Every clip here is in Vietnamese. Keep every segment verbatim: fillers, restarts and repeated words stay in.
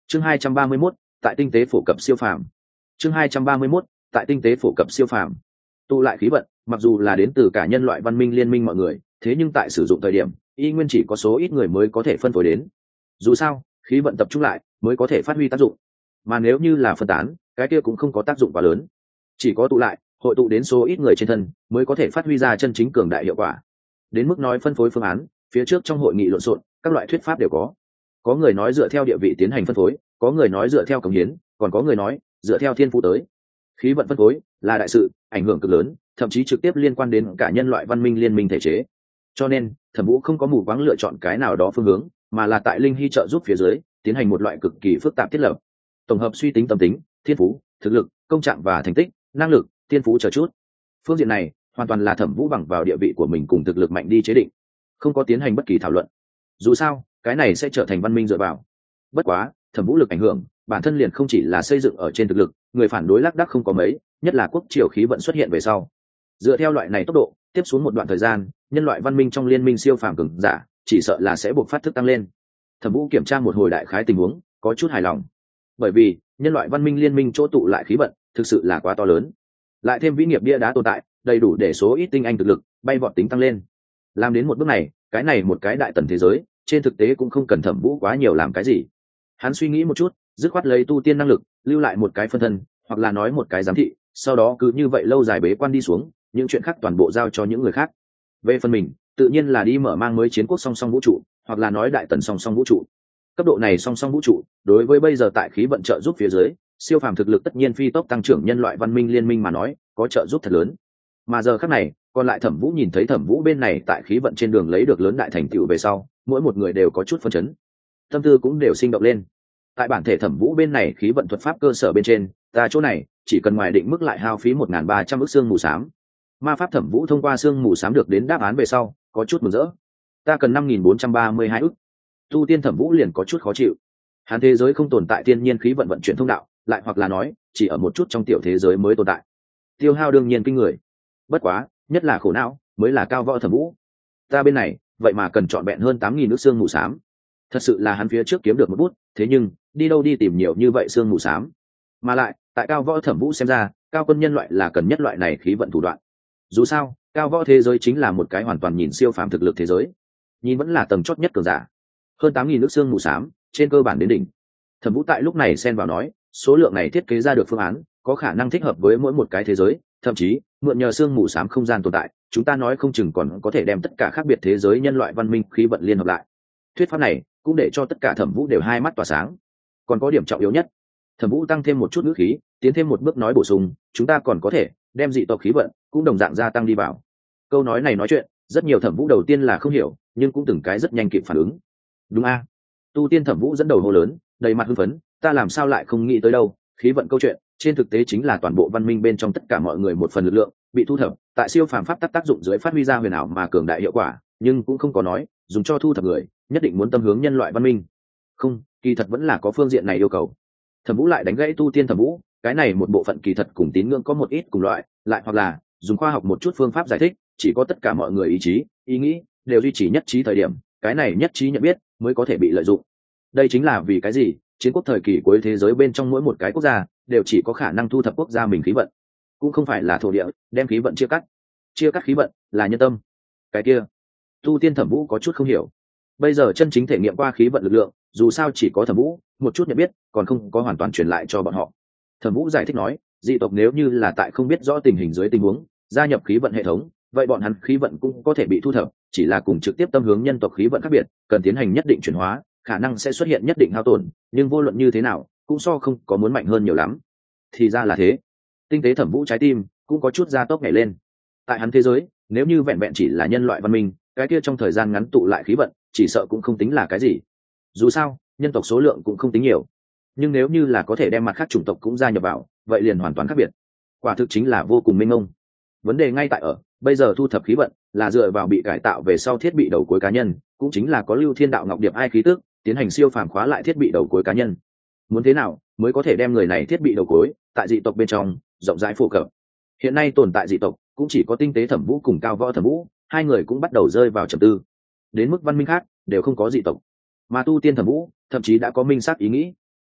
chương hai trăm ba mươi mốt tại tinh tế phổ cập siêu phàm. chương hai trăm ba mươi mốt tại tinh tế phổ cập siêu phàm. Tụ lại khí vận mặc dù là đến từ cả nhân loại văn minh liên minh mọi người, thế nhưng tại sử dụng thời điểm y nguyên chỉ có số ít người mới có thể phân phối đến. Dù sao khí vận tập trung lại mới có thể phát huy tác dụng, mà nếu như là phân tán cái kia cũng không có tác dụng quá lớn. Chỉ có tụ lại hội tụ đến số ít người trên thân mới có thể phát huy ra chân chính cường đại hiệu quả. Đến mức nói phân phối phương án, phía trước trong hội nghị lộn xộn, các loại thuyết pháp đều có. Có người nói dựa theo địa vị tiến hành phân phối, có người nói dựa theo cống hiến, còn có người nói dựa theo thiên phú tới. Khí vận phân phối là đại sự, ảnh hưởng cực lớn, thậm chí trực tiếp liên quan đến cả nhân loại văn minh liên minh thể chế. Cho nên Thẩm Vũ không có mù quáng lựa chọn cái nào đó phương hướng, mà là tại linh hy trợ giúp phía dưới tiến hành một loại cực kỳ phức tạp thiết lập, tổng hợp suy tính tâm tính, thiên phú, thực lực, công trạng và thành tích, năng lực, thiên phú chờ chút. Phương diện này hoàn toàn là Thẩm Vũ bằng vào địa vị của mình cùng thực lực mạnh đi chế định, không có tiến hành bất kỳ thảo luận. Dù sao cái này sẽ trở thành văn minh dựa vào. Bất quá Thẩm Vũ lực ảnh hưởng bản thân liền không chỉ là xây dựng ở trên thực lực, người phản đối lác đác không có mấy, nhất là quốc triều khí vận xuất hiện về sau. Dựa theo loại này tốc độ tiếp xuống một đoạn thời gian, nhân loại văn minh trong liên minh siêu phàm cường giả chỉ sợ là sẽ buộc phát thức tăng lên. Thẩm Vũ kiểm tra một hồi đại khái tình huống, có chút hài lòng, bởi vì nhân loại văn minh liên minh chỗ tụ lại khí vận thực sự là quá to lớn, lại thêm vĩ nghiệp bia đá tồn tại, đầy đủ để số ít tinh anh thực lực bay vọt tính tăng lên. Làm đến một bước này, cái này một cái đại tần thế giới trên thực tế cũng không cần Thẩm Vũ quá nhiều làm cái gì. Hắn suy nghĩ một chút, dứt khoát lấy tu tiên năng lực lưu lại một cái phân thân, hoặc là nói một cái giám thị, sau đó cứ như vậy lâu dài bế quan đi xuống, những chuyện khác toàn bộ giao cho những người khác. Về phần mình tự nhiên là đi mở mang mới chiến quốc song song vũ trụ, hoặc là nói đại tần song song vũ trụ. Cấp độ này song song vũ trụ đối với bây giờ tại khí vận trợ giúp phía dưới siêu phàm thực lực tất nhiên phi tốc tăng trưởng nhân loại văn minh liên minh mà nói có trợ giúp thật lớn. Mà giờ khắc này còn lại Thẩm Vũ nhìn thấy Thẩm Vũ bên này tại khí vận trên đường lấy được lớn đại thành tựu về sau, mỗi một người đều có chút phân chấn, tâm tư cũng đều sinh động lên. Tại bản thể Thẩm Vũ bên này khí vận thuật pháp cơ sở bên trên, ta chỗ này chỉ cần ngoài định mức lại hao phí một nghìn ba trăm ức xương mù xám. Ma pháp Thẩm Vũ thông qua xương mù xám được đến đáp án về sau có chút mừng rỡ. Ta cần năm nghìn bốn trăm ba mươi hai ức. Tu tiên Thẩm Vũ liền có chút khó chịu. Hắn thế giới không tồn tại thiên nhiên khí vận vận chuyển thông đạo, lại hoặc là nói chỉ ở một chút trong tiểu thế giới mới tồn tại. Tiêu hao đương nhiên kinh người. Bất quá nhất là khổ não mới là cao võ Thẩm Vũ. Ta bên này vậy mà cần trọn vẹn hơn tám nghìn ức xương mù xám. Thật sự là hắn phía trước kiếm được một bút, thế nhưng đi đâu đi tìm nhiều như vậy xương mù xám. Mà lại tại cao võ Thẩm Vũ xem ra, cao quân nhân loại là cần nhất loại này khí vận thủ đoạn. Dù sao cao võ thế giới chính là một cái hoàn toàn nhìn siêu phàm thực lực thế giới, nhìn vẫn là tầng chót nhất cường giả. Hơn tám nghìn nước xương mù xám trên cơ bản đến đỉnh. Thẩm Vũ tại lúc này xen vào nói, số lượng này thiết kế ra được phương án có khả năng thích hợp với mỗi một cái thế giới, thậm chí mượn nhờ xương mù xám không gian tồn tại, chúng ta nói không chừng còn có thể đem tất cả khác biệt thế giới nhân loại văn minh khí vận liên hợp lại. Thuyết pháp này cũng để cho tất cả Thẩm Vũ đều hai mắt tỏa sáng. Còn có điểm trọng yếu nhất, Thẩm Vũ tăng thêm một chút ngữ khí, tiến thêm một bước nói bổ sung, chúng ta còn có thể đem dị tộc khí vận cũng đồng dạng gia tăng đi vào. Câu nói này nói chuyện rất nhiều Thẩm Vũ đầu tiên là không hiểu, nhưng cũng từng cái rất nhanh kịp phản ứng. Đúng a? Tu tiên Thẩm Vũ dẫn đầu hô lớn, đầy mặt hưng phấn, ta làm sao lại không nghĩ tới đâu, khí vận câu chuyện trên thực tế chính là toàn bộ văn minh bên trong tất cả mọi người một phần lực lượng bị thu thập, tại siêu phàm pháp tắc tác dụng dưới phát huy ra huyền ảo mà cường đại hiệu quả, nhưng cũng không có nói dùng cho thu thập người nhất định muốn tâm hướng nhân loại văn minh. Không, kỳ thật vẫn là có phương diện này yêu cầu. Thẩm Vũ lại đánh gãy tu tiên Thẩm Vũ, cái này một bộ phận kỳ thật cùng tín ngưỡng có một ít cùng loại, lại hoặc là dùng khoa học một chút phương pháp giải thích, chỉ có tất cả mọi người ý chí, ý nghĩ đều duy trì nhất trí thời điểm, cái này nhất trí nhận biết mới có thể bị lợi dụng. Đây chính là vì cái gì chiến quốc thời kỳ cuối thế giới bên trong mỗi một cái quốc gia đều chỉ có khả năng thu thập quốc gia mình khí vận, cũng không phải là thổ địa đem khí vận chia cắt, chia cắt khí vận là nhân tâm. Cái kia tu tiên Thẩm Vũ có chút không hiểu, bây giờ chân chính thể nghiệm qua khí vận lực lượng, dù sao chỉ có Thẩm Vũ một chút nhận biết, còn không có hoàn toàn truyền lại cho bọn họ. Thẩm Vũ giải thích nói, dị tộc nếu như là tại không biết rõ tình hình dưới tình huống gia nhập khí vận hệ thống, vậy bọn hắn khí vận cũng có thể bị thu thập, chỉ là cùng trực tiếp tâm hướng nhân tộc khí vận khác biệt, cần tiến hành nhất định chuyển hóa, khả năng sẽ xuất hiện nhất định hao tổn, nhưng vô luận như thế nào cũng so không có muốn mạnh hơn nhiều lắm. Thì ra là thế. Tinh tế Thẩm Vũ trái tim cũng có chút gia tốc nhảy lên. Tại hắn thế giới, nếu như vẹn vẹn chỉ là nhân loại văn minh, cái kia trong thời gian ngắn tụ lại khí vận chỉ sợ cũng không tính là cái gì. Dù sao nhân tộc số lượng cũng không tính nhiều, nhưng nếu như là có thể đem mặt khác chủng tộc cũng gia nhập vào, vậy liền hoàn toàn khác biệt, quả thực chính là vô cùng mênh mông. Vấn đề ngay tại ở bây giờ thu thập khí vận là dựa vào bị cải tạo về sau thiết bị đầu cuối cá nhân, cũng chính là có lưu thiên đạo ngọc điệp ai khí tức tiến hành siêu phàm khóa lại thiết bị đầu cuối cá nhân. Muốn thế nào mới có thể đem người này thiết bị đầu cuối tại dị tộc bên trong rộng rãi phổ cập? Hiện nay tồn tại dị tộc cũng chỉ có tinh tế Thẩm Vũ cùng cao võ Thẩm Vũ, hai người cũng bắt đầu rơi vào trầm tư. Đến mức văn minh khác đều không có dị tộc, mà tu tiên Thẩm Vũ thậm chí đã có minh xác ý nghĩ.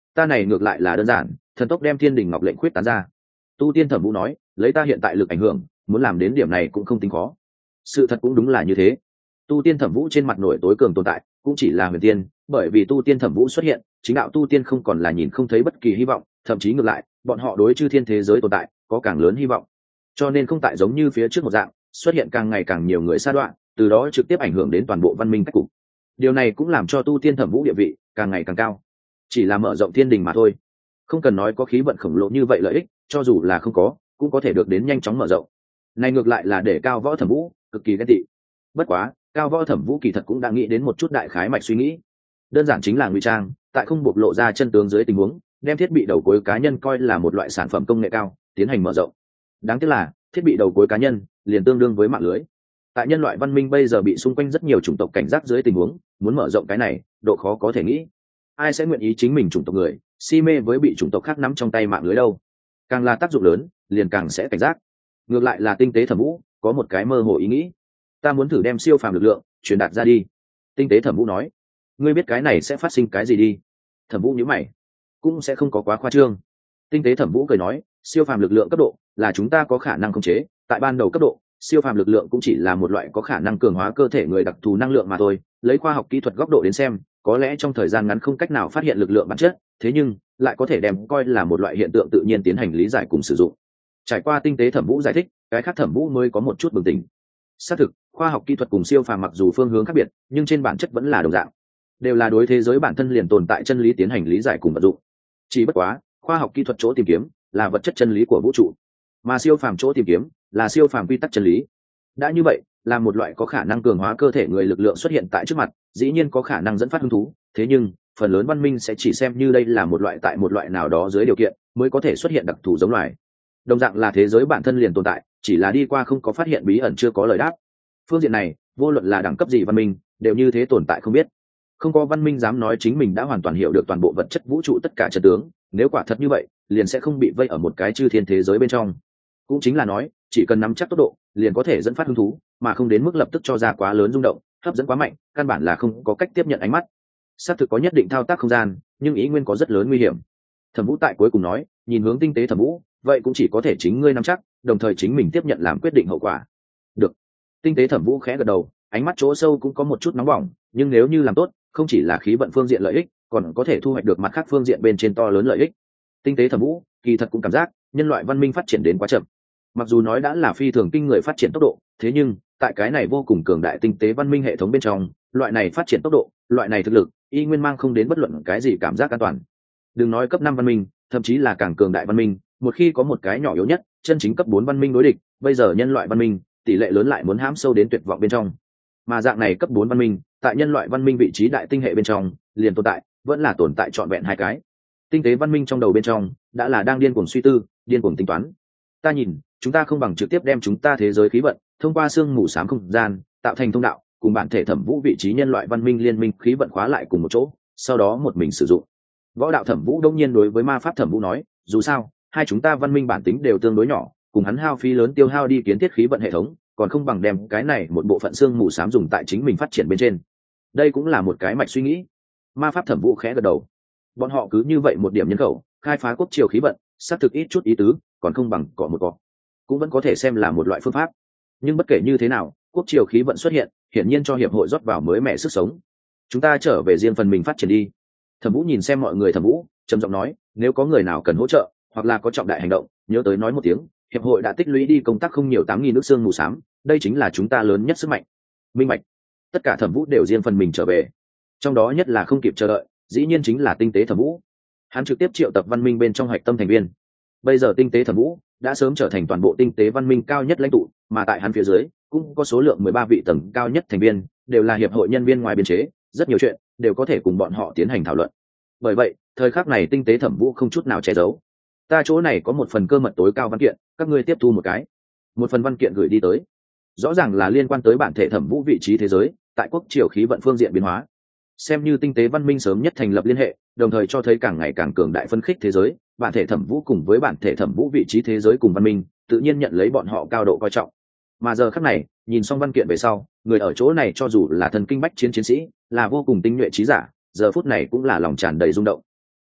Ta này ngược lại là đơn giản, thần tốc đem thiên đình ngọc lệnh khuyết tán ra. Tu tiên Thẩm Vũ nói, lấy ta hiện tại lực ảnh hưởng, muốn làm đến điểm này cũng không tính khó. Sự thật cũng đúng là như thế. Tu tiên Thẩm Vũ trên mặt nổi tối cường tồn tại cũng chỉ là huyền tiên, bởi vì tu tiên Thẩm Vũ xuất hiện, chính đạo tu tiên không còn là nhìn không thấy bất kỳ hy vọng, thậm chí ngược lại, bọn họ đối chư thiên thế giới tồn tại có càng lớn hy vọng. Cho nên không tại giống như phía trước một dạng, xuất hiện càng ngày càng nhiều người sa đoạn, từ đó trực tiếp ảnh hưởng đến toàn bộ văn minh cách cục. Điều này cũng làm cho tu tiên Thẩm Vũ địa vị càng ngày càng cao. Chỉ là mở rộng thiên đình mà thôi, không cần nói có khí vận khổng lồ như vậy lợi ích, cho dù là không có cũng có thể được đến nhanh chóng mở rộng. Này ngược lại là để Cao Võ Thẩm Vũ cực kỳ ghen tị. Bất quá Cao Võ Thẩm Vũ kỳ thật cũng đã nghĩ đến một chút đại khái mạch suy nghĩ, đơn giản chính là ngụy trang, tại không bộc lộ ra chân tướng dưới tình huống, đem thiết bị đầu cuối cá nhân coi là một loại sản phẩm công nghệ cao tiến hành mở rộng. Đáng tiếc là thiết bị đầu cuối cá nhân liền tương đương với mạng lưới. Tại nhân loại văn minh bây giờ bị xung quanh rất nhiều chủng tộc cảnh giác dưới tình huống, muốn mở rộng cái này độ khó có thể nghĩ. Ai sẽ nguyện ý chính mình chủng tộc người si mê với bị chủng tộc khác nắm trong tay mạng lưới đâu? Càng là tác dụng lớn liền càng sẽ cảnh giác. Ngược lại là tinh tế Thẩm Vũ có một cái mơ hồ ý nghĩ, ta muốn thử đem siêu phàm lực lượng truyền đạt ra đi. Tinh tế Thẩm Vũ nói, ngươi biết cái này sẽ phát sinh cái gì đi? Thẩm Vũ nhíu mày, cũng sẽ không có quá khoa trương. Tinh tế Thẩm Vũ cười nói, siêu phàm lực lượng cấp độ là chúng ta có khả năng khống chế, tại ban đầu cấp độ siêu phàm lực lượng cũng chỉ là một loại có khả năng cường hóa cơ thể người đặc thù năng lượng mà thôi. Lấy khoa học kỹ thuật góc độ đến xem, có lẽ trong thời gian ngắn không cách nào phát hiện lực lượng bản chất, thế nhưng lại có thể đem coi là một loại hiện tượng tự nhiên tiến hành lý giải cùng sử dụng. Trải qua tinh tế Thẩm Vũ giải thích, cái khác Thẩm Vũ mới có một chút bừng tỉnh. Xác thực, khoa học kỹ thuật cùng siêu phàm mặc dù phương hướng khác biệt, nhưng trên bản chất vẫn là đồng dạng, đều là đối thế giới bản thân liền tồn tại chân lý tiến hành lý giải cùng vận dụng. Chỉ bất quá, khoa học kỹ thuật chỗ tìm kiếm là vật chất chân lý của vũ trụ, mà siêu phàm chỗ tìm kiếm là siêu phàm quy tắc chân lý. Đã như vậy, là một loại có khả năng cường hóa cơ thể người lực lượng xuất hiện tại trước mặt, dĩ nhiên có khả năng dẫn phát hứng thú, thế nhưng phần lớn văn minh sẽ chỉ xem như đây là một loại tại một loại nào đó dưới điều kiện mới có thể xuất hiện đặc thù giống loài. Đồng dạng là thế giới bản thân liền tồn tại, chỉ là đi qua không có phát hiện bí ẩn chưa có lời đáp. Phương diện này, vô luận là đẳng cấp gì văn minh, đều như thế tồn tại không biết. Không có văn minh dám nói chính mình đã hoàn toàn hiểu được toàn bộ vật chất vũ trụ tất cả chân tướng, nếu quả thật như vậy, liền sẽ không bị vây ở một cái chư thiên thế giới bên trong. Cũng chính là nói, chỉ cần nắm chắc tốc độ, liền có thể dẫn phát hứng thú, mà không đến mức lập tức cho ra quá lớn rung động, hấp dẫn quá mạnh, căn bản là không có cách tiếp nhận ánh mắt. Xác thực có nhất định thao tác không gian, nhưng ý nguyên có rất lớn nguy hiểm. Thẩm Vũ tại cuối cùng nói, nhìn hướng tinh tế Thẩm Vũ, vậy cũng chỉ có thể chính ngươi nắm chắc, đồng thời chính mình tiếp nhận làm quyết định hậu quả. Được. Tinh tế Thẩm Vũ khẽ gật đầu, ánh mắt chỗ sâu cũng có một chút nóng bỏng, nhưng nếu như làm tốt, không chỉ là khí vận phương diện lợi ích, còn có thể thu hoạch được mặt khác phương diện bên trên to lớn lợi ích. Tinh tế Thẩm Vũ kỳ thật cũng cảm giác nhân loại văn minh phát triển đến quá chậm. Mặc dù nói đã là phi thường kinh người phát triển tốc độ, thế nhưng tại cái này vô cùng cường đại tinh tế văn minh hệ thống bên trong, loại này phát triển tốc độ, loại này thực lực, y nguyên mang không đến bất luận cái gì cảm giác an toàn. Đừng nói cấp năm văn minh, thậm chí là càng cường đại văn minh, một khi có một cái nhỏ yếu nhất, chân chính cấp bốn văn minh đối địch, bây giờ nhân loại văn minh, tỷ lệ lớn lại muốn hãm sâu đến tuyệt vọng bên trong. Mà dạng này cấp bốn văn minh, tại nhân loại văn minh vị trí đại tinh hệ bên trong, liền tồn tại, vẫn là tồn tại trọn vẹn hai cái. Tinh tế văn minh trong đầu bên trong, đã là đang điên cuồng suy tư, điên cuồng tính toán. Ta nhìn, chúng ta không bằng trực tiếp đem chúng ta thế giới khí vận, thông qua xương mù xám không gian, tạo thành thông đạo, cùng bản thể Thẩm Vũ vị trí nhân loại văn minh liên minh khí vận khóa lại cùng một chỗ, sau đó một mình sử dụng. Võ đạo Thẩm Vũ đông nhiên đối với ma pháp Thẩm Vũ nói, dù sao, hai chúng ta văn minh bản tính đều tương đối nhỏ, cùng hắn hao phí lớn tiêu hao đi kiến thiết khí vận hệ thống, còn không bằng đem cái này một bộ phận xương mù xám dùng tại chính mình phát triển bên trên. Đây cũng là một cái mạch suy nghĩ. Ma pháp Thẩm Vũ khẽ gật đầu. Bọn họ cứ như vậy một điểm nhân khẩu, khai phá quốc triều khí vận, xác thực ít chút ý tứ, còn không bằng cọ một cọ. Cũng vẫn có thể xem là một loại phương pháp. Nhưng bất kể như thế nào, quốc triều khí vận xuất hiện, hiển nhiên cho hiệp hội rót vào mới mẻ sức sống. Chúng ta trở về riêng phần mình phát triển đi. Thẩm Vũ nhìn xem mọi người, Thẩm Vũ trầm giọng nói, nếu có người nào cần hỗ trợ, hoặc là có trọng đại hành động, nhớ tới nói một tiếng. Hiệp hội đã tích lũy đi công tác không nhiều tám nghìn nước xương mù xám, đây chính là chúng ta lớn nhất sức mạnh. Minh bạch. Tất cả Thẩm Vũ đều riêng phần mình trở về. Trong đó nhất là không kịp chờ đợi, dĩ nhiên chính là tinh tế Thẩm Vũ. Hắn trực tiếp triệu tập văn minh bên trong hạch tâm thành viên. Bây giờ tinh tế Thẩm Vũ đã sớm trở thành toàn bộ tinh tế văn minh cao nhất lãnh tụ, mà tại hắn phía dưới cũng có số lượng mười ba vị tầng cao nhất thành viên, đều là hiệp hội nhân viên ngoài biên chế, rất nhiều chuyện đều có thể cùng bọn họ tiến hành thảo luận. Bởi vậy, thời khắc này tinh tế Thẩm Vũ không chút nào che giấu. Ta chỗ này có một phần cơ mật tối cao văn kiện, các ngươi tiếp thu một cái. Một phần văn kiện gửi đi tới, rõ ràng là liên quan tới bản thể Thẩm Vũ vị trí thế giới, tại quốc triều khí vận phương diện biến hóa. Xem như tinh tế văn minh sớm nhất thành lập liên hệ, đồng thời cho thấy càng ngày càng cường đại phân khích thế giới, bản thể Thẩm Vũ cùng với bản thể Thẩm Vũ vị trí thế giới cùng văn minh, tự nhiên nhận lấy bọn họ cao độ coi trọng. Mà giờ khắc này, nhìn xong văn kiện về sau, người ở chỗ này cho dù là thần kinh bách chiến chiến sĩ, là vô cùng tinh nhuệ trí giả, giờ phút này cũng là lòng tràn đầy rung động.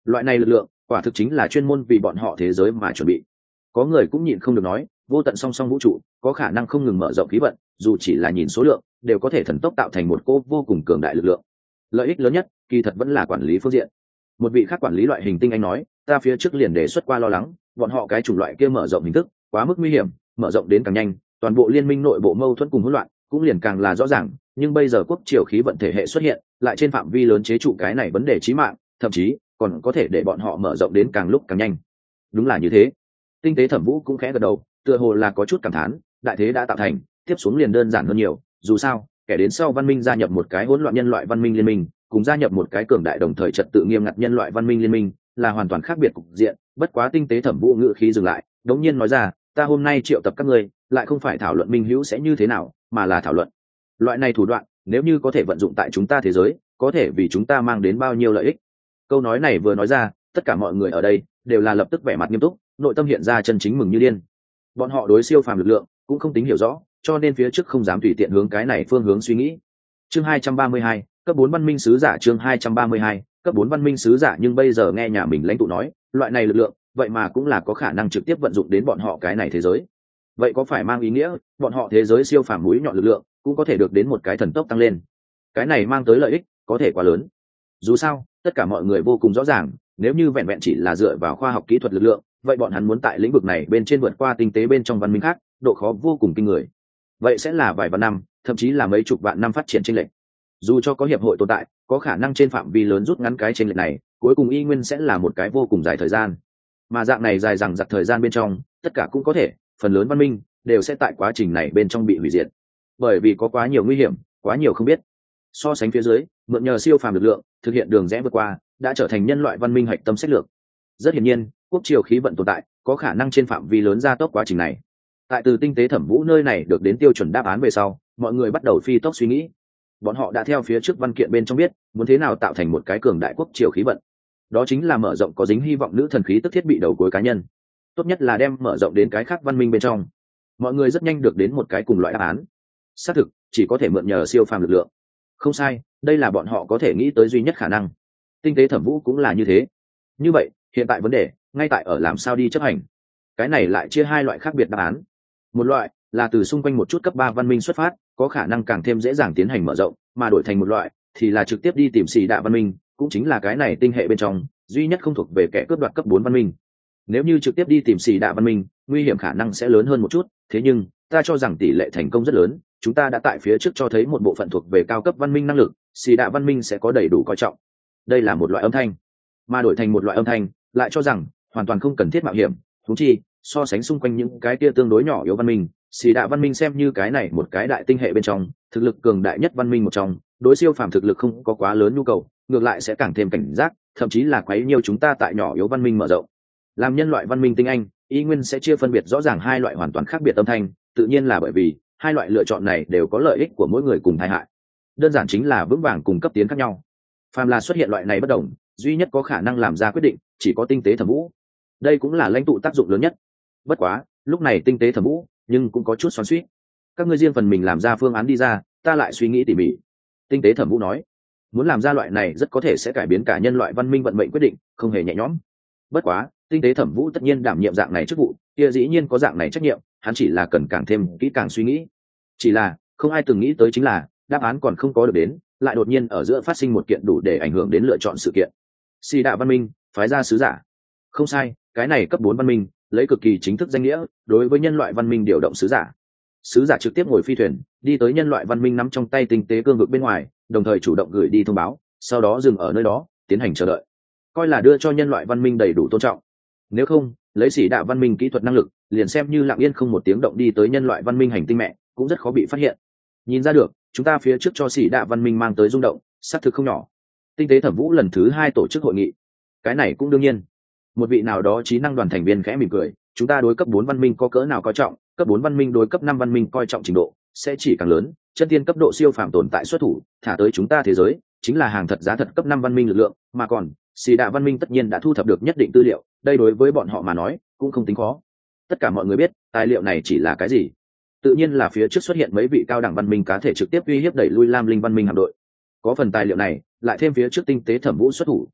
Loại này lực lượng quả thực chính là chuyên môn vì bọn họ thế giới mà chuẩn bị. Có người cũng nhịn không được nói, vô tận song song vũ trụ có khả năng không ngừng mở rộng khí vận, dù chỉ là nhìn số lượng đều có thể thần tốc tạo thành một cỗ vô cùng cường đại lực lượng. Lợi ích lớn nhất kỳ thật vẫn là quản lý phương diện. Một vị khác quản lý loại hình tinh anh nói, ta phía trước liền đề xuất qua lo lắng bọn họ cái chủng loại kia mở rộng hình thức quá mức nguy hiểm, mở rộng đến càng nhanh toàn bộ liên minh nội bộ mâu thuẫn cùng hỗn loạn cũng liền càng là rõ ràng. Nhưng bây giờ quốc triều khí vận thể hệ xuất hiện, lại trên phạm vi lớn chế trụ cái này vấn đề chí mạng, thậm chí còn có thể để bọn họ mở rộng đến càng lúc càng nhanh. Đúng là như thế. Tinh tế Thẩm Vũ cũng khẽ gật đầu, tựa hồ là có chút cảm thán, đại thế đã tạo thành, tiếp xuống liền đơn giản hơn nhiều. Dù sao kẻ đến sau văn minh gia nhập một cái hỗn loạn nhân loại văn minh liên minh, cùng gia nhập một cái cường đại đồng thời trật tự nghiêm ngặt nhân loại văn minh liên minh là hoàn toàn khác biệt cục diện. Bất quá Tinh tế Thẩm Vũ ngữ khí dừng lại, đống nhiên nói ra, ta hôm nay triệu tập các ngươi lại không phải thảo luận minh hữu sẽ như thế nào, mà là thảo luận loại này thủ đoạn nếu như có thể vận dụng tại chúng ta thế giới, có thể vì chúng ta mang đến bao nhiêu lợi ích. Câu nói này vừa nói ra, tất cả mọi người ở đây đều là lập tức vẻ mặt nghiêm túc, nội tâm hiện ra chân chính mừng như điên. Bọn họ đối siêu phàm lực lượng cũng không tính hiểu rõ, cho nên phía trước không dám tùy tiện hướng cái này phương hướng suy nghĩ. Chương hai trăm ba mươi hai, cấp bốn văn minh sứ giả. Chương hai trăm ba mươi hai, cấp bốn văn minh sứ giả. Nhưng bây giờ nghe nhà mình lãnh tụ nói, loại này lực lượng vậy mà cũng là có khả năng trực tiếp vận dụng đến bọn họ cái này thế giới. Vậy có phải mang ý nghĩa bọn họ thế giới siêu phàm mũi nhọn lực lượng cũng có thể được đến một cái thần tốc tăng lên? Cái này mang tới lợi ích có thể quá lớn. Dù sao tất cả mọi người vô cùng rõ ràng, nếu như vẹn vẹn chỉ là dựa vào khoa học kỹ thuật lực lượng, vậy bọn hắn muốn tại lĩnh vực này bên trên vượt qua tinh tế bên trong văn minh khác, độ khó vô cùng kinh người. Vậy sẽ là vài vạn năm, thậm chí là mấy chục vạn năm phát triển chênh lệch. Dù cho có hiệp hội tồn tại, có khả năng trên phạm vi lớn rút ngắn cái chênh lệch này, cuối cùng y nguyên sẽ là một cái vô cùng dài thời gian. Mà dạng này dài dằng dặc thời gian bên trong, tất cả cũng có thể, phần lớn văn minh đều sẽ tại quá trình này bên trong bị hủy diệt, bởi vì có quá nhiều nguy hiểm, quá nhiều không biết. So sánh phía dưới, mượn nhờ siêu phàm lực lượng thực hiện đường rẽ vượt qua đã trở thành nhân loại văn minh hạch tâm sách lược. Rất hiển nhiên quốc triều khí vận tồn tại có khả năng trên phạm vi lớn gia tốc quá trình này. Tại từ Tinh tế Thẩm Vũ nơi này được đến tiêu chuẩn đáp án về sau, mọi người bắt đầu phi tốc suy nghĩ. Bọn họ đã theo phía trước văn kiện bên trong biết muốn thế nào tạo thành một cái cường đại quốc triều khí vận, đó chính là mở rộng có dính hy vọng nữ thần khí tức thiết bị đầu cuối cá nhân, tốt nhất là đem mở rộng đến cái khác văn minh bên trong. Mọi người rất nhanh được đến một cái cùng loại đáp án. Xác thực chỉ có thể mượn nhờ siêu phàm lực lượng. Không sai, đây là bọn họ có thể nghĩ tới duy nhất khả năng. Tinh tế Thẩm Vũ cũng là như thế. Như vậy hiện tại vấn đề ngay tại ở làm sao đi chấp hành. Cái này lại chia hai loại khác biệt đáp án. Một loại là từ xung quanh một chút cấp ba văn minh xuất phát, có khả năng càng thêm dễ dàng tiến hành mở rộng, mà đổi thành một loại thì là trực tiếp đi tìm xì đạ văn minh, cũng chính là cái này tinh hệ bên trong duy nhất không thuộc về kẻ cướp đoạt cấp bốn văn minh. Nếu như trực tiếp đi tìm xì đạ văn minh, nguy hiểm khả năng sẽ lớn hơn một chút, thế nhưng ta cho rằng tỷ lệ thành công rất lớn. Chúng ta đã tại phía trước cho thấy một bộ phận thuộc về cao cấp văn minh năng lực, xì đạ văn minh sẽ có đầy đủ coi trọng. Đây là một loại âm thanh, mà đổi thành một loại âm thanh lại cho rằng hoàn toàn không cần thiết mạo hiểm. Thú chi so sánh xung quanh những cái kia tương đối nhỏ yếu văn minh, xì đạ văn minh xem như cái này một cái đại tinh hệ bên trong thực lực cường đại nhất văn minh một trong, đối siêu phàm thực lực không có quá lớn nhu cầu, ngược lại sẽ càng thêm cảnh giác, thậm chí là quấy nhiều chúng ta tại nhỏ yếu văn minh mở rộng. Làm nhân loại văn minh tinh anh, y nguyên sẽ chia phân biệt rõ ràng hai loại hoàn toàn khác biệt âm thanh, tự nhiên là bởi vì hai loại lựa chọn này đều có lợi ích của mỗi người cùng tai hại. Đơn giản chính là vững vàng cùng cấp tiến khác nhau. Phàm là xuất hiện loại này bất đồng, duy nhất có khả năng làm ra quyết định chỉ có Tinh tế Thẩm Vũ. Đây cũng là lãnh tụ tác dụng lớn nhất. Bất quá lúc này Tinh tế Thẩm Vũ nhưng cũng có chút xoắn xuýt. Các ngươi riêng phần mình làm ra phương án đi ra, ta lại suy nghĩ tỉ mỉ. Tinh tế Thẩm Vũ nói, muốn làm ra loại này rất có thể sẽ cải biến cả nhân loại văn minh vận mệnh quyết định, không hề nhẹ nhõm. Bất quá Tinh tế Thẩm Vũ tất nhiên đảm nhiệm dạng này chức vụ, kia dĩ nhiên có dạng này trách nhiệm, hắn chỉ là cần càng thêm kỹ càng suy nghĩ. Chỉ là không ai từng nghĩ tới chính là đáp án còn không có được đến, lại đột nhiên ở giữa phát sinh một kiện đủ để ảnh hưởng đến lựa chọn sự kiện. Xì đạ văn minh phái ra sứ giả. Không sai, cái này cấp bốn văn minh lấy cực kỳ chính thức danh nghĩa đối với nhân loại văn minh điều động sứ giả. Sứ giả trực tiếp ngồi phi thuyền đi tới nhân loại văn minh nắm trong tay tinh tế cương vực bên ngoài, đồng thời chủ động gửi đi thông báo, sau đó dừng ở nơi đó tiến hành chờ đợi, coi là đưa cho nhân loại văn minh đầy đủ tôn trọng. Nếu không, lấy xỉ đạ văn minh kỹ thuật năng lực, liền xem như lặng yên không một tiếng động đi tới nhân loại văn minh hành tinh mẹ cũng rất khó bị phát hiện. Nhìn ra được chúng ta phía trước cho xỉ đạ văn minh mang tới rung động xác thực không nhỏ. Tinh tế Thẩm Vũ lần thứ hai tổ chức hội nghị, cái này cũng đương nhiên. Một vị nào đó trí năng đoàn thành viên khẽ mỉm cười, chúng ta đối cấp bốn văn minh có cỡ nào coi trọng, cấp bốn văn minh đối cấp năm văn minh coi trọng trình độ sẽ chỉ càng lớn. Chân tiên cấp độ siêu phàm tồn tại xuất thủ thả tới chúng ta thế giới chính là hàng thật giá thật cấp năm văn minh lực lượng, mà còn xì đạ văn minh tất nhiên đã thu thập được nhất định tư liệu, đây đối với bọn họ mà nói cũng không tính khó. Tất cả mọi người biết tài liệu này chỉ là cái gì, tự nhiên là phía trước xuất hiện mấy vị cao đẳng văn minh cá thể trực tiếp uy hiếp đẩy lui Lam Linh văn minh hạm đội. Có phần tài liệu này lại thêm phía trước Tinh tế Thẩm Vũ xuất thủ,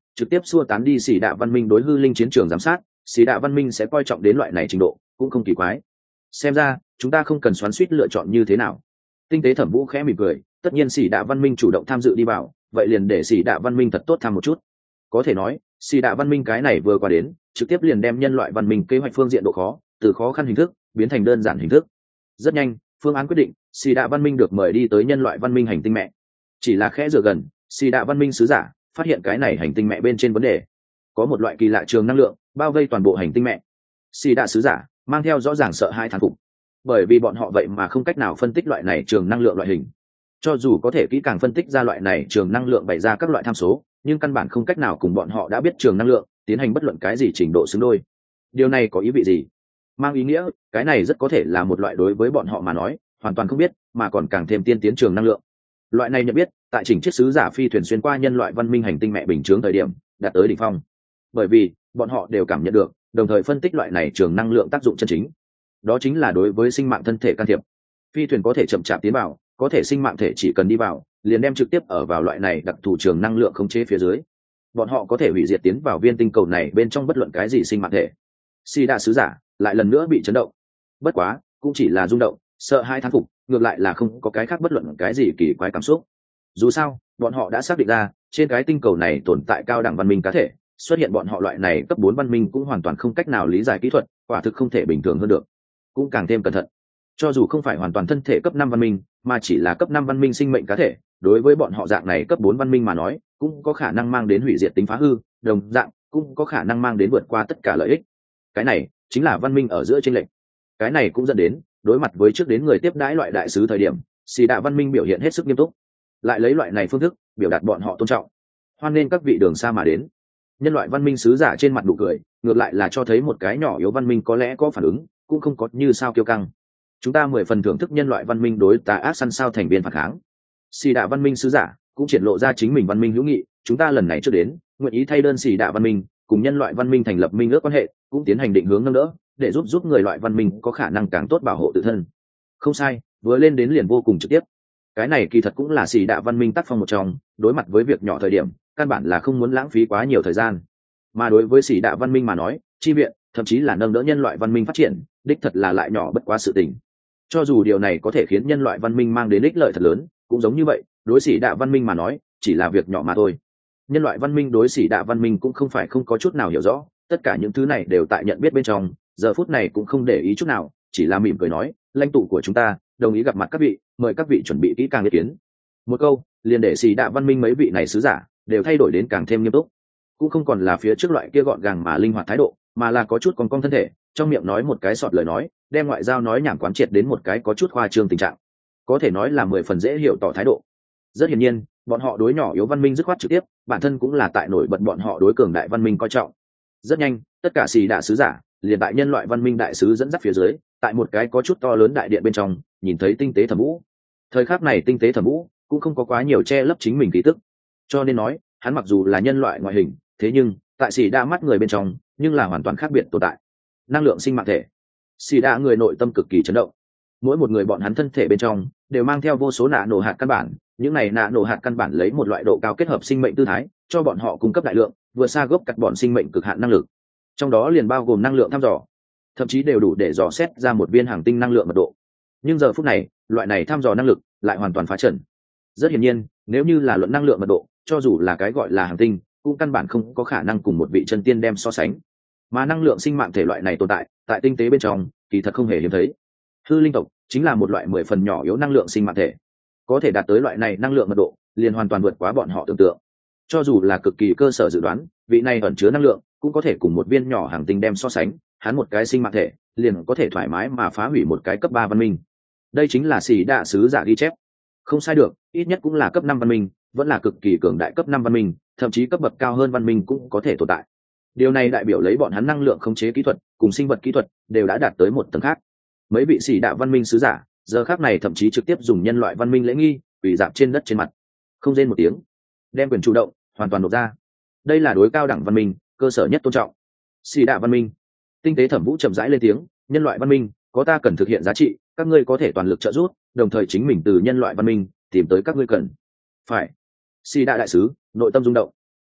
trực tiếp xua tán đi xì đạ văn minh đối hư linh chiến trường giám sát. Xì đạ văn minh sẽ coi trọng đến loại này trình độ cũng không kỳ quái. Xem ra chúng ta không cần xoắn suýt lựa chọn như thế nào. Tinh tế Thẩm Vũ khẽ mỉm cười, tất nhiên xì đạ văn minh chủ động tham dự đi vào, vậy liền để xì đạ văn minh thật tốt tham một chút. Có thể nói xì đạ văn minh cái này vừa qua đến trực tiếp liền đem nhân loại văn minh kế hoạch phương diện độ khó từ khó khăn hình thức biến thành đơn giản hình thức. Rất nhanh phương án quyết định, xì đạ văn minh được mời đi tới nhân loại văn minh hành tinh mẹ. Chỉ là khẽ dựa gần, xì đạ văn minh sứ giả phát hiện cái này hành tinh mẹ bên trên vấn đề, có một loại kỳ lạ trường năng lượng bao vây toàn bộ hành tinh mẹ. Xì đạ sứ giả mang theo rõ ràng sợ hai thán phục, bởi vì bọn họ vậy mà không cách nào phân tích loại này trường năng lượng loại hình. Cho dù có thể kỹ càng phân tích ra loại này trường năng lượng bày ra các loại tham số, nhưng căn bản không cách nào cùng bọn họ đã biết trường năng lượng tiến hành bất luận cái gì trình độ xứng đôi. Điều này có ý vị gì? Mang ý nghĩa cái này rất có thể là một loại đối với bọn họ mà nói hoàn toàn không biết mà còn càng thêm tiên tiến trường năng lượng. Loại này nhận biết tại chỉnh chiếc sứ giả phi thuyền xuyên qua nhân loại văn minh hành tinh mẹ bình chướng thời điểm đạt tới đỉnh phong, bởi vì bọn họ đều cảm nhận được đồng thời phân tích loại này trường năng lượng tác dụng chân chính, đó chính là đối với sinh mạng thân thể can thiệp. Phi thuyền có thể chậm chạp tiến vào, có thể sinh mạng thể chỉ cần đi vào liền đem trực tiếp ở vào loại này đặc thù trường năng lượng khống chế phía dưới. Bọn họ có thể hủy diệt tiến vào viên tinh cầu này bên trong bất luận cái gì sinh mạng thể. Si đa sứ giả lại lần nữa bị chấn động, bất quá cũng chỉ là rung động, sợ hai thán phục, ngược lại là không có cái khác bất luận cái gì kỳ quái cảm xúc. Dù sao bọn họ đã xác định ra trên cái tinh cầu này tồn tại cao đẳng văn minh cá thể, xuất hiện bọn họ loại này cấp bốn văn minh cũng hoàn toàn không cách nào lý giải kỹ thuật, quả thực không thể bình thường hơn được. Cũng càng thêm cẩn thận, cho dù không phải hoàn toàn thân thể cấp năm văn minh mà chỉ là cấp năm văn minh sinh mệnh cá thể, đối với bọn họ dạng này cấp bốn văn minh mà nói cũng có khả năng mang đến hủy diệt tính phá hư, đồng dạng cũng có khả năng mang đến vượt qua tất cả lợi ích. Cái này chính là văn minh ở giữa chênh lệch. Cái này cũng dẫn đến đối mặt với trước đến người tiếp đãi loại đại sứ thời điểm, xì đạ văn minh biểu hiện hết sức nghiêm túc, lại lấy loại này phương thức biểu đạt bọn họ tôn trọng, hoan nghênh các vị đường xa mà đến. Nhân loại văn minh sứ giả trên mặt nụ cười ngược lại là cho thấy một cái nhỏ yếu văn minh có lẽ có phản ứng, cũng không có như sao kiêu căng. Chúng ta mười phần thưởng thức nhân loại văn minh đối tà ác săn sao thành viên phản kháng. Xì đạ văn minh sứ giả cũng triển lộ ra chính mình văn minh hữu nghị, chúng ta lần này trước đến nguyện ý thay đơn xì đạ văn minh cùng nhân loại văn minh thành lập minh ước quan hệ, cũng tiến hành định hướng nâng đỡ để giúp giúp người loại văn minh có khả năng càng tốt bảo hộ tự thân. Không sai, vừa lên đến liền vô cùng trực tiếp. Cái này kỳ thật cũng là xì đạ văn minh tác phong một trong, đối mặt với việc nhỏ thời điểm căn bản là không muốn lãng phí quá nhiều thời gian, mà đối với xì đạ văn minh mà nói, chi viện thậm chí là nâng đỡ nhân loại văn minh phát triển đích thật là lại nhỏ bất quá sự tình. Cho dù điều này có thể khiến nhân loại văn minh mang đến ích lợi thật lớn, cũng giống như vậy, đối xì đạ văn minh mà nói chỉ là việc nhỏ mà thôi. Nhân loại văn minh đối xì đạ văn minh cũng không phải không có chút nào hiểu rõ, tất cả những thứ này đều tại nhận biết bên trong, giờ phút này cũng không để ý chút nào, chỉ là mỉm cười nói, lãnh tụ của chúng ta đồng ý gặp mặt các vị, mời các vị chuẩn bị kỹ càng ý kiến. Một câu liền để xì đạ văn minh mấy vị này sứ giả đều thay đổi đến càng thêm nghiêm túc, cũng không còn là phía trước loại kia gọn gàng mà linh hoạt thái độ, mà là có chút còn cong thân thể, trong miệng nói một cái sọt lời nói, đem ngoại giao nói nhảm quán triệt đến một cái có chút khoa trương tình trạng, có thể nói là mười phần dễ hiểu tỏ thái độ. Rất hiển nhiên bọn họ đối nhỏ yếu văn minh dứt khoát trực tiếp, bản thân cũng là tại nổi bật bọn họ đối cường đại văn minh coi trọng. Rất nhanh tất cả xì đạ sứ giả liền tại nhân loại văn minh đại sứ dẫn dắt phía dưới, tại một cái có chút to lớn đại điện bên trong nhìn thấy tinh tế Thẩm Vũ. Thời khắc này tinh tế Thẩm Vũ cũng không có quá nhiều che lấp chính mình ký tức, cho nên nói hắn mặc dù là nhân loại ngoại hình, thế nhưng tại xì đạ mắt người bên trong nhưng là hoàn toàn khác biệt tồn tại, năng lượng sinh mạng thể. Xì đạ người nội tâm cực kỳ chấn động, mỗi một người bọn hắn thân thể bên trong đều mang theo vô số nạ nổ hạt căn bản, những này nạ nổ hạt căn bản lấy một loại độ cao kết hợp sinh mệnh tư thái cho bọn họ cung cấp đại lượng vượt xa gốc cắt bọn sinh mệnh cực hạn năng lực, trong đó liền bao gồm năng lượng thăm dò, thậm chí đều đủ để dò xét ra một viên hành tinh năng lượng mật độ. Nhưng giờ phút này loại này thăm dò năng lực lại hoàn toàn phá trần. Rất hiển nhiên nếu như là luận năng lượng mật độ, cho dù là cái gọi là hành tinh cũng căn bản không có khả năng cùng một vị chân tiên đem so sánh, mà năng lượng sinh mạng thể loại này tồn tại tại tinh tế bên trong kỳ thật không hề hiếm thấy. Hư linh tộc chính là một loại mười phần nhỏ yếu năng lượng sinh mạng thể, có thể đạt tới loại này năng lượng mật độ liền hoàn toàn vượt quá bọn họ tưởng tượng. Cho dù là cực kỳ cơ sở dự đoán, vị này ẩn chứa năng lượng cũng có thể cùng một viên nhỏ hành tinh đem so sánh, hắn một cái sinh mạng thể liền có thể thoải mái mà phá hủy một cái cấp ba văn minh. Đây chính là xì đạ sứ giả ghi chép, không sai được, ít nhất cũng là cấp năm văn minh, vẫn là cực kỳ cường đại cấp năm văn minh, thậm chí cấp bậc cao hơn văn minh cũng có thể tồn tại. Điều này đại biểu lấy bọn hắn năng lượng khống chế kỹ thuật cùng sinh vật kỹ thuật đều đã đạt tới một tầng khác. Mấy vị xì đạ văn minh sứ giả giờ khác này thậm chí trực tiếp dùng nhân loại văn minh lễ nghi quỳ dạp trên đất trên mặt, không rên một tiếng, đem quyền chủ động hoàn toàn nộp ra. Đây là đối cao đẳng văn minh cơ sở nhất tôn trọng. Xì đạ văn minh. Tinh tế Thẩm Vũ chậm rãi lên tiếng, nhân loại văn minh có ta cần thực hiện giá trị, các ngươi có thể toàn lực trợ giúp, đồng thời chính mình từ nhân loại văn minh tìm tới các ngươi cần. Phải. Xì đạ đại sứ nội tâm rung động,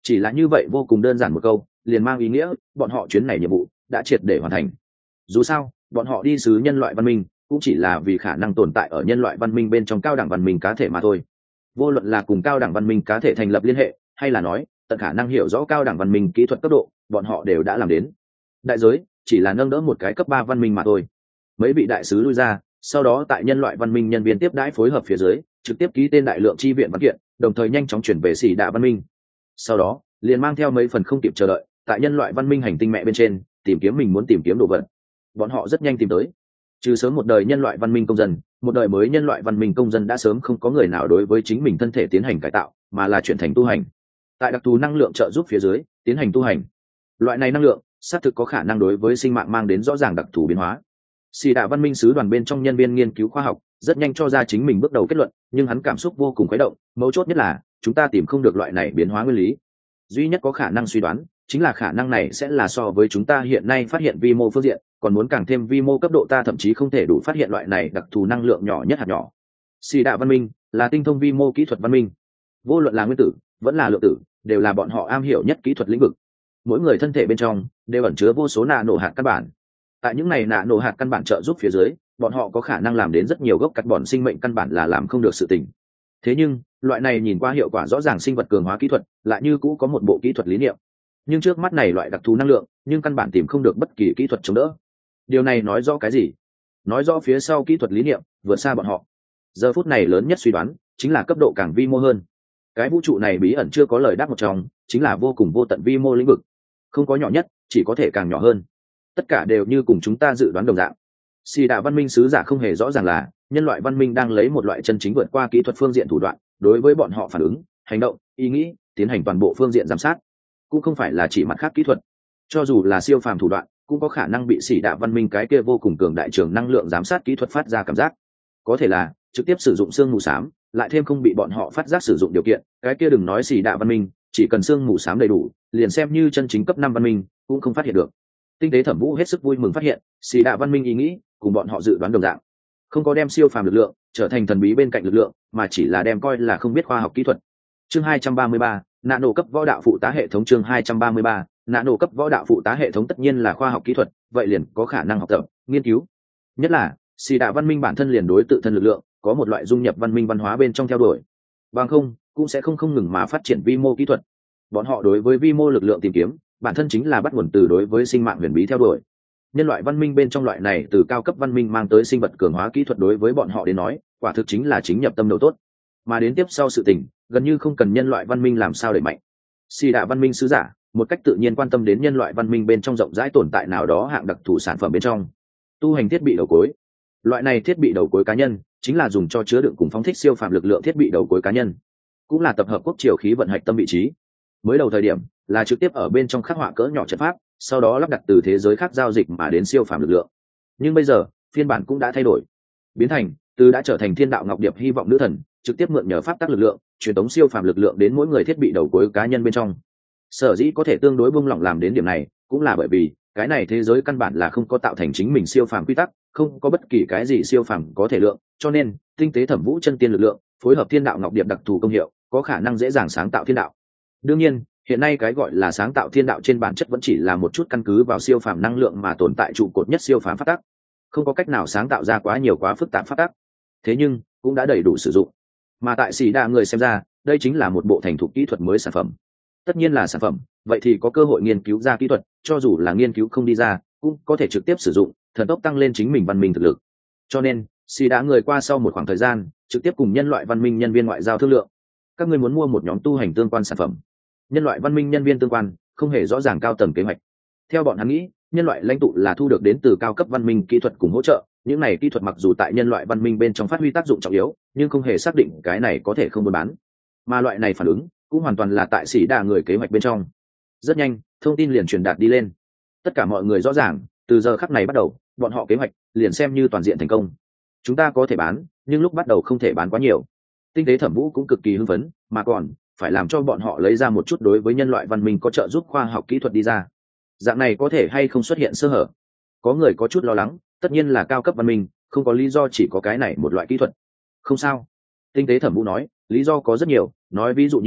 Chỉ là như vậy vô cùng đơn giản một câu liền mang ý nghĩa bọn họ chuyến này nhiệm vụ đã triệt để hoàn thành. Dù sao bọn họ đi xứ nhân loại văn minh cũng chỉ là vì khả năng tồn tại ở nhân loại văn minh bên trong cao đẳng văn minh cá thể mà thôi. Vô luận là cùng cao đẳng văn minh cá thể thành lập liên hệ hay là nói tận khả năng hiểu rõ cao đẳng văn minh kỹ thuật cấp độ, bọn họ đều đã làm đến. Đại giới chỉ là nâng đỡ một cái cấp ba văn minh mà thôi. Mấy vị đại sứ lui ra, sau đó tại nhân loại văn minh nhân viên tiếp đãi phối hợp phía dưới trực tiếp ký tên đại lượng chi viện văn kiện, đồng thời nhanh chóng chuyển về xỉ đạ văn minh. Sau đó liền mang theo mấy phần không kịp chờ đợi tại nhân loại văn minh hành tinh mẹ bên trên tìm kiếm mình muốn tìm kiếm đồ vật. Bọn họ rất nhanh tìm tới. Trừ sớm một đời nhân loại văn minh công dân, một đời mới nhân loại văn minh công dân đã sớm không có người nào đối với chính mình thân thể tiến hành cải tạo, mà là chuyển thành tu hành. Tại đặc thù năng lượng trợ giúp phía dưới tiến hành tu hành. Loại này năng lượng xác thực có khả năng đối với sinh mạng mang đến rõ ràng đặc thù biến hóa. Xì đạ văn minh sứ đoàn bên trong nhân viên nghiên cứu khoa học rất nhanh cho ra chính mình bước đầu kết luận, nhưng hắn cảm xúc vô cùng khuấy động. Mấu chốt nhất là chúng ta tìm không được loại này biến hóa nguyên lý. Duy nhất có khả năng suy đoán chính là khả năng này sẽ là so với chúng ta hiện nay phát hiện vi mô phương diện còn muốn càng thêm vi mô cấp độ, ta thậm chí không thể đủ phát hiện loại này đặc thù năng lượng nhỏ nhất hạt nhỏ. Xì đạ văn minh là tinh thông vi mô kỹ thuật văn minh, vô luận là nguyên tử vẫn là lượng tử đều là bọn họ am hiểu nhất kỹ thuật lĩnh vực. Mỗi người thân thể bên trong đều ẩn chứa vô số nạ nổ hạt căn bản. Tại những này nạ nổ hạt căn bản trợ giúp phía dưới, bọn họ có khả năng làm đến rất nhiều gốc cắt bọn sinh mệnh căn bản là làm không được sự tình. Thế nhưng loại này nhìn qua hiệu quả rõ ràng sinh vật cường hóa kỹ thuật lại như cũ có một bộ kỹ thuật lý niệm. Nhưng trước mắt này loại đặc thù năng lượng nhưng căn bản tìm không được bất kỳ kỹ thuật chống đỡ. Điều này nói rõ cái gì? Nói rõ phía sau kỹ thuật lý niệm vượt xa bọn họ. Giờ phút này lớn nhất suy đoán chính là cấp độ càng vi mô hơn. Cái vũ trụ này bí ẩn chưa có lời đáp một trong, chính là vô cùng vô tận vi mô lĩnh vực. Không có nhỏ nhất, chỉ có thể càng nhỏ hơn. Tất cả đều như cùng chúng ta dự đoán đồng dạng. Xì đạ văn minh sứ giả không hề rõ ràng là nhân loại văn minh đang lấy một loại chân chính vượt qua kỹ thuật phương diện thủ đoạn đối với bọn họ phản ứng, hành động, ý nghĩ tiến hành toàn bộ phương diện giám sát, cũng không phải là chỉ mặt khác kỹ thuật. Cho dù là siêu phàm thủ đoạn cũng có khả năng bị xỉ đạ văn minh cái kia vô cùng cường đại trường năng lượng giám sát kỹ thuật phát ra cảm giác. Có thể là trực tiếp sử dụng xương mù xám, lại thêm không bị bọn họ phát giác sử dụng điều kiện, cái kia đừng nói xỉ đạ văn minh, chỉ cần xương mù xám đầy đủ liền xem như chân chính cấp năm văn minh cũng không phát hiện được. Tinh tế Thẩm Vũ hết sức vui mừng phát hiện xỉ đạ văn minh ý nghĩ cùng bọn họ dự đoán đồng dạng, không có đem siêu phàm lực lượng trở thành thần bí bên cạnh lực lượng, mà chỉ là đem coi là không biết khoa học kỹ thuật. Chương hai trăm ba mươi ba, nano cấp võ đạo phụ tá hệ thống. Chương hai trăm ba mươi ba, nano cấp võ đạo phụ tá hệ thống tất nhiên là khoa học kỹ thuật, vậy liền có khả năng học tập, nghiên cứu. Nhất là, xì đạ văn minh bản thân liền đối tự thân lực lượng có một loại dung nhập văn minh văn hóa bên trong theo đuổi. Bằng không, cũng sẽ không không ngừng mà phát triển vi mô kỹ thuật. Bọn họ đối với vi mô lực lượng tìm kiếm, bản thân chính là bắt nguồn từ đối với sinh mạng huyền bí theo đuổi. Nhân loại văn minh bên trong loại này từ cao cấp văn minh mang tới sinh vật cường hóa kỹ thuật đối với bọn họ đến nói, quả thực chính là chính nhập tâm đầu tốt. Mà đến tiếp sau sự tình, gần như không cần nhân loại văn minh làm sao để mạnh. Xì đạ văn minh sứ giả, một cách tự nhiên quan tâm đến nhân loại văn minh bên trong rộng rãi tồn tại nào đó hạng đặc thù sản phẩm bên trong. Tu hành thiết bị đầu cuối. Loại này thiết bị đầu cuối cá nhân, chính là dùng cho chứa đựng cùng phóng thích siêu phàm lực lượng thiết bị đầu cuối cá nhân, cũng là tập hợp quốc triều khí vận hạch tâm vị trí. Mới đầu thời điểm, là trực tiếp ở bên trong khắc họa cỡ nhỏ trận pháp, sau đó lắp đặt từ thế giới khác giao dịch mà đến siêu phàm lực lượng. Nhưng bây giờ phiên bản cũng đã thay đổi, biến thành từ đã trở thành thiên đạo ngọc điệp hy vọng nữ thần, trực tiếp mượn nhờ pháp tắc lực lượng truyền tống siêu phàm lực lượng đến mỗi người thiết bị đầu cuối cá nhân bên trong. Sở dĩ có thể tương đối buông lỏng làm đến điểm này, cũng là bởi vì cái này thế giới căn bản là không có tạo thành chính mình siêu phàm quy tắc, không có bất kỳ cái gì siêu phàm có thể lượng, cho nên tinh tế Thẩm Vũ chân tiên lực lượng phối hợp thiên đạo ngọc điệp đặc thù công hiệu, có khả năng dễ dàng sáng tạo thiên đạo. Đương nhiên, hiện nay cái gọi là sáng tạo thiên đạo trên bản chất vẫn chỉ là một chút căn cứ vào siêu phàm năng lượng mà tồn tại trụ cột nhất siêu phàm pháp tắc, không có cách nào sáng tạo ra quá nhiều quá phức tạp pháp tắc. Thế nhưng cũng đã đầy đủ sử dụng. Mà tại xì đa người xem ra, đây chính là một bộ thành thục kỹ thuật mới sản phẩm. Tất nhiên là sản phẩm, vậy thì có cơ hội nghiên cứu ra kỹ thuật, cho dù là nghiên cứu không đi ra, cũng có thể trực tiếp sử dụng, thần tốc tăng lên chính mình văn minh thực lực. Cho nên, xì đa người qua sau một khoảng thời gian, trực tiếp cùng nhân loại văn minh nhân viên ngoại giao thương lượng. Các ngươi muốn mua một nhóm tu hành tương quan sản phẩm. Nhân loại văn minh nhân viên tương quan không hề rõ ràng cao tầng kế hoạch. Theo bọn hắn nghĩ, nhân loại lãnh tụ là thu được đến từ cao cấp văn minh kỹ thuật cùng hỗ trợ, những này kỹ thuật mặc dù tại nhân loại văn minh bên trong phát huy tác dụng trọng yếu, nhưng không hề xác định cái này có thể không buôn bán. Mà loại này phản ứng cũng hoàn toàn là tại sĩ đa người kế hoạch bên trong. Rất nhanh, thông tin liền truyền đạt đi lên. Tất cả mọi người rõ ràng, từ giờ khắc này bắt đầu, bọn họ kế hoạch liền xem như toàn diện thành công. Chúng ta có thể bán, nhưng lúc bắt đầu không thể bán quá nhiều. Tinh tế Thẩm Vũ cũng cực kỳ hưng phấn, mà còn phải làm cho bọn họ lấy ra một chút đối với nhân loại văn minh có trợ giúp khoa học kỹ thuật đi ra. Dạng này có thể hay không xuất hiện sơ hở. Có người có chút lo lắng, tất nhiên là cao cấp văn minh, không có lý do chỉ có cái này một loại kỹ thuật. Không sao. Tinh tế Thẩm Vũ nói, lý do có rất nhiều, nói ví dụ như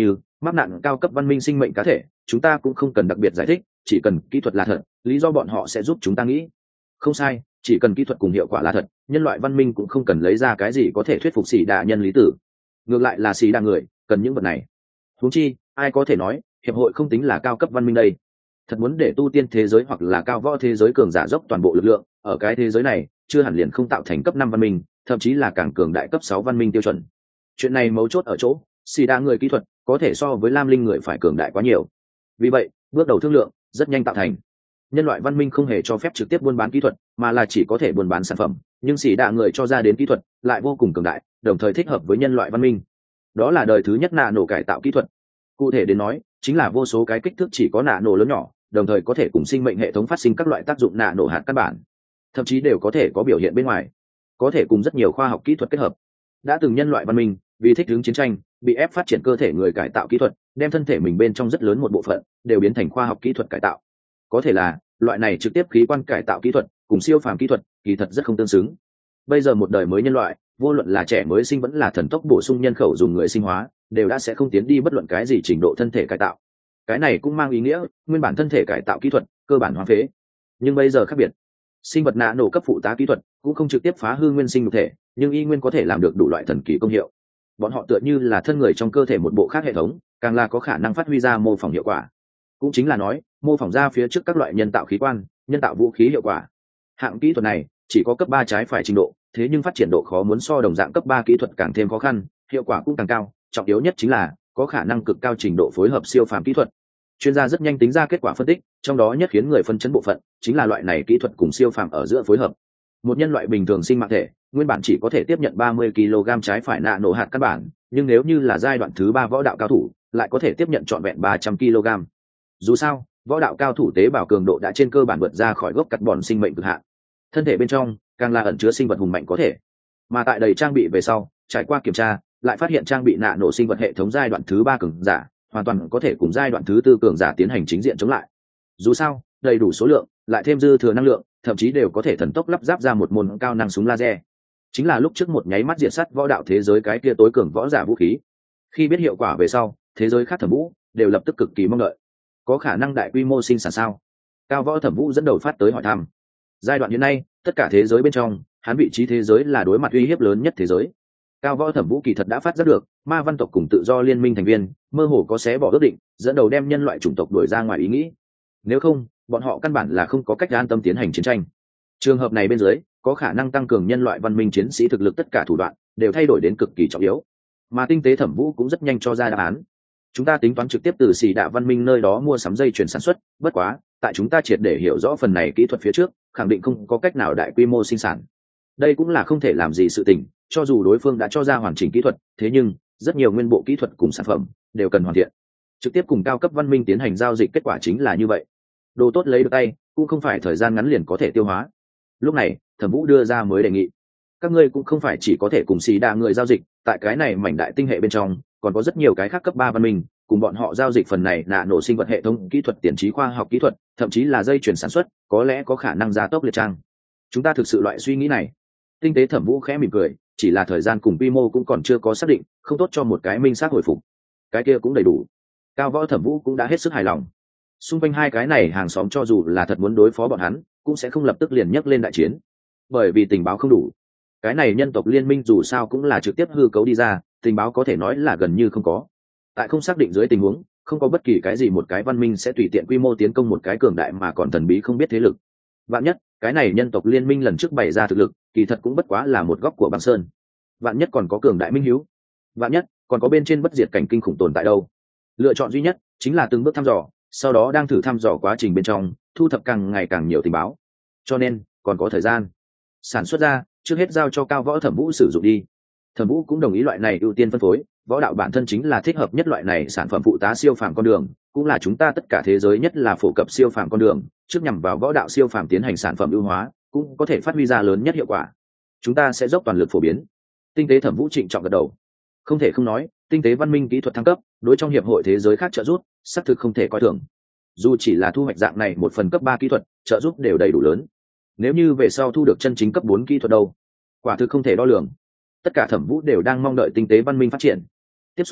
mắc nạn cao cấp văn minh sinh mệnh cá thể, chúng ta cũng không cần đặc biệt giải thích, chỉ cần kỹ thuật là thật, lý do bọn họ sẽ giúp chúng ta nghĩ. Không sai, chỉ cần kỹ thuật cùng hiệu quả là thật, nhân loại văn minh cũng không cần lấy ra cái gì có thể thuyết phục xì đa nhân lý tử. Ngược lại là xì đa người cần những vật này. Huống chi, ai có thể nói hiệp hội không tính là cao cấp văn minh đây. Thật muốn để tu tiên thế giới hoặc là cao võ thế giới cường giả dốc toàn bộ lực lượng, ở cái thế giới này chưa hẳn liền không tạo thành cấp năm văn minh, thậm chí là càng cường đại cấp sáu văn minh tiêu chuẩn. Chuyện này mấu chốt ở chỗ xì đa người kỹ thuật có thể so với lam linh người phải cường đại quá nhiều. Vì vậy bước đầu thương lượng rất nhanh tạo thành. Nhân loại văn minh không hề cho phép trực tiếp buôn bán kỹ thuật, mà là chỉ có thể buôn bán sản phẩm, nhưng xì đa người cho ra đến kỹ thuật lại vô cùng cường đại, đồng thời thích hợp với nhân loại văn minh. Đó là đời thứ nhất nạ nổ cải tạo kỹ thuật. Cụ thể đến nói chính là vô số cái kích thước chỉ có nạ nổ lớn nhỏ, đồng thời có thể cùng sinh mệnh hệ thống phát sinh các loại tác dụng nạ nổ hạt căn bản, thậm chí đều có thể có biểu hiện bên ngoài, có thể cùng rất nhiều khoa học kỹ thuật kết hợp. Đã từng nhân loại văn minh vì thích ứng chiến tranh, bị ép phát triển cơ thể người cải tạo kỹ thuật, đem thân thể mình bên trong rất lớn một bộ phận đều biến thành khoa học kỹ thuật cải tạo. Có thể là loại này trực tiếp khí quan cải tạo kỹ thuật cùng siêu phàm kỹ thuật kỳ thật rất không tương xứng. Bây giờ một đời mới nhân loại, vô luận là trẻ mới sinh vẫn là thần tốc bổ sung nhân khẩu dùng người sinh hóa, đều đã sẽ không tiến đi bất luận cái gì trình độ thân thể cải tạo. Cái này cũng mang ý nghĩa nguyên bản thân thể cải tạo kỹ thuật cơ bản hóa phế. Nhưng bây giờ khác biệt, sinh vật nạ nổ cấp phụ tá kỹ thuật cũng không trực tiếp phá hư nguyên sinh nhục thể, nhưng y nguyên có thể làm được đủ loại thần kỳ công hiệu. Bọn họ tựa như là thân người trong cơ thể một bộ khác hệ thống, càng là có khả năng phát huy ra mô phỏng hiệu quả. Cũng chính là nói mô phỏng ra phía trước các loại nhân tạo khí quan, nhân tạo vũ khí hiệu quả. Hạng kỹ thuật này chỉ có cấp ba trái phải trình độ, thế nhưng phát triển độ khó muốn so đồng dạng cấp ba kỹ thuật càng thêm khó khăn, hiệu quả cũng càng cao. Trọng yếu nhất chính là có khả năng cực cao trình độ phối hợp siêu phàm kỹ thuật. Chuyên gia rất nhanh tính ra kết quả phân tích, trong đó nhất khiến người phân chấn bộ phận chính là loại này kỹ thuật cùng siêu phàm ở giữa phối hợp. Một nhân loại bình thường sinh mạng thể nguyên bản chỉ có thể tiếp nhận ba mươi ki lô gam trái phải nạ nổ hạt căn bản, nhưng nếu như là giai đoạn thứ ba võ đạo cao thủ lại có thể tiếp nhận trọn vẹn ba trăm ki lô gam. Dù sao võ đạo cao thủ tế bào cường độ đã trên cơ bản vượt ra khỏi gốc carbon sinh mệnh cực hạn, thân thể bên trong càng là ẩn chứa sinh vật hùng mạnh có thể. Mà tại đầy trang bị về sau, trải qua kiểm tra lại phát hiện trang bị nạ nổ sinh vật hệ thống giai đoạn thứ ba cường giả hoàn toàn có thể cùng giai đoạn thứ tư cường giả tiến hành chính diện chống lại. Dù sao đầy đủ số lượng lại thêm dư thừa năng lượng, thậm chí đều có thể thần tốc lắp ráp ra một môn cao năng súng laser, chính là lúc trước một nháy mắt diệt sát võ đạo thế giới cái kia tối cường võ giả vũ khí. Khi biết hiệu quả về sau, thế giới khác Thẩm Vũ đều lập tức cực kỳ mong đợi. Có khả năng đại quy mô sinh sản sao? Cao võ Thẩm Vũ dẫn đầu phát tới hỏi thăm. Giai đoạn hiện nay tất cả thế giới bên trong, hắn vị trí thế giới là đối mặt uy hiếp lớn nhất thế giới. Cao võ Thẩm Vũ kỳ thật đã phát giác được ma văn tộc cùng tự do liên minh thành viên mơ hồ có xé bỏ ước định, dẫn đầu đem nhân loại chủng tộc đuổi ra ngoài ý nghĩ. Nếu không bọn họ căn bản là không có cách an tâm tiến hành chiến tranh. Trường hợp này bên dưới có khả năng tăng cường nhân loại văn minh chiến sĩ thực lực, tất cả thủ đoạn đều thay đổi đến cực kỳ trọng yếu. Mà tinh tế Thẩm Vũ cũng rất nhanh cho ra đáp án. Chúng ta tính toán trực tiếp từ xì đạ văn minh nơi đó mua sắm dây chuyền sản xuất, bất quá tại chúng ta triệt để hiểu rõ phần này kỹ thuật phía trước, khẳng định không có cách nào đại quy mô sinh sản. Đây cũng là không thể làm gì sự tình, cho dù đối phương đã cho ra hoàn chỉnh kỹ thuật, thế nhưng rất nhiều nguyên bộ kỹ thuật cùng sản phẩm đều cần hoàn thiện. Trực tiếp cùng cao cấp văn minh tiến hành giao dịch, kết quả chính là như vậy. Đồ tốt lấy được tay cũng không phải thời gian ngắn liền có thể tiêu hóa. Lúc này Thẩm Vũ đưa ra mới đề nghị, các ngươi cũng không phải chỉ có thể cùng xì đa người giao dịch, tại cái này mảnh đại tinh hệ bên trong còn có rất nhiều cái khác cấp ba văn minh, cùng bọn họ giao dịch phần này nạ nổ sinh vật hệ thống kỹ thuật, tiền trí khoa học kỹ thuật, thậm chí là dây chuyển sản xuất, có lẽ có khả năng gia tốc liệt trang. Chúng ta thực sự loại suy nghĩ này. Tinh tế Thẩm Vũ khẽ mỉm cười, chỉ là thời gian cùng quy mô cũng còn chưa có xác định, không tốt cho một cái minh xác hồi phục. Cái kia cũng đầy đủ. Cao võ Thẩm Vũ cũng đã hết sức hài lòng. Xung quanh hai cái này hàng xóm cho dù là thật muốn đối phó bọn hắn, cũng sẽ không lập tức liền nhấc lên đại chiến, bởi vì tình báo không đủ. Cái này nhân tộc liên minh dù sao cũng là trực tiếp hư cấu đi ra, tình báo có thể nói là gần như không có. Tại không xác định dưới tình huống, không có bất kỳ cái gì một cái văn minh sẽ tùy tiện quy mô tiến công một cái cường đại mà còn thần bí không biết thế lực. Vạn nhất cái này nhân tộc liên minh lần trước bày ra thực lực kỳ thật cũng bất quá là một góc của băng sơn. Vạn nhất còn có cường đại minh hiếu, vạn nhất còn có bên trên bất diệt cảnh kinh khủng tồn tại đâu. Lựa chọn duy nhất chính là từng bước thăm dò, sau đó đang thử thăm dò quá trình bên trong thu thập càng ngày càng nhiều tình báo. Cho nên còn có thời gian sản xuất ra, trước hết giao cho Cao võ Thẩm Vũ sử dụng đi. Thẩm Vũ cũng đồng ý loại này ưu tiên phân phối, võ đạo bản thân chính là thích hợp nhất loại này sản phẩm phụ tá siêu phàm con đường, cũng là chúng ta tất cả thế giới nhất là phổ cập siêu phàm con đường, trước nhằm vào võ đạo siêu phàm tiến hành sản phẩm ưu hóa, cũng có thể phát huy ra lớn nhất hiệu quả. Chúng ta sẽ dốc toàn lực phổ biến. Tinh tế Thẩm Vũ trịnh trọng gật đầu. Không thể không nói, tinh tế văn minh kỹ thuật thăng cấp đối trong hiệp hội thế giới khác trợ giúp xác thực không thể coi thường. Dù chỉ là thu hoạch dạng này một phần cấp ba kỹ thuật, trợ giúp đều đầy đủ lớn. Nếu như về sau thu được chân chính cấp bốn kỹ thuật đâu, quả thực không thể đo lường. Tất cả Thẩm Vũ đều đang mong đợi tinh tế văn minh phát triển. Tiếp xuống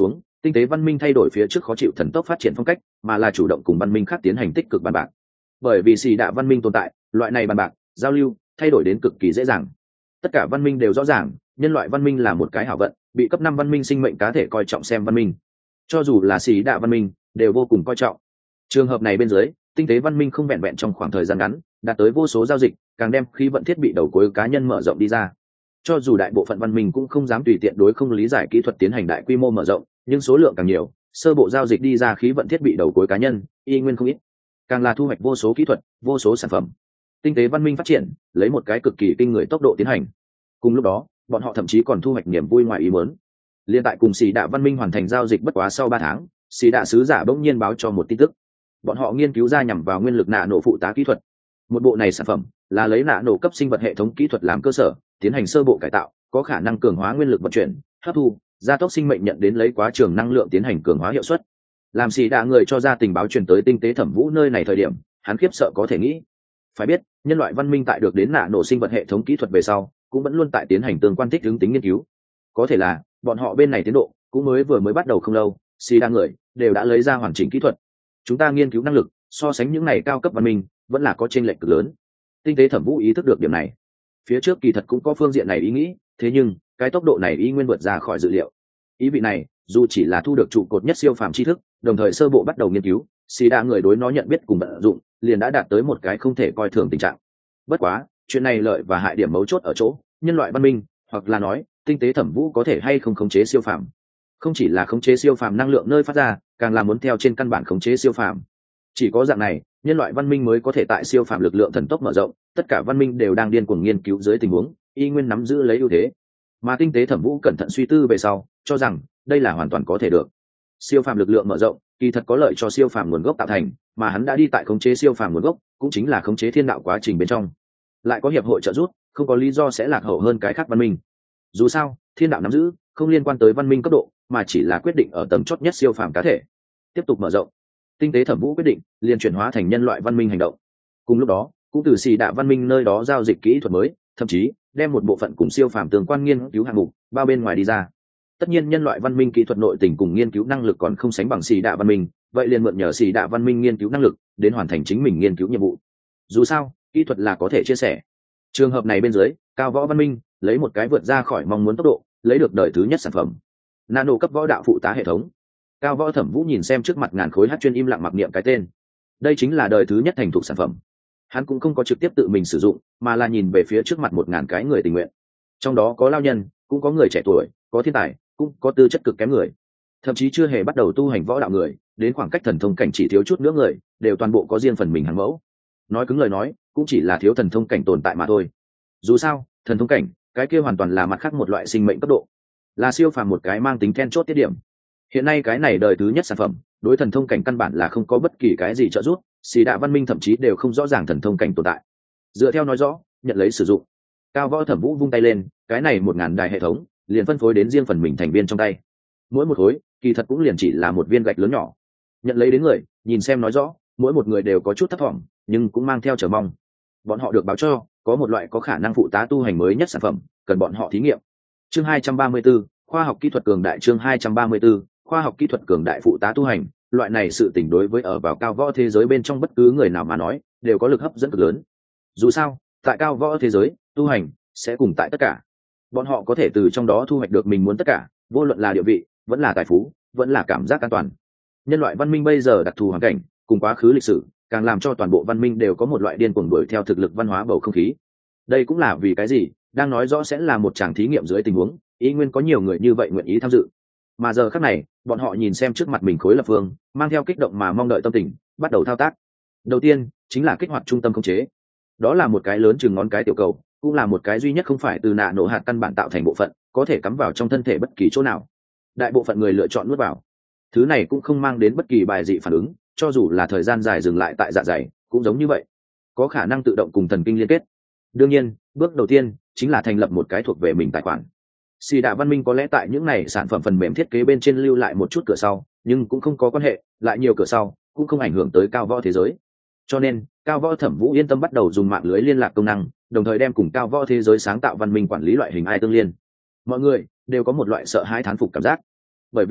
Tinh tế văn minh thay đổi phía trước khó chịu thần tốc phát triển phong cách, mà là chủ động cùng văn minh khác tiến hành tích cực bàn bạc. Bởi vì xì đạ văn minh tồn tại, loại này bàn bạc, giao lưu, thay đổi đến cực kỳ dễ dàng. Tất cả văn minh đều rõ ràng, nhân loại văn minh là một cái hảo vận, bị cấp năm văn minh sinh mệnh cá thể coi trọng xem văn minh. Cho dù là xì đạ văn minh, đều vô cùng coi trọng. Trường hợp này bên dưới, tinh tế văn minh không vẹn vẹn trong khoảng thời gian ngắn, đạt tới vô số giao dịch, càng đem khí vận thiết bị đầu cuối cá nhân mở rộng đi ra. Cho dù đại bộ phận văn minh cũng không dám tùy tiện đối không lý giải kỹ thuật tiến hành đại quy mô mở rộng, nhưng số lượng càng nhiều, sơ bộ giao dịch đi ra khí vận thiết bị đầu cuối cá nhân y nguyên không ít, càng là thu hoạch vô số kỹ thuật, vô số sản phẩm. Tinh tế văn minh phát triển lấy một cái cực kỳ kinh người tốc độ tiến hành. Cùng lúc đó, bọn họ thậm chí còn thu hoạch niềm vui ngoài ý muốn. Liên tại cùng xì đạ văn minh hoàn thành giao dịch bất quá sau ba tháng, xì đạ sứ giả bỗng nhiên báo cho một tin tức. Bọn họ nghiên cứu ra nhằm vào nguyên lực nạ nổ phụ tá kỹ thuật. Một bộ này sản phẩm là lấy nạ nổ cấp sinh vật hệ thống kỹ thuật làm cơ sở, tiến hành sơ bộ cải tạo, có khả năng cường hóa nguyên lực vận chuyển, hấp thu, gia tốc sinh mệnh nhận đến lấy quá trường năng lượng tiến hành cường hóa hiệu suất. Làm xì đạ người cho ra tình báo truyền tới tinh tế thẩm vũ nơi này thời điểm, hắn khiếp sợ có thể nghĩ. Phải biết, nhân loại văn minh tại được đến nạ nổ sinh vật hệ thống kỹ thuật về sau, cũng vẫn luôn tại tiến hành tương quan thích ứng tính nghiên cứu. Có thể là, bọn họ bên này tiến độ cũng mới vừa mới bắt đầu không lâu, xì đạ người đều đã lấy ra hoàn chỉnh kỹ thuật. Chúng ta nghiên cứu năng lực, so sánh những này cao cấp văn minh, vẫn là có chênh lệch cực lớn. Tinh tế thẩm vũ ý thức được điểm này. Phía trước kỳ thật cũng có phương diện này ý nghĩ, thế nhưng cái tốc độ này y nguyên vượt ra khỏi dự liệu. Ý vị này, dù chỉ là thu được trụ cột nhất siêu phàm tri thức, đồng thời sơ bộ bắt đầu nghiên cứu, xì đa người đối nó nhận biết cùng vận dụng, liền đã đạt tới một cái không thể coi thường tình trạng. Bất quá, chuyện này lợi và hại điểm mấu chốt ở chỗ, nhân loại văn minh, hoặc là nói, tinh tế thẩm vũ có thể hay không khống chế siêu phàm. Không chỉ là khống chế siêu phàm năng lượng nơi phát ra, càng là muốn theo trên căn bản khống chế siêu phàm. Chỉ có dạng này, nhân loại văn minh mới có thể tại siêu phàm lực lượng thần tốc mở rộng, tất cả văn minh đều đang điên cuồng nghiên cứu dưới tình huống, y nguyên nắm giữ lấy ưu thế. Mà tinh tế thẩm vũ cẩn thận suy tư về sau, cho rằng đây là hoàn toàn có thể được. Siêu phàm lực lượng mở rộng, kỳ thật có lợi cho siêu phàm nguồn gốc tạo thành, mà hắn đã đi tại khống chế siêu phàm nguồn gốc, cũng chính là khống chế thiên đạo quá trình bên trong. Lại có hiệp hội trợ giúp, không có lý do sẽ lạc hậu hơn cái khác văn minh. Dù sao, thiên đạo nắm giữ, không liên quan tới văn minh cấp độ, mà chỉ là quyết định ở tầng chót nhất siêu phàm cá thể. Tiếp tục mở rộng. Tinh tế thẩm vũ quyết định, liền chuyển hóa thành nhân loại văn minh hành động. Cùng lúc đó, cũng từ xì đạ văn minh nơi đó giao dịch kỹ thuật mới, thậm chí đem một bộ phận cùng siêu phàm tương quan nghiên cứu hạng mục bao bên ngoài đi ra. Tất nhiên nhân loại văn minh kỹ thuật nội tình cùng nghiên cứu năng lực còn không sánh bằng xì đạ văn minh, vậy liền mượn nhờ xì đạ văn minh nghiên cứu năng lực đến hoàn thành chính mình nghiên cứu nhiệm vụ. Dù sao, kỹ thuật là có thể chia sẻ. Trường hợp này bên dưới, cao võ văn minh lấy một cái vượt ra khỏi mong muốn tốc độ, lấy được đời thứ nhất sản phẩm nano cấp võ đạo phụ tá hệ thống. Cao võ thẩm vũ nhìn xem trước mặt ngàn khối hát chuyên im lặng mặc niệm cái tên. Đây chính là đời thứ nhất thành thục sản phẩm. Hắn cũng không có trực tiếp tự mình sử dụng, mà là nhìn về phía trước mặt một ngàn cái người tình nguyện. Trong đó có lao nhân, cũng có người trẻ tuổi, có thiên tài, cũng có tư chất cực kém người. Thậm chí chưa hề bắt đầu tu hành võ đạo người, đến khoảng cách thần thông cảnh chỉ thiếu chút nữa người, đều toàn bộ có riêng phần mình hàng mẫu. Nói cứng lời nói, cũng chỉ là thiếu thần thông cảnh tồn tại mà thôi. Dù sao, thần thông cảnh, cái kia hoàn toàn là mặt khác một loại sinh mệnh cấp độ, là siêu phàm một cái mang tính then chốt tiết điểm. Hiện nay cái này đời thứ nhất sản phẩm, đối thần thông cảnh căn bản là không có bất kỳ cái gì trợ giúp, xì đạ văn minh thậm chí đều không rõ ràng thần thông cảnh tồn tại. Dựa theo nói rõ, nhận lấy sử dụng. Cao võ thẩm vũ vung tay lên, cái này một ngàn đài hệ thống liền phân phối đến riêng phần mình thành viên trong tay. Mỗi một khối kỳ thật cũng liền chỉ là một viên gạch lớn nhỏ. Nhận lấy đến người, nhìn xem nói rõ, mỗi một người đều có chút thấp thỏm, nhưng cũng mang theo chờ mong. Bọn họ được báo cho có một loại có khả năng phụ tá tu hành mới nhất sản phẩm, cần bọn họ thí nghiệm. Chương hai trăm ba mươi 4, khoa học kỹ thuật cường đại. Chương hai trăm ba mươi 4, khoa học kỹ thuật cường đại phụ tá tu hành. Loại này sự tình đối với ở vào cao võ thế giới bên trong bất cứ người nào mà nói đều có lực hấp dẫn cực lớn. Dù sao, tại cao võ thế giới, tu hành sẽ cùng tại tất cả. Bọn họ có thể từ trong đó thu hoạch được mình muốn tất cả, vô luận là địa vị, vẫn là tài phú, vẫn là cảm giác an toàn. Nhân loại văn minh bây giờ đặc thù hoàn cảnh, cùng quá khứ lịch sử, càng làm cho toàn bộ văn minh đều có một loại điên cuồng đuổi theo thực lực văn hóa bầu không khí. Đây cũng là vì cái gì, đang nói rõ sẽ là một tràng thí nghiệm dưới tình huống, ý nguyên có nhiều người như vậy nguyện ý tham dự. Mà giờ khắc này, bọn họ nhìn xem trước mặt mình khối lập phương, mang theo kích động mà mong đợi tâm tình, bắt đầu thao tác. Đầu tiên, chính là kích hoạt trung tâm khống chế. Đó là một cái lớn chừng ngón cái tiểu cầu, cũng là một cái duy nhất không phải từ nạ nổ hạt căn bản tạo thành bộ phận, có thể cắm vào trong thân thể bất kỳ chỗ nào. Đại bộ phận người lựa chọn nuốt vào. Thứ này cũng không mang đến bất kỳ bài dị phản ứng, cho dù là thời gian dài dừng lại tại dạ dày, cũng giống như vậy. Có khả năng tự động cùng thần kinh liên kết. Đương nhiên, bước đầu tiên chính là thành lập một cái thuộc về mình tài khoản. Xì đạ văn minh có lẽ tại những này sản phẩm phần mềm thiết kế bên trên lưu lại một chút cửa sau, nhưng cũng không có quan hệ, lại nhiều cửa sau cũng không ảnh hưởng tới cao võ thế giới. Cho nên, cao võ thẩm vũ yên tâm bắt đầu dùng mạng lưới liên lạc công năng, đồng thời đem cùng cao võ thế giới sáng tạo văn minh quản lý loại hình ai tương liên. Mọi người đều có một loại sợ hãi thán phục cảm giác, bởi vì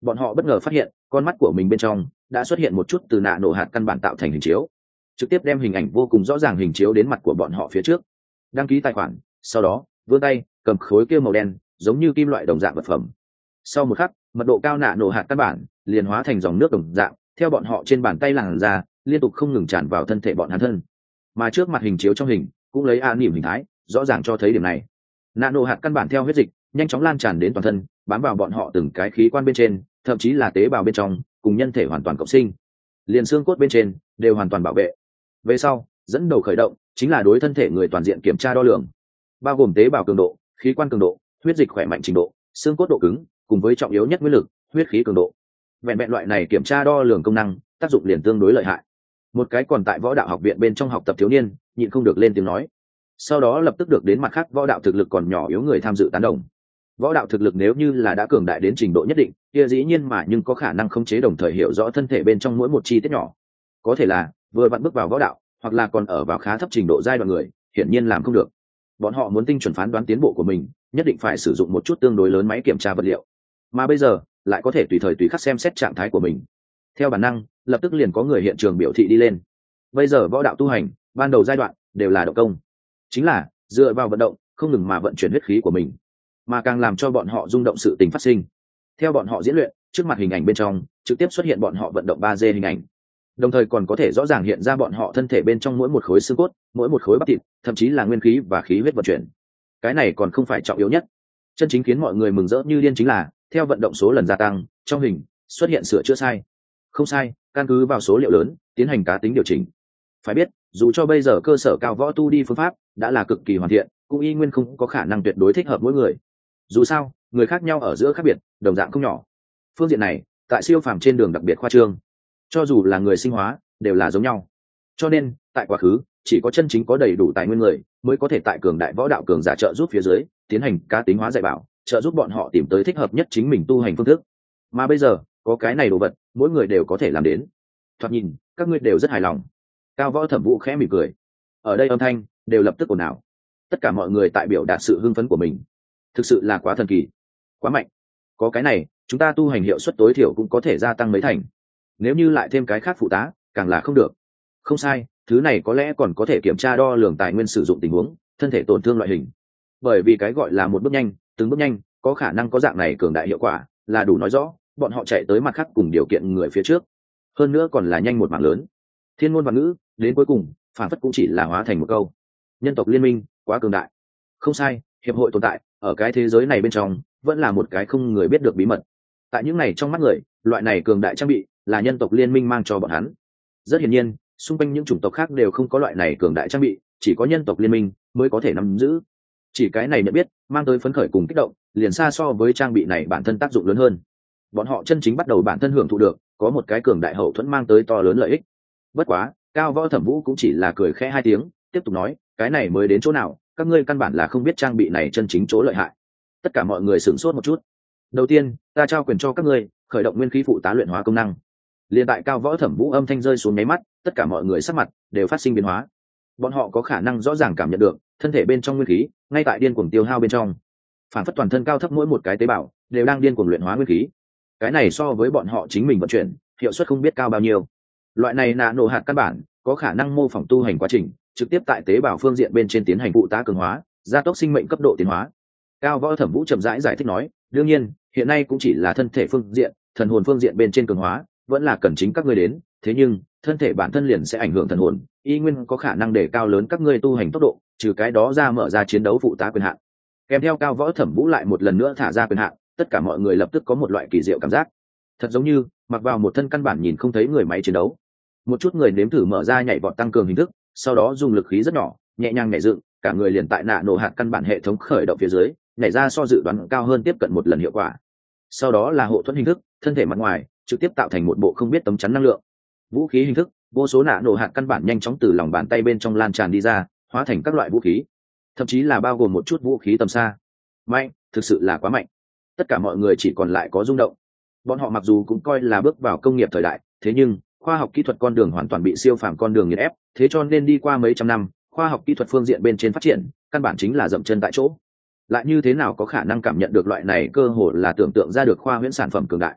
bọn họ bất ngờ phát hiện con mắt của mình bên trong đã xuất hiện một chút từ nạ nổ hạt căn bản tạo thành hình chiếu, trực tiếp đem hình ảnh vô cùng rõ ràng hình chiếu đến mặt của bọn họ phía trước. Đăng ký tài khoản, sau đó vươn tay cầm khối kia màu đen giống như kim loại đồng dạng vật phẩm. Sau một khắc, mật độ cao nạ nổ hạt căn bản liền hóa thành dòng nước đồng dạng theo bọn họ trên bàn tay làn ra, liên tục không ngừng tràn vào thân thể bọn hắn thân. Mà trước mặt hình chiếu trong hình cũng lấy a niệm hình thái rõ ràng cho thấy điểm này. Nạ nổ hạt căn bản theo huyết dịch nhanh chóng lan tràn đến toàn thân, bám vào bọn họ từng cái khí quan bên trên, thậm chí là tế bào bên trong, cùng nhân thể hoàn toàn cộng sinh, liền xương cốt bên trên đều hoàn toàn bảo vệ. Về sau, dẫn đầu khởi động chính là đối thân thể người toàn diện kiểm tra đo lường, bao gồm tế bào cường độ, khí quan cường độ, huyết dịch khỏe mạnh trình độ, xương cốt độ cứng, cùng với trọng yếu nhất nguyên lực, huyết khí cường độ. Vẹn vẹn loại này kiểm tra đo lường công năng, tác dụng liền tương đối lợi hại. Một cái còn tại võ đạo học viện bên trong học tập thiếu niên nhịn không được lên tiếng nói, sau đó lập tức được đến mặt khác võ đạo thực lực còn nhỏ yếu người tham dự tán đồng. Võ đạo thực lực nếu như là đã cường đại đến trình độ nhất định, kia dĩ nhiên mà nhưng có khả năng khống chế đồng thời hiểu rõ thân thể bên trong mỗi một chi tiết nhỏ. Có thể là vừa vặn bước vào võ đạo, hoặc là còn ở vào khá thấp trình độ giai đoạn người, hiển nhiên làm không được. Bọn họ muốn tinh chuẩn phán đoán tiến bộ của mình, nhất định phải sử dụng một chút tương đối lớn máy kiểm tra vật liệu, mà bây giờ lại có thể tùy thời tùy khắc xem xét trạng thái của mình. Theo bản năng, lập tức liền có người hiện trường biểu thị đi lên. Bây giờ võ đạo tu hành, ban đầu giai đoạn đều là động công, chính là dựa vào vận động, không ngừng mà vận chuyển huyết khí của mình, mà càng làm cho bọn họ rung động sự tình phát sinh. Theo bọn họ diễn luyện, trước mặt hình ảnh bên trong trực tiếp xuất hiện bọn họ vận động ba D hình ảnh, đồng thời còn có thể rõ ràng hiện ra bọn họ thân thể bên trong mỗi một khối xương cốt, mỗi một khối bắp thịt, thậm chí là nguyên khí và khí huyết vận chuyển. Cái này còn không phải trọng yếu nhất, chân chính khiến mọi người mừng rỡ như điên chính là theo vận động số lần gia tăng, trong hình xuất hiện sửa chữa sai, không sai, căn cứ vào số liệu lớn tiến hành cá tính điều chỉnh. Phải biết, dù cho bây giờ cơ sở cao võ tu đi phương pháp đã là cực kỳ hoàn thiện, cũng y nguyên không có khả năng tuyệt đối thích hợp mỗi người. Dù sao, người khác nhau ở giữa khác biệt, đồng dạng không nhỏ. Phương diện này, tại siêu phàm trên đường đặc biệt khoa trương, cho dù là người sinh hóa đều là giống nhau. Cho nên, tại quá khứ, chỉ có chân chính có đầy đủ tài nguyên người mới có thể tại cường đại võ đạo cường giả trợ giúp phía dưới tiến hành cá tính hóa dạy bảo, trợ giúp bọn họ tìm tới thích hợp nhất chính mình tu hành phương thức. Mà bây giờ, có cái này đồ vật, mỗi người đều có thể làm đến. Thoạt nhìn, các ngươi đều rất hài lòng. Cao Võ Thẩm Vũ khẽ mỉm cười. Ở đây âm thanh đều lập tức ồn ào. Tất cả mọi người tại biểu đạt sự hưng phấn của mình. Thực sự là quá thần kỳ, quá mạnh. Có cái này, chúng ta tu hành hiệu suất tối thiểu cũng có thể gia tăng mấy thành. Nếu như lại thêm cái khác phụ tá, càng là không được. Không sai, thứ này có lẽ còn có thể kiểm tra đo lường tài nguyên sử dụng tình huống, thân thể tổn thương loại hình. Bởi vì cái gọi là một bước nhanh, từng bước nhanh, có khả năng có dạng này cường đại hiệu quả, là đủ nói rõ, bọn họ chạy tới mặt khác cùng điều kiện người phía trước. Hơn nữa còn là nhanh một mảng lớn. Thiên ngôn và ngữ, đến cuối cùng, phản phất cũng chỉ là hóa thành một câu. Nhân tộc liên minh, quá cường đại. Không sai, hiệp hội tồn tại, ở cái thế giới này bên trong, vẫn là một cái không người biết được bí mật. Tại những này trong mắt người, loại này cường đại trang bị, là nhân tộc liên minh mang cho bọn hắn. Rất hiển nhiên, xung quanh những chủng tộc khác đều không có loại này cường đại trang bị, chỉ có nhân tộc liên minh mới có thể nắm giữ. Chỉ cái này nhận biết, mang tới phấn khởi cùng kích động, liền xa so với trang bị này bản thân tác dụng lớn hơn. Bọn họ chân chính bắt đầu bản thân hưởng thụ được, có một cái cường đại hậu thuẫn mang tới to lớn lợi ích. Bất quá, Cao Võ Thẩm Vũ cũng chỉ là cười khẽ hai tiếng, tiếp tục nói, cái này mới đến chỗ nào, các ngươi căn bản là không biết trang bị này chân chính chỗ lợi hại. Tất cả mọi người sửng sốt một chút. Đầu tiên, ta trao quyền cho các ngươi, khởi động nguyên khí phụ tá luyện hóa công năng. Liên tại Cao Võ Thẩm Vũ âm thanh rơi xuống nháy mắt, tất cả mọi người sắc mặt đều phát sinh biến hóa. Bọn họ có khả năng rõ ràng cảm nhận được, thân thể bên trong nguyên khí ngay tại điên cuồng tiêu hao bên trong, phản phất toàn thân cao thấp mỗi một cái tế bào đều đang điên cuồng luyện hóa nguyên khí. Cái này so với bọn họ chính mình vận chuyển, hiệu suất không biết cao bao nhiêu. Loại này nạ nổ hạt căn bản có khả năng mô phỏng tu hành quá trình, trực tiếp tại tế bào phương diện bên trên tiến hành phụ tá cường hóa, gia tốc sinh mệnh cấp độ tiến hóa. Cao Võ Thẩm Vũ chậm rãi giải, giải thích nói, đương nhiên, hiện nay cũng chỉ là thân thể phương diện, thần hồn phương diện bên trên cường hóa, vẫn là cần chính các ngươi đến, thế nhưng, thân thể bản thân liền sẽ ảnh hưởng thần hồn, y nguyên có khả năng để cao lớn các ngươi tu hành tốc độ, trừ cái đó ra mở ra chiến đấu phụ tá quyền hạn. Kèm theo Cao Võ Thẩm Vũ lại một lần nữa thả ra quyền hạn, tất cả mọi người lập tức có một loại kỳ diệu cảm giác, thật giống như mặc vào một thân căn bản nhìn không thấy người máy chiến đấu. Một chút người nếm thử mở ra nhảy vọt tăng cường hình thức, sau đó dùng lực khí rất nhỏ, nhẹ nhàng nhảy dựng, cả người liền tại nạ nổ hạt căn bản hệ thống khởi động phía dưới, nhảy ra so dự đoán cao hơn tiếp cận một lần hiệu quả. Sau đó là hộ thuẫn hình thức, thân thể mặt ngoài trực tiếp tạo thành một bộ không biết tấm chắn năng lượng. Vũ khí hình thức, vô số nạ nổ hạt căn bản nhanh chóng từ lòng bàn tay bên trong lan tràn đi ra, hóa thành các loại vũ khí, thậm chí là bao gồm một chút vũ khí tầm xa. Mạnh, thực sự là quá mạnh. Tất cả mọi người chỉ còn lại có rung động. Bọn họ mặc dù cũng coi là bước vào công nghiệp thời đại, thế nhưng khoa học kỹ thuật con đường hoàn toàn bị siêu phàm con đường nghiền ép, thế cho nên đi qua mấy trăm năm, khoa học kỹ thuật phương diện bên trên phát triển, căn bản chính là dậm chân tại chỗ. Lại như thế nào có khả năng cảm nhận được loại này cơ hồ là tưởng tượng ra được khoa huyễn sản phẩm cường đại.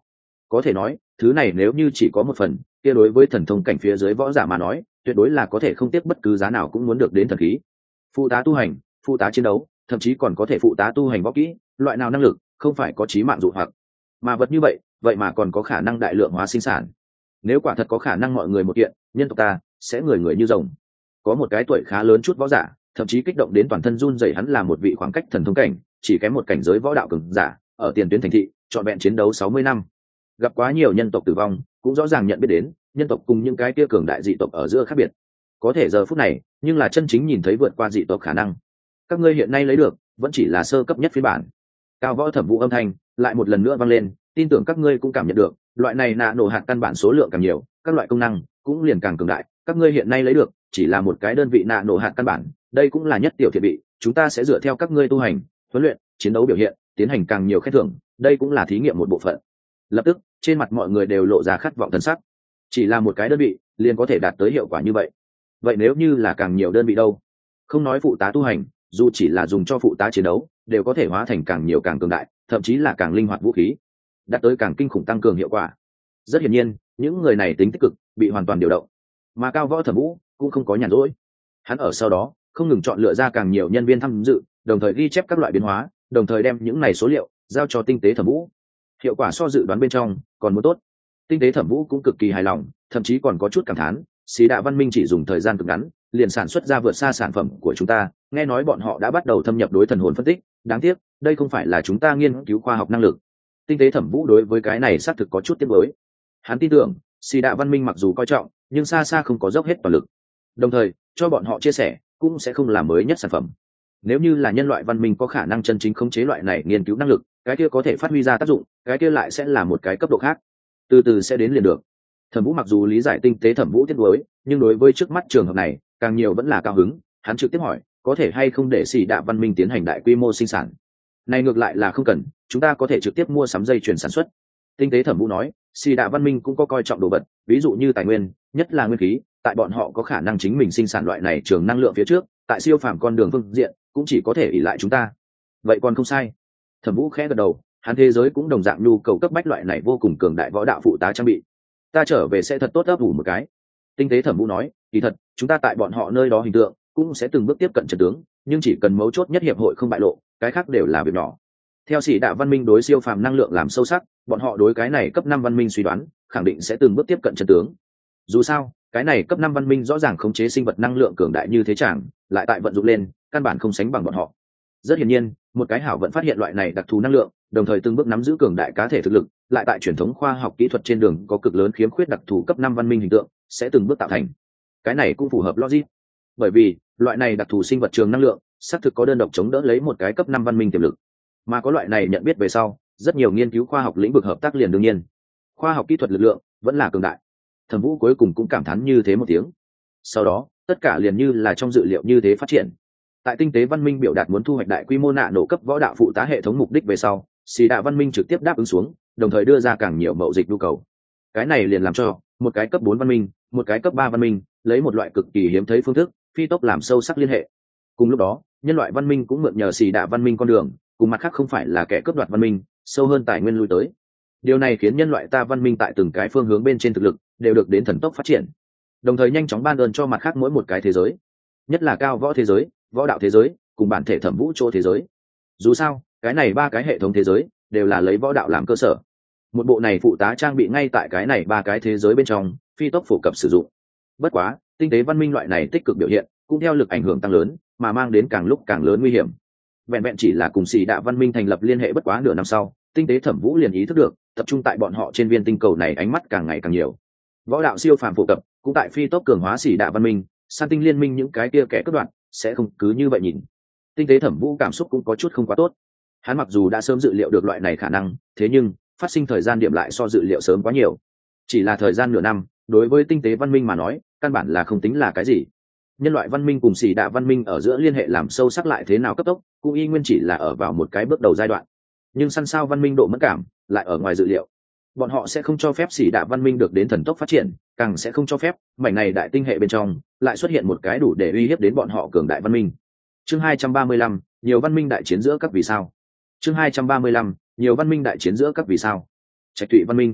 Có thể nói thứ này nếu như chỉ có một phần kia đối với thần thông cảnh phía dưới võ giả mà nói tuyệt đối là có thể không tiếc bất cứ giá nào cũng muốn được đến thần khí. Phụ tá tu hành, phụ tá chiến đấu, thậm chí còn có thể phụ tá tu hành võ kỹ, loại nào năng lực không phải có chí mạng dụ hoặc. Mà vật như vậy vậy mà còn có khả năng đại lượng hóa sinh sản. Nếu quả thật có khả năng mọi người một kiện, nhân tộc ta sẽ người người như rồng. Có một cái tuổi khá lớn chút võ giả thậm chí kích động đến toàn thân run rẩy, hắn là một vị khoảng cách thần thông cảnh chỉ kém một cảnh giới võ đạo cường giả, ở tiền tuyến thành thị trọn vẹn chiến đấu sáu mươi năm, gặp quá nhiều nhân tộc tử vong, cũng rõ ràng nhận biết đến nhân tộc cùng những cái kia cường đại dị tộc ở giữa khác biệt. Có thể giờ phút này nhưng là chân chính nhìn thấy vượt qua dị tộc khả năng. Các ngươi hiện nay lấy được vẫn chỉ là sơ cấp nhất phiên bản. Cao võ thẩm vũ âm thanh lại một lần nữa vang lên, tin tưởng các ngươi cũng cảm nhận được loại này nạ nổ hạt căn bản số lượng càng nhiều, các loại công năng cũng liền càng cường đại. Các ngươi hiện nay lấy được chỉ là một cái đơn vị nạ nổ hạt căn bản, đây cũng là nhất tiểu thiện vị, chúng ta sẽ dựa theo các ngươi tu hành, huấn luyện, chiến đấu biểu hiện tiến hành càng nhiều khen thưởng, đây cũng là thí nghiệm một bộ phận. Lập tức trên mặt mọi người đều lộ ra khát vọng thần sắc. Chỉ là một cái đơn vị liền có thể đạt tới hiệu quả như vậy, vậy nếu như là càng nhiều đơn vị đâu? Không nói phụ tá tu hành, dù chỉ là dùng cho phụ tá chiến đấu đều có thể hóa thành càng nhiều càng cường đại, thậm chí là càng linh hoạt vũ khí, đạt tới càng kinh khủng tăng cường hiệu quả. Rất hiển nhiên những người này tính tích cực bị hoàn toàn điều động, mà Cao Võ Thẩm Vũ cũng không có nhàn rỗi. Hắn ở sau đó không ngừng chọn lựa ra càng nhiều nhân viên tham dự, đồng thời ghi chép các loại biến hóa, đồng thời đem những này số liệu giao cho Tinh tế Thẩm Vũ. Hiệu quả so dự đoán bên trong còn muốn tốt. Tinh tế Thẩm Vũ cũng cực kỳ hài lòng, thậm chí còn có chút cảm thán, Xí Đạ Văn Minh chỉ dùng thời gian cực ngắn liền sản xuất ra vượt xa sản phẩm của chúng ta, nghe nói bọn họ đã bắt đầu thâm nhập đối thần hồn phân tích, đáng tiếc đây không phải là chúng ta nghiên cứu khoa học năng lực. Tinh tế Thẩm Vũ đối với cái này xác thực có chút tiếc nuối. Hắn tin tưởng Xí Đạ Văn Minh mặc dù coi trọng nhưng xa xa không có dốc hết toàn lực, đồng thời cho bọn họ chia sẻ cũng sẽ không làm mới nhất sản phẩm. Nếu như là nhân loại văn minh có khả năng chân chính khống chế loại này nghiên cứu năng lực, cái kia có thể phát huy ra tác dụng, cái kia lại sẽ là một cái cấp độ khác, từ từ sẽ đến liền được. Thẩm Vũ mặc dù lý giải Tinh tế Thẩm Vũ tiếc nuối, nhưng đối với trước mắt trường hợp này càng nhiều vẫn là cao hứng. Hắn trực tiếp hỏi có thể hay không để Xì Đạ Văn Minh tiến hành đại quy mô sinh sản. Này ngược lại là không cần, chúng ta có thể trực tiếp mua sắm dây chuyền sản xuất. Tinh tế Thẩm Vũ nói, Xì Đạ Văn Minh cũng có coi trọng đồ vật, ví dụ như tài nguyên, nhất là nguyên khí, tại bọn họ có khả năng chính mình sinh sản loại này trường năng lượng phía trước, tại siêu phàm con đường phương diện cũng chỉ có thể ỷ lại chúng ta. Vậy còn không sai. Thẩm Vũ khẽ gật đầu, hắn thế giới cũng đồng dạng nhu cầu cấp bách loại này vô cùng cường đại võ đạo phụ tá trang bị. Ta trở về sẽ thật tốt ấp ủ một cái. Tinh tế Thẩm Vũ nói, kỳ thật chúng ta tại bọn họ nơi đó hình tượng cũng sẽ từng bước tiếp cận trận tướng, nhưng chỉ cần mấu chốt nhất hiệp hội không bại lộ, cái khác đều là việc nhỏ. Theo Sĩ Đạ Văn Minh đối siêu phàm năng lượng làm sâu sắc, bọn họ đối cái này cấp năm văn minh suy đoán khẳng định sẽ từng bước tiếp cận trận tướng. Dù sao cái này cấp năm văn minh rõ ràng khống chế sinh vật năng lượng cường đại như thế chẳng, lại tại vận dụng lên căn bản không sánh bằng bọn họ. Rất hiển nhiên một cái hảo vận phát hiện loại này đặc thù năng lượng, đồng thời từng bước nắm giữ cường đại cá thể thực lực, lại tại truyền thống khoa học kỹ thuật trên đường có cực lớn khiếm khuyết đặc thù cấp năm văn minh hình tượng, sẽ từng bước tạo thành. Cái này cũng phù hợp logic, bởi vì loại này đặc thù sinh vật trường năng lượng xác thực có đơn độc chống đỡ lấy một cái cấp năm văn minh tiềm lực, mà có loại này nhận biết về sau, rất nhiều nghiên cứu khoa học lĩnh vực hợp tác liền đương nhiên. Khoa học kỹ thuật lực lượng vẫn là cường đại. Thẩm Vũ cuối cùng cũng cảm thán như thế một tiếng. Sau đó tất cả liền như là trong dự liệu như thế phát triển. Tại Tinh tế Văn Minh biểu đạt muốn thu hoạch đại quy mô nạ nổ cấp võ đạo phụ tá hệ thống mục đích về sau, Xì Đạ Văn Minh trực tiếp đáp ứng xuống, đồng thời đưa ra càng nhiều mậu dịch nhu cầu. Cái này liền làm cho một cái cấp bốn văn minh, một cái cấp ba văn minh lấy một loại cực kỳ hiếm thấy phương thức phi tốc làm sâu sắc liên hệ. Cùng lúc đó nhân loại văn minh cũng mượn nhờ Xì Đạ Văn Minh con đường, cùng mặt khác không phải là kẻ cướp đoạt văn minh, sâu hơn tài nguyên lui tới. Điều này khiến nhân loại ta văn minh tại từng cái phương hướng bên trên thực lực đều được đến thần tốc phát triển, đồng thời nhanh chóng ban ơn cho mặt khác mỗi một cái thế giới, nhất là cao võ thế giới, võ đạo thế giới cùng bản thể thẩm vũ chỗ thế giới. Dù sao cái này ba cái hệ thống thế giới đều là lấy võ đạo làm cơ sở, một bộ này phụ tá trang bị ngay tại cái này ba cái thế giới bên trong phi tốc phổ cập sử dụng. Bất quá tinh tế văn minh loại này tích cực biểu hiện cũng theo lực ảnh hưởng tăng lớn mà mang đến càng lúc càng lớn nguy hiểm. Vẹn vẹn chỉ là cùng Xì Đạ Văn Minh thành lập liên hệ bất quá nửa năm sau, tinh tế Thẩm Vũ liền ý thức được tập trung tại bọn họ trên viên tinh cầu này ánh mắt càng ngày càng nhiều. Võ đạo siêu phàm phổ cập cũng tại phi tốc cường hóa Xì Đạ Văn Minh, san tinh liên minh những cái kia kẻ cướp đoạt sẽ không cứ như vậy nhìn. Tinh tế Thẩm Vũ cảm xúc cũng có chút không quá tốt. Hắn mặc dù đã sớm dự liệu được loại này khả năng, thế nhưng phát sinh thời gian điểm lại so dự liệu sớm quá nhiều. Chỉ là thời gian nửa năm, đối với tinh tế văn minh mà nói căn bản là không tính là cái gì. Nhân loại văn minh cùng Xì Đạ văn minh ở giữa liên hệ làm sâu sắc lại thế nào cấp tốc cũng y nguyên chỉ là ở vào một cái bước đầu giai đoạn, nhưng săn sao văn minh độ mất cảm lại ở ngoài dự liệu. Bọn họ sẽ không cho phép Xì Đạ văn minh được đến thần tốc phát triển, càng sẽ không cho phép mảnh này đại tinh hệ bên trong lại xuất hiện một cái đủ để uy hiếp đến bọn họ cường đại văn minh. Chương hai trăm ba mươi lăm, nhiều văn minh đại chiến giữa các vì sao. Chương hai trăm ba mươi lăm, nhiều văn minh đại chiến giữa các vì sao. Trạch Thụy văn minh.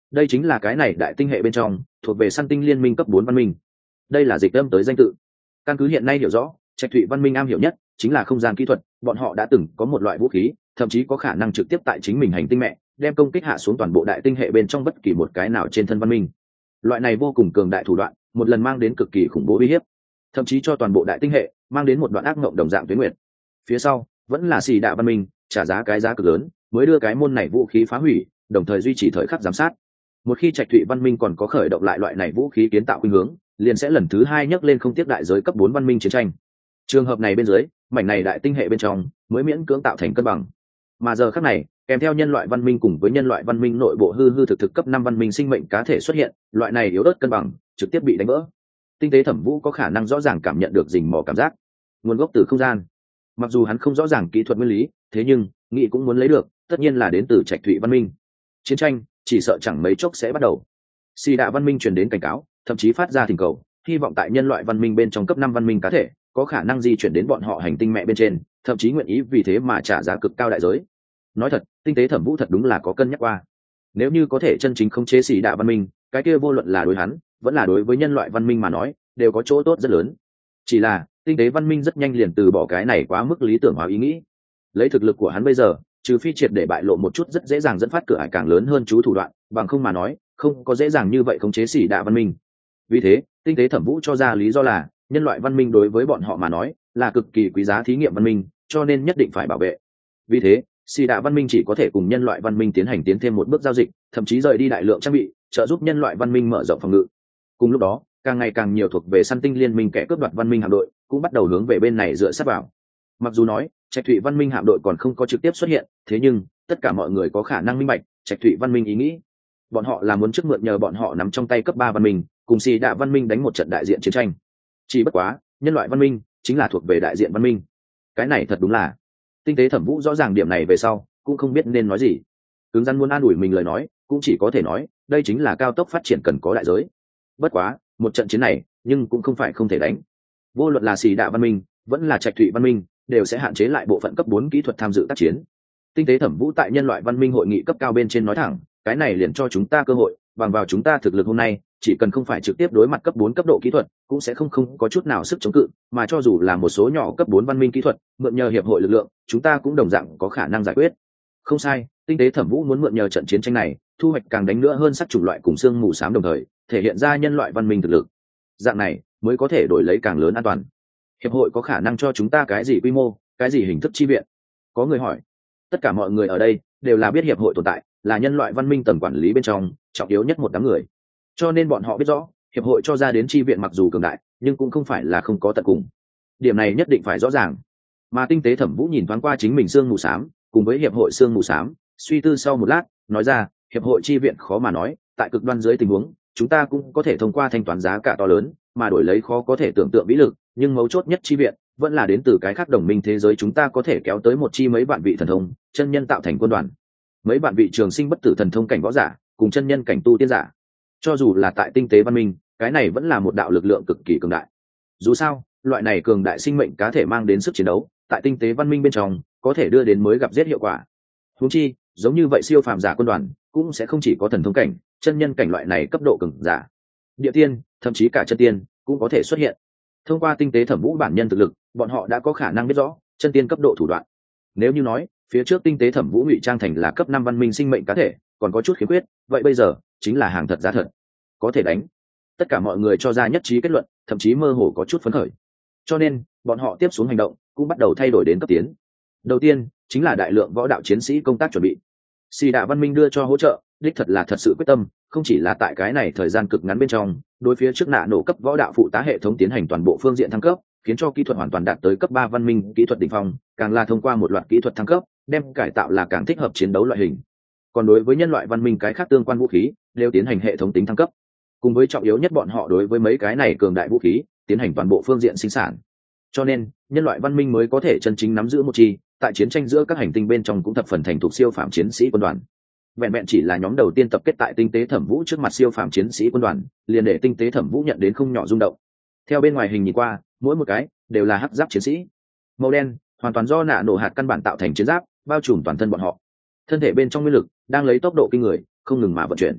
đây chính là cái này đại tinh hệ bên trong thuộc về săn tinh liên minh cấp bốn văn minh. Đây là dịch âm tới danh tự. Căn cứ hiện nay hiểu rõ, Trạch Thụy văn minh am hiểu nhất chính là không gian kỹ thuật, bọn họ đã từng có một loại vũ khí, thậm chí có khả năng trực tiếp tại chính mình hành tinh mẹ đem công kích hạ xuống toàn bộ đại tinh hệ bên trong bất kỳ một cái nào trên thân văn minh. Loại này vô cùng cường đại thủ đoạn, một lần mang đến cực kỳ khủng bố uy hiếp, thậm chí cho toàn bộ đại tinh hệ mang đến một đoạn ác mộng đồng dạng tuyến nguyệt. Phía sau vẫn là xì đạ văn minh trả giá cái giá cực lớn mới đưa cái môn này vũ khí phá hủy, đồng thời duy trì thời khắc giám sát. Một khi Trạch Thụy văn minh còn có khởi động lại loại này vũ khí kiến tạo khuynh hướng, liền sẽ lần thứ hai nhấc lên không tiếc đại giới cấp bốn văn minh chiến tranh. Trường hợp này bên dưới, mảnh này đại tinh hệ bên trong mới miễn cưỡng tạo thành cân bằng. Mà giờ khắc này, kèm theo nhân loại văn minh cùng với nhân loại văn minh nội bộ hư hư thực thực cấp năm văn minh sinh mệnh cá thể xuất hiện, loại này yếu ớt cân bằng trực tiếp bị đánh vỡ. Tinh tế Thẩm Vũ có khả năng rõ ràng cảm nhận được rình mò cảm giác, nguồn gốc từ không gian. Mặc dù hắn không rõ ràng kỹ thuật nguyên lý, thế nhưng nghĩ cũng muốn lấy được, tất nhiên là đến từ Trạch Thụy văn minh. Chiến tranh chỉ sợ chẳng mấy chốc sẽ bắt đầu. Xì Đạ văn minh truyền đến cảnh cáo, thậm chí phát ra thỉnh cầu, hy vọng tại nhân loại văn minh bên trong cấp năm văn minh cá thể có khả năng di chuyển đến bọn họ hành tinh mẹ bên trên, thậm chí nguyện ý vì thế mà trả giá cực cao đại giới. Nói thật, tinh tế Thẩm Vũ thật đúng là có cân nhắc qua. Nếu như có thể chân chính khống chế Xì Đạ văn minh, cái kia vô luận là đối hắn, vẫn là đối với nhân loại văn minh mà nói, đều có chỗ tốt rất lớn. Chỉ là, tinh tế văn minh rất nhanh liền từ bỏ cái này quá mức lý tưởng hóa ý nghĩ. Lấy thực lực của hắn bây giờ, trừ phi triệt để bại lộ một chút rất dễ dàng dẫn phát cửa ải càng lớn hơn chú thủ đoạn, bằng không mà nói, không có dễ dàng như vậy khống chế Xì Đạ văn minh. Vì thế, tinh tế Thẩm Vũ cho ra lý do là, nhân loại văn minh đối với bọn họ mà nói, là cực kỳ quý giá thí nghiệm văn minh, cho nên nhất định phải bảo vệ. Vì thế, Xì Đạ văn minh chỉ có thể cùng nhân loại văn minh tiến hành tiến thêm một bước giao dịch, thậm chí rời đi đại lượng trang bị, trợ giúp nhân loại văn minh mở rộng phòng ngự. Cùng lúc đó, càng ngày càng nhiều thuộc về săn tinh liên minh kẻ cướp đoạt văn minh hạm đội cũng bắt đầu hướng về bên này dựa sát vào. Mặc dù nói Trạch Thụy văn minh hạm đội còn không có trực tiếp xuất hiện, thế nhưng tất cả mọi người có khả năng minh bạch Trạch Thụy văn minh ý nghĩ. Bọn họ là muốn trước mượn nhờ bọn họ nắm trong tay cấp ba văn minh, cùng Xì Đạ văn minh đánh một trận đại diện chiến tranh. Chỉ bất quá, nhân loại văn minh chính là thuộc về đại diện văn minh. Cái này thật đúng là. Tinh tế Thẩm Vũ rõ ràng điểm này về sau, cũng không biết nên nói gì. Cứng rắn muốn an ủi mình lời nói, cũng chỉ có thể nói, đây chính là cao tốc phát triển cần có đại giới. Bất quá, một trận chiến này, nhưng cũng không phải không thể đánh. Vô luận là Xì Đạ văn minh, vẫn là Trạch Thụy văn minh, đều sẽ hạn chế lại bộ phận cấp bốn kỹ thuật tham dự tác chiến. Tinh tế Thẩm Vũ tại nhân loại văn minh hội nghị cấp cao bên trên nói thẳng, cái này liền cho chúng ta cơ hội, bằng vào chúng ta thực lực hôm nay, chỉ cần không phải trực tiếp đối mặt cấp bốn cấp độ kỹ thuật, cũng sẽ không không có chút nào sức chống cự, mà cho dù là một số nhỏ cấp bốn văn minh kỹ thuật, mượn nhờ hiệp hội lực lượng, chúng ta cũng đồng dạng có khả năng giải quyết. Không sai, tinh tế Thẩm Vũ muốn mượn nhờ trận chiến tranh này, thu hoạch càng đánh nữa hơn sắc chủng loại cùng xương mù xám đồng thời, thể hiện ra nhân loại văn minh thực lực. Dạng này mới có thể đổi lấy càng lớn an toàn. Hiệp hội có khả năng cho chúng ta cái gì quy mô, cái gì hình thức chi viện? Có người hỏi. Tất cả mọi người ở đây đều là biết hiệp hội tồn tại, là nhân loại văn minh tầng quản lý bên trong trọng yếu nhất một đám người. Cho nên bọn họ biết rõ, hiệp hội cho ra đến chi viện mặc dù cường đại, nhưng cũng không phải là không có tận cùng. Điểm này nhất định phải rõ ràng. Mà tinh tế Thẩm Vũ nhìn thoáng qua chính mình xương mù xám, cùng với hiệp hội xương mù xám, suy tư sau một lát, nói ra, hiệp hội chi viện khó mà nói, tại cực đoan dưới tình huống, chúng ta cũng có thể thông qua thanh toán giá cả to lớn, mà đổi lấy khó có thể tưởng tượng vĩ lực, nhưng mấu chốt nhất chi viện vẫn là đến từ cái khác đồng minh thế giới, chúng ta có thể kéo tới một chi mấy vạn vị thần thông, chân nhân tạo thành quân đoàn. Mấy vạn vị trường sinh bất tử thần thông cảnh võ giả, cùng chân nhân cảnh tu tiên giả. Cho dù là tại tinh tế văn minh, cái này vẫn là một đạo lực lượng cực kỳ cường đại. Dù sao, loại này cường đại sinh mệnh cá thể mang đến sức chiến đấu, tại tinh tế văn minh bên trong, có thể đưa đến mới gặp giết hiệu quả. Huống chi, giống như vậy siêu phàm giả quân đoàn, cũng sẽ không chỉ có thần thông cảnh, chân nhân cảnh loại này cấp độ cường giả. Địa tiên, thậm chí cả chân tiên, cũng có thể xuất hiện. Thông qua tinh tế Thẩm Vũ bản nhân thực lực, bọn họ đã có khả năng biết rõ chân tiên cấp độ thủ đoạn. Nếu như nói, phía trước tinh tế Thẩm Vũ ngụy trang thành là cấp năm văn minh sinh mệnh cá thể, còn có chút khiếm khuyết, vậy bây giờ chính là hàng thật giá thật, có thể đánh. Tất cả mọi người cho ra nhất trí kết luận, thậm chí mơ hồ có chút phấn khởi. Cho nên, bọn họ tiếp xuống hành động cũng bắt đầu thay đổi đến cấp tiến. Đầu tiên, chính là đại lượng võ đạo chiến sĩ công tác chuẩn bị. Xì Đạ văn minh đưa cho hỗ trợ, đích thật là thật sự quyết tâm, không chỉ là tại cái này thời gian cực ngắn bên trong, đối phía trước nạ nổ cấp võ đạo phụ tá hệ thống tiến hành toàn bộ phương diện thăng cấp, khiến cho kỹ thuật hoàn toàn đạt tới cấp ba văn minh kỹ thuật đỉnh phong, càng là thông qua một loạt kỹ thuật thăng cấp, đem cải tạo là càng thích hợp chiến đấu loại hình. Còn đối với nhân loại văn minh cái khác tương quan vũ khí, đều tiến hành hệ thống tính thăng cấp. Cùng với trọng yếu nhất, bọn họ đối với mấy cái này cường đại vũ khí, tiến hành toàn bộ phương diện sinh sản. Cho nên, nhân loại văn minh mới có thể chân chính nắm giữ một chi, tại chiến tranh giữa các hành tinh bên trong cũng thập phần thành thục siêu phàm chiến sĩ quân đoàn. Vẹn vẹn chỉ là nhóm đầu tiên tập kết tại tinh tế Thẩm Vũ trước mặt siêu phàm chiến sĩ quân đoàn, liền để tinh tế Thẩm Vũ nhận đến không nhỏ rung động. Theo bên ngoài hình nhìn qua, mỗi một cái đều là hắc giáp chiến sĩ, màu đen, hoàn toàn do nạ nổ hạt căn bản tạo thành chiến giáp, bao trùm toàn thân bọn họ. Thân thể bên trong nguyên lực đang lấy tốc độ kinh người không ngừng mà vận chuyển.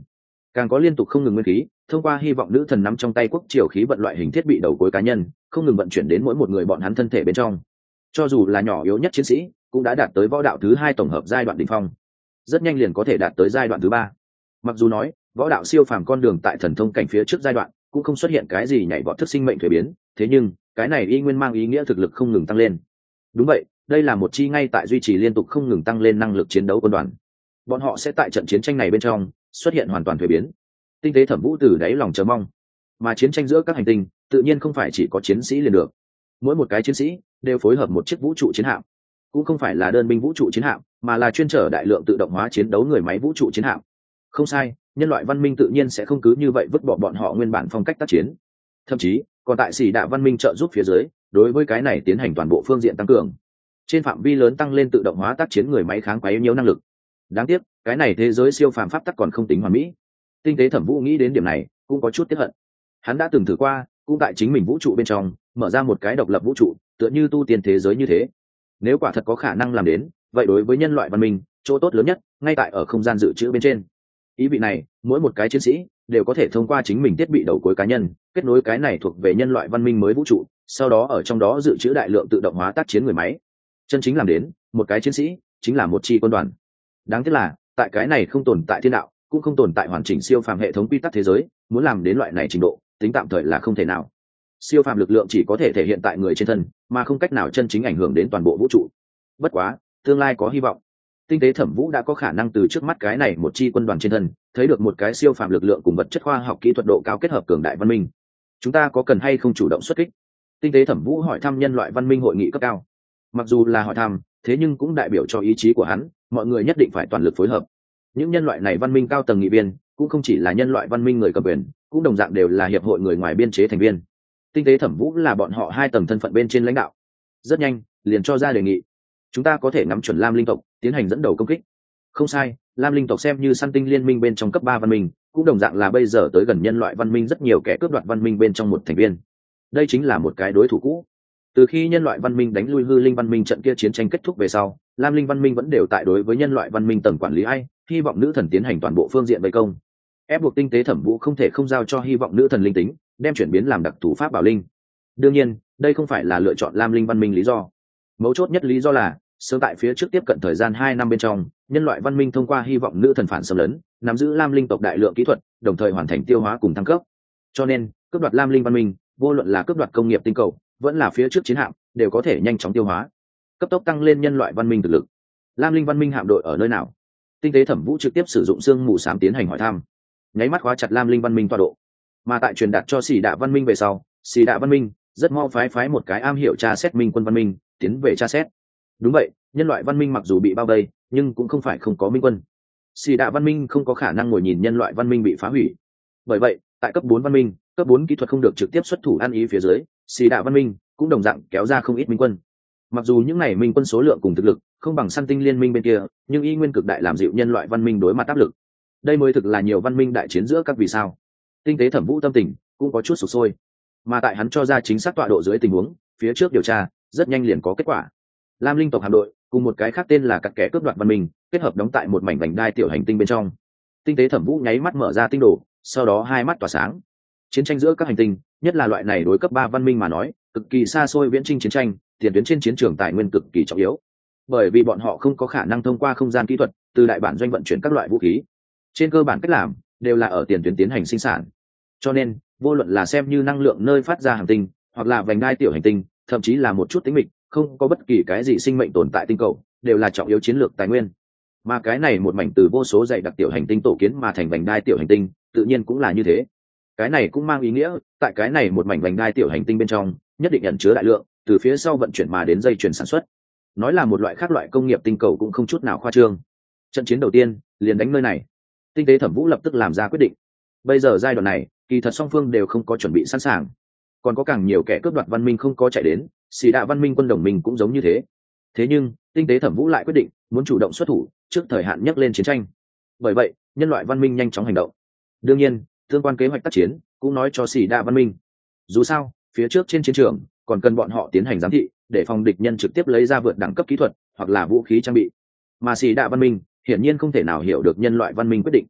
càng có liên tục không ngừng nguyên khí thông qua hy vọng nữ thần nắm trong tay quốc triều khí vận loại hình thiết bị đầu cuối cá nhân không ngừng vận chuyển đến mỗi một người bọn hắn thân thể bên trong. Cho dù là nhỏ yếu nhất chiến sĩ cũng đã đạt tới võ đạo thứ hai tổng hợp giai đoạn đỉnh phong, rất nhanh liền có thể đạt tới giai đoạn thứ ba. Mặc dù nói võ đạo siêu phàm con đường tại thần thông cảnh phía trước giai đoạn cũng không xuất hiện cái gì nhảy vọt thức sinh mệnh thuế biến, thế nhưng cái này y nguyên mang ý nghĩa thực lực không ngừng tăng lên. Đúng vậy, đây là một chi ngay tại duy trì liên tục không ngừng tăng lên năng lực chiến đấu quân đoàn. Bọn họ sẽ tại trận chiến tranh này bên trong xuất hiện hoàn toàn thuế biến. Tinh tế Thẩm Vũ từ đáy lòng chờ mong, mà chiến tranh giữa các hành tinh tự nhiên không phải chỉ có chiến sĩ liền được. Mỗi một cái chiến sĩ đều phối hợp một chiếc vũ trụ chiến hạm, cũng không phải là đơn binh vũ trụ chiến hạm, mà là chuyên chở đại lượng tự động hóa chiến đấu người máy vũ trụ chiến hạm. Không sai, nhân loại văn minh tự nhiên sẽ không cứ như vậy vứt bỏ bọn họ nguyên bản phong cách tác chiến, thậm chí còn tại xỉ đạ văn minh trợ giúp phía dưới đối với cái này tiến hành toàn bộ phương diện tăng cường, trên phạm vi lớn tăng lên tự động hóa tác chiến người máy kháng quấy nhiều năng lực. Đáng tiếc cái này thế giới siêu phàm pháp tắc còn không tính hoàn mỹ. Tinh tế Thẩm Vũ nghĩ đến điểm này cũng có chút tiếc hận. Hắn đã từng thử qua cũng tại chính mình vũ trụ bên trong mở ra một cái độc lập vũ trụ tựa như tu tiên thế giới như thế. Nếu quả thật có khả năng làm đến, vậy đối với nhân loại văn minh chỗ tốt lớn nhất ngay tại ở không gian dự trữ bên trên. Ý vị này mỗi một cái chiến sĩ đều có thể thông qua chính mình thiết bị đầu cuối cá nhân kết nối cái này thuộc về nhân loại văn minh mới vũ trụ, sau đó ở trong đó dự trữ đại lượng tự động hóa tác chiến người máy. Chân chính làm đến một cái chiến sĩ chính là một chi quân đoàn. Đáng tiếc là tại cái này không tồn tại thiên đạo, cũng không tồn tại hoàn chỉnh siêu phàm hệ thống quy tắc thế giới, muốn làm đến loại này trình độ tính tạm thời là không thể nào. Siêu phàm lực lượng chỉ có thể thể hiện tại người trên thân, mà không cách nào chân chính ảnh hưởng đến toàn bộ vũ trụ. Bất quá tương lai có hy vọng. Tinh tế Thẩm Vũ đã có khả năng từ trước mắt cái này một chi quân đoàn trên thân thấy được một cái siêu phàm lực lượng cùng vật chất khoa học kỹ thuật độ cao kết hợp cường đại văn minh. Chúng ta có cần hay không chủ động xuất kích? Tinh tế Thẩm Vũ hỏi thăm nhân loại văn minh hội nghị cấp cao. Mặc dù là hỏi thăm, thế nhưng cũng đại biểu cho ý chí của hắn, mọi người nhất định phải toàn lực phối hợp. Những nhân loại này văn minh cao tầng nghị viên cũng không chỉ là nhân loại văn minh người cầm quyền, cũng đồng dạng đều là hiệp hội người ngoài biên chế thành viên. Tinh tế Thẩm Vũ là bọn họ hai tầng thân phận bên trên lãnh đạo. Rất nhanh liền cho ra đề nghị, chúng ta có thể ngắm chuẩn Lam linh tộc tiến hành dẫn đầu công kích. Không sai, Lam linh tộc xem như săn tinh liên minh bên trong cấp ba văn minh, cũng đồng dạng là bây giờ tới gần nhân loại văn minh rất nhiều kẻ cướp đoạt văn minh bên trong một thành viên. Đây chính là một cái đối thủ cũ. Từ khi nhân loại văn minh đánh lui hư linh văn minh trận kia chiến tranh kết thúc về sau, Lam linh văn minh vẫn đều tại đối với nhân loại văn minh tầng quản lý ai, hy vọng nữ thần tiến hành toàn bộ phương diện vây công, ép buộc tinh tế Thẩm Vũ không thể không giao cho hy vọng nữ thần linh tính, đem chuyển biến làm đặc thủ pháp bảo linh. Đương nhiên đây không phải là lựa chọn Lam linh văn minh lý do. Mấu chốt nhất lý do là sớm tại phía trước tiếp cận thời gian hai năm bên trong, nhân loại văn minh thông qua hy vọng nữ thần phản xâm lấn, nắm giữ Lam linh tộc đại lượng kỹ thuật, đồng thời hoàn thành tiêu hóa cùng thăng cấp. Cho nên cướp đoạt Lam linh văn minh, vô luận là cướp đoạt công nghiệp tinh cầu, vẫn là phía trước chiến hạm, đều có thể nhanh chóng tiêu hóa, cấp tốc tăng lên nhân loại văn minh thực lực. Lam linh văn minh hạm đội ở nơi nào? Tinh tế Thẩm Vũ trực tiếp sử dụng xương mù xám tiến hành hỏi thăm, nháy mắt khóa chặt Lam linh văn minh tọa độ. Mà tại truyền đạt cho xì đạ văn minh về sau, xì đạ văn minh rất mau phái phái một cái am hiểu tra xét minh quân văn minh tiến về tra xét. Đúng vậy, nhân loại văn minh mặc dù bị bao vây, nhưng cũng không phải không có minh quân. Xì đạ văn minh không có khả năng ngồi nhìn nhân loại văn minh bị phá hủy. Bởi vậy tại cấp bốn văn minh, cấp bốn kỹ thuật không được trực tiếp xuất thủ ăn ý phía dưới, xì đạ văn minh cũng đồng dạng kéo ra không ít minh quân. Mặc dù những này minh quân số lượng cùng thực lực không bằng săn tinh liên minh bên kia, nhưng y nguyên cực đại làm dịu nhân loại văn minh đối mặt áp lực. Đây mới thực là nhiều văn minh đại chiến giữa các vì sao. Tinh tế Thẩm Vũ tâm tình cũng có chút sụp sôi. Mà tại hắn cho ra chính xác tọa độ dưới tình huống, phía trước điều tra rất nhanh liền có kết quả. Lam linh tộc hạm đội cùng một cái khác tên là các kẻ cướp đoạt văn minh kết hợp đóng tại một mảnh vành đai tiểu hành tinh bên trong. Tinh tế Thẩm Vũ nháy mắt mở ra tinh đồ, sau đó hai mắt tỏa sáng. Chiến tranh giữa các hành tinh, nhất là loại này đối cấp ba văn minh mà nói, cực kỳ xa xôi viễn chinh chiến tranh, tiền tuyến trên chiến trường tài nguyên cực kỳ trọng yếu. Bởi vì bọn họ không có khả năng thông qua không gian kỹ thuật từ đại bản doanh vận chuyển các loại vũ khí. Trên cơ bản cách làm đều là ở tiền tuyến tiến hành sinh sản. Cho nên, vô luận là xem như năng lượng nơi phát ra hành tinh, hoặc là vành đai tiểu hành tinh, thậm chí là một chút tính mịch, không có bất kỳ cái gì sinh mệnh tồn tại tinh cầu, đều là trọng yếu chiến lược tài nguyên. Mà cái này một mảnh từ vô số dày đặc tiểu hành tinh tổ kiến mà thành vành đai tiểu hành tinh, tự nhiên cũng là như thế. Cái này cũng mang ý nghĩa, tại cái này một mảnh vành đai tiểu hành tinh bên trong, nhất định ẩn chứa đại lượng từ phía sau vận chuyển mà đến dây chuyền sản xuất. Nói là một loại khác loại công nghiệp tinh cầu cũng không chút nào khoa trương. Trận chiến đầu tiên liền đánh nơi này. Tinh tế Thẩm Vũ lập tức làm ra quyết định. Bây giờ giai đoạn này, kỳ thật song phương đều không có chuẩn bị sẵn sàng, còn có càng nhiều kẻ cướp đoạt văn minh không có chạy đến, xì đạ văn minh quân đồng minh cũng giống như thế. Thế nhưng tinh tế Thẩm Vũ lại quyết định muốn chủ động xuất thủ, trước thời hạn nhắc lên chiến tranh. Bởi vậy nhân loại văn minh nhanh chóng hành động. Đương nhiên tương quan kế hoạch tác chiến cũng nói cho xì đạ văn minh, dù sao phía trước trên chiến trường còn cần bọn họ tiến hành giám thị, để phòng địch nhân trực tiếp lấy ra vượt đẳng cấp kỹ thuật hoặc là vũ khí trang bị. Mà xì đạ văn minh hiển nhiên không thể nào hiểu được nhân loại văn minh quyết định.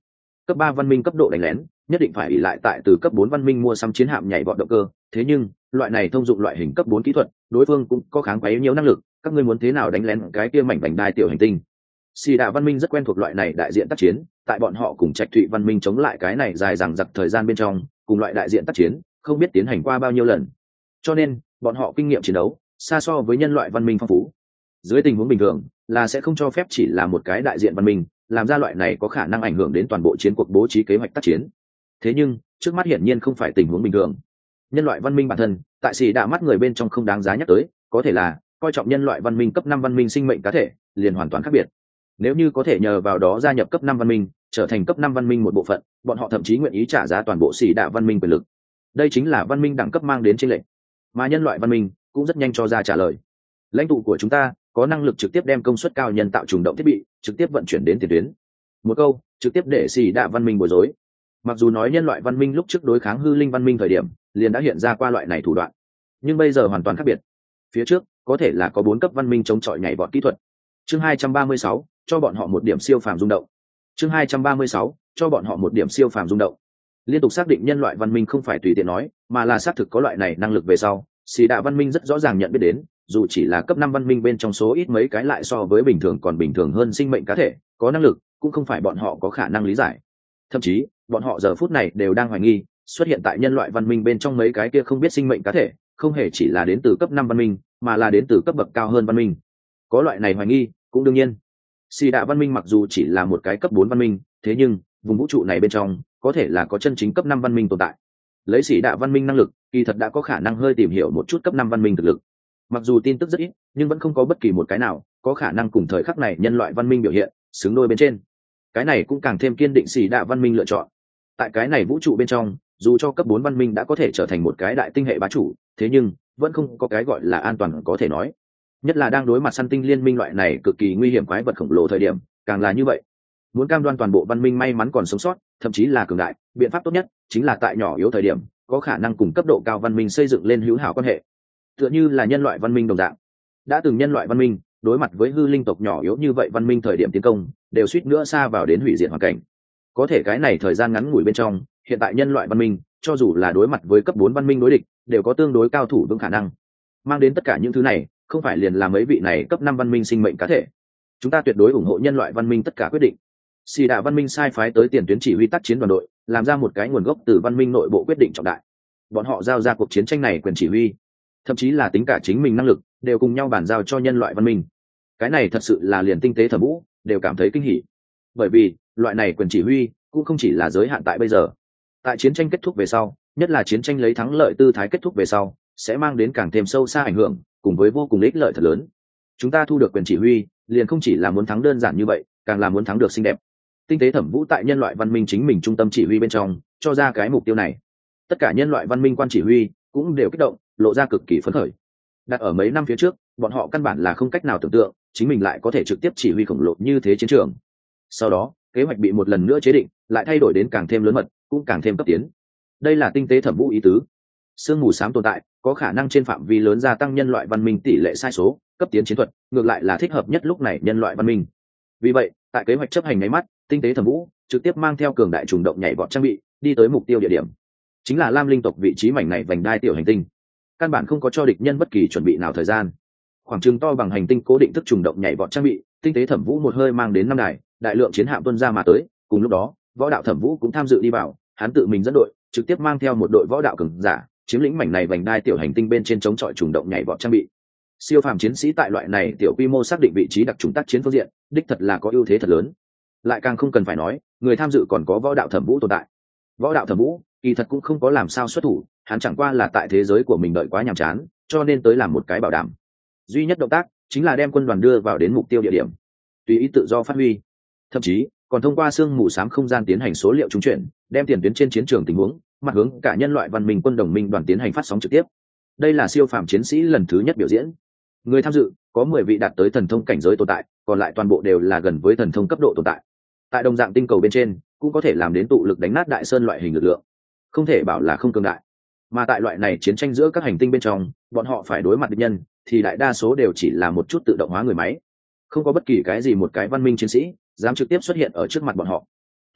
Cấp ba văn minh cấp độ đánh lén nhất định phải ỷ lại tại từ cấp bốn văn minh mua sắm chiến hạm nhảy vọt động cơ, thế nhưng loại này thông dụng loại hình cấp bốn kỹ thuật đối phương cũng có kháng quấy nhiều năng lực, các ngươi muốn thế nào đánh lén cái kia mảnh vành đai tiểu hành tinh. Xì đạ văn minh rất quen thuộc loại này đại diện tác chiến, tại bọn họ cùng Trạch Thụy văn minh chống lại cái này dài dằng dặc thời gian bên trong, cùng loại đại diện tác chiến không biết tiến hành qua bao nhiêu lần, cho nên bọn họ kinh nghiệm chiến đấu xa so với nhân loại văn minh phong phú. Dưới tình huống bình thường là sẽ không cho phép chỉ là một cái đại diện văn minh làm ra loại này có khả năng ảnh hưởng đến toàn bộ chiến cuộc bố trí kế hoạch tác chiến. Thế nhưng trước mắt hiển nhiên không phải tình huống bình thường. Nhân loại văn minh bản thân tại xì đạ mắt người bên trong không đáng giá nhắc tới, có thể là coi trọng nhân loại văn minh cấp năm văn minh sinh mệnh cá thể liền hoàn toàn khác biệt. Nếu như có thể nhờ vào đó gia nhập cấp năm văn minh, trở thành cấp năm văn minh một bộ phận, bọn họ thậm chí nguyện ý trả giá toàn bộ xì đạ văn minh quyền lực. Đây chính là văn minh đẳng cấp mang đến chênh lệch, mà nhân loại văn minh cũng rất nhanh cho ra trả lời. Lãnh tụ của chúng ta có năng lực trực tiếp đem công suất cao nhân tạo trùng động thiết bị trực tiếp vận chuyển đến tiền tuyến. Một câu trực tiếp để xì đạ văn minh bối rối. Mặc dù nói nhân loại văn minh lúc trước đối kháng hư linh văn minh thời điểm liền đã hiện ra qua loại này thủ đoạn, nhưng bây giờ hoàn toàn khác biệt. Phía trước có thể là có bốn cấp văn minh chống chọi nhảy vọt kỹ thuật. Chương hai trăm ba mươi sáu, cho bọn họ một điểm siêu phàm rung động. Chương hai trăm ba mươi sáu, cho bọn họ một điểm siêu phàm rung động. Liên tục xác định nhân loại văn minh không phải tùy tiện nói, mà là xác thực có loại này năng lực về sau, xì đạ văn minh rất rõ ràng nhận biết đến, dù chỉ là cấp năm văn minh bên trong số ít mấy cái lại so với bình thường còn bình thường hơn sinh mệnh cá thể, có năng lực cũng không phải bọn họ có khả năng lý giải. Thậm chí, bọn họ giờ phút này đều đang hoài nghi, xuất hiện tại nhân loại văn minh bên trong mấy cái kia không biết sinh mệnh cá thể, không hề chỉ là đến từ cấp năm văn minh, mà là đến từ cấp bậc cao hơn văn minh. Có loại này hoài nghi, cũng đương nhiên. Xì đạ văn minh mặc dù chỉ là một cái cấp bốn văn minh, thế nhưng vùng vũ trụ này bên trong có thể là có chân chính cấp năm văn minh tồn tại. Lấy xì đạ văn minh năng lực, kỳ thật đã có khả năng hơi tìm hiểu một chút cấp năm văn minh thực lực. Mặc dù tin tức rất ít, nhưng vẫn không có bất kỳ một cái nào có khả năng cùng thời khắc này nhân loại văn minh biểu hiện xứng đôi bên trên. Cái này cũng càng thêm kiên định xì đạ văn minh lựa chọn. Tại cái này vũ trụ bên trong, dù cho cấp bốn văn minh đã có thể trở thành một cái đại tinh hệ bá chủ, thế nhưng vẫn không có cái gọi là an toàn có thể nói. Nhất là đang đối mặt săn tinh liên minh loại này cực kỳ nguy hiểm quái vật khổng lồ thời điểm, càng là như vậy. Muốn cam đoan toàn bộ văn minh may mắn còn sống sót, thậm chí là cường đại, biện pháp tốt nhất chính là tại nhỏ yếu thời điểm, có khả năng cùng cấp độ cao văn minh xây dựng lên hữu hảo quan hệ. Tựa như là nhân loại văn minh đồng dạng. Đã từng nhân loại văn minh đối mặt với hư linh tộc nhỏ yếu như vậy văn minh thời điểm tiến công, đều suýt nữa xa vào đến hủy diệt hoàn cảnh. Có thể cái này thời gian ngắn ngủi bên trong, hiện tại nhân loại văn minh, cho dù là đối mặt với cấp bốn văn minh đối địch, đều có tương đối cao thủ vững khả năng. Mang đến tất cả những thứ này, không phải liền là mấy vị này cấp năm văn minh sinh mệnh cá thể. Chúng ta tuyệt đối ủng hộ nhân loại văn minh tất cả quyết định. Xì đạ văn minh sai phái tới tiền tuyến chỉ huy tác chiến đoàn đội, làm ra một cái nguồn gốc từ văn minh nội bộ quyết định trọng đại. Bọn họ giao ra cuộc chiến tranh này quyền chỉ huy, thậm chí là tính cả chính mình năng lực, đều cùng nhau bàn giao cho nhân loại văn minh. Cái này thật sự là liền tinh tế thẩm vũ đều cảm thấy kinh hỉ, bởi vì loại này quyền chỉ huy cũng không chỉ là giới hạn tại bây giờ. Tại chiến tranh kết thúc về sau, nhất là chiến tranh lấy thắng lợi tư thái kết thúc về sau, sẽ mang đến càng thêm sâu xa ảnh hưởng, cùng với vô cùng ích lợi thật lớn. Chúng ta thu được quyền chỉ huy, liền không chỉ là muốn thắng đơn giản như vậy, càng là muốn thắng được xinh đẹp. Tinh tế thẩm vũ tại nhân loại văn minh chính mình trung tâm chỉ huy bên trong cho ra cái mục tiêu này. Tất cả nhân loại văn minh quan chỉ huy cũng đều kích động, lộ ra cực kỳ phấn khởi. Đặt ở mấy năm phía trước, bọn họ căn bản là không cách nào tưởng tượng chính mình lại có thể trực tiếp chỉ huy khổng lồ như thế chiến trường. Sau đó kế hoạch bị một lần nữa chế định, lại thay đổi đến càng thêm lớn mật, cũng càng thêm cấp tiến. Đây là tinh tế thẩm vũ ý tứ. Sương mù xám tồn tại, có khả năng trên phạm vi lớn gia tăng nhân loại văn minh tỷ lệ sai số, cấp tiến chiến thuật, ngược lại là thích hợp nhất lúc này nhân loại văn minh. Vì vậy, tại kế hoạch chấp hành ngay mắt, tinh tế thẩm vũ trực tiếp mang theo cường đại trùng động nhảy vọt trang bị, đi tới mục tiêu địa điểm, chính là Lam Linh tộc vị trí mảnh này vành đai tiểu hành tinh. Căn bản không có cho địch nhân bất kỳ chuẩn bị nào thời gian. Khoảng chừng to bằng hành tinh cố định thức trùng động nhảy vọt trang bị, tinh tế thẩm vũ một hơi mang đến năm đài, đại lượng chiến hạm tuân ra mà tới. Cùng lúc đó, võ đạo thẩm vũ cũng tham dự đi vào, hắn tự mình dẫn đội, trực tiếp mang theo một đội võ đạo cường giả, chiếm lĩnh mảnh này vành đai tiểu hành tinh bên trên chống chọi trùng động nhảy vọt trang bị. Siêu phàm chiến sĩ tại loại này tiểu quy mô xác định vị trí đặc trùng tác chiến phương diện, đích thật là có ưu thế thật lớn. Lại càng không cần phải nói, người tham dự còn có võ đạo thẩm vũ tồn tại. Võ đạo thẩm vũ kỳ thật cũng không có làm sao xuất thủ, hắn chẳng qua là tại thế giới của mình đợi quá nhàm chán, cho nên tới làm một cái bảo đảm. Duy nhất động tác chính là đem quân đoàn đưa vào đến mục tiêu địa điểm, tùy ý tự do phát huy. Thậm chí còn thông qua sương mù xám không gian tiến hành số liệu trúng chuyển, đem tiền tuyến trên chiến trường tình huống mặt hướng cả nhân loại văn minh quân đồng minh đoàn tiến hành phát sóng trực tiếp. Đây là siêu phàm chiến sĩ lần thứ nhất biểu diễn. Người tham dự có mười vị đạt tới thần thông cảnh giới tồn tại, còn lại toàn bộ đều là gần với thần thông cấp độ tồn tại. Tại đồng dạng tinh cầu bên trên cũng có thể làm đến tụ lực đánh nát đại sơn loại hình lực lượng, không thể bảo là không cường đại. Mà tại loại này chiến tranh giữa các hành tinh bên trong, bọn họ phải đối mặt địch nhân thì đại đa số đều chỉ là một chút tự động hóa người máy, không có bất kỳ cái gì một cái văn minh chiến sĩ dám trực tiếp xuất hiện ở trước mặt bọn họ.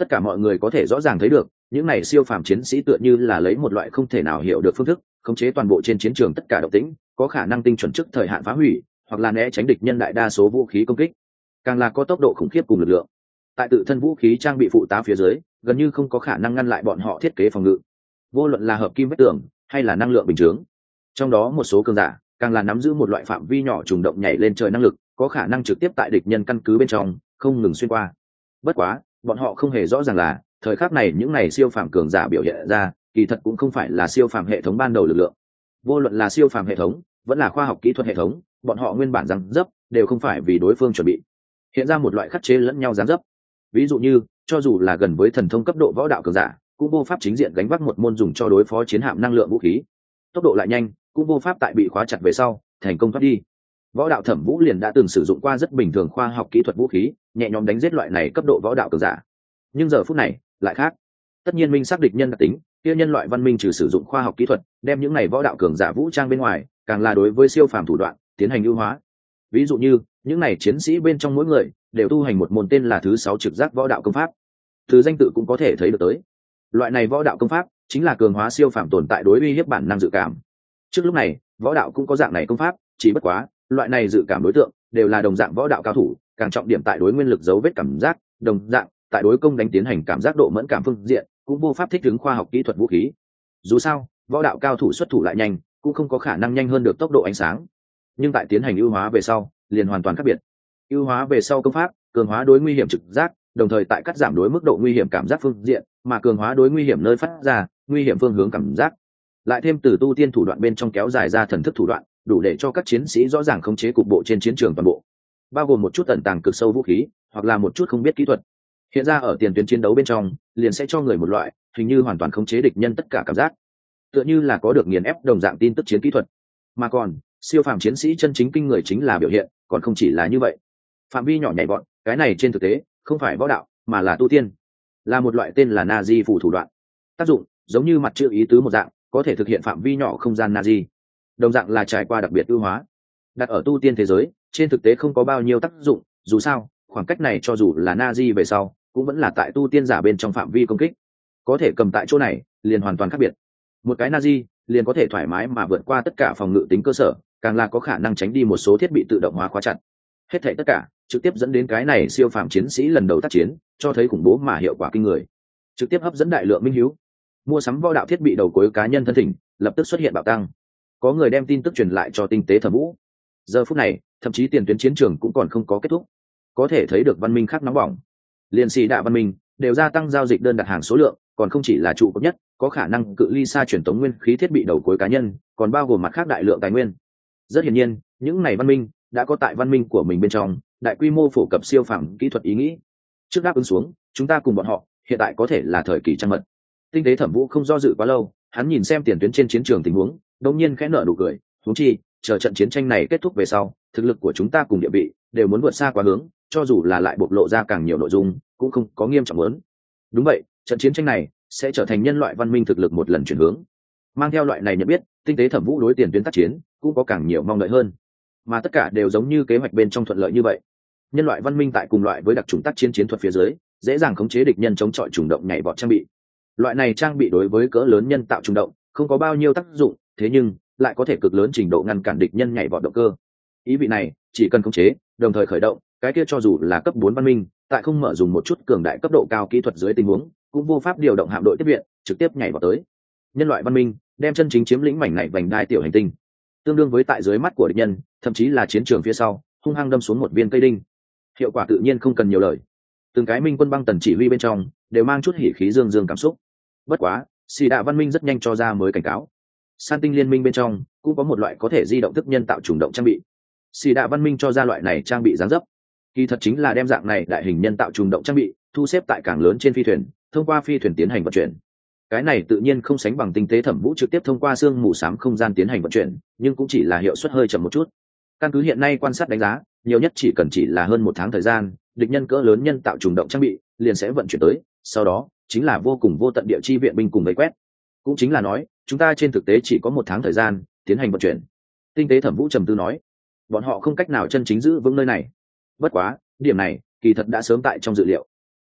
Tất cả mọi người có thể rõ ràng thấy được, những này siêu phàm chiến sĩ tựa như là lấy một loại không thể nào hiểu được phương thức khống chế toàn bộ trên chiến trường tất cả động tĩnh, có khả năng tinh chuẩn trước thời hạn phá hủy hoặc là né tránh địch nhân đại đa số vũ khí công kích, càng là có tốc độ khủng khiếp cùng lực lượng. Tại tự thân vũ khí trang bị phụ tá phía dưới, gần như không có khả năng ngăn lại bọn họ thiết kế phòng ngự, vô luận là hợp kim vách tường hay là năng lượng bình chướng. Trong đó một số cường giả càng là nắm giữ một loại phạm vi nhỏ trùng động nhảy lên trời năng lực, có khả năng trực tiếp tại địch nhân căn cứ bên trong không ngừng xuyên qua. Bất quá bọn họ không hề rõ ràng là thời khắc này những này siêu phàm cường giả biểu hiện ra kỳ thật cũng không phải là siêu phàm hệ thống ban đầu lực lượng. Vô luận là siêu phàm hệ thống vẫn là khoa học kỹ thuật hệ thống, bọn họ nguyên bản răng dấp đều không phải vì đối phương chuẩn bị, hiện ra một loại khắc chế lẫn nhau gián dấp. Ví dụ như cho dù là gần với thần thông cấp độ võ đạo cường giả cũng vô pháp chính diện gánh vác một môn dùng cho đối phó chiến hạm năng lượng vũ khí, tốc độ lại nhanh cũng vô pháp tại bị khóa chặt về sau thành công thoát đi. Võ đạo Thẩm Vũ liền đã từng sử dụng qua rất bình thường khoa học kỹ thuật vũ khí, nhẹ nhõm đánh giết loại này cấp độ võ đạo cường giả. Nhưng giờ phút này lại khác. Tất nhiên minh xác địch nhân đặc tính, kia nhân loại văn minh trừ sử dụng khoa học kỹ thuật đem những này võ đạo cường giả vũ trang bên ngoài, càng là đối với siêu phàm thủ đoạn tiến hành ưu hóa. Ví dụ như những này chiến sĩ bên trong mỗi người đều tu hành một môn tên là thứ sáu trực giác võ đạo công pháp. Từ danh tự cũng có thể thấy được tới, loại này võ đạo công pháp chính là cường hóa siêu phàm tồn tại đối uy hiếp bản năng dự cảm. Trước lúc này võ đạo cũng có dạng này công pháp, chỉ bất quá loại này dự cảm đối tượng đều là đồng dạng võ đạo cao thủ, càng trọng điểm tại đối nguyên lực dấu vết cảm giác, đồng dạng tại đối công đánh tiến hành cảm giác độ mẫn cảm phương diện cũng vô pháp thích ứng khoa học kỹ thuật vũ khí. Dù sao võ đạo cao thủ xuất thủ lại nhanh cũng không có khả năng nhanh hơn được tốc độ ánh sáng, nhưng tại tiến hành ưu hóa về sau liền hoàn toàn khác biệt. Ưu hóa về sau công pháp cường hóa đối nguy hiểm trực giác, đồng thời tại cắt giảm đối mức độ nguy hiểm cảm giác phương diện, mà cường hóa đối nguy hiểm nơi phát ra, nguy hiểm phương hướng cảm giác. Lại thêm từ tu tiên thủ đoạn bên trong kéo dài ra thần thức thủ đoạn, đủ để cho các chiến sĩ rõ ràng khống chế cục bộ trên chiến trường toàn bộ, bao gồm một chút tận tàng cực sâu vũ khí hoặc là một chút không biết kỹ thuật. Hiện ra ở tiền tuyến chiến đấu bên trong, liền sẽ cho người một loại hình như hoàn toàn khống chế địch nhân tất cả cảm giác, tựa như là có được nghiền ép đồng dạng tin tức chiến kỹ thuật. Mà còn siêu phàm chiến sĩ chân chính kinh người chính là biểu hiện, còn không chỉ là như vậy. Phạm vi nhỏ nhảy vọt, cái này trên thực tế không phải võ đạo mà là tu tiên, là một loại tên là Nazi phù thủ đoạn. Tác dụng giống như mặt chữ ý tứ một dạng, có thể thực hiện phạm vi nhỏ không gian Nazi, đồng dạng là trải qua đặc biệt ưu hóa. Đặt ở tu tiên thế giới trên thực tế không có bao nhiêu tác dụng, dù sao khoảng cách này cho dù là Nazi về sau cũng vẫn là tại tu tiên giả bên trong phạm vi công kích, có thể cầm tại chỗ này liền hoàn toàn khác biệt. Một cái Nazi liền có thể thoải mái mà vượt qua tất cả phòng ngự tính cơ sở, càng là có khả năng tránh đi một số thiết bị tự động hóa khóa chặt. Hết thảy tất cả trực tiếp dẫn đến cái này siêu phàm chiến sĩ lần đầu tác chiến cho thấy khủng bố mà hiệu quả kinh người, trực tiếp hấp dẫn đại lượng minh hiếu. Mua sắm võ đạo thiết bị đầu cuối cá nhân thân thỉnh lập tức xuất hiện bạo tăng, có người đem tin tức truyền lại cho tinh tế Thẩm Vũ. Giờ phút này thậm chí tiền tuyến chiến trường cũng còn không có kết thúc, có thể thấy được văn minh khác nóng bỏng. Liên sĩ đạ văn minh đều gia tăng giao dịch đơn đặt hàng số lượng, còn không chỉ là trụ cột nhất có khả năng cự ly xa truyền tống nguyên khí thiết bị đầu cuối cá nhân, còn bao gồm mặt khác đại lượng tài nguyên. Rất hiển nhiên những này văn minh đã có tại văn minh của mình bên trong đại quy mô phổ cập siêu phàm kỹ thuật ý nghĩ. Trước đáp ứng xuống, chúng ta cùng bọn họ hiện tại có thể là thời kỳ trăng mật. Tinh tế Thẩm Vũ không do dự quá lâu, hắn nhìn xem tiền tuyến trên chiến trường tình huống, đột nhiên khẽ nở nụ cười. Huống chi chờ trận chiến tranh này kết thúc về sau, thực lực của chúng ta cùng địa vị đều muốn vượt xa quá hướng, cho dù là lại bộc lộ ra càng nhiều nội dung cũng không có nghiêm trọng lớn. Đúng vậy, trận chiến tranh này sẽ trở thành nhân loại văn minh thực lực một lần chuyển hướng. Mang theo loại này nhận biết, tinh tế Thẩm Vũ đối tiền tuyến tác chiến cũng có càng nhiều mong đợi hơn, mà tất cả đều giống như kế hoạch bên trong thuận lợi như vậy. Nhân loại văn minh tại cùng loại với đặc trùng tác chiến chiến thuật phía dưới, dễ dàng khống chế địch nhân chống chọi trùng động nhảy vọt trang bị. Loại này trang bị đối với cỡ lớn nhân tạo trùng động không có bao nhiêu tác dụng, thế nhưng lại có thể cực lớn trình độ ngăn cản địch nhân nhảy vọt động cơ. Ý vị này chỉ cần khống chế đồng thời khởi động, cái kia cho dù là cấp bốn văn minh tại không mở dùng một chút cường đại cấp độ cao kỹ thuật dưới tình huống cũng vô pháp điều động hạm đội tiếp viện trực tiếp nhảy vào tới. Nhân loại văn minh đem chân chính chiếm lĩnh mảnh này vành đai tiểu hành tinh, tương đương với tại dưới mắt của địch nhân, thậm chí là chiến trường phía sau hung hăng đâm xuống một viên cây đinh. Hiệu quả tự nhiên không cần nhiều lời, từng cái minh quân băng tần chỉ huy bên trong đều mang chút hỉ khí dương dương cảm xúc. Bất quá xì đạ văn minh rất nhanh cho ra mới cảnh cáo. San tinh liên minh bên trong cũng có một loại có thể di động thức nhân tạo trùng động trang bị. Xì đạ văn minh cho ra loại này trang bị dáng dấp, kỳ thật chính là đem dạng này đại hình nhân tạo trùng động trang bị thu xếp tại cảng lớn trên phi thuyền, thông qua phi thuyền tiến hành vận chuyển. Cái này tự nhiên không sánh bằng tinh tế Thẩm Vũ trực tiếp thông qua xương mù xám không gian tiến hành vận chuyển, nhưng cũng chỉ là hiệu suất hơi chậm một chút. Căn cứ hiện nay quan sát đánh giá, nhiều nhất chỉ cần chỉ là hơn một tháng thời gian, địch nhân cỡ lớn nhân tạo trùng động trang bị liền sẽ vận chuyển tới, sau đó chính là vô cùng vô tận địa chi viện binh cùng vây quét. Cũng chính là nói, chúng ta trên thực tế chỉ có một tháng thời gian tiến hành vận chuyển. Tinh tế Thẩm Vũ trầm tư nói, bọn họ không cách nào chân chính giữ vững nơi này. Bất quá điểm này kỳ thật đã sớm tại trong dự liệu.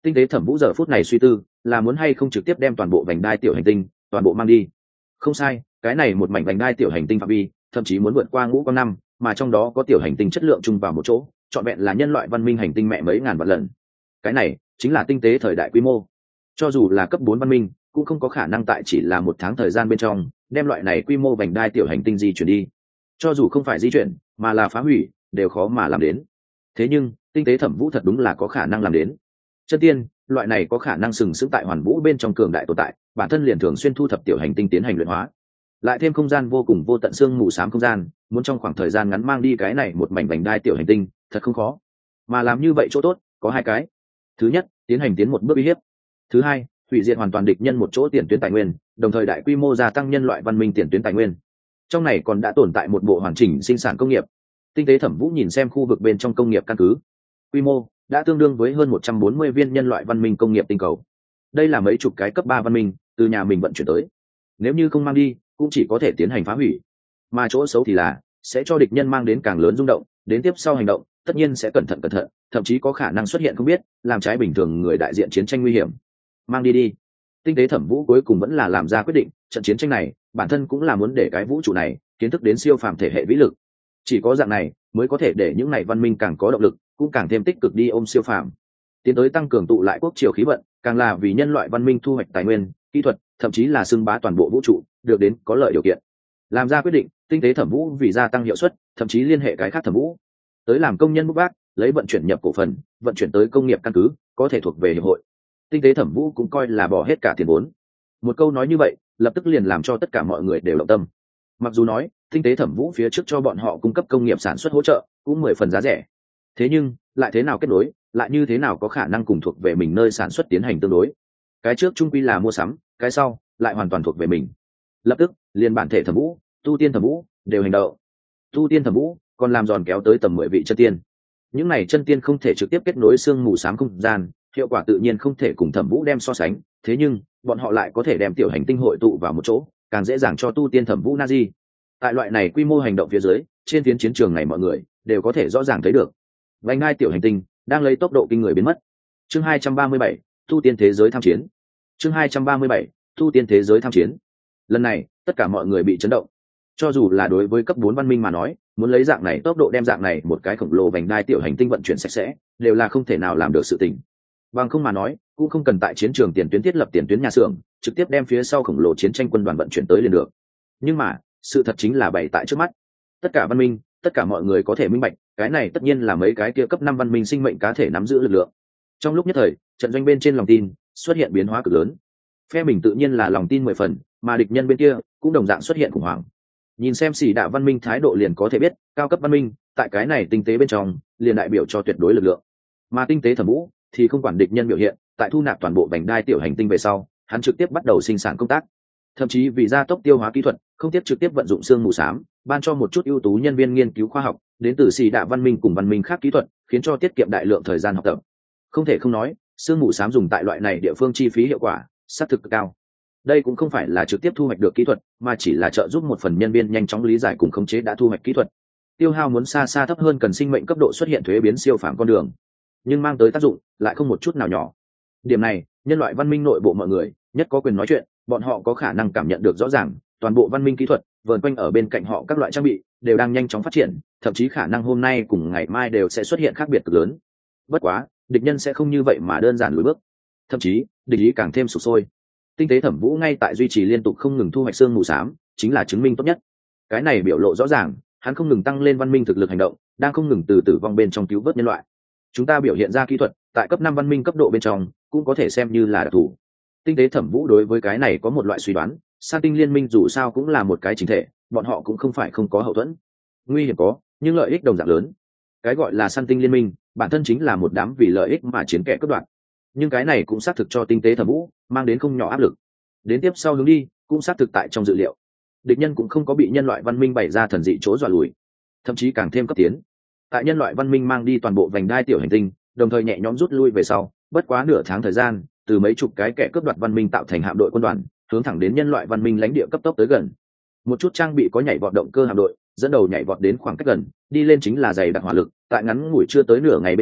Tinh tế thẩm vũ giờ phút này suy tư là muốn hay không trực tiếp đem toàn bộ vành đai tiểu hành tinh toàn bộ mang đi. Không sai, cái này một mảnh vành đai tiểu hành tinh phạm vi thậm chí muốn vượt qua ngũ con năm, mà trong đó có tiểu hành tinh chất lượng chung vào một chỗ, trọn vẹn là nhân loại văn minh hành tinh mẹ mấy ngàn vạn lần. Cái này chính là tinh tế thời đại quy mô. Cho dù là cấp bốn văn minh cũng không có khả năng tại chỉ là một tháng thời gian bên trong đem loại này quy mô vành đai tiểu hành tinh di chuyển đi. Cho dù không phải di chuyển mà là phá hủy đều khó mà làm đến. Thế nhưng tinh tế thẩm vũ thật đúng là có khả năng làm đến. Chân tiên, loại này có khả năng sừng sững tại hoàn vũ bên trong cường đại tồn tại, bản thân liền thường xuyên thu thập tiểu hành tinh tiến hành luyện hóa, lại thêm không gian vô cùng vô tận xương mù xám không gian, muốn trong khoảng thời gian ngắn mang đi cái này một mảnh vành đai tiểu hành tinh thật không khó. Mà làm như vậy chỗ tốt có hai cái: thứ nhất, tiến hành tiến một bước uy hiếp; thứ hai, hủy diệt hoàn toàn địch nhân một chỗ tiền tuyến tài nguyên, đồng thời đại quy mô gia tăng nhân loại văn minh tiền tuyến tài nguyên. Trong này còn đã tồn tại một bộ hoàn chỉnh sinh sản công nghiệp. Tinh tế thẩm vũ nhìn xem khu vực bên trong công nghiệp căn cứ, quy mô đã tương đương với hơn một trăm bốn mươi viên nhân loại văn minh công nghiệp tinh cầu. Đây là mấy chục cái cấp ba văn minh từ nhà mình vận chuyển tới, nếu như không mang đi cũng chỉ có thể tiến hành phá hủy. Mà chỗ xấu thì là sẽ cho địch nhân mang đến càng lớn rung động, đến tiếp sau hành động tất nhiên sẽ cẩn thận cẩn thận, thậm chí có khả năng xuất hiện không biết làm trái bình thường người đại diện chiến tranh nguy hiểm. Mang đi đi. Tinh tế thẩm vũ cuối cùng vẫn là làm ra quyết định, trận chiến tranh này bản thân cũng là muốn để cái vũ trụ này kiến thức đến siêu phàm thể hệ vĩ lực. Chỉ có dạng này mới có thể để những này văn minh càng có động lực, cũng càng thêm tích cực đi ôm siêu phàm, tiến tới tăng cường tụ lại quốc triều khí vận, càng là vì nhân loại văn minh thu hoạch tài nguyên, kỹ thuật, thậm chí là xưng bá toàn bộ vũ trụ được đến có lợi điều kiện. Làm ra quyết định, tinh tế thẩm vũ vì gia tăng hiệu suất, thậm chí liên hệ cái khác thẩm vũ tới làm công nhân bút bác, lấy vận chuyển nhập cổ phần, vận chuyển tới công nghiệp căn cứ có thể thuộc về hiệp hội. Tinh tế thẩm vũ cũng coi là bỏ hết cả tiền vốn. Một câu nói như vậy lập tức liền làm cho tất cả mọi người đều động tâm. Mặc dù nói tinh tế thẩm vũ phía trước cho bọn họ cung cấp công nghiệp sản xuất hỗ trợ cũng mười phần giá rẻ, thế nhưng lại thế nào kết nối, lại như thế nào có khả năng cùng thuộc về mình nơi sản xuất tiến hành tương đối. Cái trước trung quy là mua sắm, cái sau lại hoàn toàn thuộc về mình. Lập tức liền bản thể thẩm vũ, tu tiên thẩm vũ đều hành động. Tu tiên thẩm vũ còn làm giòn kéo tới tầm mười vị chân tiên. Những này chân tiên không thể trực tiếp kết nối xương mù xám không gian, hiệu quả tự nhiên không thể cùng thẩm vũ đem so sánh, thế nhưng bọn họ lại có thể đem tiểu hành tinh hội tụ vào một chỗ, càng dễ dàng cho tu tiên thẩm vũ Nazi. Tại loại này quy mô hành động phía dưới, trên phiến chiến trường này mọi người đều có thể rõ ràng thấy được vành đai tiểu hành tinh đang lấy tốc độ kinh người biến mất. Chương hai trăm ba mươi bảy, tu tiên thế giới tham chiến. Chương hai trăm ba mươi bảy, tu tiên thế giới tham chiến. Lần này tất cả mọi người bị chấn động. Cho dù là đối với cấp bốn văn minh mà nói, muốn lấy dạng này tốc độ đem dạng này một cái khổng lồ vành đai tiểu hành tinh vận chuyển sạch sẽ đều là không thể nào làm được sự tình. Bằng không mà nói cũng không cần tại chiến trường tiền tuyến thiết lập tiền tuyến nhà xưởng, trực tiếp đem phía sau khổng lồ chiến tranh quân đoàn vận chuyển tới liền được. Nhưng mà sự thật chính là bày tại trước mắt. Tất cả văn minh, tất cả mọi người có thể minh bạch, cái này tất nhiên là mấy cái kia cấp năm văn minh sinh mệnh cá thể nắm giữ lực lượng. Trong lúc nhất thời, trận doanh bên trên lòng tin xuất hiện biến hóa cực lớn. Phe mình tự nhiên là lòng tin mười phần, mà địch nhân bên kia cũng đồng dạng xuất hiện khủng hoảng. Nhìn xem xỉ đạ văn minh thái độ liền có thể biết, cao cấp văn minh tại cái này tinh tế bên trong liền đại biểu cho tuyệt đối lực lượng. Mà tinh tế thẩm vũ thì không quản địch nhân biểu hiện, tại thu nạp toàn bộ vành đai tiểu hành tinh về sau, hắn trực tiếp bắt đầu sinh sản công tác. Thậm chí vì gia tốc tiêu hóa kỹ thuật, không tiếp trực tiếp vận dụng xương mù xám, ban cho một chút ưu tú nhân viên nghiên cứu khoa học đến từ xì đạ văn minh cùng văn minh khác kỹ thuật, khiến cho tiết kiệm đại lượng thời gian học tập. Không thể không nói, xương mù xám dùng tại loại này địa phương chi phí hiệu quả xác thực cực cao. Đây cũng không phải là trực tiếp thu hoạch được kỹ thuật, mà chỉ là trợ giúp một phần nhân viên nhanh chóng lý giải cùng khống chế đã thu hoạch kỹ thuật. Tiêu hao muốn xa xa thấp hơn cần sinh mệnh cấp độ xuất hiện thuế biến siêu phàm con đường, nhưng mang tới tác dụng lại không một chút nào nhỏ. Điểm này, nhân loại văn minh nội bộ mọi người nhất có quyền nói chuyện, bọn họ có khả năng cảm nhận được rõ ràng, toàn bộ văn minh kỹ thuật vờn quanh ở bên cạnh họ các loại trang bị đều đang nhanh chóng phát triển, thậm chí khả năng hôm nay cùng ngày mai đều sẽ xuất hiện khác biệt cực lớn. Bất quá, địch nhân sẽ không như vậy mà đơn giản lùi bước, thậm chí địch ý càng thêm sụp sôi. Tinh tế thẩm vũ ngay tại duy trì liên tục không ngừng thu hoạch xương mù xám, chính là chứng minh tốt nhất. Cái này biểu lộ rõ ràng, hắn không ngừng tăng lên văn minh thực lực hành động, đang không ngừng từ tử vong bên trong cứu vớt nhân loại. Chúng ta biểu hiện ra kỹ thuật tại cấp năm văn minh cấp độ bên trong cũng có thể xem như là đặc thù. Tinh tế thẩm vũ đối với cái này có một loại suy đoán, San Tinh liên minh dù sao cũng là một cái chính thể, bọn họ cũng không phải không có hậu thuẫn. Nguy hiểm có, nhưng lợi ích đồng dạng lớn. Cái gọi là San Tinh liên minh, bản thân chính là một đám vì lợi ích mà chiến kẻ cướp đoạt. Nhưng cái này cũng xác thực cho tinh tế thẩm vũ mang đến không nhỏ áp lực. Đến tiếp sau hướng đi, cũng xác thực tại trong dự liệu. Địch nhân cũng không có bị nhân loại văn minh bày ra thần dị chỗ dọa lùi, thậm chí càng thêm cấp tiến. Tại nhân loại văn minh mang đi toàn bộ vành đai tiểu hành tinh, đồng thời nhẹ nhõm rút lui về sau, bất quá nửa tháng thời gian, từ mấy chục cái kẻ cướp đoạt văn minh tạo thành hạm đội quân đoàn, hướng thẳng đến nhân loại văn minh lãnh địa cấp tốc tới gần. Một chút trang bị có nhảy vọt động cơ hạm đội, dẫn đầu nhảy vọt đến khoảng cách gần, đi lên chính là dày đặc hỏa lực, tại ngắn ngủi chưa tới nửa ngày bên trong,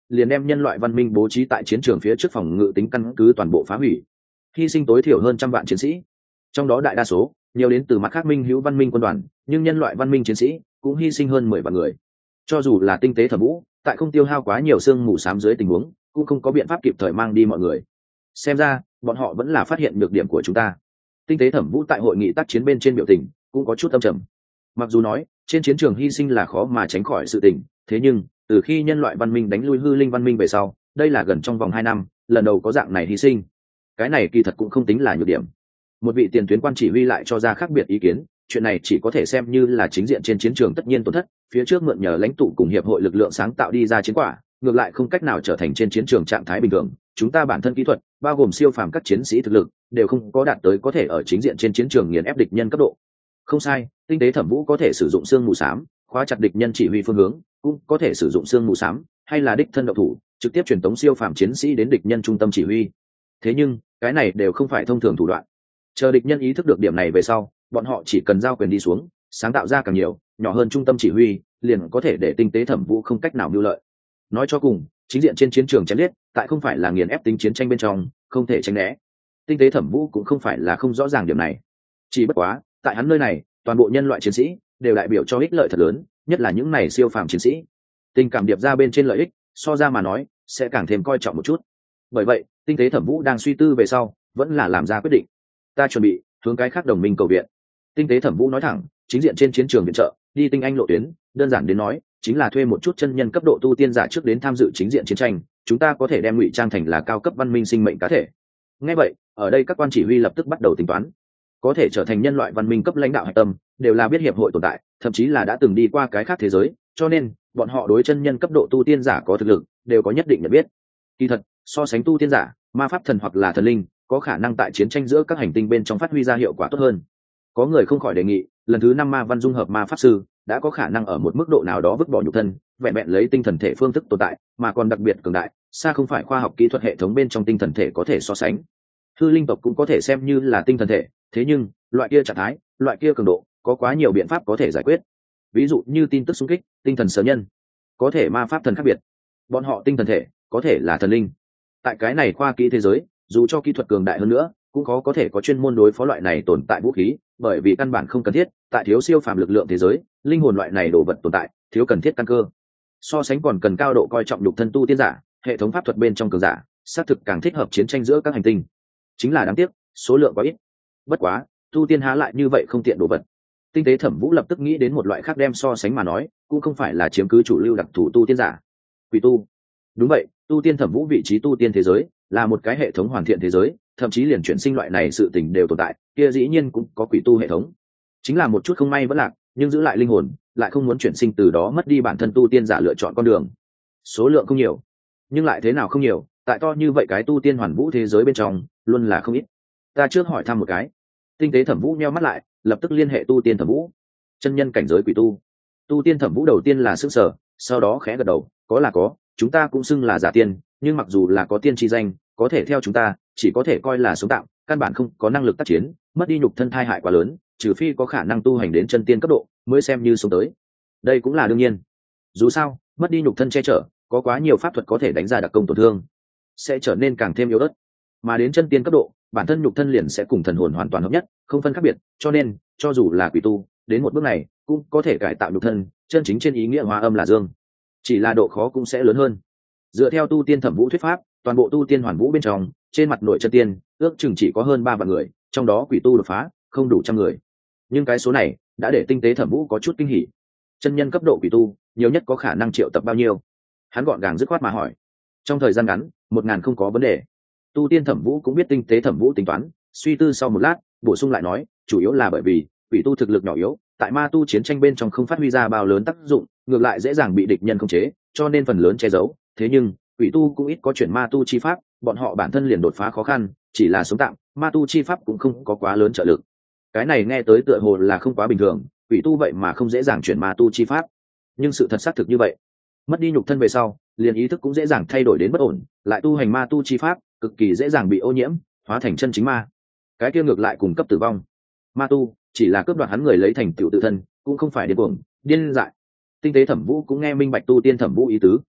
liền đem nhân loại văn minh bố trí tại chiến trường phía trước phòng ngự tính căn cứ toàn bộ phá hủy, hy sinh tối thiểu hơn trăm vạn chiến sĩ, trong đó đại đa số nhiều đến từ mặt khác minh hữu văn minh quân đoàn, nhưng nhân loại văn minh chiến sĩ cũng hy sinh hơn mười vạn người. Cho dù là tinh tế Thẩm Vũ, tại không tiêu hao quá nhiều xương mù xám dưới tình huống, cũng không có biện pháp kịp thời mang đi mọi người. Xem ra bọn họ vẫn là phát hiện nhược điểm của chúng ta. Tinh tế Thẩm Vũ tại hội nghị tác chiến bên trên biểu tình cũng có chút âm trầm. Mặc dù nói trên chiến trường hy sinh là khó mà tránh khỏi sự tình, thế nhưng từ khi nhân loại văn minh đánh lui hư linh văn minh về sau, đây là gần trong vòng hai năm lần đầu có dạng này hy sinh. Cái này kỳ thật cũng không tính là nhược điểm. Một vị tiền tuyến quan chỉ huy lại cho ra khác biệt ý kiến, chuyện này chỉ có thể xem như là chính diện trên chiến trường tất nhiên tổn thất, phía trước mượn nhờ lãnh tụ cùng hiệp hội lực lượng sáng tạo đi ra chiến quả, ngược lại không cách nào trở thành trên chiến trường trạng thái bình thường. Chúng ta bản thân kỹ thuật, bao gồm siêu phàm các chiến sĩ thực lực, đều không có đạt tới có thể ở chính diện trên chiến trường nghiền ép địch nhân cấp độ. Không sai, tinh tế Thẩm Vũ có thể sử dụng xương mù xám khóa chặt địch nhân chỉ huy phương hướng, cũng có thể sử dụng xương mù xám hay là đích thân động thủ trực tiếp truyền tống siêu phàm chiến sĩ đến địch nhân trung tâm chỉ huy. Thế nhưng cái này đều không phải thông thường thủ đoạn. Chờ địch nhân ý thức được điểm này về sau, bọn họ chỉ cần giao quyền đi xuống, sáng tạo ra càng nhiều nhỏ hơn trung tâm chỉ huy, liền có thể để tinh tế Thẩm Vũ không cách nào mưu lợi. Nói cho cùng, chính diện trên chiến trường chém giết, tại không phải là nghiền ép tính chiến tranh bên trong, không thể tránh né. Tinh tế Thẩm Vũ cũng không phải là không rõ ràng điểm này. Chỉ bất quá, tại hắn nơi này, toàn bộ nhân loại chiến sĩ đều đại biểu cho ích lợi thật lớn, nhất là những này siêu phàm chiến sĩ. Tình cảm điệp ra bên trên lợi ích, so ra mà nói, sẽ càng thêm coi trọng một chút. Bởi vậy, tinh tế Thẩm Vũ đang suy tư về sau, vẫn là làm ra quyết định. Ta chuẩn bị hướng cái khác đồng minh cầu viện. Tinh tế Thẩm Vũ nói thẳng, chính diện trên chiến trường viện trợ, đi tinh anh lộ tuyến, đơn giản đến nói, chính là thuê một chút chân nhân cấp độ tu tiên giả trước đến tham dự chính diện chiến tranh, chúng ta có thể đem ngụy trang thành là cao cấp văn minh sinh mệnh cá thể. Nghe vậy, ở đây các quan chỉ huy lập tức bắt đầu tính toán. Có thể trở thành nhân loại văn minh cấp lãnh đạo hạch tâm, đều là biết hiệp hội tồn tại, thậm chí là đã từng đi qua cái khác thế giới, cho nên bọn họ đối chân nhân cấp độ tu tiên giả có thực lực, đều có nhất định nhận biết. Kỳ thật, so sánh tu tiên giả, ma pháp thần hoặc là thần linh, có khả năng tại chiến tranh giữa các hành tinh bên trong phát huy ra hiệu quả tốt hơn. Có người không khỏi đề nghị, lần thứ năm ma văn dung hợp ma pháp sư đã có khả năng ở một mức độ nào đó vứt bỏ nhục thân, vẹn vẹn lấy tinh thần thể phương thức tồn tại, mà còn đặc biệt cường đại, xa không phải khoa học kỹ thuật hệ thống bên trong tinh thần thể có thể so sánh. Hư linh tộc cũng có thể xem như là tinh thần thể, thế nhưng loại kia trạng thái, loại kia cường độ, có quá nhiều biện pháp có thể giải quyết. Ví dụ như tin tức xung kích, tinh thần sở nhân, có thể ma pháp thần khác biệt. Bọn họ tinh thần thể có thể là thần linh. Tại cái này khoa kỹ thế giới, dù cho kỹ thuật cường đại hơn nữa, cũng khó có thể có chuyên môn đối phó loại này tồn tại vũ khí, bởi vì căn bản không cần thiết. Tại thiếu siêu phàm lực lượng thế giới, linh hồn loại này đồ vật tồn tại, thiếu cần thiết căn cơ. So sánh còn cần cao độ coi trọng nhục thân tu tiên giả, hệ thống pháp thuật bên trong cường giả, xác thực càng thích hợp chiến tranh giữa các hành tinh. Chính là đáng tiếc, số lượng quá ít. Bất quá, tu tiên há lại như vậy không tiện đồ vật. Tinh tế Thẩm Vũ lập tức nghĩ đến một loại khác đem so sánh mà nói, cũng không phải là chiếm cứ chủ lưu đặc thù tu tiên giả. Quỷ tu. Đúng vậy, tu tiên Thẩm Vũ vị trí tu tiên thế giới là một cái hệ thống hoàn thiện thế giới, thậm chí liền chuyển sinh loại này sự tình đều tồn tại, kia dĩ nhiên cũng có quỷ tu hệ thống. Chính là một chút không may vẫn lạc, nhưng giữ lại linh hồn, lại không muốn chuyển sinh, từ đó mất đi bản thân tu tiên giả lựa chọn con đường. Số lượng không nhiều, nhưng lại thế nào không nhiều, tại to như vậy cái tu tiên hoàn vũ thế giới bên trong, luôn là không ít. Ta trước hỏi thăm một cái. Tinh tế Thẩm Vũ nheo mắt lại, lập tức liên hệ tu tiên Thẩm Vũ. Chân nhân cảnh giới quỷ tu. Tu tiên Thẩm Vũ đầu tiên là sững sờ, sau đó khẽ gật đầu, có là có, chúng ta cũng xưng là giả tiên, nhưng mặc dù là có tiên chi danh, có thể theo chúng ta, chỉ có thể coi là sống tạm, căn bản không có năng lực tác chiến, mất đi nhục thân thai hại quá lớn, trừ phi có khả năng tu hành đến chân tiên cấp độ, mới xem như sống tới. Đây cũng là đương nhiên. Dù sao, mất đi nhục thân che chở, có quá nhiều pháp thuật có thể đánh ra đặc công tổn thương, sẽ trở nên càng thêm yếu ớt. Mà đến chân tiên cấp độ, bản thân nhục thân liền sẽ cùng thần hồn hoàn toàn hợp nhất, không phân khác biệt, cho nên cho dù là quỷ tu, đến một bước này cũng có thể cải tạo nhục thân, chân chính trên ý nghĩa hóa âm là dương, chỉ là độ khó cũng sẽ lớn hơn. Dựa theo tu tiên Thẩm Vũ thuyết pháp, toàn bộ tu tiên hoàn vũ bên trong, trên mặt nội chân tiên ước chừng chỉ có hơn ba vạn người, trong đó quỷ tu đột phá không đủ trăm người. Nhưng cái số này đã để tinh tế Thẩm Vũ có chút kinh hỉ. Chân nhân cấp độ quỷ tu nhiều nhất có khả năng triệu tập bao nhiêu? Hắn gọn gàng dứt khoát mà hỏi. Trong thời gian ngắn, một ngàn không có vấn đề. Tu tiên Thẩm Vũ cũng biết tinh tế Thẩm Vũ tính toán, suy tư sau một lát, bổ sung lại nói, chủ yếu là bởi vì quỷ tu thực lực nhỏ yếu, tại ma tu chiến tranh bên trong không phát huy ra bao lớn tác dụng, ngược lại dễ dàng bị địch nhân khống chế, cho nên phần lớn che giấu. Thế nhưng quỷ tu cũng ít có chuyển ma tu chi pháp, bọn họ bản thân liền đột phá khó khăn, chỉ là sống tạm, ma tu chi pháp cũng không có quá lớn trợ lực. Cái này nghe tới tựa hồ là không quá bình thường, quỷ tu vậy mà không dễ dàng chuyển ma tu chi pháp. Nhưng sự thật xác thực như vậy. Mất đi nhục thân về sau, liền ý thức cũng dễ dàng thay đổi đến bất ổn, lại tu hành ma tu chi pháp, cực kỳ dễ dàng bị ô nhiễm, hóa thành chân chính ma. Cái kia ngược lại cùng cấp tử vong. Ma tu chỉ là cướp đoạt hắn người lấy thành tựu tự thân, cũng không phải điên cuồng, điên dại. Tinh tế Thẩm Vũ cũng nghe minh bạch tu tiên Thẩm Vũ ý tứ.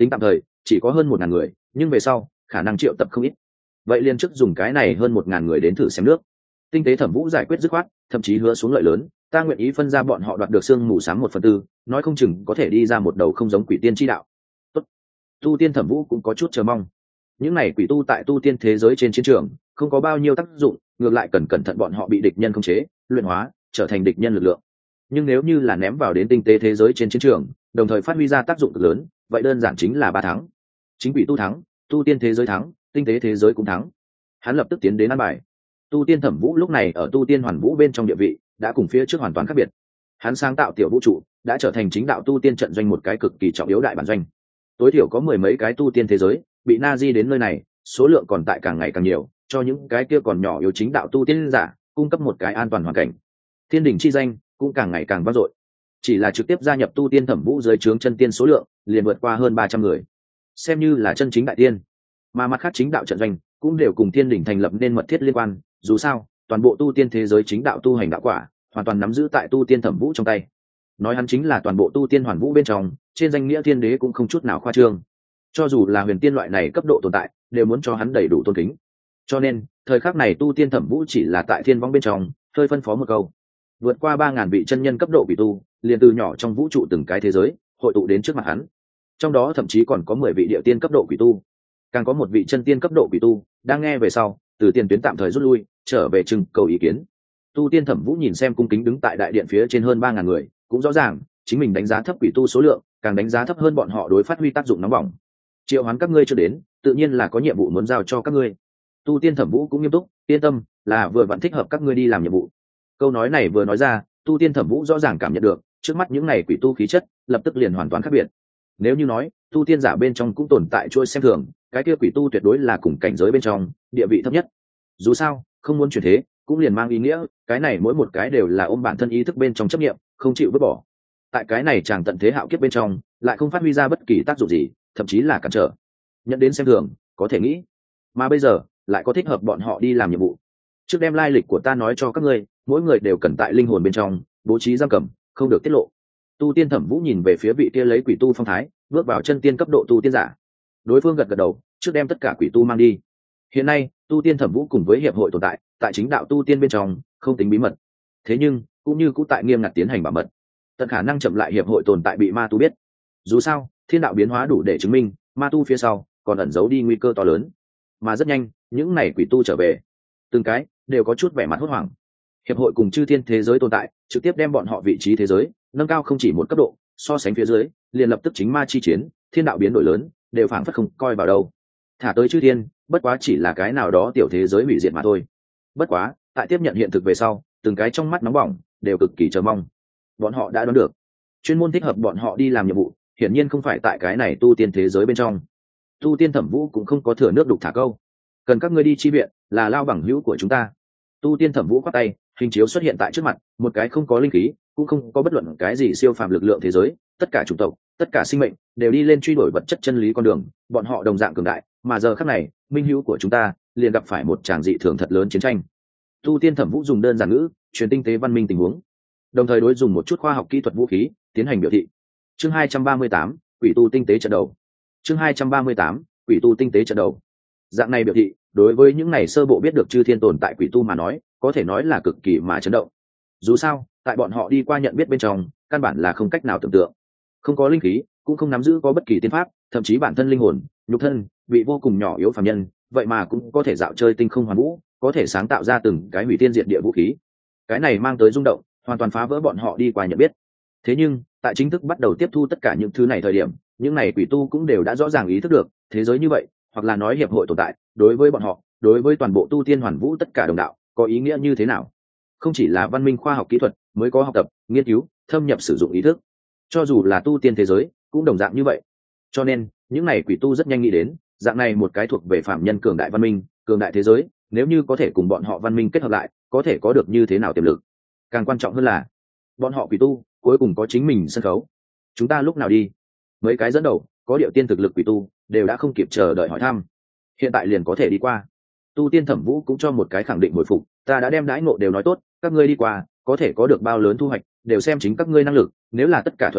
tính tạm thời chỉ có hơn một ngàn người, nhưng về sau khả năng triệu tập không ít. Vậy liền trước dùng cái này hơn một ngàn người đến thử xem nước. Tinh tế Thẩm Vũ giải quyết dứt khoát, thậm chí hứa xuống lợi lớn, ta nguyện ý phân ra bọn họ đoạt được xương mù sáng một phần tư, nói không chừng có thể đi ra một đầu không giống quỷ tiên chi đạo. Tốt. Tu tiên Thẩm Vũ cũng có chút chờ mong. Những này quỷ tu tại tu tiên thế giới trên chiến trường không có bao nhiêu tác dụng, ngược lại cần cẩn thận bọn họ bị địch nhân khống chế, luyện hóa, trở thành địch nhân lực lượng. Nhưng nếu như là ném vào đến tinh tế thế giới trên chiến trường, đồng thời phát huy ra tác dụng cực lớn, vậy đơn giản chính là ba thắng. Chính quỷ tu thắng, tu tiên thế giới thắng, tinh tế thế giới cũng thắng. Hắn lập tức tiến đến ăn bài. Tu tiên Thẩm Vũ lúc này ở tu tiên hoàn vũ bên trong địa vị đã cùng phía trước hoàn toàn khác biệt. Hắn sáng tạo tiểu vũ trụ, đã trở thành chính đạo tu tiên trận doanh một cái cực kỳ trọng yếu đại bản doanh. Tối thiểu có mười mấy cái tu tiên thế giới bị na di đến nơi này, số lượng còn tại càng ngày càng nhiều, cho những cái kia còn nhỏ yếu chính đạo tu tiên giả cung cấp một cái an toàn hoàn cảnh. Thiên đỉnh chi danh cũng càng ngày càng vang dội. Chỉ là trực tiếp gia nhập tu tiên Thẩm Vũ dưới trướng chân tiên số lượng liền vượt qua hơn ba trăm người, xem như là chân chính đại tiên. Mà mặt khác chính đạo trận doanh cũng đều cùng thiên đỉnh thành lập nên mật thiết liên quan, dù sao toàn bộ tu tiên thế giới chính đạo tu hành đạo quả hoàn toàn nắm giữ tại tu tiên Thẩm Vũ trong tay. Nói hắn chính là toàn bộ tu tiên hoàn vũ bên trong, trên danh nghĩa thiên đế cũng không chút nào khoa trương. Cho dù là huyền tiên loại này cấp độ tồn tại đều muốn cho hắn đầy đủ tôn kính. Cho nên thời khắc này tu tiên Thẩm Vũ chỉ là tại thiên vong bên trong hơi phân phó một câu, vượt qua ba ngàn vị chân nhân cấp độ quỷ tu liền từ nhỏ trong vũ trụ từng cái thế giới hội tụ đến trước mặt hắn. Trong đó thậm chí còn có mười vị địa tiên cấp độ quỷ tu, càng có một vị chân tiên cấp độ quỷ tu đang nghe về sau từ tiền tuyến tạm thời rút lui trở về trưng cầu ý kiến. Tu tiên Thẩm Vũ nhìn xem cung kính đứng tại đại điện phía trên hơn ba ngàn người, cũng rõ ràng chính mình đánh giá thấp quỷ tu số lượng, càng đánh giá thấp hơn bọn họ đối phát huy tác dụng nóng bỏng. Triệu hoán các ngươi chưa đến, tự nhiên là có nhiệm vụ muốn giao cho các ngươi. Tu tiên Thẩm Vũ cũng nghiêm túc, yên tâm, là vừa vặn thích hợp các ngươi đi làm nhiệm vụ. Câu nói này vừa nói ra, tu tiên Thẩm Vũ rõ ràng cảm nhận được trước mắt những này quỷ tu khí chất lập tức liền hoàn toàn khác biệt. Nếu như nói tu tiên giả bên trong cũng tồn tại chuỗi xem thường, cái kia quỷ tu tuyệt đối là cùng cảnh giới bên trong địa vị thấp nhất. Dù sao không muốn chuyển thế cũng liền mang ý nghĩa cái này mỗi một cái đều là ôm bản thân ý thức bên trong chấp nghiệm, không chịu vứt bỏ. Tại cái này chàng tận thế hạo kiếp bên trong lại không phát huy ra bất kỳ tác dụng gì, thậm chí là cản trở, nhận đến xem thường có thể nghĩ. Mà bây giờ lại có thích hợp bọn họ đi làm nhiệm vụ. Trước đem lai lịch của ta nói cho các ngươi, mỗi người đều cần tại linh hồn bên trong bố trí giam cầm, không được tiết lộ. Tu tiên Thẩm Vũ nhìn về phía vị kia lấy quỷ tu phong thái bước vào chân tiên cấp độ tu tiên giả. Đối phương gật gật đầu, trước đem tất cả quỷ tu mang đi. Hiện nay tu tiên Thẩm Vũ cùng với hiệp hội tồn tại tại chính đạo tu tiên bên trong không tính bí mật, thế nhưng cũng như cũng tại nghiêm ngặt tiến hành bảo mật, tận khả năng chậm lại hiệp hội tồn tại bị ma tu biết. Dù sao thiên đạo biến hóa đủ để chứng minh ma tu phía sau còn ẩn giấu đi nguy cơ to lớn. Mà rất nhanh những này quỷ tu trở về, từng cái đều có chút vẻ mặt hốt hoảng. Hiệp hội cùng chư thiên thế giới tồn tại trực tiếp đem bọn họ vị trí thế giới nâng cao không chỉ một cấp độ, so sánh phía dưới liền lập tức chính ma chi chiến, thiên đạo biến đổi lớn đều phảng phất không coi vào đâu. Thả tới chư thiên bất quá chỉ là cái nào đó tiểu thế giới hủy diệt mà thôi. Bất quá tại tiếp nhận hiện thực về sau, từng cái trong mắt nóng bỏng đều cực kỳ chờ mong. Bọn họ đã đoán được chuyên môn thích hợp bọn họ đi làm nhiệm vụ hiển nhiên không phải tại cái này tu tiên thế giới bên trong. Tu tiên Thẩm Vũ cũng không có thừa nước đục thả câu, cần các ngươi đi chi viện, là lao bằng hữu của chúng ta. Tu tiên Thẩm Vũ quát tay, hình chiếu xuất hiện tại trước mặt, một cái không có linh khí cũng không có bất luận cái gì siêu phàm lực lượng thế giới, tất cả chủng tộc, tất cả sinh mệnh đều đi lên truy đuổi vật chất chân lý con đường, bọn họ đồng dạng cường đại, mà giờ khắc này minh hữu của chúng ta liền gặp phải một tràng dị thường thật lớn chiến tranh. Tu tiên Thẩm Vũ dùng đơn giản ngữ truyền tinh tế văn minh tình huống, đồng thời đối dùng một chút khoa học kỹ thuật vũ khí tiến hành biểu thị. Chương hai trăm ba mươi tám, quỷ tu tinh tế trận đầu. Chương hai trăm ba mươi tám, quỷ tu tinh tế trận đầu. Dạng này biểu thị đối với những này sơ bộ biết được chư thiên tồn tại quỷ tu mà nói có thể nói là cực kỳ mà chấn động. Dù sao tại bọn họ đi qua nhận biết bên trong căn bản là không cách nào tưởng tượng, không có linh khí cũng không nắm giữ có bất kỳ tiên pháp, thậm chí bản thân linh hồn nhục thân vị vô cùng nhỏ yếu phàm nhân vậy mà cũng có thể dạo chơi tinh không hoàn vũ, có thể sáng tạo ra từng cái hủy tiên diệt địa vũ khí. Cái này mang tới rung động hoàn toàn phá vỡ bọn họ đi qua nhận biết. Thế nhưng tại chính thức bắt đầu tiếp thu tất cả những thứ này thời điểm, những này quỷ tu cũng đều đã rõ ràng ý thức được thế giới như vậy, hoặc là nói hiệp hội tồn tại, đối với bọn họ, đối với toàn bộ tu tiên hoàn vũ tất cả đồng đạo có ý nghĩa như thế nào. Không chỉ là văn minh khoa học kỹ thuật mới có học tập, nghiên cứu, thâm nhập sử dụng ý thức, cho dù là tu tiên thế giới cũng đồng dạng như vậy. Cho nên những này quỷ tu rất nhanh nghĩ đến, dạng này một cái thuộc về phạm nhân cường đại văn minh, cường đại thế giới, nếu như có thể cùng bọn họ văn minh kết hợp lại, có thể có được như thế nào tiềm lực. Càng quan trọng hơn là bọn họ quỷ tu cuối cùng có chính mình sân khấu. Chúng ta lúc nào đi? Mấy cái dẫn đầu có điệu tiên thực lực quỷ tu đều đã không kịp chờ đợi hỏi thăm, hiện tại liền có thể đi qua. Tu tiên Thẩm Vũ cũng cho một cái khẳng định hồi phục, ta đã đem đãi ngộ đều nói tốt, các ngươi đi qua có thể có được bao lớn thu hoạch đều xem chính các ngươi năng lực, nếu là tất cả thuận lợi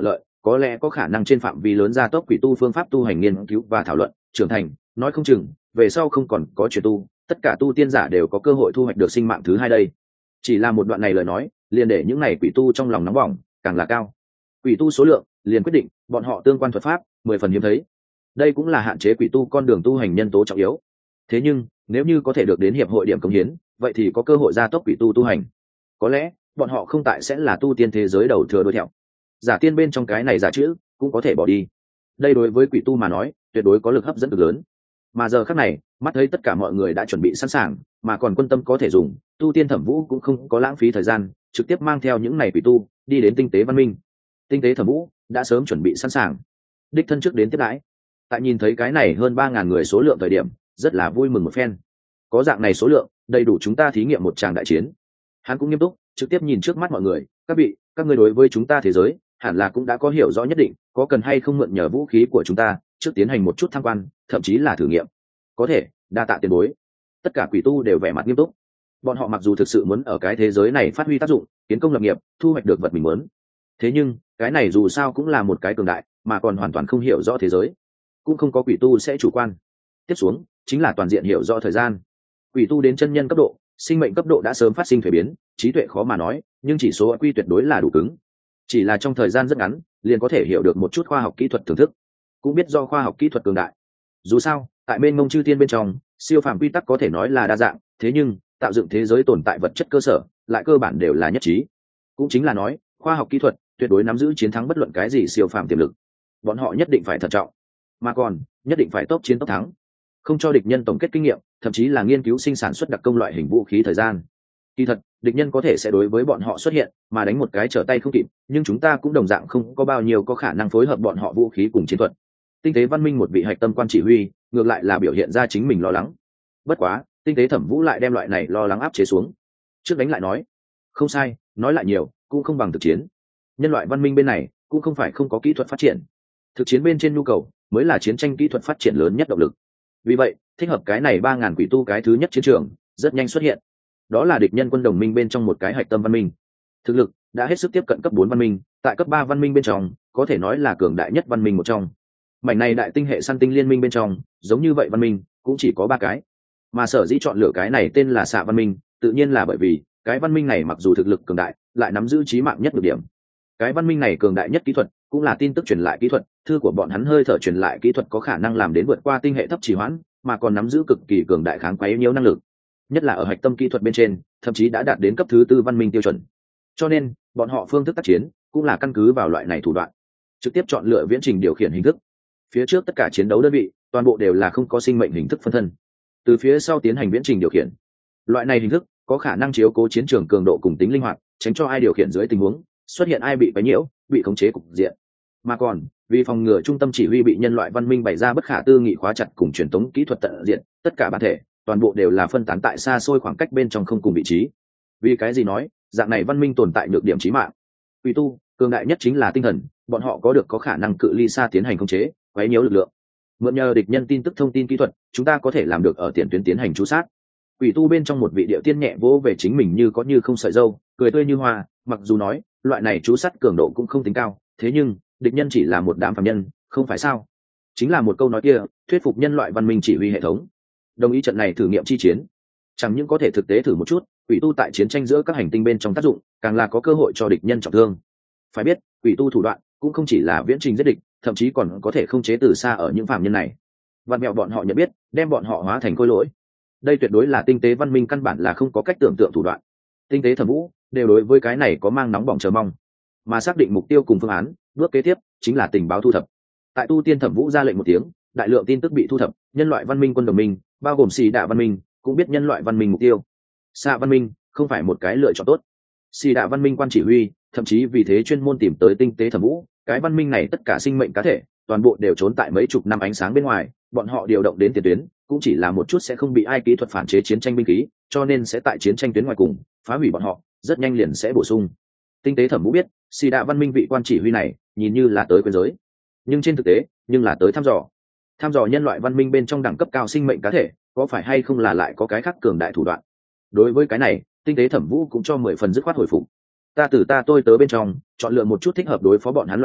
có lẽ có khả năng trên phạm vi lớn gia tốc quỷ tu phương pháp tu hành nghiên cứu và thảo luận trưởng thành, nói không chừng về sau không còn có chuyển tu, tất cả tu tiên giả đều có cơ hội thu hoạch được sinh mạng thứ hai đây. Chỉ là một đoạn này lời nói liền để những này quỷ tu trong lòng nóng bỏng càng là cao. Quỷ tu số lượng liền quyết định bọn họ tương quan thuật pháp mười phần hiếm thấy, đây cũng là hạn chế quỷ tu con đường tu hành nhân tố trọng yếu. Thế nhưng nếu như có thể được đến hiệp hội điểm cống hiến, vậy thì có cơ hội gia tốc quỷ tu tu hành. Có lẽ bọn họ không tại sẽ là tu tiên thế giới đầu thừa đuôi theo. Giả tiên bên trong cái này giả chữ cũng có thể bỏ đi, đây đối với quỷ tu mà nói tuyệt đối có lực hấp dẫn cực lớn. Mà giờ khắc này mắt thấy tất cả mọi người đã chuẩn bị sẵn sàng, mà còn quân tâm có thể dùng, tu tiên Thẩm Vũ cũng không có lãng phí thời gian, trực tiếp mang theo những này quỷ tu đi đến tinh tế văn minh. Tinh tế Thẩm Vũ đã sớm chuẩn bị sẵn sàng, đích thân trước đến tiếp đãi. Tại nhìn thấy cái này hơn ba ngàn người số lượng thời điểm, rất là vui mừng một phen. Có dạng này số lượng đầy đủ chúng ta thí nghiệm một tràng đại chiến. Hắn cũng nghiêm túc trực tiếp nhìn trước mắt mọi người, các vị, các ngươi đối với chúng ta thế giới hẳn là cũng đã có hiểu rõ nhất định, có cần hay không mượn nhờ vũ khí của chúng ta trước tiến hành một chút tham quan, thậm chí là thử nghiệm? Có thể, đa tạ tiền bối. Tất cả quỷ tu đều vẻ mặt nghiêm túc. Bọn họ mặc dù thực sự muốn ở cái thế giới này phát huy tác dụng, kiến công lập nghiệp, thu hoạch được vật mình muốn, thế nhưng cái này dù sao cũng là một cái cường đại mà còn hoàn toàn không hiểu rõ thế giới, cũng không có quỷ tu sẽ chủ quan. Tiếp xuống chính là toàn diện hiểu rõ thời gian. Quỷ tu đến chân nhân cấp độ, sinh mệnh cấp độ đã sớm phát sinh thuế biến, trí tuệ khó mà nói, nhưng chỉ số quy tuyệt đối là đủ cứng. Chỉ là trong thời gian rất ngắn liền có thể hiểu được một chút khoa học kỹ thuật thưởng thức, cũng biết do khoa học kỹ thuật cường đại. Dù sao tại bên ngông chư tiên bên trong, siêu phàm quy tắc có thể nói là đa dạng, thế nhưng tạo dựng thế giới tồn tại vật chất cơ sở lại cơ bản đều là nhất trí. Cũng chính là nói khoa học kỹ thuật tuyệt đối nắm giữ chiến thắng bất luận cái gì siêu phàm tiềm lực. Bọn họ nhất định phải thận trọng, mà còn nhất định phải tốc chiến tốc thắng, không cho địch nhân tổng kết kinh nghiệm, thậm chí là nghiên cứu sinh sản xuất đặc công loại hình vũ khí thời gian. Kỳ thật địch nhân có thể sẽ đối với bọn họ xuất hiện mà đánh một cái trở tay không kịp, nhưng chúng ta cũng đồng dạng không có bao nhiêu có khả năng phối hợp bọn họ vũ khí cùng chiến thuật. Tinh tế văn minh một vị hạch tâm quan chỉ huy ngược lại là biểu hiện ra chính mình lo lắng. Bất quá tinh tế Thẩm Vũ lại đem loại này lo lắng áp chế xuống, trước đánh lại nói không sai, nói lại nhiều cũng không bằng thực chiến. Nhân loại văn minh bên này cũng không phải không có kỹ thuật phát triển, thực chiến bên trên nhu cầu mới là chiến tranh kỹ thuật phát triển lớn nhất động lực. Vì vậy thích hợp cái này ba ngàn quỷ tu cái thứ nhất chiến trường rất nhanh xuất hiện, đó là địch nhân quân đồng minh bên trong một cái hạch tâm văn minh, thực lực đã hết sức tiếp cận cấp bốn văn minh, tại cấp ba văn minh bên trong có thể nói là cường đại nhất văn minh một trong. Mảnh này đại tinh hệ săn tinh liên minh bên trong giống như vậy văn minh cũng chỉ có ba cái, mà sở dĩ chọn lựa cái này tên là Xạ văn minh tự nhiên là bởi vì cái văn minh này mặc dù thực lực cường đại lại nắm giữ trí mạng nhất được điểm. Cái văn minh này cường đại nhất kỹ thuật cũng là tin tức truyền lại kỹ thuật, thư của bọn hắn hơi thở truyền lại kỹ thuật có khả năng làm đến vượt qua tinh hệ thấp trì hoãn, mà còn nắm giữ cực kỳ cường đại kháng quấy nhiễu năng lực, nhất là ở hạch tâm kỹ thuật bên trên thậm chí đã đạt đến cấp thứ tư văn minh tiêu chuẩn. Cho nên bọn họ phương thức tác chiến cũng là căn cứ vào loại này thủ đoạn, trực tiếp chọn lựa viễn trình điều khiển hình thức. Phía trước tất cả chiến đấu đơn vị toàn bộ đều là không có sinh mệnh hình thức phân thân, từ phía sau tiến hành viễn trình điều khiển. Loại này hình thức có khả năng chiếu cố chiến trường cường độ cùng tính linh hoạt, tránh cho ai điều khiển dưới tình huống xuất hiện ai bị quấy nhiễu, bị khống chế cục diện. Mà còn vì phòng ngừa trung tâm chỉ huy bị nhân loại văn minh bày ra bất khả tư nghị khóa chặt cùng truyền thống kỹ thuật tận diện, tất cả bản thể toàn bộ đều là phân tán tại xa xôi khoảng cách bên trong không cùng vị trí. Vì cái gì nói dạng này văn minh tồn tại nhược điểm chí mạng? Quỷ tu cường đại nhất chính là tinh thần, bọn họ có được có khả năng cự ly xa tiến hành khống chế, quấy nhiễu lực lượng. Mượn nhờ địch nhân tin tức thông tin kỹ thuật, chúng ta có thể làm được ở tiền tuyến tiến hành chú sát. Quỷ tu bên trong một vị điệu tiên nhẹ vỗ về chính mình như có như không sợi dâu, cười tươi như hoa, mặc dù nói loại này chú sát cường độ cũng không tính cao, thế nhưng địch nhân chỉ là một đám phàm nhân, không phải sao? Chính là một câu nói kia thuyết phục nhân loại văn minh chỉ huy hệ thống đồng ý trận này thử nghiệm chi chiến. Chẳng những có thể thực tế thử một chút quỷ tu tại chiến tranh giữa các hành tinh bên trong tác dụng, càng là có cơ hội cho địch nhân trọng thương. Phải biết quỷ tu thủ đoạn cũng không chỉ là viễn trình giết địch, thậm chí còn có thể không chế từ xa ở những phàm nhân này, vặn mẹo bọn họ nhận biết, đem bọn họ hóa thành khối lỗi. Đây tuyệt đối là tinh tế văn minh căn bản là không có cách tưởng tượng thủ đoạn. Tinh tế Thẩm Vũ đều đối với cái này có mang nóng bỏng chờ mong, mà xác định mục tiêu cùng phương án, bước kế tiếp chính là tình báo thu thập. Tại tu tiên Thẩm Vũ ra lệnh một tiếng, đại lượng tin tức bị thu thập, nhân loại văn minh quân đồng minh bao gồm Xì Đạ văn minh cũng biết nhân loại văn minh mục tiêu. Xạ văn minh không phải một cái lựa chọn tốt. Xì Đạ văn minh quan chỉ huy thậm chí vì thế chuyên môn tìm tới tinh tế Thẩm Vũ. Cái văn minh này tất cả sinh mệnh cá thể toàn bộ đều trốn tại mấy chục năm ánh sáng bên ngoài, bọn họ điều động đến tiền tuyến cũng chỉ là một chút sẽ không bị ai kỹ thuật phản chế chiến tranh binh khí, cho nên sẽ tại chiến tranh tuyến ngoài cùng phá hủy bọn họ, rất nhanh liền sẽ bổ sung. Tinh tế Thẩm Vũ biết Xì Đạ văn minh vị quan chỉ huy này nhìn như là tới quyến giới, nhưng trên thực tế nhưng là tới thăm dò thăm dò nhân loại văn minh bên trong đẳng cấp cao sinh mệnh cá thể có phải hay không là lại có cái khác cường đại thủ đoạn. Đối với cái này tinh tế Thẩm Vũ cũng cho mười phần dứt khoát hồi phục. Ta từ ta tôi tớ bên trong chọn lựa một chút thích hợp đối phó bọn hắn loại hình,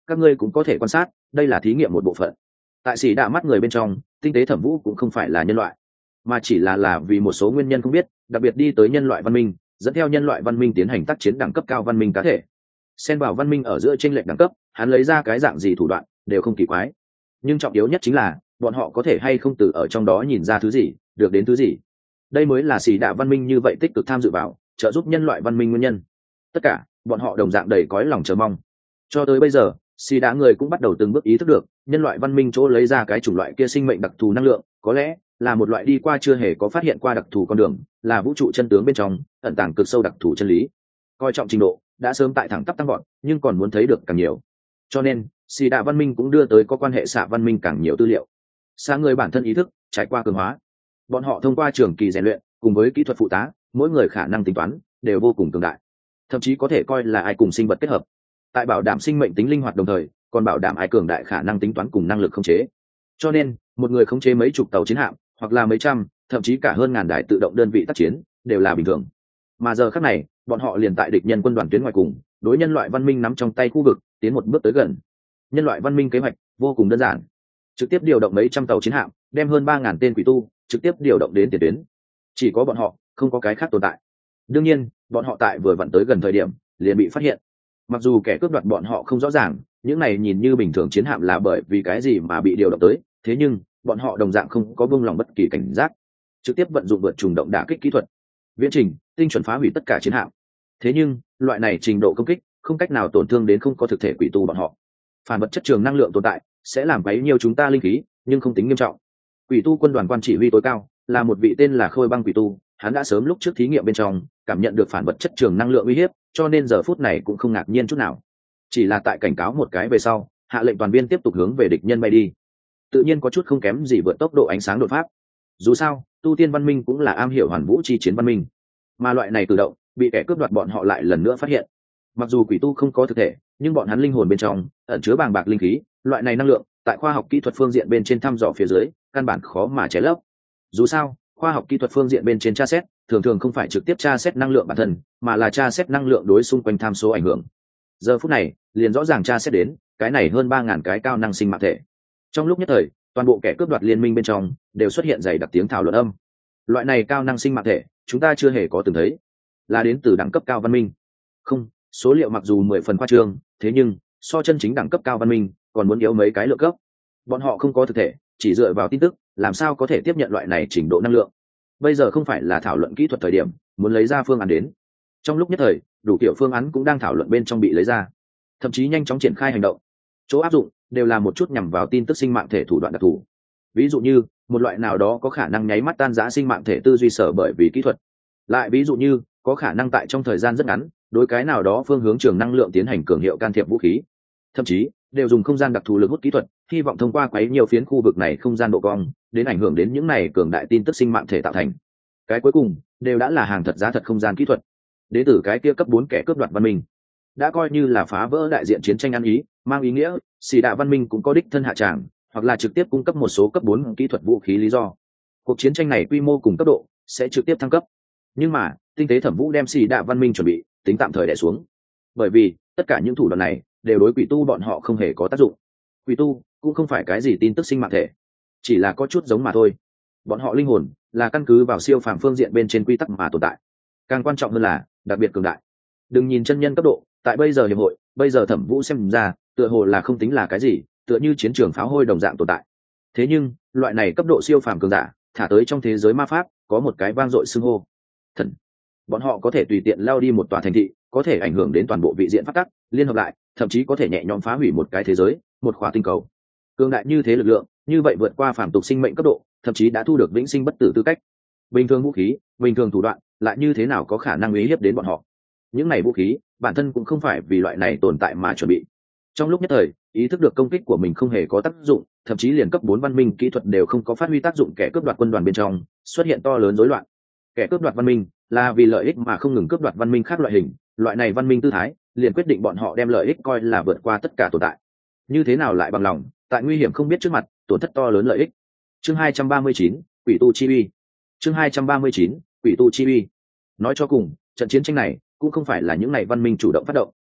các ngươi cũng có thể quan sát, đây là thí nghiệm một bộ phận. Tại xì đạ mắt người bên trong, tinh tế thẩm vũ cũng không phải là nhân loại, mà chỉ là là vì một số nguyên nhân không biết, đặc biệt đi tới nhân loại văn minh, dẫn theo nhân loại văn minh tiến hành tác chiến đẳng cấp cao văn minh cá thể. Xen vào văn minh ở giữa chênh lệch đẳng cấp, hắn lấy ra cái dạng gì thủ đoạn đều không kỳ quái. Nhưng trọng yếu nhất chính là bọn họ có thể hay không từ ở trong đó nhìn ra thứ gì, được đến thứ gì. Đây mới là xì đạ văn minh như vậy tích cực tham dự vào, trợ giúp nhân loại văn minh nguyên nhân. Tất cả bọn họ đồng dạng đầy cõi lòng chờ mong. Cho tới bây giờ, xì đạ người cũng bắt đầu từng bước ý thức được, nhân loại văn minh chỗ lấy ra cái chủng loại kia sinh mệnh đặc thù năng lượng, có lẽ là một loại đi qua chưa hề có phát hiện qua đặc thù con đường, là vũ trụ chân tướng bên trong ẩn tàng cực sâu đặc thù chân lý. Coi trọng trình độ đã sớm tại thẳng tắp tăng gọn, nhưng còn muốn thấy được càng nhiều. Cho nên xì đạ văn minh cũng đưa tới có quan hệ xạ văn minh càng nhiều tư liệu. Xa người bản thân ý thức trải qua cường hóa, bọn họ thông qua trường kỳ rèn luyện cùng với kỹ thuật phụ tá, mỗi người khả năng tính toán đều vô cùng cường đại, thậm chí có thể coi là ai cùng sinh vật kết hợp, tại bảo đảm sinh mệnh tính linh hoạt đồng thời còn bảo đảm ai cường đại khả năng tính toán cùng năng lực khống chế. Cho nên một người khống chế mấy chục tàu chiến hạm hoặc là mấy trăm, thậm chí cả hơn ngàn đài tự động đơn vị tác chiến đều là bình thường. Mà giờ khắc này bọn họ liền tại địch nhân quân đoàn tuyến ngoài cùng, đối nhân loại văn minh nắm trong tay khu vực tiến một bước tới gần. Nhân loại văn minh kế hoạch vô cùng đơn giản, trực tiếp điều động mấy trăm tàu chiến hạm, đem hơn ba ngàn tên quỷ tu trực tiếp điều động đến tiền tuyến. Chỉ có bọn họ, không có cái khác tồn tại. Đương nhiên bọn họ tại vừa vặn tới gần thời điểm liền bị phát hiện. Mặc dù kẻ cướp đoạt bọn họ không rõ ràng những này nhìn như bình thường chiến hạm là bởi vì cái gì mà bị điều động tới, thế nhưng bọn họ đồng dạng không có buông lòng bất kỳ cảnh giác, trực tiếp vận dụng vượt trùng động đả kích kỹ thuật, viễn trình tinh chuẩn phá hủy tất cả chiến hạm. Thế nhưng loại này trình độ công kích không cách nào tổn thương đến không có thực thể quỷ tu bọn họ. Phản vật chất trường năng lượng tồn tại sẽ làm bấy nhiêu chúng ta linh khí, nhưng không tính nghiêm trọng. Quỷ tu quân đoàn quan chỉ huy tối cao là một vị tên là Khôi Băng quỷ tu, hắn đã sớm lúc trước thí nghiệm bên trong cảm nhận được phản vật chất trường năng lượng uy hiếp, cho nên giờ phút này cũng không ngạc nhiên chút nào, chỉ là tại cảnh cáo một cái về sau hạ lệnh toàn viên tiếp tục hướng về địch nhân bay đi. Tự nhiên có chút không kém gì vượt tốc độ ánh sáng đột pháp. Dù sao tu tiên văn minh cũng là am hiểu hoàn vũ chi chiến văn minh, mà loại này tự động bị kẻ cướp đoạt bọn họ lại lần nữa phát hiện. Mặc dù quỷ tu không có thực thể, nhưng bọn hắn linh hồn bên trong ẩn chứa bàng bạc linh khí, loại này năng lượng tại khoa học kỹ thuật phương diện bên trên thăm dò phía dưới căn bản khó mà che lấp. Dù sao khoa học kỹ thuật phương diện bên trên tra xét thường thường không phải trực tiếp tra xét năng lượng bản thân, mà là tra xét năng lượng đối xung quanh tham số ảnh hưởng. Giờ phút này liền rõ ràng tra xét đến cái này hơn ba ngàn cái cao năng sinh mạng thể. Trong lúc nhất thời toàn bộ kẻ cướp đoạt liên minh bên trong đều xuất hiện dày đặc tiếng thảo luận âm. Loại này cao năng sinh mạng thể chúng ta chưa hề có từng thấy, là đến từ đẳng cấp cao văn minh. Không, số liệu mặc dù mười phần khoa trương, thế nhưng so chân chính đẳng cấp cao văn minh còn muốn yếu mấy cái lượng cấp. Bọn họ không có thực thể, chỉ dựa vào tin tức làm sao có thể tiếp nhận loại này trình độ năng lượng. Bây giờ không phải là thảo luận kỹ thuật thời điểm, muốn lấy ra phương án đến. Trong lúc nhất thời đủ kiểu phương án cũng đang thảo luận bên trong bị lấy ra, thậm chí nhanh chóng triển khai hành động. Chỗ áp dụng đều là một chút nhằm vào tin tức sinh mạng thể thủ đoạn đặc thù, ví dụ như một loại nào đó có khả năng nháy mắt tan rã sinh mạng thể tư duy sở bởi vì kỹ thuật, lại ví dụ như có khả năng tại trong thời gian rất ngắn đối cái nào đó phương hướng trường năng lượng tiến hành cường hiệu can thiệp vũ khí, thậm chí đều dùng không gian đặc thù lực hút kỹ thuật, hy vọng thông qua quấy nhiều phiến khu vực này không gian độ cong đến ảnh hưởng đến những này cường đại tin tức sinh mạng thể tạo thành. Cái cuối cùng đều đã là hàng thật giá thật không gian kỹ thuật, đến từ cái kia cấp bốn kẻ cướp đoạt văn minh, đã coi như là phá vỡ đại diện chiến tranh ăn ý, mang ý nghĩa xì đạ văn minh cũng có đích thân hạ tràng, hoặc là trực tiếp cung cấp một số cấp bốn kỹ thuật vũ khí lý do. Cuộc chiến tranh này quy mô cùng cấp độ sẽ trực tiếp thăng cấp. Nhưng mà tinh tế thẩm vũ đem xì đạ văn minh chuẩn bị tính tạm thời đè xuống, bởi vì tất cả những thủ đoạn này đều đối quỷ tu bọn họ không hề có tác dụng. Quỷ tu cũng không phải cái gì tin tức sinh mạng thể, chỉ là có chút giống mà thôi. Bọn họ linh hồn là căn cứ vào siêu phàm phương diện bên trên quy tắc mà tồn tại, càng quan trọng hơn là đặc biệt cường đại. Đừng nhìn chân nhân cấp độ tại bây giờ hiệp hội, bây giờ thẩm vũ xem ra tựa hồ là không tính là cái gì, tựa như chiến trường pháo hôi đồng dạng tồn tại. Thế nhưng loại này cấp độ siêu phàm cường giả thả tới trong thế giới ma pháp có một cái vang dội xưng hô thần. Bọn họ có thể tùy tiện lao đi một tòa thành thị, có thể ảnh hưởng đến toàn bộ vị diện pháp tắc liên hợp lại, thậm chí có thể nhẹ nhõm phá hủy một cái thế giới, một khỏa tinh cầu. Cường đại như thế lực lượng, như vậy vượt qua phàm tục sinh mệnh cấp độ, thậm chí đã thu được vĩnh sinh bất tử tư cách. Bình thường vũ khí, bình thường thủ đoạn lại như thế nào có khả năng uy hiếp đến bọn họ? Những này vũ khí bản thân cũng không phải vì loại này tồn tại mà chuẩn bị. Trong lúc nhất thời ý thức được công kích của mình không hề có tác dụng, thậm chí liền cấp bốn văn minh kỹ thuật đều không có phát huy tác dụng, kẻ cướp đoạt quân đoàn bên trong xuất hiện to lớn rối loạn. Kẻ cướp đoạt văn minh là vì lợi ích mà không ngừng cướp đoạt văn minh khác loại hình, loại này văn minh tư thái liền quyết định bọn họ đem lợi ích coi là vượt qua tất cả tồn tại. Như thế nào lại bằng lòng tại nguy hiểm không biết trước mặt tổn thất to lớn lợi ích. Chương hai trăm ba mươi chín, quỷ tu chi uy. Chương hai trăm ba mươi chín, quỷ tu chi uy. Nói cho cùng trận chiến tranh này cũng không phải là những này văn minh chủ động phát động,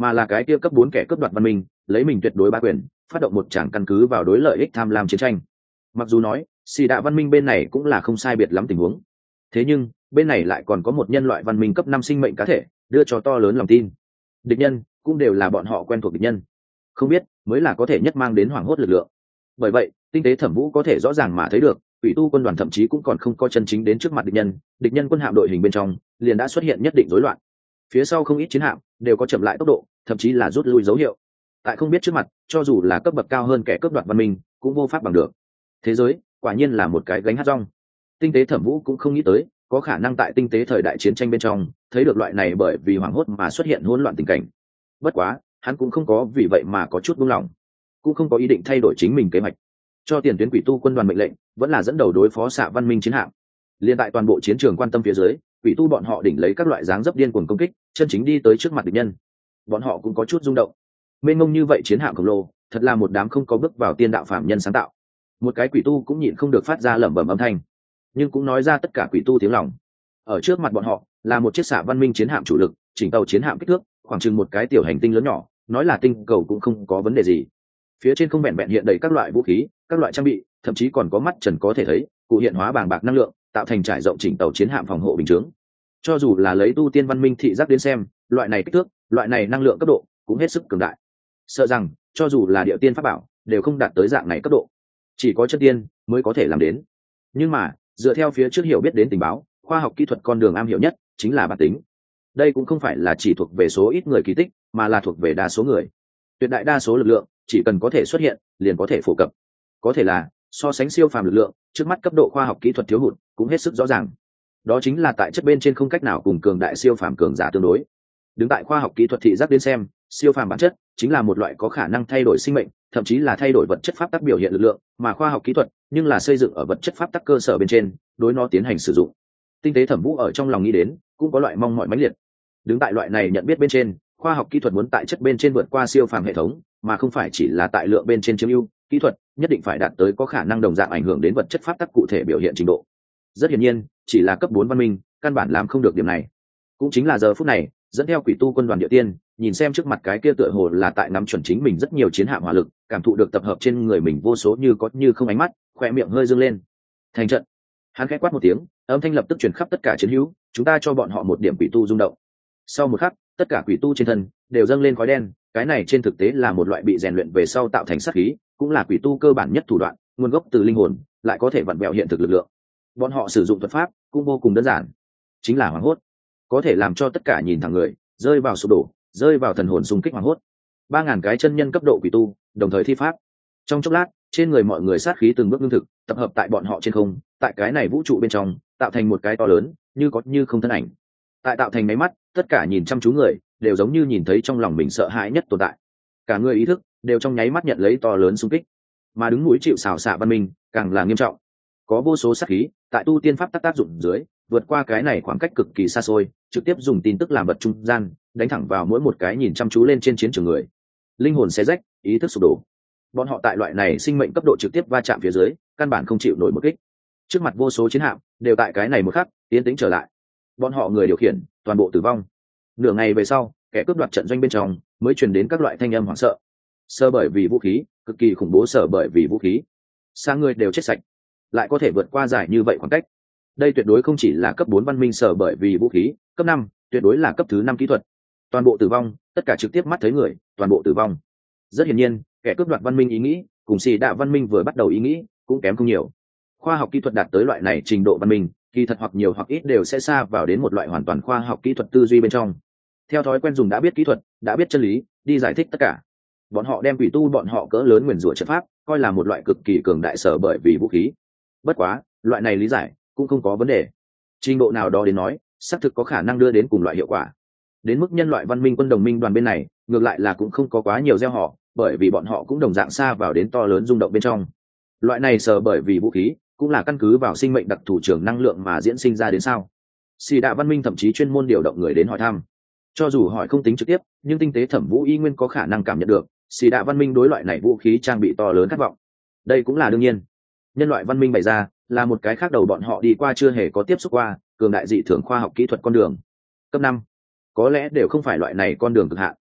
mà là cái kia cấp bốn kẻ cướp đoạt văn minh lấy mình tuyệt đối bá quyền phát động một tràng căn cứ vào đối lợi ích tham lam chiến tranh. Mặc dù nói xì đạ văn minh bên này cũng là không sai biệt lắm tình huống, thế nhưng bên này lại còn có một nhân loại văn minh cấp năm sinh mệnh cá thể đưa cho to lớn lòng tin. Địch nhân cũng đều là bọn họ quen thuộc địch nhân, không biết mới là có thể nhất mang đến hoảng hốt lực lượng. Bởi vậy tinh tế thẩm vũ có thể rõ ràng mà thấy được quỷ tu quân đoàn thậm chí cũng còn không có chân chính đến trước mặt địch nhân, địch nhân quân hạm đội hình bên trong liền đã xuất hiện nhất định rối loạn, phía sau không ít chiến hạm đều có chậm lại tốc độ, thậm chí là rút lui dấu hiệu. Tại không biết trước mặt, cho dù là cấp bậc cao hơn kẻ cướp đoạt văn minh cũng vô pháp bằng được. Thế giới quả nhiên là một cái gánh hát rong. Tinh tế thẩm vũ cũng không nghĩ tới có khả năng tại tinh tế thời đại chiến tranh bên trong thấy được loại này bởi vì hoảng hốt mà xuất hiện hỗn loạn tình cảnh. Bất quá hắn cũng không có vì vậy mà có chút buông lỏng, cũng không có ý định thay đổi chính mình kế hoạch. Cho tiền tuyến quỷ tu quân đoàn mệnh lệnh vẫn là dẫn đầu đối phó xạ văn minh chiến hạm. Liên tại toàn bộ chiến trường quan tâm phía dưới, quỷ tu bọn họ đỉnh lấy các loại dáng dấp điên cuồng công kích, chân chính đi tới trước mặt địch nhân. Bọn họ cũng có chút rung động. Mênh mông như vậy chiến hạm khổng lồ, thật là một đám không có bước vào tiên đạo phạm nhân sáng tạo. Một cái quỷ tu cũng nhịn không được phát ra lẩm bẩm âm thanh, nhưng cũng nói ra tất cả quỷ tu tiếng lòng. Ở trước mặt bọn họ là một chiếc xạ văn minh chiến hạm chủ lực, chỉnh tàu chiến hạm kích thước khoảng chừng một cái tiểu hành tinh lớn nhỏ, nói là tinh cầu cũng không có vấn đề gì. Phía trên không vẹn vẹn hiện đầy các loại vũ khí, các loại trang bị, thậm chí còn có mắt trần có thể thấy cụ hiện hóa bàng bạc năng lượng, tạo thành trải rộng chỉnh tàu chiến hạm phòng hộ bình chướng. Cho dù là lấy tu tiên văn minh thị giác đến xem, loại này kích thước, loại này năng lượng cấp độ cũng hết sức cường đại. Sợ rằng cho dù là địa tiên pháp bảo đều không đạt tới dạng này cấp độ, chỉ có chân tiên mới có thể làm đến. Nhưng mà dựa theo phía trước hiểu biết đến tình báo, khoa học kỹ thuật con đường am hiểu nhất chính là bản tính. Đây cũng không phải là chỉ thuộc về số ít người kỳ tích, mà là thuộc về đa số người. Tuyệt đại đa số lực lượng chỉ cần có thể xuất hiện liền có thể phổ cập. Có thể là so sánh siêu phàm lực lượng, trước mắt cấp độ khoa học kỹ thuật thiếu hụt cũng hết sức rõ ràng. Đó chính là tại chất bên trên không cách nào cùng cường đại siêu phàm cường giả tương đối. Đứng tại khoa học kỹ thuật thị giác đến xem, siêu phàm bản chất chính là một loại có khả năng thay đổi sinh mệnh, thậm chí là thay đổi vật chất pháp tắc biểu hiện lực lượng, mà khoa học kỹ thuật nhưng là xây dựng ở vật chất pháp tắc cơ sở bên trên, đối nó tiến hành sử dụng. Tinh tế thẩm vũ ở trong lòng nghĩ đến, cũng có loại mong mỏi mãnh liệt. Đứng tại loại này nhận biết bên trên, khoa học kỹ thuật muốn tại chất bên trên vượt qua siêu phàm hệ thống, mà không phải chỉ là tại lượng bên trên chiếm ưu, kỹ thuật nhất định phải đạt tới có khả năng đồng dạng ảnh hưởng đến vật chất pháp tắc cụ thể biểu hiện trình độ. Rất hiển nhiên, chỉ là cấp bốn văn minh, căn bản làm không được điểm này. Cũng chính là giờ phút này, dẫn theo quỷ tu quân đoàn địa tiên, nhìn xem trước mặt cái kia tựa hồ là tại nắm chuẩn chính mình rất nhiều chiến hạm hỏa lực, cảm thụ được tập hợp trên người mình vô số như có như không ánh mắt, khỏe miệng hơi dương lên. Thành trận. Hắn khẽ quát một tiếng, âm thanh lập tức truyền khắp tất cả chiến hữu, chúng ta cho bọn họ một điểm quỷ tu rung động. Sau một khắc, tất cả quỷ tu trên thân đều dâng lên khói đen, cái này trên thực tế là một loại bị rèn luyện về sau tạo thành sát khí, cũng là quỷ tu cơ bản nhất thủ đoạn, nguồn gốc từ linh hồn, lại có thể vặn vẹo hiện thực lực lượng. Bọn họ sử dụng thuật pháp cũng vô cùng đơn giản, chính là hoảng hốt, có thể làm cho tất cả nhìn thẳng người rơi vào sụp đổ, rơi vào thần hồn xung kích hoảng hốt. Ba ngàn cái chân nhân cấp độ quỷ tu đồng thời thi pháp, trong chốc lát trên người mọi người sát khí từng bước ngưng thực, tập hợp tại bọn họ trên không, tại cái này vũ trụ bên trong tạo thành một cái to lớn như có như không thân ảnh. Tại tạo thành máy mắt, tất cả nhìn chăm chú người đều giống như nhìn thấy trong lòng mình sợ hãi nhất tồn tại, cả người ý thức đều trong nháy mắt nhận lấy to lớn xung kích. Mà đứng núi chịu xào xạ văn minh càng là nghiêm trọng, có vô số sát khí tại tu tiên pháp tác tác dụng dưới vượt qua cái này khoảng cách cực kỳ xa xôi, trực tiếp dùng tin tức làm vật trung gian, đánh thẳng vào mỗi một cái nhìn chăm chú lên trên chiến trường người. Linh hồn xé rách, ý thức sụp đổ. Bọn họ tại loại này sinh mệnh cấp độ trực tiếp va chạm phía dưới, căn bản không chịu nổi một kích. Trước mặt vô số chiến hạm đều tại cái này một khắc tiến tĩnh trở lại. Bọn họ người điều khiển toàn bộ tử vong. Nửa ngày về sau, kẻ cướp đoạt trận doanh bên trong mới truyền đến các loại thanh âm hoảng sợ. Sơ bởi vì vũ khí, cực kỳ khủng bố sở bởi vì vũ khí. Sang người đều chết sạch, lại có thể vượt qua dài như vậy khoảng cách. Đây tuyệt đối không chỉ là cấp bốn văn minh sở bởi vì vũ khí, cấp năm, tuyệt đối là cấp thứ năm kỹ thuật. Toàn bộ tử vong, tất cả trực tiếp mắt thấy người, toàn bộ tử vong. Rất hiển nhiên, kẻ cướp đoạt văn minh ý nghĩ, cùng xì đạ văn minh vừa bắt đầu ý nghĩ, cũng kém không nhiều. Khoa học kỹ thuật đạt tới loại này trình độ văn minh, kỳ thật hoặc nhiều hoặc ít đều sẽ xa vào đến một loại hoàn toàn khoa học kỹ thuật tư duy bên trong. Theo thói quen dùng đã biết kỹ thuật, đã biết chân lý, đi giải thích tất cả. Bọn họ đem quỷ tu bọn họ cỡ lớn nguyền rủa trận pháp, coi là một loại cực kỳ cường đại sở bởi vì vũ khí. Bất quá, loại này lý giải cũng không có vấn đề. Trình độ nào đó đến nói, xác thực có khả năng đưa đến cùng loại hiệu quả. Đến mức nhân loại văn minh quân đồng minh đoàn bên này, ngược lại là cũng không có quá nhiều gieo họ, bởi vì bọn họ cũng đồng dạng xa vào đến to lớn rung động bên trong. Loại này sở bởi vì vũ khí, cũng là căn cứ vào sinh mệnh đặc thù trường năng lượng mà diễn sinh ra đến sao. Xì đạ văn minh thậm chí chuyên môn điều động người đến hỏi thăm. Cho dù hỏi không tính trực tiếp, nhưng tinh tế thẩm vũ y nguyên có khả năng cảm nhận được xì đạ văn minh đối loại này vũ khí trang bị to lớn khát vọng. Đây cũng là đương nhiên. Nhân loại văn minh bày ra là một cái khác đầu bọn họ đi qua chưa hề có tiếp xúc qua, cường đại dị thường khoa học kỹ thuật con đường. Cấp năm, có lẽ đều không phải loại này con đường cực hạn.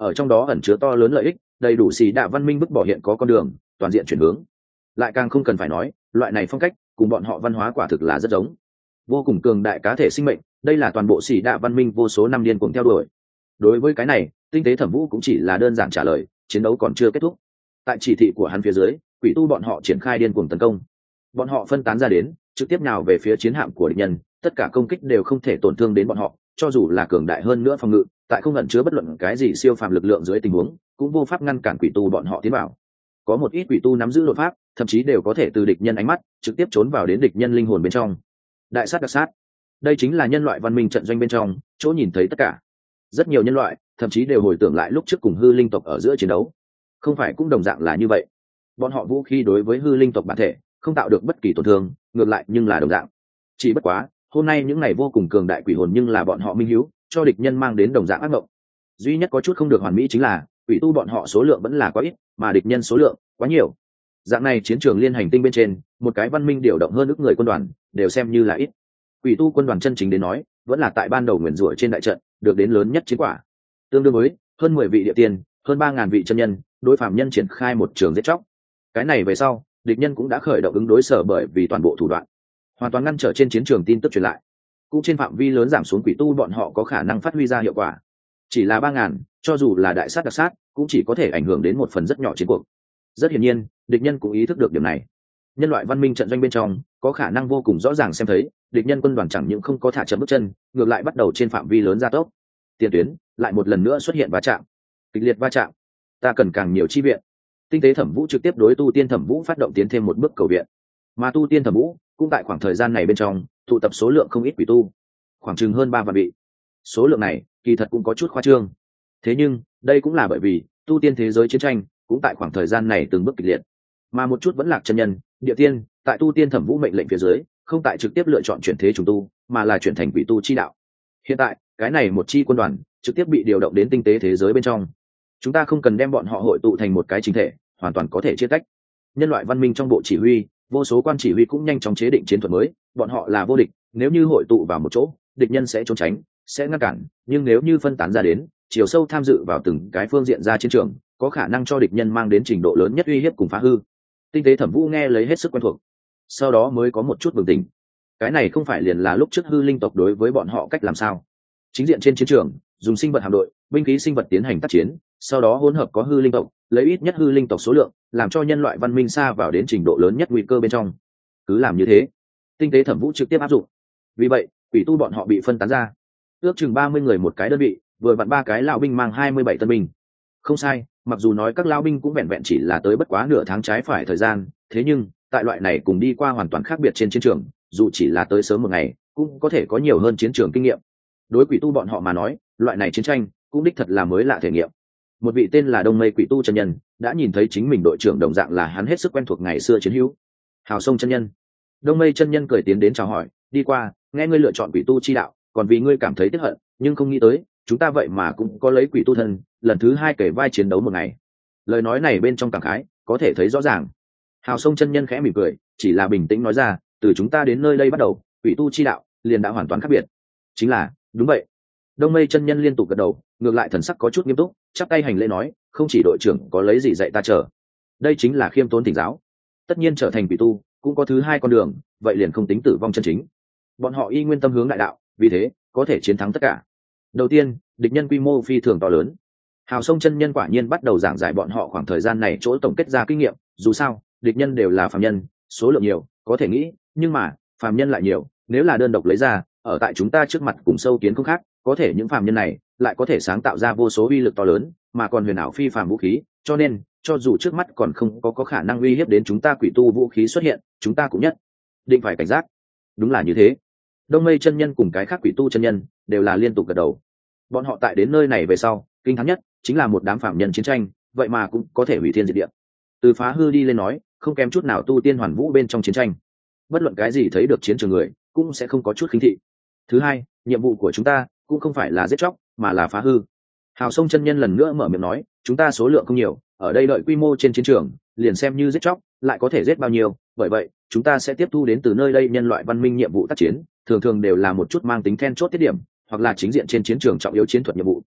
ở trong đó ẩn chứa to lớn lợi ích, đầy đủ xì đạ văn minh bức bỏ hiện có con đường toàn diện chuyển hướng. Lại càng không cần phải nói, loại này phong cách cùng bọn họ văn hóa quả thực là rất giống, vô cùng cường đại cá thể sinh mệnh, đây là toàn bộ xì đạ văn minh vô số năm điên cuồng theo đuổi. Đối với cái này, tinh tế Thẩm Vũ cũng chỉ là đơn giản trả lời, chiến đấu còn chưa kết thúc. Tại chỉ thị của hắn phía dưới, quỷ tu bọn họ triển khai điên cuồng tấn công. Bọn họ phân tán ra đến, trực tiếp nào về phía chiến hạm của địch nhân, tất cả công kích đều không thể tổn thương đến bọn họ, cho dù là cường đại hơn nữa phòng ngự, tại không ẩn chứa bất luận cái gì siêu phàm lực lượng dưới tình huống, cũng vô pháp ngăn cản quỷ tu bọn họ tiến vào. Có một ít quỷ tu nắm giữ đột pháp, thậm chí đều có thể từ địch nhân ánh mắt trực tiếp trốn vào đến địch nhân linh hồn bên trong. Đại sát đặc sát, đây chính là nhân loại văn minh trận doanh bên trong chỗ nhìn thấy tất cả. Rất nhiều nhân loại thậm chí đều hồi tưởng lại lúc trước cùng hư linh tộc ở giữa chiến đấu, không phải cũng đồng dạng là như vậy. Bọn họ vũ khí đối với hư linh tộc bản thể không tạo được bất kỳ tổn thương, ngược lại nhưng là đồng dạng. Chỉ bất quá hôm nay những ngày vô cùng cường đại quỷ hồn nhưng là bọn họ minh hiếu, cho địch nhân mang đến đồng dạng ác mộng. Duy nhất có chút không được hoàn mỹ chính là quỷ tu bọn họ số lượng vẫn là quá ít, mà địch nhân số lượng quá nhiều. Dạng này chiến trường liên hành tinh bên trên, một cái văn minh điều động hơn ức người quân đoàn đều xem như là ít. Quỷ tu quân đoàn chân chính đến nói, vẫn là tại ban đầu nguyền rủa trên đại trận được đến lớn nhất chiến quả, tương đương với hơn mười vị địa tiên, hơn ba ngàn vị chân nhân đối phạm nhân triển khai một trường giết chóc. Cái này về sau, địch nhân cũng đã khởi động ứng đối sở, bởi vì toàn bộ thủ đoạn hoàn toàn ngăn trở trên chiến trường tin tức truyền lại, cũng trên phạm vi lớn giảm xuống quỷ tu bọn họ có khả năng phát huy ra hiệu quả. Chỉ là ba ngàn, cho dù là đại sát đặc sát, cũng chỉ có thể ảnh hưởng đến một phần rất nhỏ chiến cuộc. Rất hiển nhiên, địch nhân cũng ý thức được điểm này. Nhân loại văn minh trận doanh bên trong có khả năng vô cùng rõ ràng xem thấy, địch nhân quân đoàn chẳng những không có thả chậm bước chân, ngược lại bắt đầu trên phạm vi lớn gia tốc. Tiền tuyến lại một lần nữa xuất hiện va chạm, kịch liệt va chạm. Ta cần càng nhiều chi viện. Tinh tế Thẩm Vũ trực tiếp đối tu tiên Thẩm Vũ phát động tiến thêm một bước cầu viện, mà tu tiên Thẩm Vũ cũng tại khoảng thời gian này bên trong tụ tập số lượng không ít quỷ tu, khoảng chừng hơn ba vạn vị. Số lượng này kỳ thật cũng có chút khoa trương, thế nhưng đây cũng là bởi vì tu tiên thế giới chiến tranh cũng tại khoảng thời gian này từng bước kịch liệt, mà một chút vẫn lạc chân nhân, địa tiên tại tu tiên Thẩm Vũ mệnh lệnh phía dưới không tại trực tiếp lựa chọn chuyển thế trùng tu, mà là chuyển thành quỷ tu chi đạo. Hiện tại cái này một chi quân đoàn trực tiếp bị điều động đến tinh tế thế giới bên trong, chúng ta không cần đem bọn họ hội tụ thành một cái chính thể, hoàn toàn có thể chia tách. Nhân loại văn minh trong bộ chỉ huy, vô số quan chỉ huy cũng nhanh chóng chế định chiến thuật mới, bọn họ là vô địch, nếu như hội tụ vào một chỗ, địch nhân sẽ trốn tránh, sẽ ngăn cản, nhưng nếu như phân tán ra đến, chiều sâu tham dự vào từng cái phương diện ra chiến trường, có khả năng cho địch nhân mang đến trình độ lớn nhất uy hiếp cùng phá hư. Tinh tế Thẩm Vũ nghe lấy hết sức quen thuộc, sau đó mới có một chút bừng tỉnh. Cái này không phải liền là lúc trước hư linh tộc đối với bọn họ cách làm sao? Chính diện trên chiến trường, dùng sinh vật hạm đội, binh khí sinh vật tiến hành tác chiến, sau đó hỗn hợp có hư linh tộc, lấy ít nhất hư linh tộc số lượng, làm cho nhân loại văn minh xa vào đến trình độ lớn nhất nguy cơ bên trong. Cứ làm như thế, Tinh tế Thẩm Vũ trực tiếp áp dụng. Vì vậy, quỷ tu bọn họ bị phân tán ra, ước chừng ba mươi người một cái đơn vị, vừa vặn ba cái lão binh mang hai mươi bảy tân binh. Không sai, mặc dù nói các lão binh cũng vẹn vẹn chỉ là tới bất quá nửa tháng trái phải thời gian, thế nhưng tại loại này cùng đi qua hoàn toàn khác biệt trên chiến trường, dù chỉ là tới sớm một ngày, cũng có thể có nhiều hơn chiến trường kinh nghiệm. Đối quỷ tu bọn họ mà nói, loại này chiến tranh cũng đích thật là mới lạ thể nghiệm. Một vị tên là Đông Mây quỷ tu chân nhân đã nhìn thấy chính mình đội trưởng đồng dạng là hắn hết sức quen thuộc ngày xưa chiến hữu Hào Sông chân nhân. Đông Mây chân nhân cười tiến đến chào hỏi, đi qua, nghe ngươi lựa chọn quỷ tu chi đạo, còn vì ngươi cảm thấy tiếc hận, nhưng không nghĩ tới chúng ta vậy mà cũng có lấy quỷ tu thân, lần thứ hai kể vai chiến đấu một ngày. Lời nói này bên trong cảm khái có thể thấy rõ ràng. Hào Sông chân nhân khẽ mỉm cười, chỉ là bình tĩnh nói ra, từ chúng ta đến nơi đây bắt đầu, quỷ tu chi đạo liền đã hoàn toàn khác biệt. Chính là, đúng vậy. Đông Mây chân nhân liên tục gật đầu, ngược lại thần sắc có chút nghiêm túc, chắp tay hành lễ nói, không chỉ đội trưởng có lấy gì dạy ta chờ, đây chính là khiêm tốn thỉnh giáo. Tất nhiên trở thành quỷ tu cũng có thứ hai con đường, vậy liền không tính tử vong chân chính. Bọn họ y nguyên tâm hướng đại đạo, vì thế có thể chiến thắng tất cả. Đầu tiên, địch nhân quy mô phi thường to lớn. Hào Sông chân nhân quả nhiên bắt đầu giảng giải bọn họ khoảng thời gian này chỗ tổng kết ra kinh nghiệm, dù sao địch nhân đều là phàm nhân, số lượng nhiều có thể nghĩ, nhưng mà phàm nhân lại nhiều, nếu là đơn độc lấy ra ở tại chúng ta trước mặt cùng sâu kiến không khác, có thể những phàm nhân này lại có thể sáng tạo ra vô số uy lực to lớn, mà còn huyền ảo phi phàm vũ khí, cho nên cho dù trước mắt còn không có, có khả năng uy hiếp đến chúng ta quỷ tu vũ khí xuất hiện, chúng ta cũng nhất định phải cảnh giác. Đúng là như thế. Đông Mây chân nhân cùng cái khác quỷ tu chân nhân đều là liên tục gật đầu. Bọn họ tại đến nơi này về sau, kinh thắng nhất chính là một đám phạm nhân chiến tranh, vậy mà cũng có thể hủy thiên diệt địa. Từ phá hư đi lên nói, không kém chút nào tu tiên hoàn vũ bên trong chiến tranh. Bất luận cái gì thấy được chiến trường người, cũng sẽ không có chút khinh thị. Thứ hai, nhiệm vụ của chúng ta cũng không phải là giết chóc, mà là phá hư. Hào Sông chân nhân lần nữa mở miệng nói, chúng ta số lượng không nhiều, ở đây đợi quy mô trên chiến trường, liền xem như giết chóc, lại có thể giết bao nhiêu, bởi vậy, chúng ta sẽ tiếp thu đến từ nơi đây nhân loại văn minh nhiệm vụ tác chiến, thường thường đều là một chút mang tính then chốt tiết điểm, hoặc là chính diện trên chiến trường trọng yếu chiến thuật nhiệm vụ.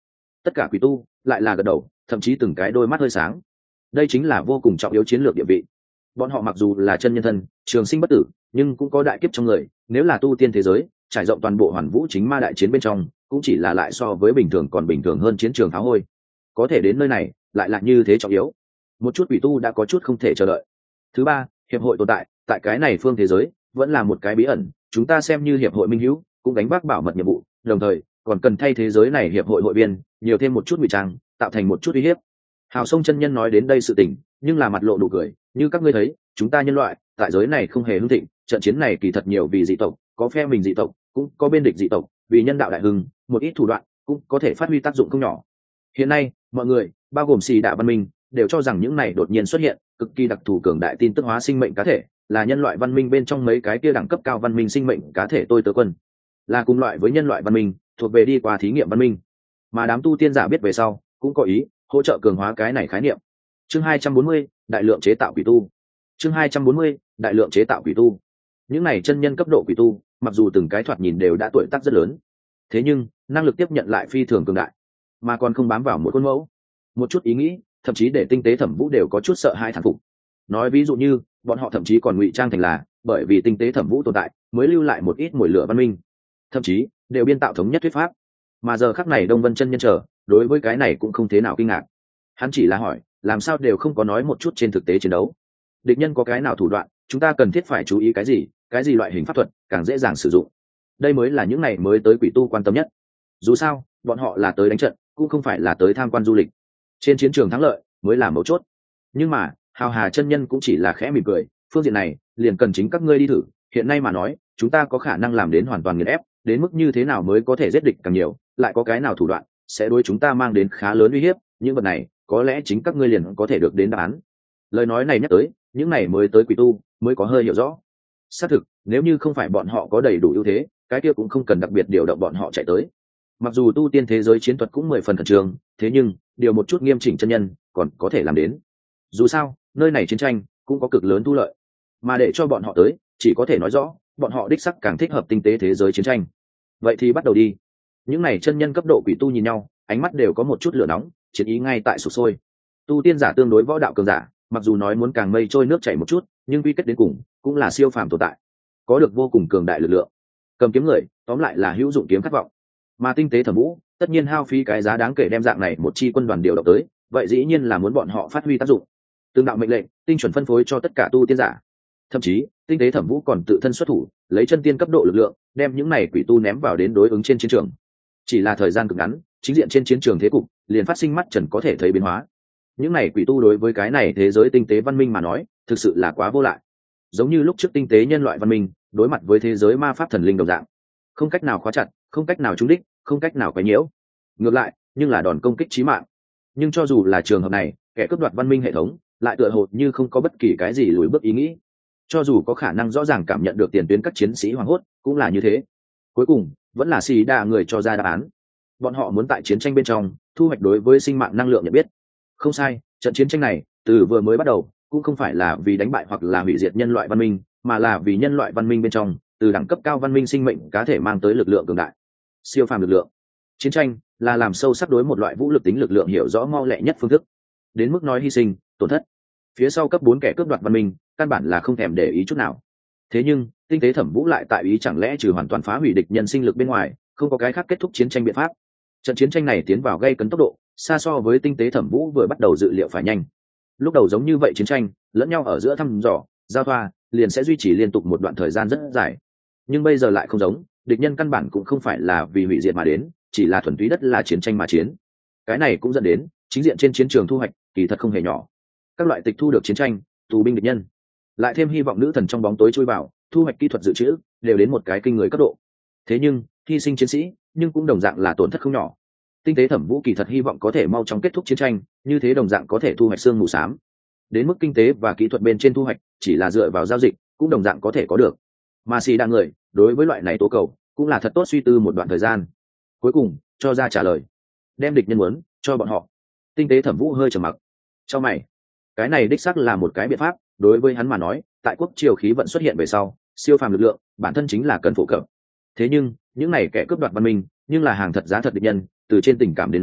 tất cả quỷ tu lại là gật đầu, thậm chí từng cái đôi mắt hơi sáng. Đây chính là vô cùng trọng yếu chiến lược địa vị. Bọn họ mặc dù là chân nhân thân, trường sinh bất tử, nhưng cũng có đại kiếp trong người. Nếu là tu tiên thế giới trải rộng toàn bộ hoàn vũ chính ma đại chiến bên trong, cũng chỉ là lại so với bình thường còn bình thường hơn chiến trường pháo hôi. Có thể đến nơi này lại là như thế trọng yếu, một chút quỷ tu đã có chút không thể chờ đợi. Thứ ba, hiệp hội tồn tại tại cái này phương thế giới vẫn là một cái bí ẩn, chúng ta xem như hiệp hội minh hữu cũng đánh vác bảo mật nhiệm vụ, đồng thời còn cần thay thế giới này hiệp hội hội viên nhiều thêm một chút ngụy trang, tạo thành một chút uy hiếp. Hào Sông chân nhân nói đến đây sự tình, nhưng là mặt lộ nụ cười, như các ngươi thấy, chúng ta nhân loại tại giới này không hề hưng thịnh, trận chiến này kỳ thật nhiều vì dị tộc, có phe mình dị tộc, cũng có bên địch dị tộc, vì nhân đạo đại hưng, một ít thủ đoạn cũng có thể phát huy tác dụng không nhỏ. Hiện nay, mọi người, bao gồm Xì Đạ văn minh, đều cho rằng những này đột nhiên xuất hiện, cực kỳ đặc thù cường đại tin tức hóa sinh mệnh cá thể, là nhân loại văn minh bên trong mấy cái kia đẳng cấp cao văn minh sinh mệnh cá thể tôi tớ quân, là cùng loại với nhân loại văn minh, thuộc về đi qua thí nghiệm văn minh. Mà đám tu tiên giả biết về sau, cũng có ý hỗ trợ cường hóa cái này khái niệm. Chương hai trăm bốn mươi, đại lượng chế tạo quỷ tu. Chương hai trăm bốn mươi, đại lượng chế tạo quỷ tu. Những này chân nhân cấp độ quỷ tu, mặc dù từng cái thoạt nhìn đều đã tuổi tác rất lớn, thế nhưng năng lực tiếp nhận lại phi thường cường đại, mà còn không bám vào một khuôn mẫu, một chút ý nghĩ, thậm chí để tinh tế thẩm vũ đều có chút sợ hai thán phục. Nói ví dụ như, bọn họ thậm chí còn ngụy trang thành là bởi vì tinh tế thẩm vũ tồn tại mới lưu lại một ít mồi lửa văn minh, thậm chí đều biên tạo thống nhất thuyết pháp. Mà giờ khắc này Đông Vân chân nhân chờ đối với cái này cũng không thế nào kinh ngạc, hắn chỉ là hỏi làm sao đều không có nói một chút trên thực tế chiến đấu, địch nhân có cái nào thủ đoạn, chúng ta cần thiết phải chú ý cái gì, cái gì loại hình pháp thuật càng dễ dàng sử dụng. Đây mới là những này mới tới quỷ tu quan tâm nhất. Dù sao bọn họ là tới đánh trận, cũng không phải là tới tham quan du lịch. Trên chiến trường thắng lợi mới là mấu chốt. Nhưng mà Hào Hà chân nhân cũng chỉ là khẽ mỉm cười, phương diện này liền cần chính các ngươi đi thử. Hiện nay mà nói, chúng ta có khả năng làm đến hoàn toàn nghiền ép, đến mức như thế nào mới có thể giết địch càng nhiều, lại có cái nào thủ đoạn sẽ đối chúng ta mang đến khá lớn uy hiếp, những vật này có lẽ chính các ngươi liền có thể được đến đáp án. Lời nói này nhắc tới, những này mới tới quỷ tu mới có hơi hiểu rõ. Xác thực, nếu như không phải bọn họ có đầy đủ ưu thế, cái kia cũng không cần đặc biệt điều động bọn họ chạy tới. Mặc dù tu tiên thế giới chiến thuật cũng mười phần khẩn trương, thế nhưng điều một chút nghiêm chỉnh chân nhân còn có thể làm đến. Dù sao nơi này chiến tranh cũng có cực lớn thu lợi, mà để cho bọn họ tới chỉ có thể nói rõ bọn họ đích sắc càng thích hợp tinh tế thế giới chiến tranh. Vậy thì bắt đầu đi. Những này chân nhân cấp độ quỷ tu nhìn nhau, ánh mắt đều có một chút lửa nóng, chiến ý ngay tại sục sôi. Tu tiên giả tương đối võ đạo cường giả, mặc dù nói muốn càng mây trôi nước chảy một chút, nhưng quy kết đến cùng cũng là siêu phàm tồn tại, có được vô cùng cường đại lực lượng. Cầm kiếm người tóm lại là hữu dụng kiếm khát vọng, mà tinh tế thẩm vũ tất nhiên hao phí cái giá đáng kể đem dạng này một chi quân đoàn điều động tới, vậy dĩ nhiên là muốn bọn họ phát huy tác dụng. Tương đạo mệnh lệnh tinh chuẩn phân phối cho tất cả tu tiên giả, thậm chí tinh tế thẩm vũ còn tự thân xuất thủ, lấy chân tiên cấp độ lực lượng đem những này quỷ tu ném vào đến đối ứng trên chiến trường. Chỉ là thời gian cực ngắn, chính diện trên chiến trường thế cục liền phát sinh mắt trần có thể thấy biến hóa. Những này quỷ tu đối với cái này thế giới tinh tế văn minh mà nói thực sự là quá vô lại, giống như lúc trước tinh tế nhân loại văn minh đối mặt với thế giới ma pháp thần linh đồng dạng, không cách nào khóa chặt, không cách nào trúng đích, không cách nào quấy nhiễu. Ngược lại nhưng là đòn công kích chí mạng. Nhưng cho dù là trường hợp này, kẻ cướp đoạt văn minh hệ thống lại tựa hồ như không có bất kỳ cái gì lùi bước ý nghĩ. Cho dù có khả năng rõ ràng cảm nhận được tiền tuyến các chiến sĩ hoảng hốt, cũng là như thế. Cuối cùng vẫn là Xì Đa người cho ra đáp án. Bọn họ muốn tại chiến tranh bên trong thu hoạch đối với sinh mạng năng lượng nhận biết. Không sai, trận chiến tranh này từ vừa mới bắt đầu cũng không phải là vì đánh bại hoặc là hủy diệt nhân loại văn minh, mà là vì nhân loại văn minh bên trong từ đẳng cấp cao văn minh sinh mệnh cá thể mang tới lực lượng cường đại, siêu phàm lực lượng. Chiến tranh là làm sâu sắc đối một loại vũ lực tính lực lượng hiểu rõ mau lẹ nhất phương thức, đến mức nói hy sinh, tổn thất, phía sau cấp bốn kẻ cướp đoạt văn minh căn bản là không thèm để ý chút nào. Thế nhưng tinh tế thẩm vũ lại tại ý chẳng lẽ trừ hoàn toàn phá hủy địch nhân sinh lực bên ngoài, không có cái khác kết thúc chiến tranh biện pháp. Trận chiến tranh này tiến vào gây cấn tốc độ xa so với tinh tế thẩm vũ vừa bắt đầu dự liệu phải nhanh. Lúc đầu giống như vậy chiến tranh lẫn nhau ở giữa thăm dò giao thoa liền sẽ duy trì liên tục một đoạn thời gian rất dài, nhưng bây giờ lại không giống, địch nhân căn bản cũng không phải là vì hủy diệt mà đến, chỉ là thuần túy đất là chiến tranh mà chiến. Cái này cũng dẫn đến chính diện trên chiến trường thu hoạch kỳ thật không hề nhỏ. Các loại tịch thu được chiến tranh, tù binh địch nhân, lại thêm hy vọng nữ thần trong bóng tối chui vào, thu hoạch kỹ thuật dự trữ đều đến một cái kinh người cấp độ. Thế nhưng hy sinh chiến sĩ nhưng cũng đồng dạng là tổn thất không nhỏ. Tinh tế thẩm vũ kỳ thật hy vọng có thể mau chóng kết thúc chiến tranh, như thế đồng dạng có thể thu hoạch xương mù xám. Đến mức kinh tế và kỹ thuật bên trên thu hoạch chỉ là dựa vào giao dịch, cũng đồng dạng có thể có được. Mà Xì Đa người đối với loại này tố cầu cũng là thật tốt suy tư một đoạn thời gian, cuối cùng cho ra trả lời, đem địch nhân muốn cho bọn họ. Tinh tế thẩm vũ hơi trầm mặc, cho mày, cái này đích xác là một cái biện pháp. Đối với hắn mà nói, tại quốc triều khí vận xuất hiện về sau, siêu phàm lực lượng bản thân chính là cần phổ cập. Thế nhưng những này kẻ cướp đoạt văn minh nhưng là hàng thật giá thật địch nhân, từ trên tình cảm đến nói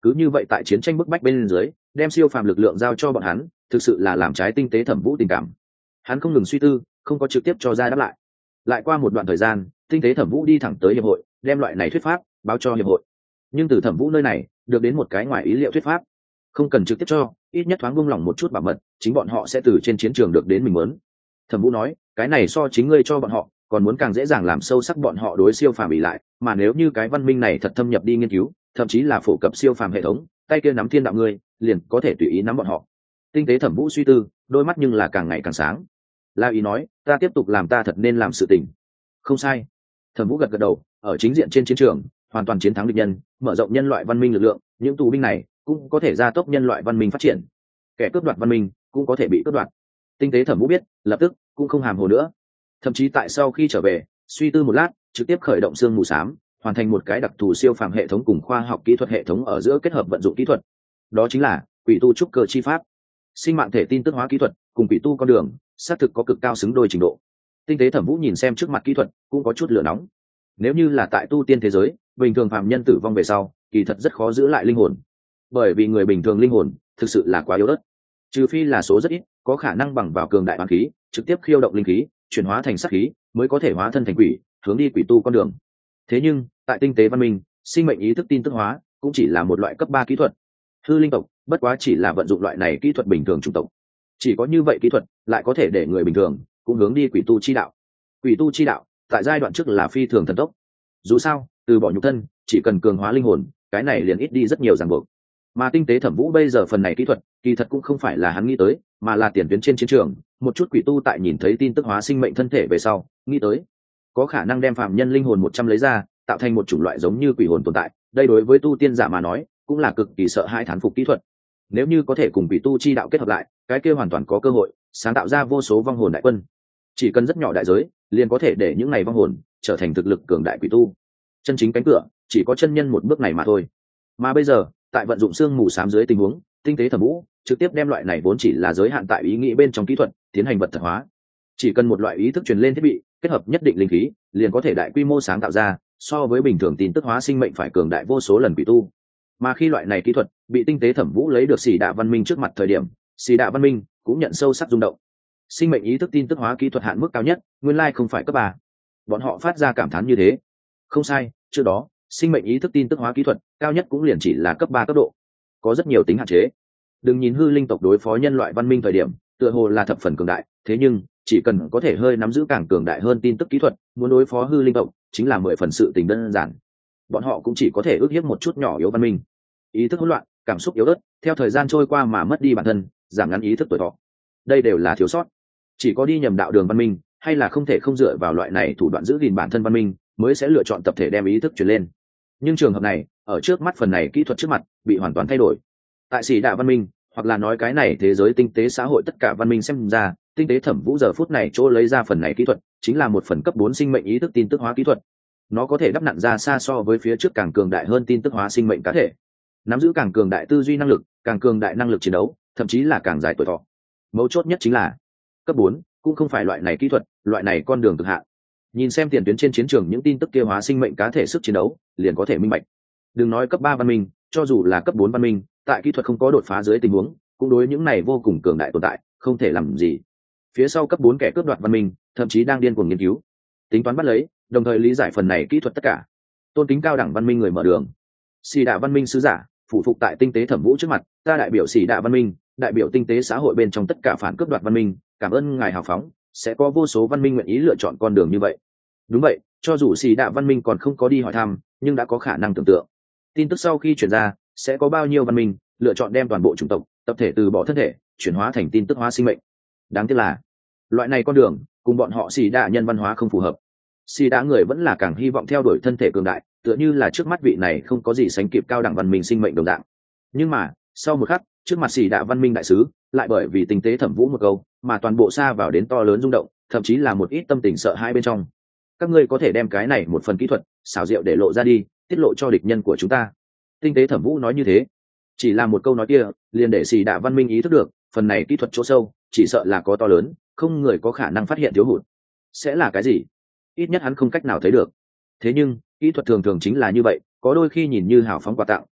cứ như vậy tại chiến tranh bức bách bên dưới đem siêu phàm lực lượng giao cho bọn hắn, thực sự là làm trái tinh tế thẩm vũ tình cảm. Hắn không ngừng suy tư, không có trực tiếp cho ra đáp lại. Lại qua một đoạn thời gian, tinh tế thẩm vũ đi thẳng tới hiệp hội, đem loại này thuyết pháp báo cho hiệp hội. Nhưng từ thẩm vũ nơi này được đến một cái ngoài ý liệu thuyết pháp, không cần trực tiếp cho, ít nhất thoáng buông lỏng một chút bảo mật, chính bọn họ sẽ từ trên chiến trường được đến mình muốn. Thẩm vũ nói, cái này so chính ngươi cho bọn họ còn muốn càng dễ dàng làm sâu sắc bọn họ đối siêu phàm ỷ lại, mà nếu như cái văn minh này thật thâm nhập đi nghiên cứu, thậm chí là phổ cập siêu phàm hệ thống, tay kia nắm thiên đạo ngươi liền có thể tùy ý nắm bọn họ. Tinh tế thẩm vũ suy tư, đôi mắt nhưng là càng ngày càng sáng. La ý nói, ta tiếp tục làm ta thật nên làm sự tình. Không sai. Thẩm vũ gật gật đầu, ở chính diện trên chiến trường hoàn toàn chiến thắng địch nhân, mở rộng nhân loại văn minh lực lượng, những tù binh này cũng có thể gia tốc nhân loại văn minh phát triển. Kẻ cướp đoạt văn minh cũng có thể bị cướp đoạt. Tinh tế thẩm vũ biết, lập tức cũng không hàm hồ nữa. Thậm chí tại sau khi trở về, suy tư một lát, trực tiếp khởi động xương mù xám, hoàn thành một cái đặc thù siêu phàm hệ thống cùng khoa học kỹ thuật hệ thống ở giữa kết hợp vận dụng kỹ thuật. Đó chính là quỷ tu trúc cơ chi pháp. Sinh mạng thể tin tức hóa kỹ thuật cùng quỷ tu con đường, xác thực có cực cao xứng đôi trình độ. Tinh tế thẩm vũ nhìn xem trước mặt kỹ thuật, cũng có chút lửa nóng. Nếu như là tại tu tiên thế giới, bình thường phàm nhân tử vong về sau, kỳ thật rất khó giữ lại linh hồn, bởi vì người bình thường linh hồn thực sự là quá yếu ớt, trừ phi là số rất ít có khả năng bằng vào cường đại oán khí trực tiếp khiêu động linh khí chuyển hóa thành sát khí mới có thể hóa thân thành quỷ, hướng đi quỷ tu con đường. Thế nhưng tại tinh tế văn minh, sinh mệnh ý thức tin tức hóa cũng chỉ là một loại cấp ba kỹ thuật. Hư linh tộc bất quá chỉ là vận dụng loại này kỹ thuật bình thường chủng tộc, chỉ có như vậy kỹ thuật lại có thể để người bình thường cũng hướng đi quỷ tu chi đạo. Quỷ tu chi đạo tại giai đoạn trước là phi thường thần tốc, dù sao từ bỏ nhục thân chỉ cần cường hóa linh hồn, cái này liền ít đi rất nhiều ràng buộc. Mà tinh tế thẩm vũ bây giờ phần này kỹ thuật kỳ thật cũng không phải là hắn nghĩ tới, mà là tiền tuyến trên chiến trường một chút quỷ tu tại nhìn thấy tin tức hóa sinh mệnh thân thể về sau nghĩ tới, có khả năng đem phạm nhân linh hồn một trăm lấy ra tạo thành một chủng loại giống như quỷ hồn tồn tại. Đây đối với tu tiên giả mà nói cũng là cực kỳ sợ hãi thán phục kỹ thuật. Nếu như có thể cùng quỷ tu chi đạo kết hợp lại, cái kia hoàn toàn có cơ hội sáng tạo ra vô số vong hồn đại quân. Chỉ cần rất nhỏ đại giới liền có thể để những này vong hồn trở thành thực lực cường đại quỷ tu. Chân chính cánh cửa chỉ có chân nhân một bước này mà thôi. Mà bây giờ tại vận dụng xương mù xám dưới tình huống, tinh tế thẩm vũ trực tiếp đem loại này vốn chỉ là giới hạn tại ý nghĩ bên trong kỹ thuật tiến hành vật thật hóa. Chỉ cần một loại ý thức truyền lên thiết bị kết hợp nhất định linh khí, liền có thể đại quy mô sáng tạo ra so với bình thường tin tức hóa sinh mệnh phải cường đại vô số lần quỷ tu. Mà khi loại này kỹ thuật bị tinh tế thẩm vũ lấy được xì đạ văn minh trước mặt thời điểm, xì đạ văn minh cũng nhận sâu sắc rung động. Sinh mệnh ý thức tin tức hóa kỹ thuật hạn mức cao nhất nguyên lai không phải cấp ba. Bọn họ phát ra cảm thán như thế. Không sai, trước đó sinh mệnh ý thức tin tức hóa kỹ thuật cao nhất cũng liền chỉ là cấp ba cấp độ, có rất nhiều tính hạn chế. Đừng nhìn hư linh tộc đối phó nhân loại văn minh thời điểm tựa hồ là thập phần cường đại, thế nhưng chỉ cần có thể hơi nắm giữ càng cường đại hơn tin tức kỹ thuật, muốn đối phó hư linh tộc chính là mười phần sự tình đơn giản. Bọn họ cũng chỉ có thể ước hiếp một chút nhỏ yếu văn minh. Ý thức hỗn loạn, cảm xúc yếu ớt, theo thời gian trôi qua mà mất đi bản thân, giảm ngắn ý thức tuổi thọ, đây đều là thiếu sót. Chỉ có đi nhầm đạo đường văn minh, hay là không thể không dựa vào loại này thủ đoạn giữ gìn bản thân văn minh, mới sẽ lựa chọn tập thể đem ý thức truyền lên. Nhưng trường hợp này ở trước mắt phần này kỹ thuật trước mặt bị hoàn toàn thay đổi. Tại xì đạ văn minh, hoặc là nói cái này thế giới tinh tế xã hội tất cả văn minh xem ra, tinh tế thẩm vũ giờ phút này chỗ lấy ra phần này kỹ thuật chính là một phần cấp bốn sinh mệnh ý thức tin tức hóa kỹ thuật. Nó có thể đắp nặn ra xa so với phía trước càng cường đại hơn tin tức hóa sinh mệnh cá thể, nắm giữ càng cường đại tư duy năng lực, càng cường đại năng lực chiến đấu, thậm chí là càng dài tuổi thọ. Mấu chốt nhất chính là cấp bốn cũng không phải loại này kỹ thuật, loại này con đường cực hạn. Nhìn xem tiền tuyến trên chiến trường những tin tức kia hóa sinh mệnh cá thể sức chiến đấu, liền có thể minh bạch. Đừng nói cấp ba văn minh, cho dù là cấp bốn văn minh, tại kỹ thuật không có đột phá dưới tình huống, cũng đối những này vô cùng cường đại tồn tại, không thể làm gì. Phía sau cấp bốn kẻ cướp đoạt văn minh, thậm chí đang điên cuồng nghiên cứu, tính toán bắt lấy, đồng thời lý giải phần này kỹ thuật tất cả. Tôn kính cao đẳng văn minh người mở đường. Xì đạ văn minh sứ giả, phụ phục tại tinh tế thẩm vũ trước mặt, ta đại biểu xì đạ văn minh, đại biểu tinh tế xã hội bên trong tất cả phản cướp đoạt văn minh, cảm ơn ngài hào phóng, sẽ có vô số văn minh nguyện ý lựa chọn con đường như vậy. Đúng vậy, cho dù xì đạ văn minh còn không có đi hỏi thăm, nhưng đã có khả năng tưởng tượng tin tức sau khi chuyển ra sẽ có bao nhiêu văn minh lựa chọn đem toàn bộ chủng tộc tập thể từ bỏ thân thể chuyển hóa thành tin tức hóa sinh mệnh. Đáng tiếc là loại này con đường cùng bọn họ xì đạ nhân văn hóa không phù hợp. Xì đạ người vẫn là càng hy vọng theo đuổi thân thể cường đại, tựa như là trước mắt vị này không có gì sánh kịp cao đẳng văn minh sinh mệnh đồng dạng. Nhưng mà sau một khắc, trước mặt xì đạ văn minh đại sứ lại bởi vì tinh tế thẩm vũ một câu mà toàn bộ xa vào đến to lớn rung động, thậm chí là một ít tâm tình sợ hãi bên trong. Các ngươi có thể đem cái này một phần kỹ thuật xảo diệu để lộ ra đi, tiết lộ cho địch nhân của chúng ta. Tinh tế thẩm vũ nói như thế, chỉ là một câu nói kia liền để xì đạ văn minh ý thức được phần này kỹ thuật chỗ sâu chỉ sợ là có to lớn, không người có khả năng phát hiện thiếu hụt. Sẽ là cái gì? Ít nhất hắn không cách nào thấy được. Thế nhưng kỹ thuật thường thường chính là như vậy, có đôi khi nhìn như hào phóng quà tặng,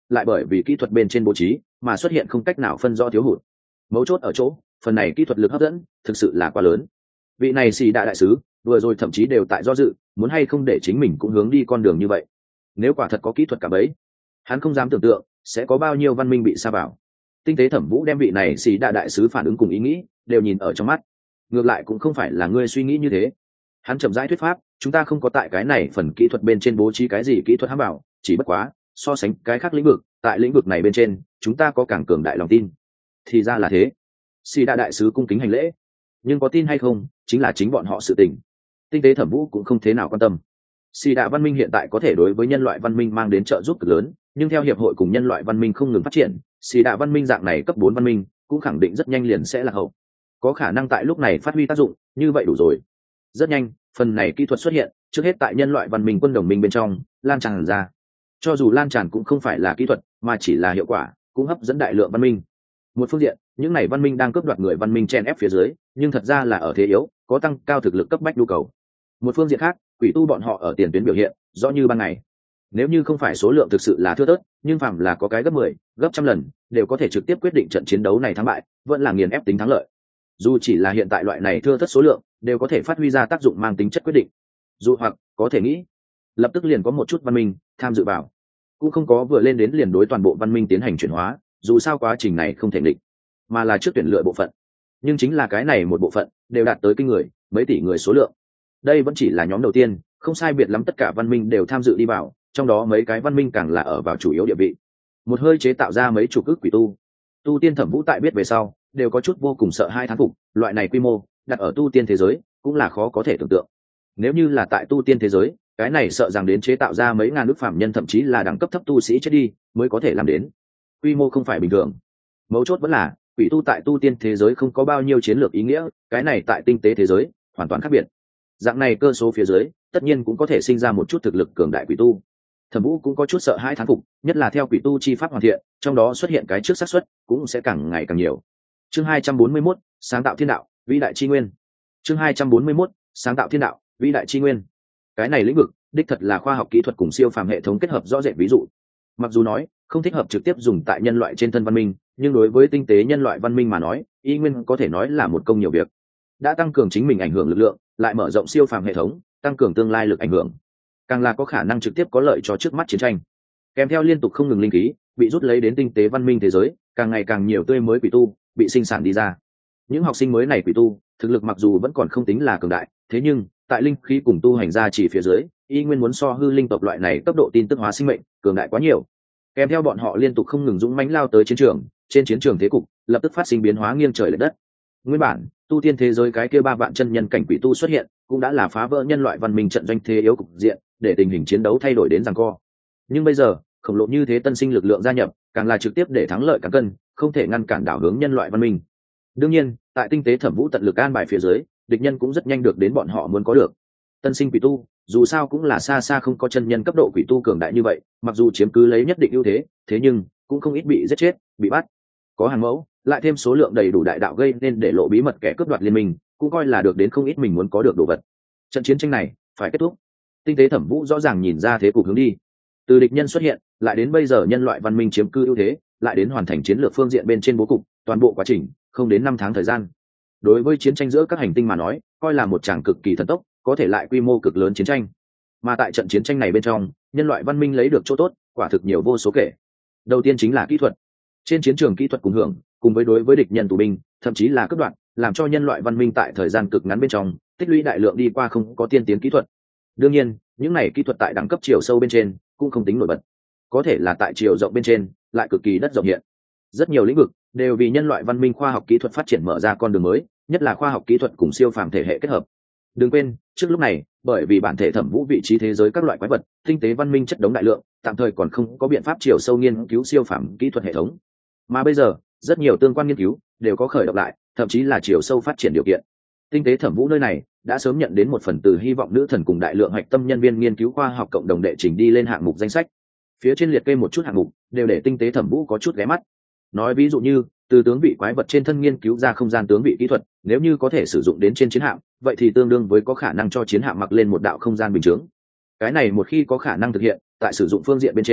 lại bởi vì kỹ thuật bên trên bố trí mà xuất hiện không cách nào phân rõ thiếu hụt. Mấu chốt ở chỗ phần này kỹ thuật lực hấp dẫn thực sự là quá lớn. Vị này xì đạ đại sứ vừa rồi thậm chí đều tại do dự muốn hay không để chính mình cũng hướng đi con đường như vậy. Nếu quả thật có kỹ thuật cả bấy, hắn không dám tưởng tượng sẽ có bao nhiêu văn minh bị sa vào. Tinh tế Thẩm Vũ đem vị này xì đạ đại sứ phản ứng cùng ý nghĩ đều nhìn ở trong mắt. Ngược lại cũng không phải là ngươi suy nghĩ như thế. Hắn chậm rãi thuyết pháp, chúng ta không có tại cái này phần kỹ thuật bên trên bố trí cái gì kỹ thuật hãm bảo, chỉ bất quá so sánh cái khác lĩnh vực, tại lĩnh vực này bên trên chúng ta có càng cường đại lòng tin. Thì ra là thế. Xì đạ đại sứ cung kính hành lễ, nhưng có tin hay không chính là chính bọn họ sự tình. Tinh tế Thẩm Vũ cũng không thế nào quan tâm. Xì đạ văn minh hiện tại có thể đối với nhân loại văn minh mang đến trợ giúp cực lớn, nhưng theo hiệp hội cùng nhân loại văn minh không ngừng phát triển, xì đạ văn minh dạng này cấp bốn văn minh cũng khẳng định rất nhanh liền sẽ là hậu. Có khả năng tại lúc này phát huy tác dụng, như vậy đủ rồi. Rất nhanh, phần này kỹ thuật xuất hiện, trước hết tại nhân loại văn minh quân đồng minh bên trong lan tràn ra. Cho dù lan tràn cũng không phải là kỹ thuật, mà chỉ là hiệu quả, cũng hấp dẫn đại lượng văn minh. Một phương diện, những này văn minh đang cướp đoạt người văn minh chen ép phía dưới, nhưng thật ra là ở thế yếu, có tăng cao thực lực cấp bách nhu cầu. Một phương diện khác, quỷ tu bọn họ ở tiền tuyến biểu hiện rõ như ban ngày. Nếu như không phải số lượng thực sự là thưa thớt, nhưng phàm là có cái gấp mười, gấp trăm lần, đều có thể trực tiếp quyết định trận chiến đấu này thắng bại, vẫn là nghiền ép tính thắng lợi. Dù chỉ là hiện tại loại này thưa thớt số lượng, đều có thể phát huy ra tác dụng mang tính chất quyết định. Dù hoặc có thể nghĩ, lập tức liền có một chút văn minh tham dự vào, cũng không có vừa lên đến liền đối toàn bộ văn minh tiến hành chuyển hóa, dù sao quá trình này không thể định, mà là trước tuyển lựa bộ phận. Nhưng chính là cái này một bộ phận đều đạt tới kinh người, mấy tỷ người số lượng. Đây vẫn chỉ là nhóm đầu tiên, không sai biệt lắm tất cả văn minh đều tham dự đi vào, trong đó mấy cái văn minh càng là ở vào chủ yếu địa vị. Một hơi chế tạo ra mấy chục ức quỷ tu. Tu tiên Thẩm Vũ tại biết về sau, đều có chút vô cùng sợ hai thán phục, loại này quy mô, đặt ở tu tiên thế giới, cũng là khó có thể tưởng tượng. Nếu như là tại tu tiên thế giới, cái này sợ rằng đến chế tạo ra mấy ngàn ức phạm nhân thậm chí là đẳng cấp thấp tu sĩ chết đi, mới có thể làm đến. Quy mô không phải bình thường. Mấu chốt vẫn là, quỷ tu tại tu tiên thế giới không có bao nhiêu chiến lược ý nghĩa, cái này tại tinh tế thế giới, hoàn toàn khác biệt. Dạng này cơ số phía dưới, tất nhiên cũng có thể sinh ra một chút thực lực cường đại quỷ tu. Thẩm Vũ cũng có chút sợ hãi thán phục, nhất là theo quỷ tu chi pháp hoàn thiện, trong đó xuất hiện cái trước xác suất cũng sẽ càng ngày càng nhiều. Chương hai trăm bốn mươi mốt, sáng tạo thiên đạo, vĩ đại chi nguyên. Chương hai trăm bốn mươi mốt, sáng tạo thiên đạo, vĩ đại chi nguyên. Cái này lĩnh vực, đích thật là khoa học kỹ thuật cùng siêu phàm hệ thống kết hợp rõ rệt ví dụ. Mặc dù nói, không thích hợp trực tiếp dùng tại nhân loại trên thân văn minh, nhưng đối với tinh tế nhân loại văn minh mà nói, y nguyên có thể nói là một công nhiều việc. Đã tăng cường chính mình ảnh hưởng lực lượng, lại mở rộng siêu phàm hệ thống, tăng cường tương lai lực ảnh hưởng, càng là có khả năng trực tiếp có lợi cho trước mắt chiến tranh. Kèm theo liên tục không ngừng linh khí bị rút lấy đến tinh tế văn minh thế giới, càng ngày càng nhiều tươi mới quỷ tu bị sinh sản đi ra. Những học sinh mới này quỷ tu thực lực mặc dù vẫn còn không tính là cường đại, thế nhưng tại linh khí cùng tu hành gia chỉ phía dưới, y nguyên muốn so hư linh tộc loại này cấp độ tin tức hóa sinh mệnh cường đại quá nhiều. Kèm theo bọn họ liên tục không ngừng dũng mãnh lao tới chiến trường, trên chiến trường thế cục lập tức phát sinh biến hóa nghiêng trời lệch đất. Nguyên bản tu tiên thế giới cái kia ba vạn chân nhân cảnh quỷ tu xuất hiện, cũng đã là phá vỡ nhân loại văn minh trận doanh thế yếu cục diện, để tình hình chiến đấu thay đổi đến giằng co. Nhưng bây giờ khổng lồ như thế tân sinh lực lượng gia nhập, càng là trực tiếp để thắng lợi cán cân, không thể ngăn cản đảo hướng nhân loại văn minh. Đương nhiên, tại tinh tế Thẩm Vũ tận lực an bài phía dưới, địch nhân cũng rất nhanh được đến bọn họ muốn có được. Tân sinh quỷ tu, dù sao cũng là xa xa không có chân nhân cấp độ quỷ tu cường đại như vậy, mặc dù chiếm cứ lấy nhất định ưu thế, thế nhưng cũng không ít bị giết chết, bị bắt. Có hàng mẫu, lại thêm số lượng đầy đủ đại đạo gây nên để lộ bí mật kẻ cướp đoạt liên minh, cũng coi là được đến không ít mình muốn có được đồ vật. Trận chiến tranh này phải kết thúc. Tinh tế Thẩm Vũ rõ ràng nhìn ra thế cục hướng đi. Từ địch nhân xuất hiện, lại đến bây giờ nhân loại văn minh chiếm cư ưu thế, lại đến hoàn thành chiến lược phương diện bên trên bố cục, toàn bộ quá trình không đến năm tháng thời gian. Đối với chiến tranh giữa các hành tinh mà nói, coi là một tràng cực kỳ thần tốc, có thể lại quy mô cực lớn chiến tranh. Mà tại trận chiến tranh này bên trong, nhân loại văn minh lấy được chỗ tốt, quả thực nhiều vô số kể. Đầu tiên chính là kỹ thuật. Trên chiến trường kỹ thuật cùng hưởng, cùng với đối với địch nhân tù binh, thậm chí là cướp đoạt, làm cho nhân loại văn minh tại thời gian cực ngắn bên trong tích lũy đại lượng đi qua không có tiên tiến kỹ thuật. Đương nhiên, những này kỹ thuật tại đẳng cấp chiều sâu bên trên cũng không tính nổi bật, có thể là tại chiều rộng bên trên lại cực kỳ đất rộng hiện. Rất nhiều lĩnh vực đều vì nhân loại văn minh khoa học kỹ thuật phát triển mở ra con đường mới, nhất là khoa học kỹ thuật cùng siêu phàm thể hệ kết hợp. Đừng quên, trước lúc này, bởi vì bản thể Thẩm Vũ vị trí thế giới các loại quái vật, tinh tế văn minh chất đống đại lượng, tạm thời còn không có biện pháp chiều sâu nghiên cứu siêu phàm kỹ thuật hệ thống. Mà bây giờ, rất nhiều tương quan nghiên cứu đều có khởi động lại, thậm chí là chiều sâu phát triển điều kiện. Tinh tế Thẩm Vũ nơi này đã sớm nhận đến một phần từ hy vọng nữ thần cùng đại lượng hạch tâm nhân viên nghiên cứu khoa học cộng đồng đệ trình đi lên hạng mục danh sách. Phía trên liệt kê một chút hạng mục, đều để tinh tế Thẩm Vũ có chút ghé mắt. Nói ví dụ như, từ tướng vị quái vật trên thân nghiên cứu ra không gian tướng vị kỹ thuật, nếu như có thể sử dụng đến trên chiến hạm, vậy thì tương đương với có khả năng cho chiến hạm mặc lên một đạo không gian bình chướng. Cái này một khi có khả năng thực hiện, tại sử dụng phương diện bên trên,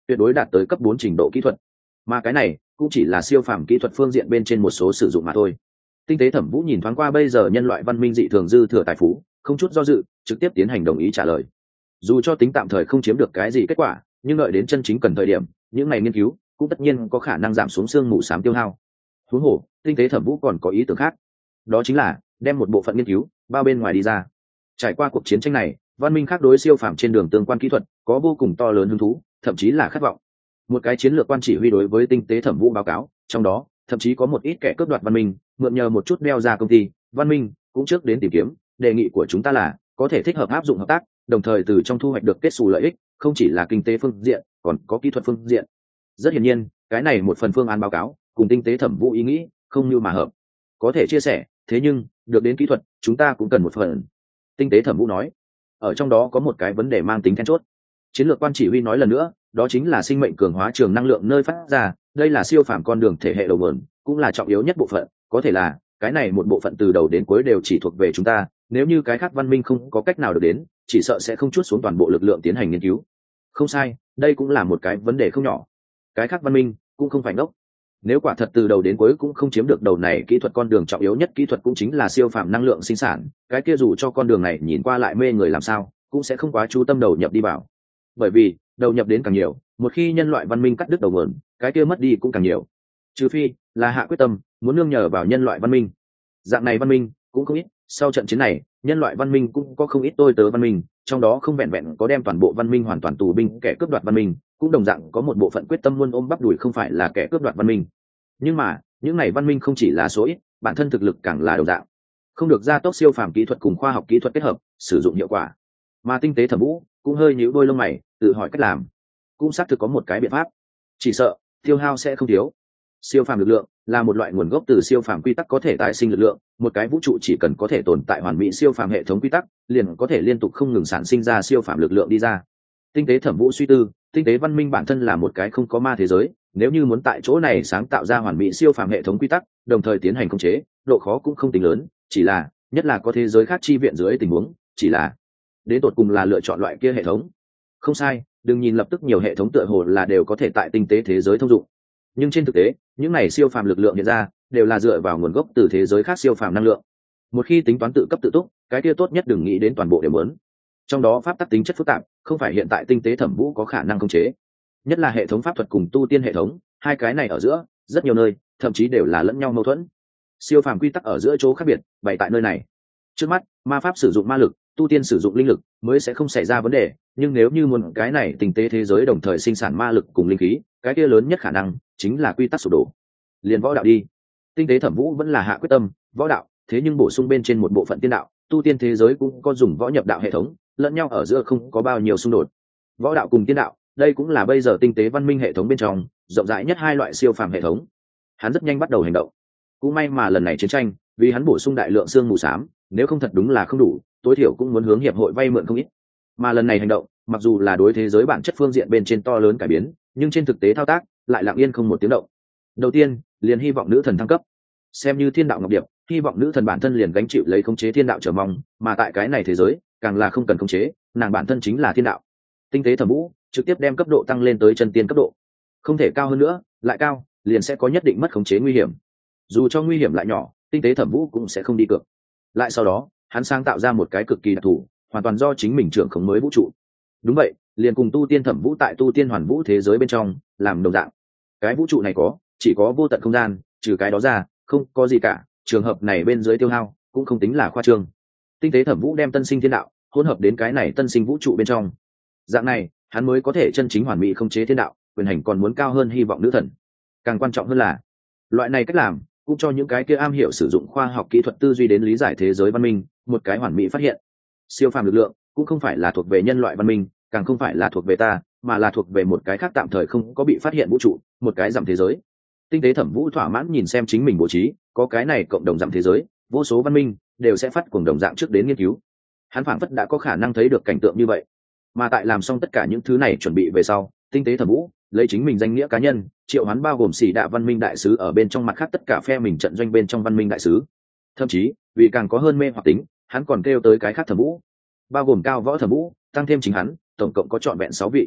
tuyệt đối đạt tới cấp bốn trình độ kỹ thuật, mà cái này cũng chỉ là siêu phàm kỹ thuật phương diện bên trên một số sử dụng mà thôi. Tinh tế Thẩm Vũ nhìn thoáng qua bây giờ nhân loại văn minh dị thường dư thừa tài phú, không chút do dự trực tiếp tiến hành đồng ý trả lời. Dù cho tính tạm thời không chiếm được cái gì kết quả, nhưng đợi đến chân chính cần thời điểm, những ngày nghiên cứu cũng tất nhiên có khả năng giảm xuống xương mù xám tiêu hao. Huống hồ Tinh tế Thẩm Vũ còn có ý tưởng khác, đó chính là đem một bộ phận nghiên cứu bao bên ngoài đi ra. Trải qua cuộc chiến tranh này, văn minh khác đối siêu phàm trên đường tương quan kỹ thuật có vô cùng to lớn hứng thú, thậm chí là khát vọng. Một cái chiến lược quan chỉ huy đối với Tinh tế Thẩm Vũ báo cáo, trong đó thậm chí có một ít kẻ cướp đoạt văn minh mượn nhờ một chút đeo ra công ty văn minh cũng trước đến tìm kiếm. Đề nghị của chúng ta là có thể thích hợp áp dụng hợp tác, đồng thời từ trong thu hoạch được kết xù lợi ích, không chỉ là kinh tế phương diện còn có kỹ thuật phương diện. Rất hiển nhiên, cái này một phần phương án báo cáo cùng Tinh tế Thẩm Vũ ý nghĩ không như mà hợp, có thể chia sẻ, thế nhưng được đến kỹ thuật chúng ta cũng cần một phần. Tinh tế Thẩm Vũ nói, ở trong đó có một cái vấn đề mang tính then chốt. Chiến lược quan chỉ huy nói lần nữa, đó chính là sinh mệnh cường hóa trường năng lượng nơi phát ra. Đây là siêu phàm con đường thể hệ đầu nguồn, cũng là trọng yếu nhất bộ phận. Có thể là cái này một bộ phận từ đầu đến cuối đều chỉ thuộc về chúng ta, nếu như cái khác văn minh không có cách nào được đến, chỉ sợ sẽ không chút xuống toàn bộ lực lượng tiến hành nghiên cứu. Không sai, đây cũng là một cái vấn đề không nhỏ. Cái khác văn minh cũng không phải ngốc. Nếu quả thật từ đầu đến cuối cũng không chiếm được đầu này kỹ thuật, con đường trọng yếu nhất kỹ thuật cũng chính là siêu phàm năng lượng sinh sản, cái kia dù cho con đường này nhìn qua lại mê người làm sao, cũng sẽ không quá chú tâm đầu nhập đi vào. Bởi vì đầu nhập đến càng nhiều, một khi nhân loại văn minh cắt đứt đầu nguồn, cái kia mất đi cũng càng nhiều. Trừ phi là hạ quyết tâm muốn nương nhờ vào nhân loại văn minh, dạng này văn minh cũng không ít. Sau trận chiến này, nhân loại văn minh cũng có không ít tôi tớ văn minh, trong đó không vẹn vẹn có đem toàn bộ văn minh hoàn toàn tù binh kẻ cướp đoạt văn minh, cũng đồng dạng có một bộ phận quyết tâm luôn ôm bắp đùi không phải là kẻ cướp đoạt văn minh. Nhưng mà những này văn minh không chỉ là số ít, bản thân thực lực càng là đồng dạng, không được gia tốc siêu phàm kỹ thuật cùng khoa học kỹ thuật kết hợp sử dụng hiệu quả. Mà Tinh tế Thẩm Vũ cũng hơi nhíu đôi lông mày, tự hỏi cách làm. Cũng xác thực có một cái biện pháp, chỉ sợ tiêu hao sẽ không thiếu. Siêu phàm lực lượng là một loại nguồn gốc từ siêu phàm quy tắc có thể tái sinh lực lượng, một cái vũ trụ chỉ cần có thể tồn tại hoàn mỹ siêu phàm hệ thống quy tắc, liền có thể liên tục không ngừng sản sinh ra siêu phàm lực lượng đi ra. Tinh tế Thẩm Vũ suy tư, tinh tế văn minh bản thân là một cái không có ma thế giới, nếu như muốn tại chỗ này sáng tạo ra hoàn mỹ siêu phàm hệ thống quy tắc, đồng thời tiến hành khống chế, độ khó cũng không tính lớn, chỉ là nhất là có thế giới khác chi viện dưới tình huống, chỉ là đến tột cùng là lựa chọn loại kia hệ thống. Không sai, đừng nhìn lập tức nhiều hệ thống tựa hồ là đều có thể tại tinh tế thế giới thông dụng, nhưng trên thực tế những này siêu phàm lực lượng hiện ra đều là dựa vào nguồn gốc từ thế giới khác siêu phàm năng lượng. Một khi tính toán tự cấp tự túc, cái kia tốt nhất đừng nghĩ đến toàn bộ đều muốn. Trong đó pháp tắc tính chất phức tạp, không phải hiện tại Tinh tế Thẩm Vũ có khả năng khống chế. Nhất là hệ thống pháp thuật cùng tu tiên hệ thống, hai cái này ở giữa rất nhiều nơi thậm chí đều là lẫn nhau mâu thuẫn. Siêu phàm quy tắc ở giữa chỗ khác biệt bày tại nơi này. Trước mắt ma pháp sử dụng ma lực, tu tiên sử dụng linh lực mới sẽ không xảy ra vấn đề, nhưng nếu như muốn cái này tinh tế thế giới đồng thời sinh sản ma lực cùng linh khí, cái kia lớn nhất khả năng chính là quy tắc sụp đổ. Liền võ đạo đi. Tinh tế Thẩm Vũ vẫn là hạ quyết tâm võ đạo, thế nhưng bổ sung bên trên một bộ phận tiên đạo. Tu tiên thế giới cũng có dùng võ nhập đạo hệ thống, lẫn nhau ở giữa không có bao nhiêu xung đột. Võ đạo cùng tiên đạo, đây cũng là bây giờ tinh tế văn minh hệ thống bên trong rộng rãi nhất hai loại siêu phàm hệ thống. Hắn rất nhanh bắt đầu hành động. Cũng may mà lần này chiến tranh, vì hắn bổ sung đại lượng xương mù xám, nếu không thật đúng là không đủ, tối thiểu cũng muốn hướng hiệp hội vay mượn không ít. Mà lần này hành động, mặc dù là đối thế giới bản chất phương diện bên trên to lớn cải biến, nhưng trên thực tế thao tác lại lặng yên không một tiếng động. Đầu tiên, liền hy vọng nữ thần thăng cấp, xem như thiên đạo ngọc điệp, hy vọng nữ thần bản thân liền gánh chịu lấy khống chế thiên đạo trở mong, mà tại cái này thế giới, càng là không cần khống chế, nàng bản thân chính là thiên đạo. Tinh tế Thẩm Vũ trực tiếp đem cấp độ tăng lên tới chân tiên cấp độ, không thể cao hơn nữa, lại cao liền sẽ có nhất định mất khống chế nguy hiểm. Dù cho nguy hiểm lại nhỏ, Tinh tế Thẩm Vũ cũng sẽ không đi cược. Lại sau đó, hắn sáng tạo ra một cái cực kỳ đặc thù, hoàn toàn do chính mình trưởng khống mới vũ trụ. Đúng vậy, liền cùng tu tiên Thẩm Vũ tại tu tiên hoàn vũ thế giới bên trong làm đồng dạng. Cái vũ trụ này có chỉ có vô tận không gian, trừ cái đó ra không có gì cả. Trường hợp này bên dưới tiêu hao cũng không tính là khoa trương. Tinh tế Thẩm Vũ đem tân sinh thiên đạo hỗn hợp đến cái này tân sinh vũ trụ bên trong, dạng này hắn mới có thể chân chính hoàn mỹ khống chế thiên đạo, quyền hành còn muốn cao hơn hy vọng nữ thần. Càng quan trọng hơn là loại này cách làm cũng cho những cái kia am hiểu sử dụng khoa học kỹ thuật tư duy đến lý giải thế giới văn minh một cái hoàn mỹ phát hiện. Siêu phàm lực lượng cũng không phải là thuộc về nhân loại văn minh, càng không phải là thuộc về ta, mà là thuộc về một cái khác tạm thời không có bị phát hiện vũ trụ, một cái dặm thế giới. Tinh tế Thẩm Vũ thỏa mãn nhìn xem chính mình bố trí, có cái này cộng đồng dặm thế giới, vô số văn minh đều sẽ phát cuồng đồng dạng trước đến nghiên cứu. Hắn phảng phất đã có khả năng thấy được cảnh tượng như vậy. Mà tại làm xong tất cả những thứ này chuẩn bị về sau, Tinh tế Thẩm Vũ lấy chính mình danh nghĩa cá nhân triệu hoán bao gồm xỉ đạ văn minh đại sứ ở bên trong mặt khác tất cả phe mình trận doanh bên trong văn minh đại sứ. Thậm chí vì càng có hơn mê hoặc tính, hắn còn kêu tới cái khác Thẩm Vũ, bao gồm cao võ Thẩm Vũ, tăng thêm chính hắn, tổng cộng có trọn vẹn sáu vị.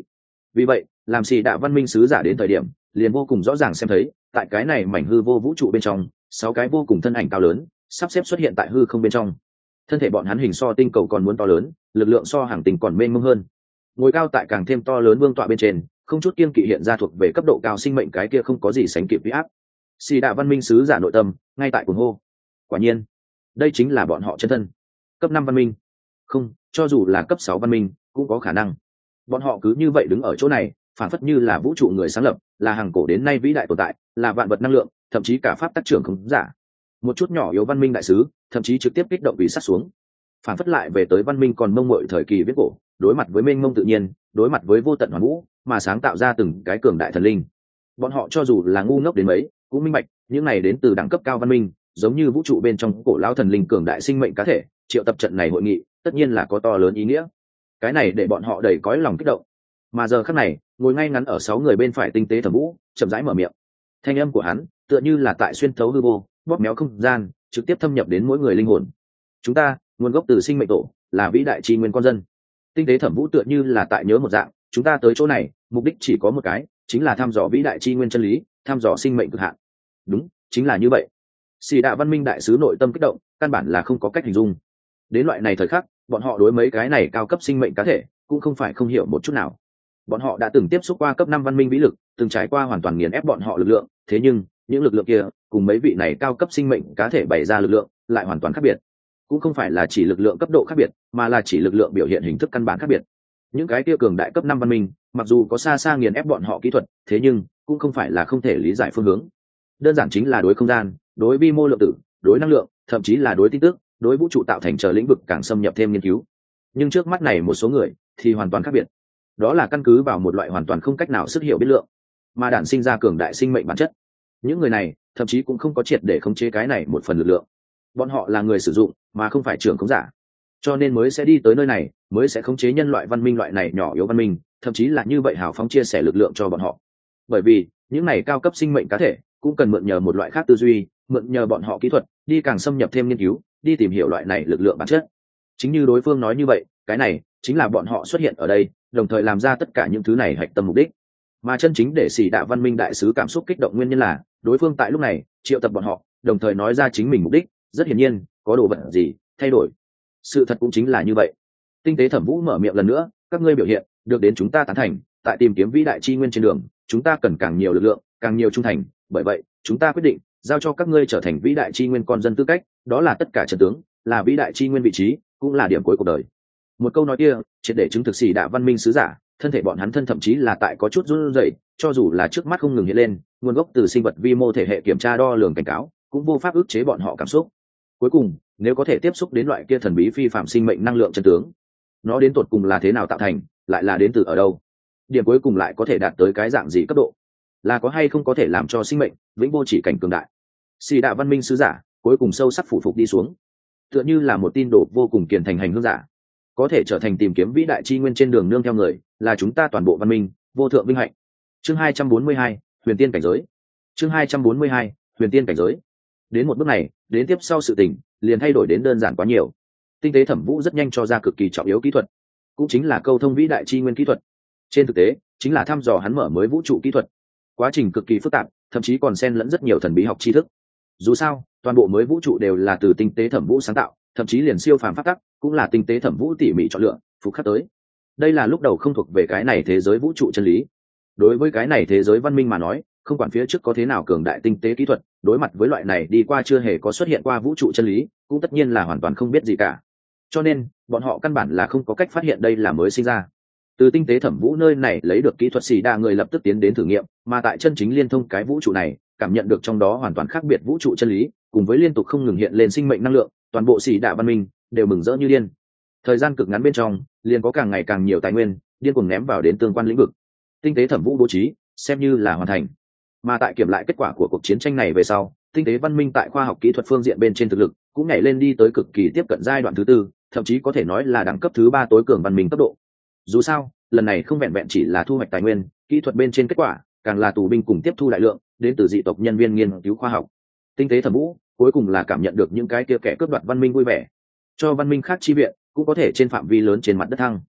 Vì vậy làm xì đạ văn minh sứ giả đến thời điểm liền vô cùng rõ ràng xem thấy tại cái này mảnh hư vô vũ trụ bên trong sáu cái vô cùng thân ảnh cao lớn sắp xếp xuất hiện tại hư không bên trong. Thân thể bọn hắn hình so tinh cầu còn muốn to lớn, lực lượng so hàng tinh còn mênh mông hơn. Ngồi cao tại càng thêm to lớn vương tọa bên trên, không chút kiên kỵ hiện ra thuộc về cấp độ cao sinh mệnh cái kia không có gì sánh kịp vĩ áp. Xì đạ văn minh sứ giả nội tâm ngay tại cuồng hô. Quả nhiên đây chính là bọn họ chân thân. Cấp năm văn minh, không, cho dù là cấp sáu văn minh cũng có khả năng. Bọn họ cứ như vậy đứng ở chỗ này, phản phất như là vũ trụ người sáng lập, là hàng cổ đến nay vĩ đại tồn tại, là vạn vật năng lượng, thậm chí cả pháp tắc trưởng không giả. Một chút nhỏ yếu văn minh đại sứ, thậm chí trực tiếp kích động bị sát xuống. Phản phất lại về tới văn minh còn mông muội thời kỳ viễn cổ, đối mặt với mênh mông tự nhiên, đối mặt với vô tận hoàn vũ, mà sáng tạo ra từng cái cường đại thần linh. Bọn họ cho dù là ngu ngốc đến mấy, cũng minh bạch, những này đến từ đẳng cấp cao văn minh, giống như vũ trụ bên trong cổ lão thần linh cường đại sinh mệnh cá thể, triệu tập trận này hội nghị, tất nhiên là có to lớn ý nghĩa. Cái này để bọn họ đầy cõi lòng kích động. Mà giờ khắc này, ngồi ngay ngắn ở sáu người bên phải tinh tế Thẩm Vũ, chậm rãi mở miệng. Thanh âm của hắn, tựa như là tại xuyên thấu hư vô, bóp méo không gian, trực tiếp thâm nhập đến mỗi người linh hồn. Chúng ta, nguồn gốc từ sinh mệnh tổ, là vĩ đại tri nguyên con dân. Tinh tế Thẩm Vũ tựa như là tại nhớ một dạng, chúng ta tới chỗ này, mục đích chỉ có một cái, chính là thăm dò vĩ đại tri nguyên chân lý, thăm dò sinh mệnh cực hạn. Đúng, chính là như vậy. Xì đạ văn minh đại sứ nội tâm kích động, căn bản là không có cách hình dung. Đến loại này thời khắc, bọn họ đối mấy cái này cao cấp sinh mệnh cá thể, cũng không phải không hiểu một chút nào. Bọn họ đã từng tiếp xúc qua cấp năm văn minh vĩ lực, từng trải qua hoàn toàn nghiền ép bọn họ lực lượng, thế nhưng, những lực lượng kia, cùng mấy vị này cao cấp sinh mệnh cá thể bày ra lực lượng, lại hoàn toàn khác biệt. Cũng không phải là chỉ lực lượng cấp độ khác biệt, mà là chỉ lực lượng biểu hiện hình thức căn bản khác biệt. Những cái kia cường đại cấp năm văn minh, mặc dù có xa xa nghiền ép bọn họ kỹ thuật, thế nhưng cũng không phải là không thể lý giải phương hướng. Đơn giản chính là đối không gian, đối vi mô lượng tử, đối năng lượng, thậm chí là đối tin tức, đối vũ trụ tạo thành chờ lĩnh vực càng xâm nhập thêm nghiên cứu. Nhưng trước mắt này một số người thì hoàn toàn khác biệt. Đó là căn cứ vào một loại hoàn toàn không cách nào sức hiểu biết lượng, mà đản sinh ra cường đại sinh mệnh bản chất. Những người này thậm chí cũng không có triệt để khống chế cái này một phần lực lượng. Bọn họ là người sử dụng, mà không phải trưởng khống giả. Cho nên mới sẽ đi tới nơi này, mới sẽ khống chế nhân loại văn minh loại này nhỏ yếu văn minh, thậm chí là như vậy hào phóng chia sẻ lực lượng cho bọn họ. Bởi vì, những này cao cấp sinh mệnh cá thể cũng cần mượn nhờ một loại khác tư duy, mượn nhờ bọn họ kỹ thuật, đi càng xâm nhập thêm nghiên cứu, đi tìm hiểu loại này lực lượng bản chất. Chính như đối phương nói như vậy, cái này chính là bọn họ xuất hiện ở đây, đồng thời làm ra tất cả những thứ này hạch tâm mục đích. Mà chân chính để xì đạ văn minh đại sứ cảm xúc kích động nguyên nhân là, đối phương tại lúc này triệu tập bọn họ, đồng thời nói ra chính mình mục đích, rất hiển nhiên, có đồ vật gì thay đổi. Sự thật cũng chính là như vậy. Tinh tế Thẩm Vũ mở miệng lần nữa, các ngươi biểu hiện được đến chúng ta tán thành, tại tìm kiếm vĩ đại chi nguyên trên đường, chúng ta cần càng nhiều lực lượng, càng nhiều trung thành, bởi vậy, chúng ta quyết định giao cho các ngươi trở thành vĩ đại chi nguyên con dân tư cách, đó là tất cả trận tướng, là vĩ đại chi nguyên vị trí, cũng là điểm cuối cuộc đời. Một câu nói kia, triệt để chứng thực xì đạ văn minh sứ giả, thân thể bọn hắn thân thậm chí là tại có chút run rẩy, cho dù là trước mắt không ngừng hiện lên, nguồn gốc từ sinh vật vi mô thể hệ kiểm tra đo lường cảnh cáo, cũng vô pháp ức chế bọn họ cảm xúc. Cuối cùng, nếu có thể tiếp xúc đến loại kia thần bí phi phạm sinh mệnh năng lượng chân tướng, nó đến tột cùng là thế nào tạo thành, lại là đến từ ở đâu? Điểm cuối cùng lại có thể đạt tới cái dạng gì cấp độ? Là có hay không có thể làm cho sinh mệnh vĩnh vô chỉ cảnh cường đại? Xì đạ văn minh sứ giả, cuối cùng sâu sắc phủ phục đi xuống, tựa như là một tin đồ vô cùng kiền thành hành hương giả, có thể trở thành tìm kiếm vĩ đại chi nguyên trên đường nương theo người, là chúng ta toàn bộ văn minh vô thượng vinh hạnh. Chương hai trăm bốn mươi hai, huyền tiên cảnh giới. Chương hai trăm bốn mươi hai, huyền tiên cảnh giới. Đến một bước này, đến tiếp sau sự tình liền thay đổi đến đơn giản quá nhiều. Tinh tế Thẩm Vũ rất nhanh cho ra cực kỳ trọng yếu kỹ thuật, cũng chính là câu thông vĩ đại chi nguyên kỹ thuật. Trên thực tế, chính là thăm dò hắn mở mới vũ trụ kỹ thuật. Quá trình cực kỳ phức tạp, thậm chí còn xen lẫn rất nhiều thần bí học tri thức. Dù sao, toàn bộ mới vũ trụ đều là từ tinh tế Thẩm Vũ sáng tạo, thậm chí liền siêu phàm pháp tắc cũng là tinh tế Thẩm Vũ tỉ mỉ chọn lựa, phục khắc tới. Đây là lúc đầu không thuộc về cái này thế giới vũ trụ chân lý. Đối với cái này thế giới văn minh mà nói, không quản phía trước có thế nào cường đại tinh tế kỹ thuật, đối mặt với loại này đi qua chưa hề có xuất hiện qua vũ trụ chân lý, cũng tất nhiên là hoàn toàn không biết gì cả. Cho nên, bọn họ căn bản là không có cách phát hiện đây là mới sinh ra. Từ tinh tế Thẩm Vũ nơi này lấy được kỹ thuật xì đa người lập tức tiến đến thử nghiệm, mà tại chân chính liên thông cái vũ trụ này, cảm nhận được trong đó hoàn toàn khác biệt vũ trụ chân lý, cùng với liên tục không ngừng hiện lên sinh mệnh năng lượng, toàn bộ xì đa văn minh đều mừng rỡ như điên. Thời gian cực ngắn bên trong, liền có càng ngày càng nhiều tài nguyên điên cuồng ném vào đến tương quan lĩnh vực. Tinh tế Thẩm Vũ bố trí xem như là hoàn thành. Mà tại kiểm lại kết quả của cuộc chiến tranh này về sau, tinh tế văn minh tại khoa học kỹ thuật phương diện bên trên thực lực cũng nhảy lên đi tới cực kỳ tiếp cận giai đoạn thứ tư, thậm chí có thể nói là đẳng cấp thứ ba tối cường văn minh cấp độ. Dù sao, lần này không vẹn vẹn chỉ là thu hoạch tài nguyên, kỹ thuật bên trên kết quả, càng là tù binh cùng tiếp thu đại lượng đến từ dị tộc nhân viên nghiên cứu khoa học. Tinh tế Thẩm Vũ cuối cùng là cảm nhận được những cái kia kẻ cướp đoạt văn minh vui vẻ, cho văn minh khác chi viện cũng có thể trên phạm vi lớn trên mặt đất thăng.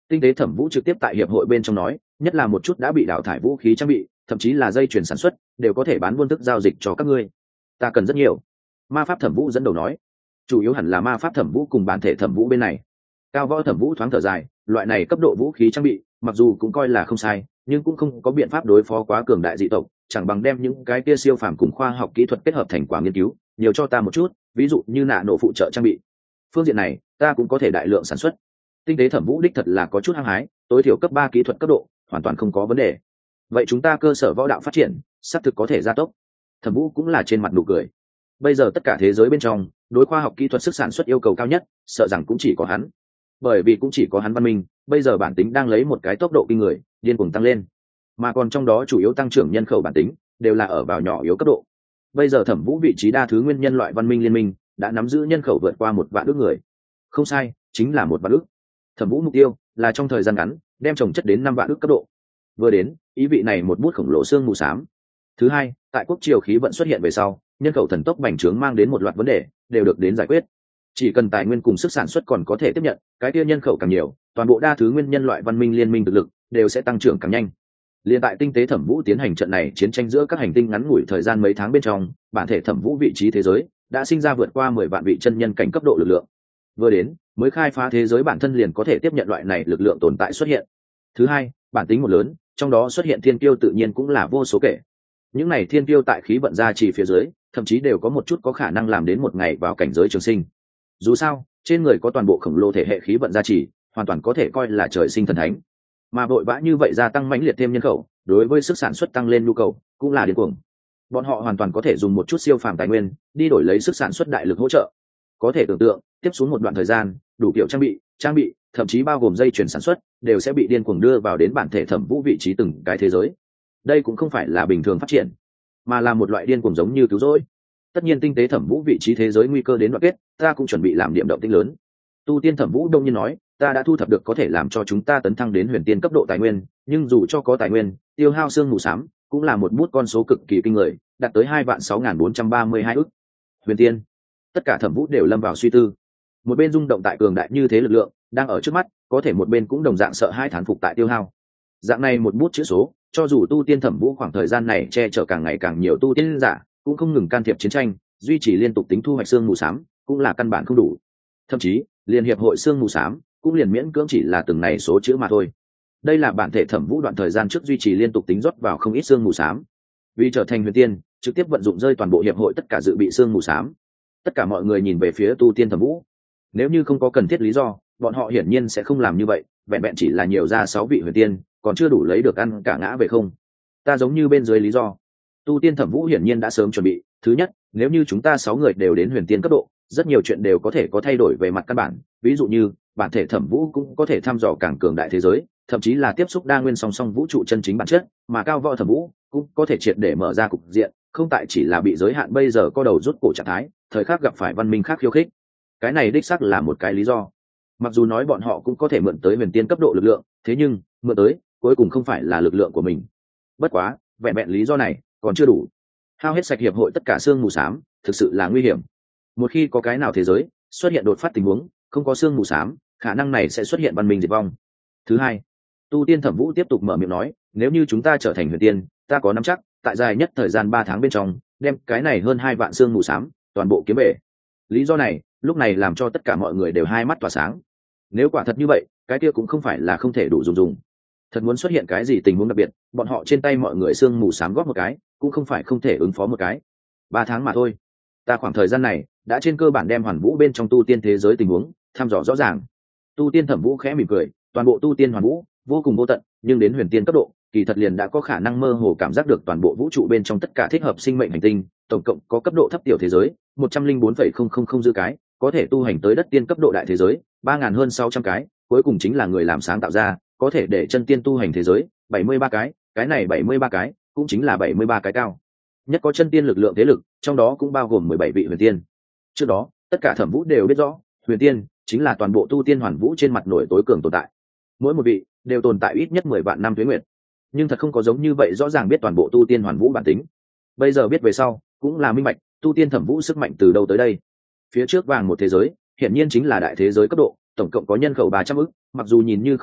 Tinh tế thẩm vũ trực tiếp tại hiệp hội bên trong nói, nhất là một chút đã bị đào thải vũ khí trang bị, thậm chí là dây chuyển sản xuất, đều có thể bán buôn thức giao dịch cho các ngươi. Ta cần rất nhiều. Ma pháp thẩm vũ dẫn đầu nói, chủ yếu hẳn là ma pháp thẩm vũ cùng bản thể thẩm vũ bên này. Cao võ thẩm vũ thoáng thở dài, loại này cấp độ vũ khí trang bị, mặc dù cũng coi là không sai, nhưng cũng không có biện pháp đối phó quá cường đại dị tộc, chẳng bằng đem những cái kia siêu phàm cùng khoa học kỹ thuật kết hợp thành quả nghiên cứu, nhiều cho ta một chút, ví dụ như nạ nổ phụ trợ trang bị. Phương diện này, ta cũng có thể đại lượng sản xuất. Tinh tế thẩm vũ đích thật là có chút hăng hái, tối thiểu cấp ba kỹ thuật cấp độ, hoàn toàn không có vấn đề. Vậy chúng ta cơ sở võ đạo phát triển, xác thực có thể gia tốc. Thẩm vũ cũng là trên mặt nụ cười. Bây giờ tất cả thế giới bên trong, đối khoa học kỹ thuật sức sản xuất yêu cầu cao nhất, sợ rằng cũng chỉ có hắn. Bởi vì cũng chỉ có hắn văn minh, bây giờ bản tính đang lấy một cái tốc độ kinh người, điên cuồng tăng lên. Mà còn trong đó chủ yếu tăng trưởng nhân khẩu bản tính, đều là ở vào nhỏ yếu cấp độ. Bây giờ Thẩm Vũ vị trí đa thứ nguyên nhân loại văn minh liên minh, đã nắm giữ nhân khẩu vượt qua một vạn ước người. Không sai, chính là một vạn ước. Thẩm Vũ mục tiêu là trong thời gian ngắn, đem trồng chất đến năm vạn ước cấp độ. Vừa đến, ý vị này một bút khổng lồ xương mù xám. Thứ hai, tại quốc triều khí vận xuất hiện về sau, nhân khẩu thần tốc bành trướng mang đến một loạt vấn đề, đều được đến giải quyết. Chỉ cần tài nguyên cùng sức sản xuất còn có thể tiếp nhận, cái kia nhân khẩu càng nhiều, toàn bộ đa thứ nguyên nhân loại văn minh liên minh thực lực đều sẽ tăng trưởng càng nhanh. Liên tại tinh tế Thẩm Vũ tiến hành trận này chiến tranh giữa các hành tinh ngắn ngủi thời gian mấy tháng bên trong, bản thể Thẩm Vũ vị trí thế giới đã sinh ra vượt qua mười vạn vị chân nhân cảnh cấp độ lực lượng. Vừa đến, mới khai phá thế giới bản thân liền có thể tiếp nhận loại này lực lượng tồn tại xuất hiện. Thứ hai, bản tính một lớn, trong đó xuất hiện thiên kiêu tự nhiên cũng là vô số kể. Những này thiên kiêu tại khí vận gia trì phía dưới, thậm chí đều có một chút có khả năng làm đến một ngày vào cảnh giới trường sinh. Dù sao, trên người có toàn bộ khổng lồ thể hệ khí vận gia trì, hoàn toàn có thể coi là trời sinh thần thánh. Mà vội vã như vậy gia tăng mãnh liệt thêm nhân khẩu, đối với sức sản xuất tăng lên nhu cầu cũng là điên cuồng. Bọn họ hoàn toàn có thể dùng một chút siêu phàm tài nguyên đi đổi lấy sức sản xuất đại lực hỗ trợ. Có thể tưởng tượng, tiếp xuống một đoạn thời gian, đủ kiểu trang bị, trang bị, thậm chí bao gồm dây chuyển sản xuất, đều sẽ bị điên cuồng đưa vào đến bản thể Thẩm Vũ vị trí từng cái thế giới. Đây cũng không phải là bình thường phát triển, mà là một loại điên cuồng giống như cứu rỗi. Tất nhiên tinh tế Thẩm Vũ vị trí thế giới nguy cơ đến đoạn kết, ta cũng chuẩn bị làm điểm động tĩnh lớn. Tu tiên Thẩm Vũ đông nhiên nói, ta đã thu thập được có thể làm cho chúng ta tấn thăng đến huyền tiên cấp độ tài nguyên, nhưng dù cho có tài nguyên, tiêu hao xương mù xám cũng là một bút con số cực kỳ kinh người, đạt tới hai vạn sáu nghìn bốn trăm ba mươi hai ức. Huyền tiên. Tất cả Thẩm Vũ đều lâm vào suy tư. Một bên rung động tại cường đại như thế lực lượng đang ở trước mắt, có thể một bên cũng đồng dạng sợ hai thán phục tại tiêu hao. Dạng này một bút chữ số, cho dù tu tiên Thẩm Vũ khoảng thời gian này che chở càng ngày càng nhiều tu tiên giả, cũng không ngừng can thiệp chiến tranh, duy trì liên tục tính thu hoạch xương mù xám, cũng là căn bản không đủ. Thậm chí, liên hiệp hội xương mù xám cũng liền miễn cưỡng chỉ là từng này số chữ mà thôi. Đây là bản thể Thẩm Vũ đoạn thời gian trước duy trì liên tục tính rót vào không ít xương mù xám. Vì trở thành huyền tiên, trực tiếp vận dụng rơi toàn bộ hiệp hội tất cả dự bị xương mù xám. Tất cả mọi người nhìn về phía tu tiên Thẩm Vũ. Nếu như không có cần thiết lý do, bọn họ hiển nhiên sẽ không làm như vậy, vẹn vẹn chỉ là nhiều ra sáu vị huyền tiên, còn chưa đủ lấy được ăn cả ngã về không. Ta giống như bên dưới lý do. Tu tiên Thẩm Vũ hiển nhiên đã sớm chuẩn bị, thứ nhất, nếu như chúng ta sáu người đều đến huyền tiên cấp độ, rất nhiều chuyện đều có thể có thay đổi về mặt căn bản, ví dụ như bản thể Thẩm Vũ cũng có thể thăm dò càng cường đại thế giới, thậm chí là tiếp xúc đa nguyên song song vũ trụ chân chính bản chất, mà cao võ Thẩm Vũ cũng có thể triệt để mở ra cục diện, không tại chỉ là bị giới hạn bây giờ co đầu rút cổ trạng thái, thời khắc gặp phải văn minh khác khiêu khích. Cái này đích xác là một cái lý do. Mặc dù nói bọn họ cũng có thể mượn tới huyền tiên cấp độ lực lượng, thế nhưng mượn tới cuối cùng không phải là lực lượng của mình. Bất quá, vẹn vẹn lý do này còn chưa đủ. Hao hết sạch hiệp hội tất cả xương mù xám, thực sự là nguy hiểm. Một khi có cái nào thế giới xuất hiện đột phát tình huống, không có xương mù xám, khả năng này sẽ xuất hiện văn minh diệt vong. Thứ hai, tu tiên Thẩm Vũ tiếp tục mở miệng nói, nếu như chúng ta trở thành huyền tiên, ta có nắm chắc tại dài nhất thời gian ba tháng bên trong, đem cái này hơn hai vạn xương mù xám toàn bộ kiếm về. Lý do này lúc này làm cho tất cả mọi người đều hai mắt tỏa sáng. Nếu quả thật như vậy, cái kia cũng không phải là không thể đủ dùng dùng. Thật muốn xuất hiện cái gì tình huống đặc biệt, bọn họ trên tay mọi người xương mù xám góp một cái, cũng không phải không thể ứng phó một cái. Ba tháng mà thôi. Ta khoảng thời gian này đã trên cơ bản đem hoàn vũ bên trong tu tiên thế giới tình huống thăm dò rõ ràng. Tu tiên Thẩm Vũ khẽ mỉm cười, toàn bộ tu tiên hoàn vũ vô cùng vô tận, nhưng đến huyền tiên cấp độ, kỳ thật liền đã có khả năng mơ hồ cảm giác được toàn bộ vũ trụ bên trong tất cả thích hợp sinh mệnh hành tinh, tổng cộng có cấp độ thấp tiểu thế giới một trăm linh bốn phẩy không không không dư cái, có thể tu hành tới đất tiên cấp độ đại thế giới ba ngàn hơn sáu trăm cái, cuối cùng chính là người làm sáng tạo ra có thể để chân tiên tu hành thế giới bảy mươi ba cái, cái này bảy mươi ba cái cũng chính là bảy mươi ba cái cao nhất có chân tiên lực lượng thế lực, trong đó cũng bao gồm mười bảy vị huyền tiên. Trước đó tất cả Thẩm Vũ đều biết rõ, huyền tiên chính là toàn bộ tu tiên hoàn vũ trên mặt nổi tối cường tồn tại, mỗi một vị đều tồn tại ít nhất mười vạn năm tuế nguyệt, nhưng thật không có giống như vậy rõ ràng biết toàn bộ tu tiên hoàn vũ bản tính. Bây giờ biết về sau cũng là minh bạch tu tiên Thẩm Vũ sức mạnh từ đâu tới đây. Phía trước vàng một thế giới hiển nhiên chính là đại thế giới cấp độ, tổng cộng có nhân khẩu ba trăm ức, mặc dù nhìn như không nhiều,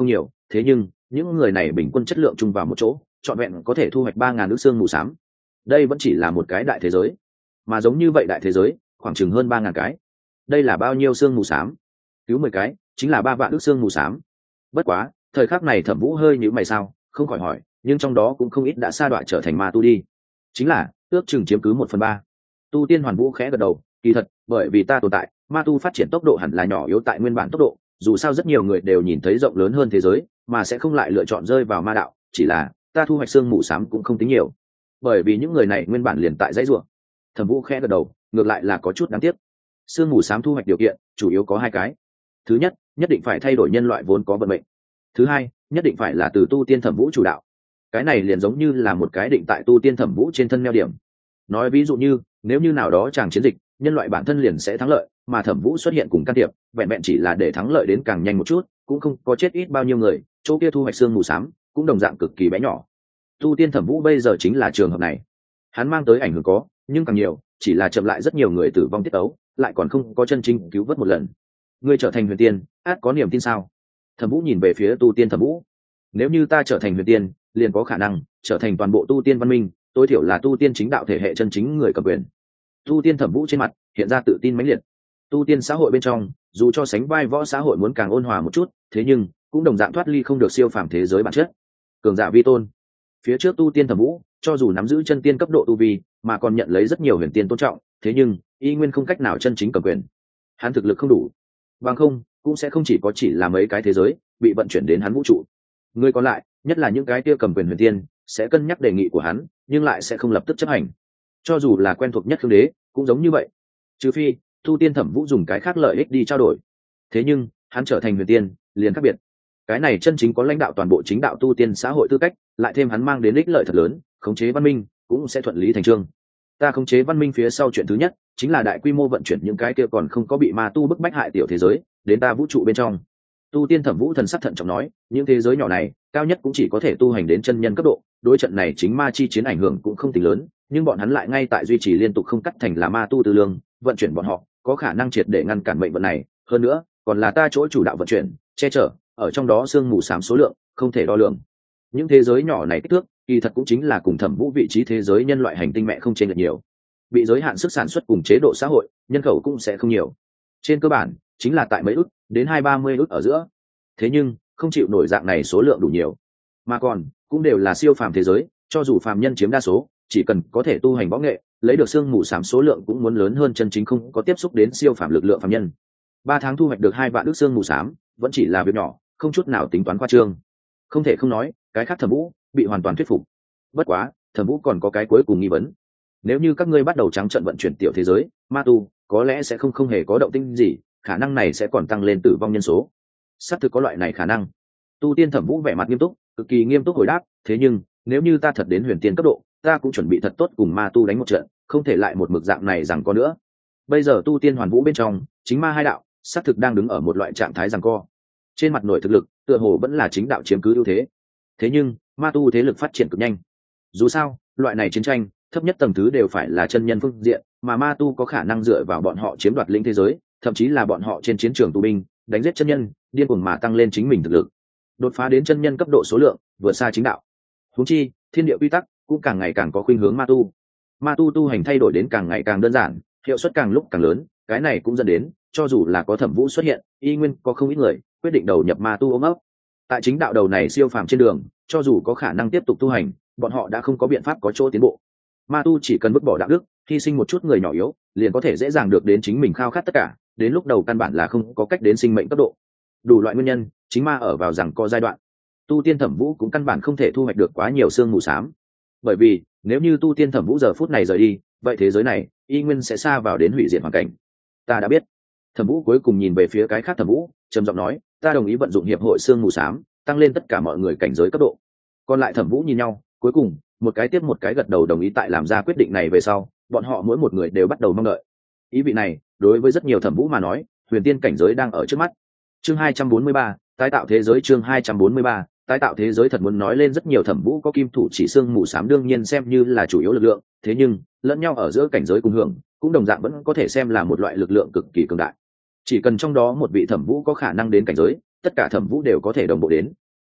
thế nhưng những người này bình quân chất lượng chung vào một chỗ trọn vẹn có thể thu hoạch ba ngàn ước xương mù xám. Đây vẫn chỉ là một cái đại thế giới, mà giống như vậy đại thế giới khoảng chừng hơn ba ngàn cái. Đây là bao nhiêu xương mù xám? Cứu mười cái chính là ba vạn ước xương mù xám. Bất quá thời khắc này Thẩm Vũ hơi nhíu mày sao không khỏi hỏi, nhưng trong đó cũng không ít đã sa đọa trở thành ma tu đi. Chính là ước chừng chiếm cứ một phần ba. Tu Tiên Hoàn Vũ khẽ gật đầu, kỳ thật bởi vì ta tồn tại, ma tu phát triển tốc độ hẳn là nhỏ yếu tại nguyên bản tốc độ, dù sao rất nhiều người đều nhìn thấy rộng lớn hơn thế giới mà sẽ không lại lựa chọn rơi vào ma đạo, chỉ là ta thu hoạch xương mù xám cũng không tính nhiều, bởi vì những người này nguyên bản liền tại dãy ruộng. Thẩm Vũ khẽ gật đầu, ngược lại là có chút đáng tiếc. Xương mù xám thu hoạch điều kiện chủ yếu có hai cái. Thứ nhất, nhất định phải thay đổi nhân loại vốn có vận mệnh. Thứ hai, nhất định phải là từ tu tiên Thẩm Vũ chủ đạo. Cái này liền giống như là một cái định tại tu tiên Thẩm Vũ trên thân neo điểm. Nói ví dụ như nếu như nào đó chàng chiến dịch nhân loại bản thân liền sẽ thắng lợi, mà Thẩm Vũ xuất hiện cùng can thiệp vẹn vẹn chỉ là để thắng lợi đến càng nhanh một chút, cũng không có chết ít bao nhiêu người, chỗ kia thu hoạch xương mù xám cũng đồng dạng cực kỳ bé nhỏ. Tu tiên Thẩm Vũ bây giờ chính là trường hợp này. Hắn mang tới ảnh hưởng có, nhưng càng nhiều chỉ là chậm lại rất nhiều người tử vong tiết ấu, lại còn không có chân chính cứu vớt một lần. Ngươi trở thành huyền tiên, át có niềm tin sao? Thẩm Vũ nhìn về phía tu tiên Thẩm Vũ. Nếu như ta trở thành huyền tiên, liền có khả năng trở thành toàn bộ tu tiên văn minh, tối thiểu là tu tiên chính đạo thể hệ chân chính người cầm quyền. Tu tiên Thẩm Vũ trên mặt hiện ra tự tin mãnh liệt. Tu tiên xã hội bên trong, dù cho sánh vai võ xã hội muốn càng ôn hòa một chút, thế nhưng cũng đồng dạng thoát ly không được siêu phàm thế giới bản chất. Cường giả vi tôn. Phía trước tu tiên Thẩm Vũ, cho dù nắm giữ chân tiên cấp độ tu vi, mà còn nhận lấy rất nhiều huyền tiên tôn trọng, thế nhưng y nguyên không cách nào chân chính cầm quyền. Hắn thực lực không đủ, bằng không cũng sẽ không chỉ có chỉ là mấy cái thế giới bị vận chuyển đến hắn vũ trụ. Người còn lại, nhất là những cái kia cầm quyền huyền tiên, sẽ cân nhắc đề nghị của hắn, nhưng lại sẽ không lập tức chấp hành. Cho dù là quen thuộc nhất Khương Đế, cũng giống như vậy. Trừ phi tu tiên Thẩm Vũ dùng cái khác lợi ích đi trao đổi. Thế nhưng hắn trở thành huyền tiên, liền khác biệt. Cái này chân chính có lãnh đạo toàn bộ chính đạo tu tiên xã hội tư cách, lại thêm hắn mang đến ích lợi thật lớn, khống chế văn minh cũng sẽ thuận lý thành chương. Ta khống chế văn minh phía sau chuyện thứ nhất chính là đại quy mô vận chuyển những cái kia còn không có bị ma tu bức bách hại tiểu thế giới đến ta vũ trụ bên trong. Tu tiên Thẩm Vũ thần sắc thận trọng nói, những thế giới nhỏ này cao nhất cũng chỉ có thể tu hành đến chân nhân cấp độ, đối trận này chính ma chi chiến ảnh hưởng cũng không tính lớn, nhưng bọn hắn lại ngay tại duy trì liên tục không cắt thành là ma tu tư lương, vận chuyển bọn họ có khả năng triệt để ngăn cản mệnh vận này, hơn nữa còn là ta chỗ chủ đạo vận chuyển, che chở, ở trong đó xương mù xám số lượng không thể đo lường. Những thế giới nhỏ này kích thước kỳ thật cũng chính là cùng Thẩm Vũ vị trí thế giới nhân loại hành tinh mẹ không chênh lệch nhiều, bị giới hạn sức sản xuất cùng chế độ xã hội, nhân khẩu cũng sẽ không nhiều, trên cơ bản chính là tại mấy ức đến hai ba mươi ức ở giữa. Thế nhưng không chịu nổi dạng này số lượng đủ nhiều, mà còn cũng đều là siêu phàm thế giới, cho dù phàm nhân chiếm đa số, chỉ cần có thể tu hành võ nghệ, lấy được xương mù xám số lượng cũng muốn lớn hơn chân chính không có tiếp xúc đến siêu phàm lực lượng phàm nhân. Ba tháng thu hoạch được hai vạn ức xương mù xám vẫn chỉ là việc nhỏ, không chút nào tính toán khoa trương. Không thể không nói, cái khác Thẩm Vũ bị hoàn toàn thuyết phục. Bất quá Thẩm Vũ còn có cái cuối cùng nghi vấn. Nếu như các ngươi bắt đầu trắng trợn vận chuyển tiểu thế giới, ma tu có lẽ sẽ không không hề có động tĩnh gì, khả năng này sẽ còn tăng lên tử vong nhân số. Xác thực có loại này khả năng. Tu tiên Thẩm Vũ vẻ mặt nghiêm túc, cực kỳ nghiêm túc hồi đáp, thế nhưng nếu như ta thật đến huyền tiên cấp độ, ta cũng chuẩn bị thật tốt cùng ma tu đánh một trận, không thể lại một mực dạng này rằng có nữa. Bây giờ tu tiên Hoàn Vũ bên trong, chính ma hai đạo xác thực đang đứng ở một loại trạng thái giằng co. Trên mặt nội thực lực, tựa hồ vẫn là chính đạo chiếm cứ ưu thế. Thế nhưng ma tu thế lực phát triển cực nhanh. Dù sao, loại này chiến tranh, thấp nhất tầng thứ đều phải là chân nhân phương diện, mà ma tu có khả năng dựa vào bọn họ chiếm đoạt lĩnh thế giới, thậm chí là bọn họ trên chiến trường tù binh, đánh giết chân nhân, điên cuồng mà tăng lên chính mình thực lực. Đột phá đến chân nhân cấp độ số lượng, vượt xa chính đạo. Huống chi, thiên địa quy tắc cũng càng ngày càng có khuynh hướng ma tu. Ma tu tu hành thay đổi đến càng ngày càng đơn giản, hiệu suất càng lúc càng lớn, cái này cũng dẫn đến, cho dù là có Thẩm Vũ xuất hiện, y nguyên có không ít người quyết định đầu nhập ma tu ôm ấp. Tại chính đạo đầu này siêu phàm trên đường, cho dù có khả năng tiếp tục tu hành, bọn họ đã không có biện pháp có chỗ tiến bộ. Ma tu chỉ cần vứt bỏ đạo đức, hy sinh một chút người nhỏ yếu, liền có thể dễ dàng được đến chính mình khao khát tất cả, đến lúc đầu căn bản là không có cách đến sinh mệnh cấp độ. Đủ loại nguyên nhân, chính ma ở vào rằng có giai đoạn. Tu tiên Thẩm Vũ cũng căn bản không thể thu hoạch được quá nhiều xương mù xám, bởi vì nếu như tu tiên Thẩm Vũ giờ phút này rời đi, vậy thế giới này y nguyên sẽ xa vào đến hủy diệt hoàn cảnh. Ta đã biết. Thẩm Vũ cuối cùng nhìn về phía cái khác Thẩm Vũ, trầm giọng nói, ta đồng ý vận dụng hiệp hội xương mù xám, tăng lên tất cả mọi người cảnh giới cấp độ. Còn lại Thẩm Vũ nhìn nhau, cuối cùng một cái tiếp một cái gật đầu đồng ý. Tại làm ra quyết định này về sau, bọn họ mỗi một người đều bắt đầu mong đợi. Ý vị này đối với rất nhiều Thẩm Vũ mà nói, huyền tiên cảnh giới đang ở trước mắt. Chương hai trăm bốn mươi ba, tái tạo thế giới. Chương hai trăm bốn mươi ba, tái tạo thế giới. Thật muốn nói lên rất nhiều Thẩm Vũ có kim thủ chỉ xương mù xám đương nhiên xem như là chủ yếu lực lượng, thế nhưng lẫn nhau ở giữa cảnh giới cùng hưởng, cũng đồng dạng vẫn có thể xem là một loại lực lượng cực kỳ cường đại. Chỉ cần trong đó một vị Thẩm Vũ có khả năng đến cảnh giới, tất cả Thẩm Vũ đều có thể đồng bộ đến.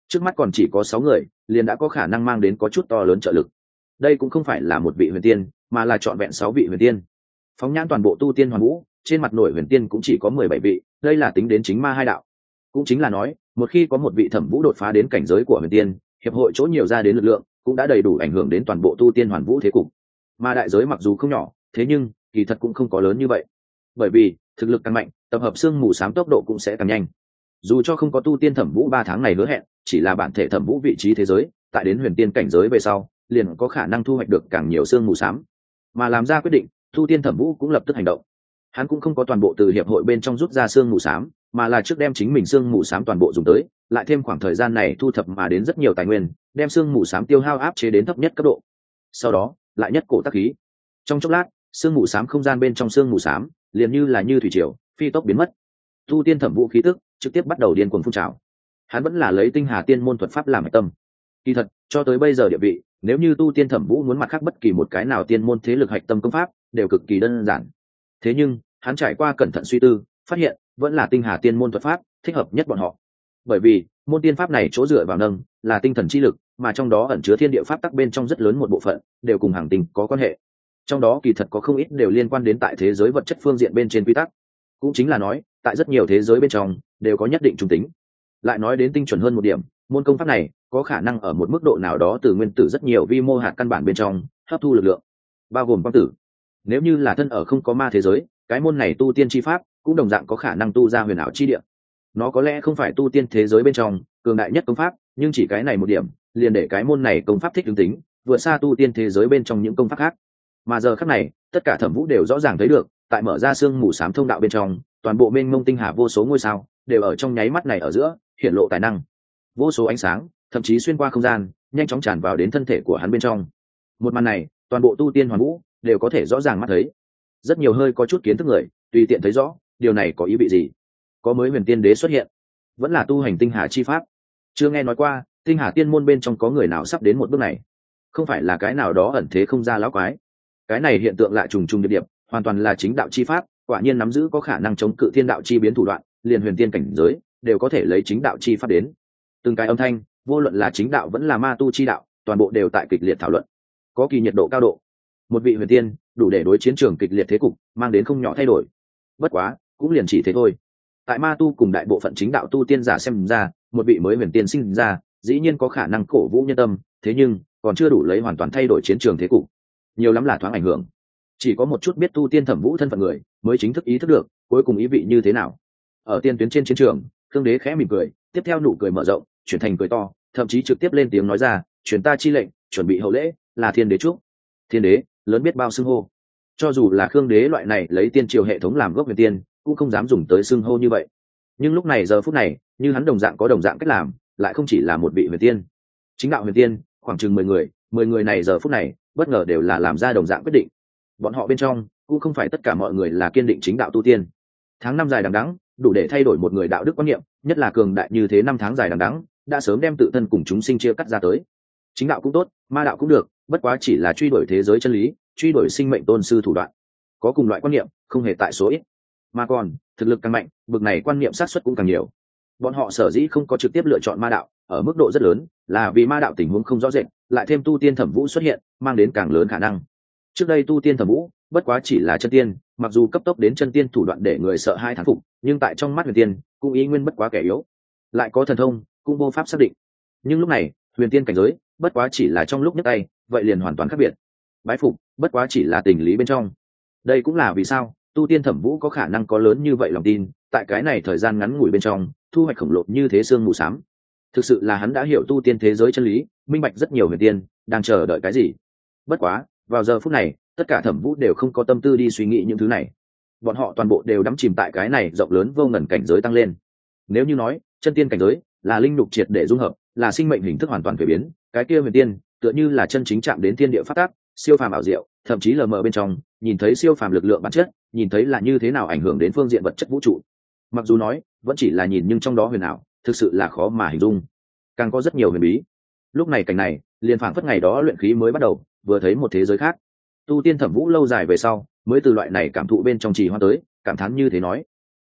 trước mắt còn chỉ có sáu người liền đã có khả năng mang đến có chút to lớn trợ lực. Đây cũng không phải là một vị huyền tiên, mà là trọn vẹn sáu vị huyền tiên. Phóng nhãn toàn bộ tu tiên hoàn vũ, trên mặt nổi huyền tiên cũng chỉ có mười bảy vị, đây là tính đến chính ma hai đạo. Cũng chính là nói, một khi có một vị thẩm vũ đột phá đến cảnh giới của huyền tiên, hiệp hội chỗ nhiều ra đến lực lượng cũng đã đầy đủ ảnh hưởng đến toàn bộ tu tiên hoàn vũ thế cục. Mà đại giới mặc dù không nhỏ, thế nhưng kỳ thật cũng không có lớn như vậy. Bởi vì thực lực càng mạnh, tập hợp xương mù xám tốc độ cũng sẽ càng nhanh. Dù cho không có tu tiên thẩm vũ ba tháng này hứa hẹn, chỉ là bản thể thẩm vũ vị trí thế giới, tại đến huyền tiên cảnh giới về sau, liền có khả năng thu hoạch được càng nhiều xương mù xám. Mà làm ra quyết định, tu tiên thẩm vũ cũng lập tức hành động. Hắn cũng không có toàn bộ từ hiệp hội bên trong rút ra xương mù xám, mà là trước đem chính mình xương mù xám toàn bộ dùng tới, lại thêm khoảng thời gian này thu thập mà đến rất nhiều tài nguyên, đem xương mù xám tiêu hao áp chế đến thấp nhất cấp độ. Sau đó, lại nhất cổ tác khí. Trong chốc lát, xương mù xám không gian bên trong xương mù xám, liền như là như thủy triều, phi tốc biến mất. Tu tiên thẩm vũ khí tức trực tiếp bắt đầu điên cuồng phun trào. Hắn vẫn là lấy tinh hà tiên môn thuật pháp làm hạch tâm. Kỳ thật, cho tới bây giờ địa vị, nếu như tu tiên thẩm vũ muốn mặt khác bất kỳ một cái nào tiên môn thế lực hạch tâm công pháp, đều cực kỳ đơn giản. Thế nhưng, hắn trải qua cẩn thận suy tư, phát hiện vẫn là tinh hà tiên môn thuật pháp thích hợp nhất bọn họ. Bởi vì môn tiên pháp này chỗ dựa vào nâng là tinh thần chi lực, mà trong đó ẩn chứa thiên địa pháp tắc bên trong rất lớn một bộ phận đều cùng hàng tinh có quan hệ. Trong đó kỳ thật có không ít đều liên quan đến tại thế giới vật chất phương diện bên trên quy tắc. Cũng chính là nói, tại rất nhiều thế giới bên trong đều có nhất định trung tính. Lại nói đến tinh chuẩn hơn một điểm, môn công pháp này có khả năng ở một mức độ nào đó từ nguyên tử rất nhiều vi mô hạt căn bản bên trong hấp thu lực lượng, bao gồm quang tử. Nếu như là thân ở không có ma thế giới, cái môn này tu tiên chi pháp cũng đồng dạng có khả năng tu ra huyền ảo chi địa. Nó có lẽ không phải tu tiên thế giới bên trong cường đại nhất công pháp, nhưng chỉ cái này một điểm liền để cái môn này công pháp thích ứng tính vượt xa tu tiên thế giới bên trong những công pháp khác. Mà giờ khắc này, tất cả thẩm vũ đều rõ ràng thấy được, tại mở ra xương mù xám thông đạo bên trong, toàn bộ mênh mông tinh hà vô số ngôi sao đều ở trong nháy mắt này ở giữa hiển lộ tài năng. Vô số ánh sáng thậm chí xuyên qua không gian, nhanh chóng tràn vào đến thân thể của hắn bên trong. Một màn này, toàn bộ tu tiên hoàn vũ đều có thể rõ ràng mắt thấy. Rất nhiều hơi có chút kiến thức người tùy tiện thấy rõ điều này có ý vị gì. Có mới huyền tiên đế xuất hiện, vẫn là tu hành tinh hà chi pháp. Chưa nghe nói qua tinh hà tiên môn bên trong có người nào sắp đến một bước này. Không phải là cái nào đó ẩn thế không ra lão quái. Cái này hiện tượng lại trùng trùng điệp điệp, hoàn toàn là chính đạo chi pháp, quả nhiên nắm giữ có khả năng chống cự thiên đạo chi biến thủ đoạn, liền huyền tiên cảnh giới đều có thể lấy chính đạo chi pháp đến. Từng cái âm thanh, vô luận là chính đạo vẫn là ma tu chi đạo, toàn bộ đều tại kịch liệt thảo luận. Có kỳ nhiệt độ cao độ. Một vị huyền tiên đủ để đối chiến trường kịch liệt thế cục mang đến không nhỏ thay đổi. Bất quá, cũng liền chỉ thế thôi. Tại ma tu cùng đại bộ phận chính đạo tu tiên giả xem ra, một vị mới huyền tiên sinh ra, dĩ nhiên có khả năng cổ vũ nhân tâm, thế nhưng còn chưa đủ lấy hoàn toàn thay đổi chiến trường thế cục. Nhiều lắm là thoáng ảnh hưởng. Chỉ có một chút biết tu tiên thẩm vũ thân phận người mới chính thức ý thức được cuối cùng ý vị như thế nào. Ở tiên tuyến trên chiến trường, Khương Đế khẽ mỉm cười, tiếp theo nụ cười mở rộng chuyển thành cười to, thậm chí trực tiếp lên tiếng nói ra, truyền ta chi lệnh, chuẩn bị hậu lễ, là thiên đế chúc. Thiên đế lớn biết bao xưng hô, cho dù là Khương Đế loại này lấy tiên triều hệ thống làm gốc huyền tiên cũng không dám dùng tới xưng hô như vậy. Nhưng lúc này giờ phút này, như hắn đồng dạng có đồng dạng cách làm, lại không chỉ là một vị huyền tiên. Chính đạo huyền tiên khoảng chừng mười người, mười người này giờ phút này bất ngờ đều là làm ra đồng dạng quyết định. Bọn họ bên trong cũng không phải tất cả mọi người là kiên định chính đạo tu tiên. Tháng năm dài đằng đẵng đủ để thay đổi một người đạo đức quan niệm, nhất là cường đại như thế năm tháng dài đằng đẵng đã sớm đem tự thân cùng chúng sinh chia cắt ra tới. Chính đạo cũng tốt, ma đạo cũng được, bất quá chỉ là truy đuổi thế giới chân lý, truy đuổi sinh mệnh tôn sư thủ đoạn. Có cùng loại quan niệm, không hề tại số ít. Mà còn, thực lực càng mạnh, bực này quan niệm sát xuất cũng càng nhiều. Bọn họ sở dĩ không có trực tiếp lựa chọn ma đạo, ở mức độ rất lớn, là vì ma đạo tình huống không rõ rệt, lại thêm tu tiên thẩm vũ xuất hiện, mang đến càng lớn khả năng. Trước đây tu tiên thẩm vũ, bất quá chỉ là chân tiên, mặc dù cấp tốc đến chân tiên thủ đoạn để người sợ hai thán phục, nhưng tại trong mắt huyền tiên, cũng ý nguyên bất quá kẻ yếu. Lại có thần thông, cũng vô pháp xác định. Nhưng lúc này, huyền tiên cảnh giới, bất quá chỉ là trong lúc nhấc tay, vậy liền hoàn toàn khác biệt. Bái phục, bất quá chỉ là tình lý bên trong. Đây cũng là vì sao tu tiên thẩm vũ có khả năng có lớn như vậy lòng tin, tại cái này thời gian ngắn ngủi bên trong, thu hoạch khổng lồ như thế xương mù xám. Thực sự là hắn đã hiểu tu tiên thế giới chân lý, minh bạch rất nhiều huyền tiên đang chờ đợi cái gì. Bất quá, vào giờ phút này, tất cả thẩm vũ đều không có tâm tư đi suy nghĩ những thứ này. Bọn họ toàn bộ đều đắm chìm tại cái này rộng lớn vô ngần cảnh giới tăng lên. Nếu như nói chân tiên cảnh giới là linh nhục triệt để dung hợp, là sinh mệnh hình thức hoàn toàn thay biến, cái kia huyền tiên tựa như là chân chính chạm đến thiên địa phát tác, siêu phàm ảo diệu, thậm chí lờ mờ bên trong nhìn thấy siêu phàm lực lượng bản chất, nhìn thấy là như thế nào ảnh hưởng đến phương diện vật chất vũ trụ. Mặc dù nói vẫn chỉ là nhìn, nhưng trong đó huyền ảo thực sự là khó mà hình dung, càng có rất nhiều huyền bí. Lúc này cảnh này liền phảng phất ngày đó luyện khí mới bắt đầu, vừa thấy một thế giới khác. Tu tiên thẩm vũ lâu dài về sau mới từ loại này cảm thụ bên trong trì hoa tới, cảm thán như thế nói: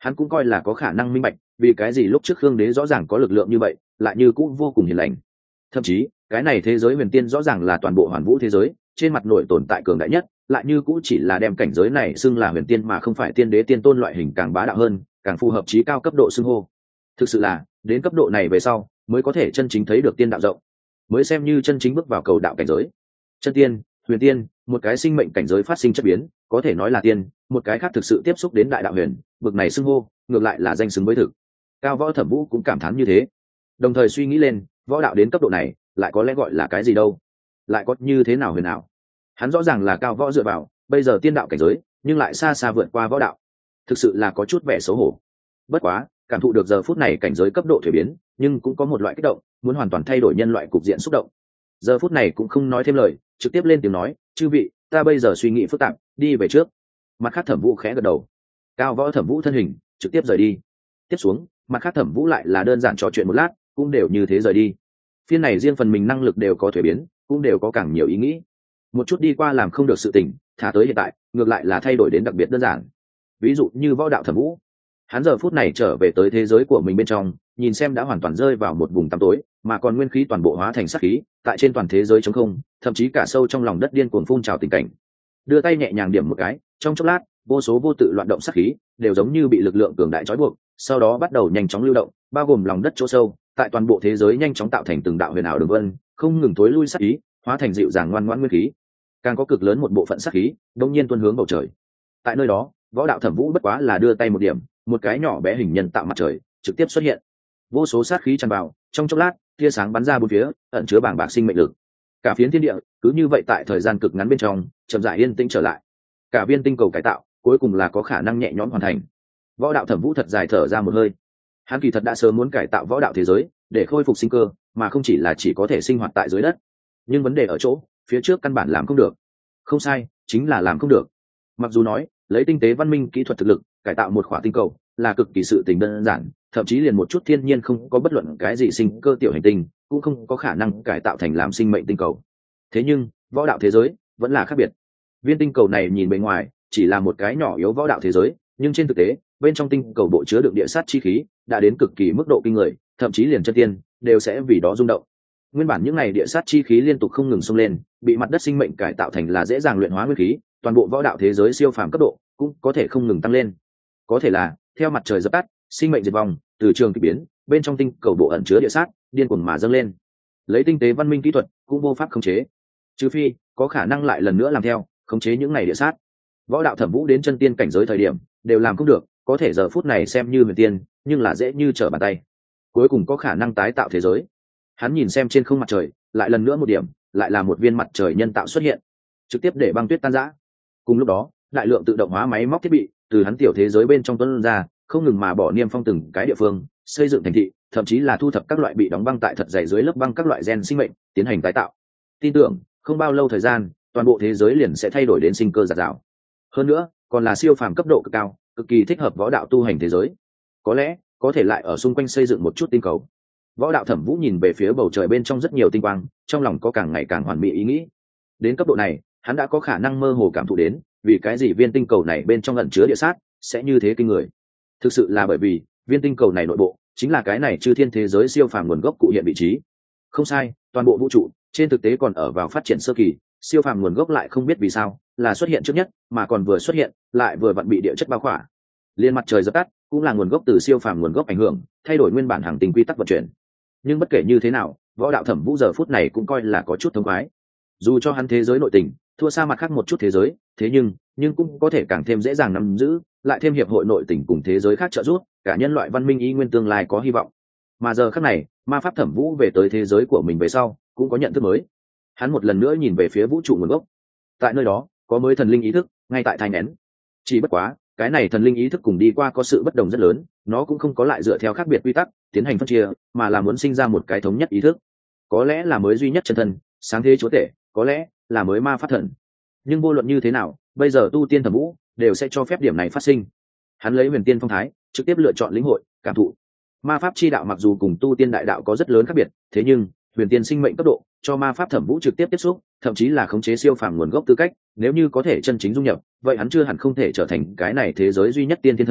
hắn cũng coi là có khả năng minh bạch vì cái gì lúc trước khương đế rõ ràng có lực lượng như vậy lại như cũng vô cùng hiền lành. Thậm chí cái này thế giới huyền tiên rõ ràng là toàn bộ hoàn vũ thế giới trên mặt nội tồn tại cường đại nhất, lại như cũng chỉ là đem cảnh giới này xưng là huyền tiên mà không phải tiên đế tiên tôn loại hình càng bá đạo hơn, càng phù hợp trí cao cấp độ xưng hô. Thực sự là đến cấp độ này về sau mới có thể chân chính thấy được tiên đạo rộng, mới xem như chân chính bước vào cầu đạo cảnh giới. Chân tiên, huyền tiên, một cái sinh mệnh cảnh giới phát sinh chất biến, có thể nói là tiên, một cái khác thực sự tiếp xúc đến đại đạo huyền, bực này xưng hô ngược lại là danh xứng với thực. Cao Võ Thẩm Vũ cũng cảm thán như thế, đồng thời suy nghĩ lên võ đạo đến cấp độ này lại có lẽ gọi là cái gì đâu, lại có như thế nào huyền ảo. Hắn rõ ràng là cao võ dựa vào bây giờ tiên đạo cảnh giới, nhưng lại xa xa vượt qua võ đạo, thực sự là có chút vẻ xấu hổ. Bất quá cảm thụ được giờ phút này cảnh giới cấp độ thuế biến, nhưng cũng có một loại kích động muốn hoàn toàn thay đổi nhân loại cục diện xúc động. Giờ phút này cũng không nói thêm lời, trực tiếp lên tiếng nói, chư vị, ta bây giờ suy nghĩ phức tạp, đi về trước. Mặt khác Thẩm Vũ khẽ gật đầu, Cao Võ Thẩm Vũ thân hình trực tiếp rời đi. Tiếp xuống mặt khác Thẩm Vũ lại là đơn giản trò chuyện một lát, cũng đều như thế rời đi. Phiên này riêng phần mình năng lực đều có thuế biến, cũng đều có càng nhiều ý nghĩ. Một chút đi qua làm không được sự tình, thả tới hiện tại ngược lại là thay đổi đến đặc biệt đơn giản. Ví dụ như võ đạo Thẩm Vũ, hắn giờ phút này trở về tới thế giới của mình bên trong, nhìn xem đã hoàn toàn rơi vào một vùng tăm tối, mà còn nguyên khí toàn bộ hóa thành sát khí, tại trên toàn thế giới trống không, thậm chí cả sâu trong lòng đất điên cuồng phun trào tình cảnh. Đưa tay nhẹ nhàng điểm một cái, trong chốc lát vô số vô tự loạn động sát khí đều giống như bị lực lượng cường đại trói buộc, sau đó bắt đầu nhanh chóng lưu động, bao gồm lòng đất chỗ sâu, tại toàn bộ thế giới nhanh chóng tạo thành từng đạo huyền ảo đường vân, không ngừng tối lui sát khí, hóa thành dịu dàng ngoan ngoãn nguyên khí. Càng có cực lớn một bộ phận sát khí đột nhiên tuôn hướng bầu trời. Tại nơi đó, võ đạo Thẩm Vũ bất quá là đưa tay một điểm, một cái nhỏ bé hình nhân tạo mặt trời trực tiếp xuất hiện, vô số sát khí tràn vào, trong chốc lát tia sáng bắn ra bốn phía, ẩn chứa bảng bạc sinh mệnh lực. Cả phiến thiên địa cứ như vậy tại thời gian cực ngắn bên trong chậm rãi yên tĩnh trở lại. Cả viên tinh cầu cải tạo cuối cùng là có khả năng nhẹ nhõm hoàn thành. Võ đạo Thẩm Vũ thật dài thở ra một hơi. Hắn kỳ thật đã sớm muốn cải tạo võ đạo thế giới để khôi phục sinh cơ, mà không chỉ là chỉ có thể sinh hoạt tại dưới đất. Nhưng vấn đề ở chỗ phía trước căn bản làm không được. Không sai, chính là làm không được. Mặc dù nói lấy tinh tế văn minh kỹ thuật thực lực cải tạo một khỏa tinh cầu là cực kỳ sự tình đơn giản, thậm chí liền một chút thiên nhiên không có bất luận cái gì sinh cơ tiểu hành tinh cũng không có khả năng cải tạo thành làm sinh mệnh tinh cầu. Thế nhưng võ đạo thế giới vẫn là khác biệt. Viên tinh cầu này nhìn bề ngoài chỉ là một cái nhỏ yếu võ đạo thế giới, nhưng trên thực tế bên trong tinh cầu bộ chứa đựng địa sát chi khí đã đến cực kỳ mức độ kinh người, thậm chí liền chân tiên đều sẽ vì đó rung động. Nguyên bản những ngày địa sát chi khí liên tục không ngừng xông lên, bị mặt đất sinh mệnh cải tạo thành là dễ dàng luyện hóa nguyên khí, toàn bộ võ đạo thế giới siêu phàm cấp độ cũng có thể không ngừng tăng lên. Có thể là theo mặt trời dập tắt, sinh mệnh diệt vong, từ trường kỳ biến, bên trong tinh cầu bộ ẩn chứa địa sát điên cuồng mà dâng lên. Lấy tinh tế văn minh kỹ thuật cũng vô pháp khống chế, trừ phi có khả năng lại lần nữa làm theo khống chế những ngày địa sát. Võ đạo Thẩm Vũ đến chân tiên cảnh giới thời điểm đều làm không được, có thể giờ phút này xem như huyền tiên, nhưng là dễ như trở bàn tay. Cuối cùng có khả năng tái tạo thế giới. Hắn nhìn xem trên không mặt trời, lại lần nữa một điểm, lại là một viên mặt trời nhân tạo xuất hiện, trực tiếp để băng tuyết tan rã. Cùng lúc đó, đại lượng tự động hóa máy móc thiết bị từ hắn tiểu thế giới bên trong tuôn ra, không ngừng mà bỏ niêm phong từng cái địa phương, xây dựng thành thị, thậm chí là thu thập các loại bị đóng băng tại thật dày dưới lớp băng các loại gen sinh mệnh, tiến hành tái tạo. Tin tưởng, không bao lâu thời gian, toàn bộ thế giới liền sẽ thay đổi đến sinh cơ rạng rào. Hơn nữa, còn là siêu phàm cấp độ cực cao, cực kỳ thích hợp võ đạo tu hành thế giới. Có lẽ, có thể lại ở xung quanh xây dựng một chút tinh cầu. Võ đạo Thẩm Vũ nhìn về phía bầu trời bên trong rất nhiều tinh quang, trong lòng có càng ngày càng hoàn mỹ ý nghĩ. Đến cấp độ này, hắn đã có khả năng mơ hồ cảm thụ đến, vì cái gì viên tinh cầu này bên trong ẩn chứa địa sát sẽ như thế kinh người. Thực sự là bởi vì viên tinh cầu này nội bộ chính là cái này chư thiên thế giới siêu phàm nguồn gốc cụ hiện vị trí. Không sai, toàn bộ vũ trụ trên thực tế còn ở vào phát triển sơ kỳ, siêu phàm nguồn gốc lại không biết vì sao là xuất hiện trước nhất, mà còn vừa xuất hiện lại vừa vặn bị địa chất bao khỏa. Liên mặt trời dập tắt cũng là nguồn gốc từ siêu phàm nguồn gốc ảnh hưởng, thay đổi nguyên bản hàng tinh quy tắc vận chuyển. Nhưng bất kể như thế nào, võ đạo Thẩm Vũ giờ phút này cũng coi là có chút thông khoái. Dù cho hắn thế giới nội tình thua xa mặt khác một chút thế giới, thế nhưng nhưng cũng có thể càng thêm dễ dàng nắm giữ, lại thêm hiệp hội nội tình cùng thế giới khác trợ giúp, cả nhân loại văn minh y nguyên tương lai có hy vọng. Mà giờ khắc này, ma pháp Thẩm Vũ về tới thế giới của mình về sau cũng có nhận thức mới. Hắn một lần nữa nhìn về phía vũ trụ nguồn gốc. Tại nơi đó có mới thần linh ý thức ngay tại thai nén. Chỉ bất quá cái này thần linh ý thức cùng đi qua có sự bất đồng rất lớn, nó cũng không có lại dựa theo khác biệt quy tắc tiến hành phân chia, mà là muốn sinh ra một cái thống nhất ý thức. Có lẽ là mới duy nhất chân thân, sáng thế chúa tể, có lẽ là mới ma pháp thần. Nhưng vô luận như thế nào, bây giờ tu tiên Thẩm Vũ đều sẽ cho phép điểm này phát sinh. Hắn lấy huyền tiên phong thái trực tiếp lựa chọn lĩnh hội, cảm thụ. Ma pháp chi đạo mặc dù cùng tu tiên đại đạo có rất lớn khác biệt, thế nhưng huyền tiên sinh mệnh cấp độ cho ma pháp Thẩm Vũ trực tiếp tiếp xúc, thậm chí là khống chế siêu phàm nguồn gốc tư cách, nếu như có thể chân chính dung nhập, vậy hắn chưa hẳn không thể trở thành cái này thế giới duy nhất tiên thiên thần,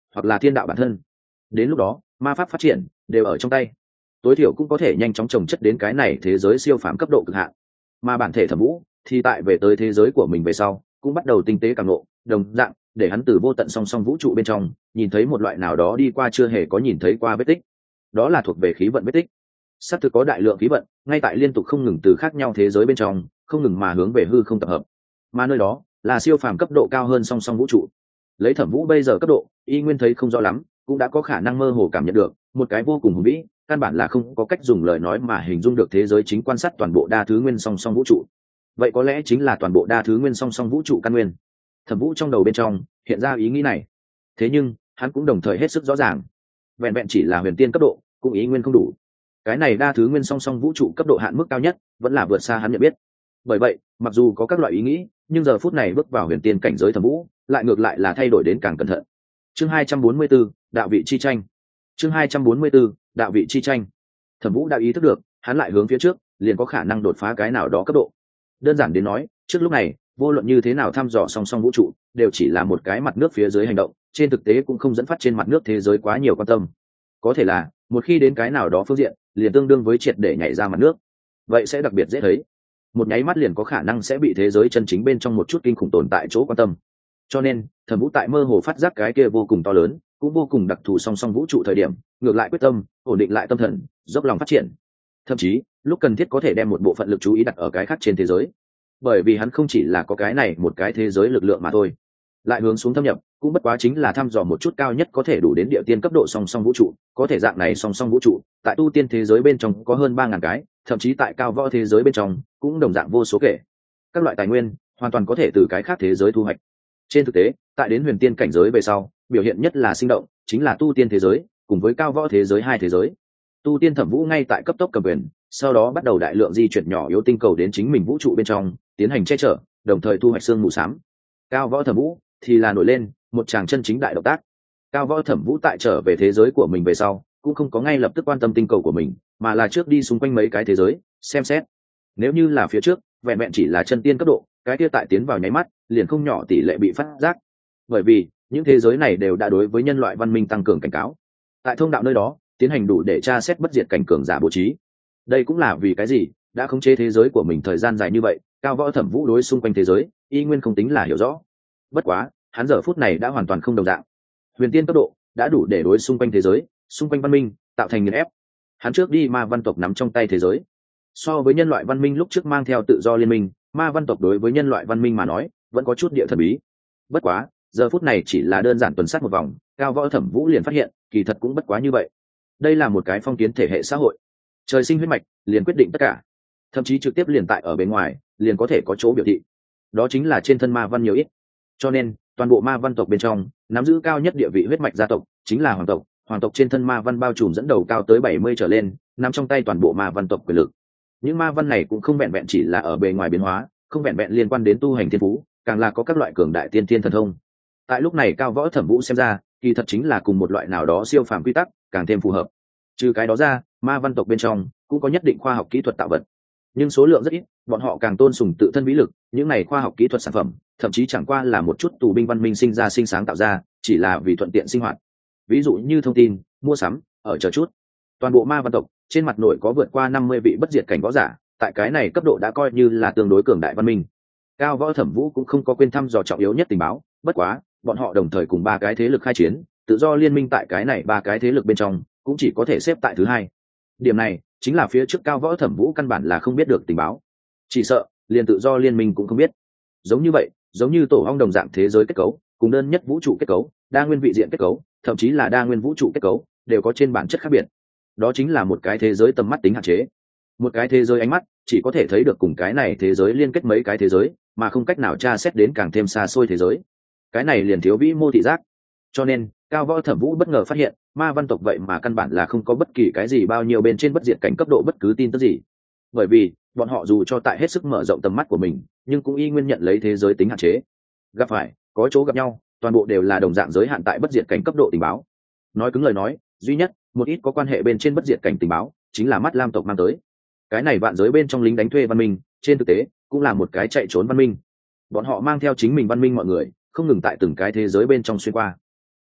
hoặc là thiên đạo bản thân. Đến lúc đó ma pháp phát triển đều ở trong tay, tối thiểu cũng có thể nhanh chóng trồng chất đến cái này thế giới siêu phàm cấp độ cực hạn. Mà bản thể Thẩm Vũ thì tại về tới thế giới của mình về sau cũng bắt đầu tinh tế cảm ngộ, đồng dạng để hắn từ vô tận song song vũ trụ bên trong nhìn thấy một loại nào đó đi qua chưa hề có nhìn thấy qua vết tích. Đó là thuộc về khí vận vết tích. Sắp thực có đại lượng khí vận ngay tại liên tục không ngừng từ khác nhau thế giới bên trong không ngừng mà hướng về hư không tập hợp, mà nơi đó là siêu phàm cấp độ cao hơn song song vũ trụ. Lấy Thẩm Vũ bây giờ cấp độ, y nguyên thấy không rõ lắm, cũng đã có khả năng mơ hồ cảm nhận được một cái vô cùng hùng vĩ, căn bản là không có cách dùng lời nói mà hình dung được thế giới chính quan sát toàn bộ đa thứ nguyên song song vũ trụ. Vậy có lẽ chính là toàn bộ đa thứ nguyên song song vũ trụ căn nguyên. Thẩm Vũ trong đầu bên trong hiện ra ý nghĩ này. Thế nhưng hắn cũng đồng thời hết sức rõ ràng, vẹn vẹn chỉ là huyền tiên cấp độ cũng ý nguyên không đủ. Cái này đa thứ nguyên song song vũ trụ cấp độ hạn mức cao nhất vẫn là vượt xa hắn nhận biết. Bởi vậy mặc dù có các loại ý nghĩ, nhưng giờ phút này bước vào huyền tiên cảnh giới Thẩm Vũ lại ngược lại là thay đổi đến càng cẩn thận. Chương hai trăm bốn mươi 4, đạo vị chi tranh. Chương hai trăm bốn mươi 4, đạo vị chi tranh. Thẩm Vũ đã ý thức được, hắn lại hướng phía trước, liền có khả năng đột phá cái nào đó cấp độ. Đơn giản đến nói, trước lúc này, vô luận như thế nào thăm dò song song vũ trụ, đều chỉ là một cái mặt nước phía dưới hành động, trên thực tế cũng không dẫn phát trên mặt nước thế giới quá nhiều quan tâm. Có thể là, một khi đến cái nào đó phương diện, liền tương đương với triệt để nhảy ra mặt nước, vậy sẽ đặc biệt dễ thấy. Một nháy mắt liền có khả năng sẽ bị thế giới chân chính bên trong một chút kinh khủng tồn tại chỗ quan tâm. Cho nên, Thẩm Vũ tại mơ hồ phát giác cái kia vô cùng to lớn, cũng vô cùng đặc thù song song vũ trụ thời điểm, ngược lại quyết tâm ổn định lại tâm thần, dốc lòng phát triển. Thậm chí lúc cần thiết có thể đem một bộ phận lực chú ý đặt ở cái khác trên thế giới, bởi vì hắn không chỉ là có cái này một cái thế giới lực lượng mà thôi, lại hướng xuống thâm nhập cũng bất quá chính là thăm dò một chút cao nhất có thể đủ đến địa tiên cấp độ song song vũ trụ. Có thể dạng này song song vũ trụ tại tu tiên thế giới bên trong có hơn ba ngàn cái, thậm chí tại cao võ thế giới bên trong cũng đồng dạng vô số kể. Các loại tài nguyên hoàn toàn có thể từ cái khác thế giới thu hoạch. Trên thực tế, tại đến huyền tiên cảnh giới về sau, biểu hiện nhất là sinh động chính là tu tiên thế giới cùng với cao võ thế giới hai thế giới. Tu tiên Thẩm Vũ ngay tại cấp tốc cầm quyền, sau đó bắt đầu đại lượng di chuyển nhỏ yếu tinh cầu đến chính mình vũ trụ bên trong tiến hành che chở, đồng thời thu hoạch xương mù xám. Cao võ Thẩm Vũ thì là nổi lên một tràng chân chính đại động tác. Cao võ Thẩm Vũ tại trở về thế giới của mình về sau cũng không có ngay lập tức quan tâm tinh cầu của mình, mà là trước đi xung quanh mấy cái thế giới xem xét. Nếu như là phía trước vẹn vẹn chỉ là chân tiên cấp độ, cái kia tại tiến vào nháy mắt liền không nhỏ tỷ lệ bị phát giác, bởi vì những thế giới này đều đã đối với nhân loại văn minh tăng cường cảnh cáo, tại thông đạo nơi đó tiến hành đủ để tra xét bất diệt cảnh cường giả bố trí. Đây cũng là vì cái gì đã khống chế thế giới của mình thời gian dài như vậy, Cao võ Thẩm Vũ đối xung quanh thế giới y nguyên không tính là hiểu rõ. Bất quá hắn giờ phút này đã hoàn toàn không đồng dạng, huyền tiên cấp độ đã đủ để đối xung quanh thế giới, xung quanh văn minh tạo thành nghiền ép. Hắn trước đi ma văn tộc nắm trong tay thế giới, so với nhân loại văn minh lúc trước mang theo tự do liên minh, ma văn tộc đối với nhân loại văn minh mà nói vẫn có chút địa thần bí. Bất quá giờ phút này chỉ là đơn giản tuần sát một vòng, Cao võ Thẩm Vũ liền phát hiện kỳ thật cũng bất quá như vậy. Đây là một cái phong kiến thể hệ xã hội, trời sinh huyết mạch liền quyết định tất cả, thậm chí trực tiếp liền tại ở bên ngoài liền có thể có chỗ biểu thị, đó chính là trên thân ma văn nhiều ít. Cho nên toàn bộ ma văn tộc bên trong nắm giữ cao nhất địa vị huyết mạch gia tộc chính là hoàng tộc. Hoàng tộc trên thân ma văn bao trùm dẫn đầu cao tới bảy mươi trở lên, nắm trong tay toàn bộ ma văn tộc quyền lực. Những ma văn này cũng không vẹn vẹn chỉ là ở bề ngoài biến hóa, không vẹn vẹn liên quan đến tu hành thiên phú, càng là có các loại cường đại tiên thiên thần thông. Tại lúc này Cao võ Thẩm Vũ xem ra kỳ thật chính là cùng một loại nào đó siêu phàm quy tắc càng thêm phù hợp. Trừ cái đó ra, ma văn tộc bên trong cũng có nhất định khoa học kỹ thuật tạo vật, nhưng số lượng rất ít, bọn họ càng tôn sùng tự thân vĩ lực. Những này khoa học kỹ thuật sản phẩm thậm chí chẳng qua là một chút tù binh văn minh sinh ra sinh sáng tạo ra, chỉ là vì thuận tiện sinh hoạt, ví dụ như thông tin, mua sắm, ở chờ chút. Toàn bộ ma văn tộc trên mặt nội có vượt qua năm mươi vị bất diệt cảnh võ giả, tại cái này cấp độ đã coi như là tương đối cường đại văn minh. Cao võ Thẩm Vũ cũng không có quên thăm dò trọng yếu nhất tình báo, bất quá bọn họ đồng thời cùng ba cái thế lực khai chiến, tự do liên minh tại cái này ba cái thế lực bên trong cũng chỉ có thể xếp tại thứ hai. Điểm này chính là phía trước Cao võ Thẩm Vũ căn bản là không biết được tình báo, chỉ sợ liền tự do liên minh cũng không biết. Giống như vậy, giống như tổ ong đồng dạng thế giới kết cấu, cùng đơn nhất vũ trụ kết cấu, đa nguyên vị diện kết cấu, thậm chí là đa nguyên vũ trụ kết cấu, đều có trên bản chất khác biệt. Đó chính là một cái thế giới tầm mắt tính hạn chế. Một cái thế giới ánh mắt chỉ có thể thấy được cùng cái này thế giới liên kết mấy cái thế giới, mà không cách nào tra xét đến càng thêm xa xôi thế giới. Cái này liền thiếu vĩ mô thị giác. Cho nên Cao võ Thẩm Vũ bất ngờ phát hiện ma văn tộc vậy mà căn bản là không có bất kỳ cái gì bao nhiêu bên trên bất diệt cảnh cấp độ bất cứ tin tức gì, bởi vì bọn họ dù cho tại hết sức mở rộng tầm mắt của mình, nhưng cũng y nguyên nhận lấy thế giới tính hạn chế. Gặp phải có chỗ gặp nhau, toàn bộ đều là đồng dạng giới hạn tại bất diệt cảnh cấp độ tình báo. Nói cứng lời nói, duy nhất một ít có quan hệ bên trên bất diệt cảnh tình báo chính là mắt lam tộc mang tới. Cái này vạn giới bên trong lính đánh thuê văn minh, trên thực tế cũng là một cái chạy trốn văn minh. Bọn họ mang theo chính mình văn minh mọi người, không ngừng tại từng cái thế giới bên trong xuyên qua.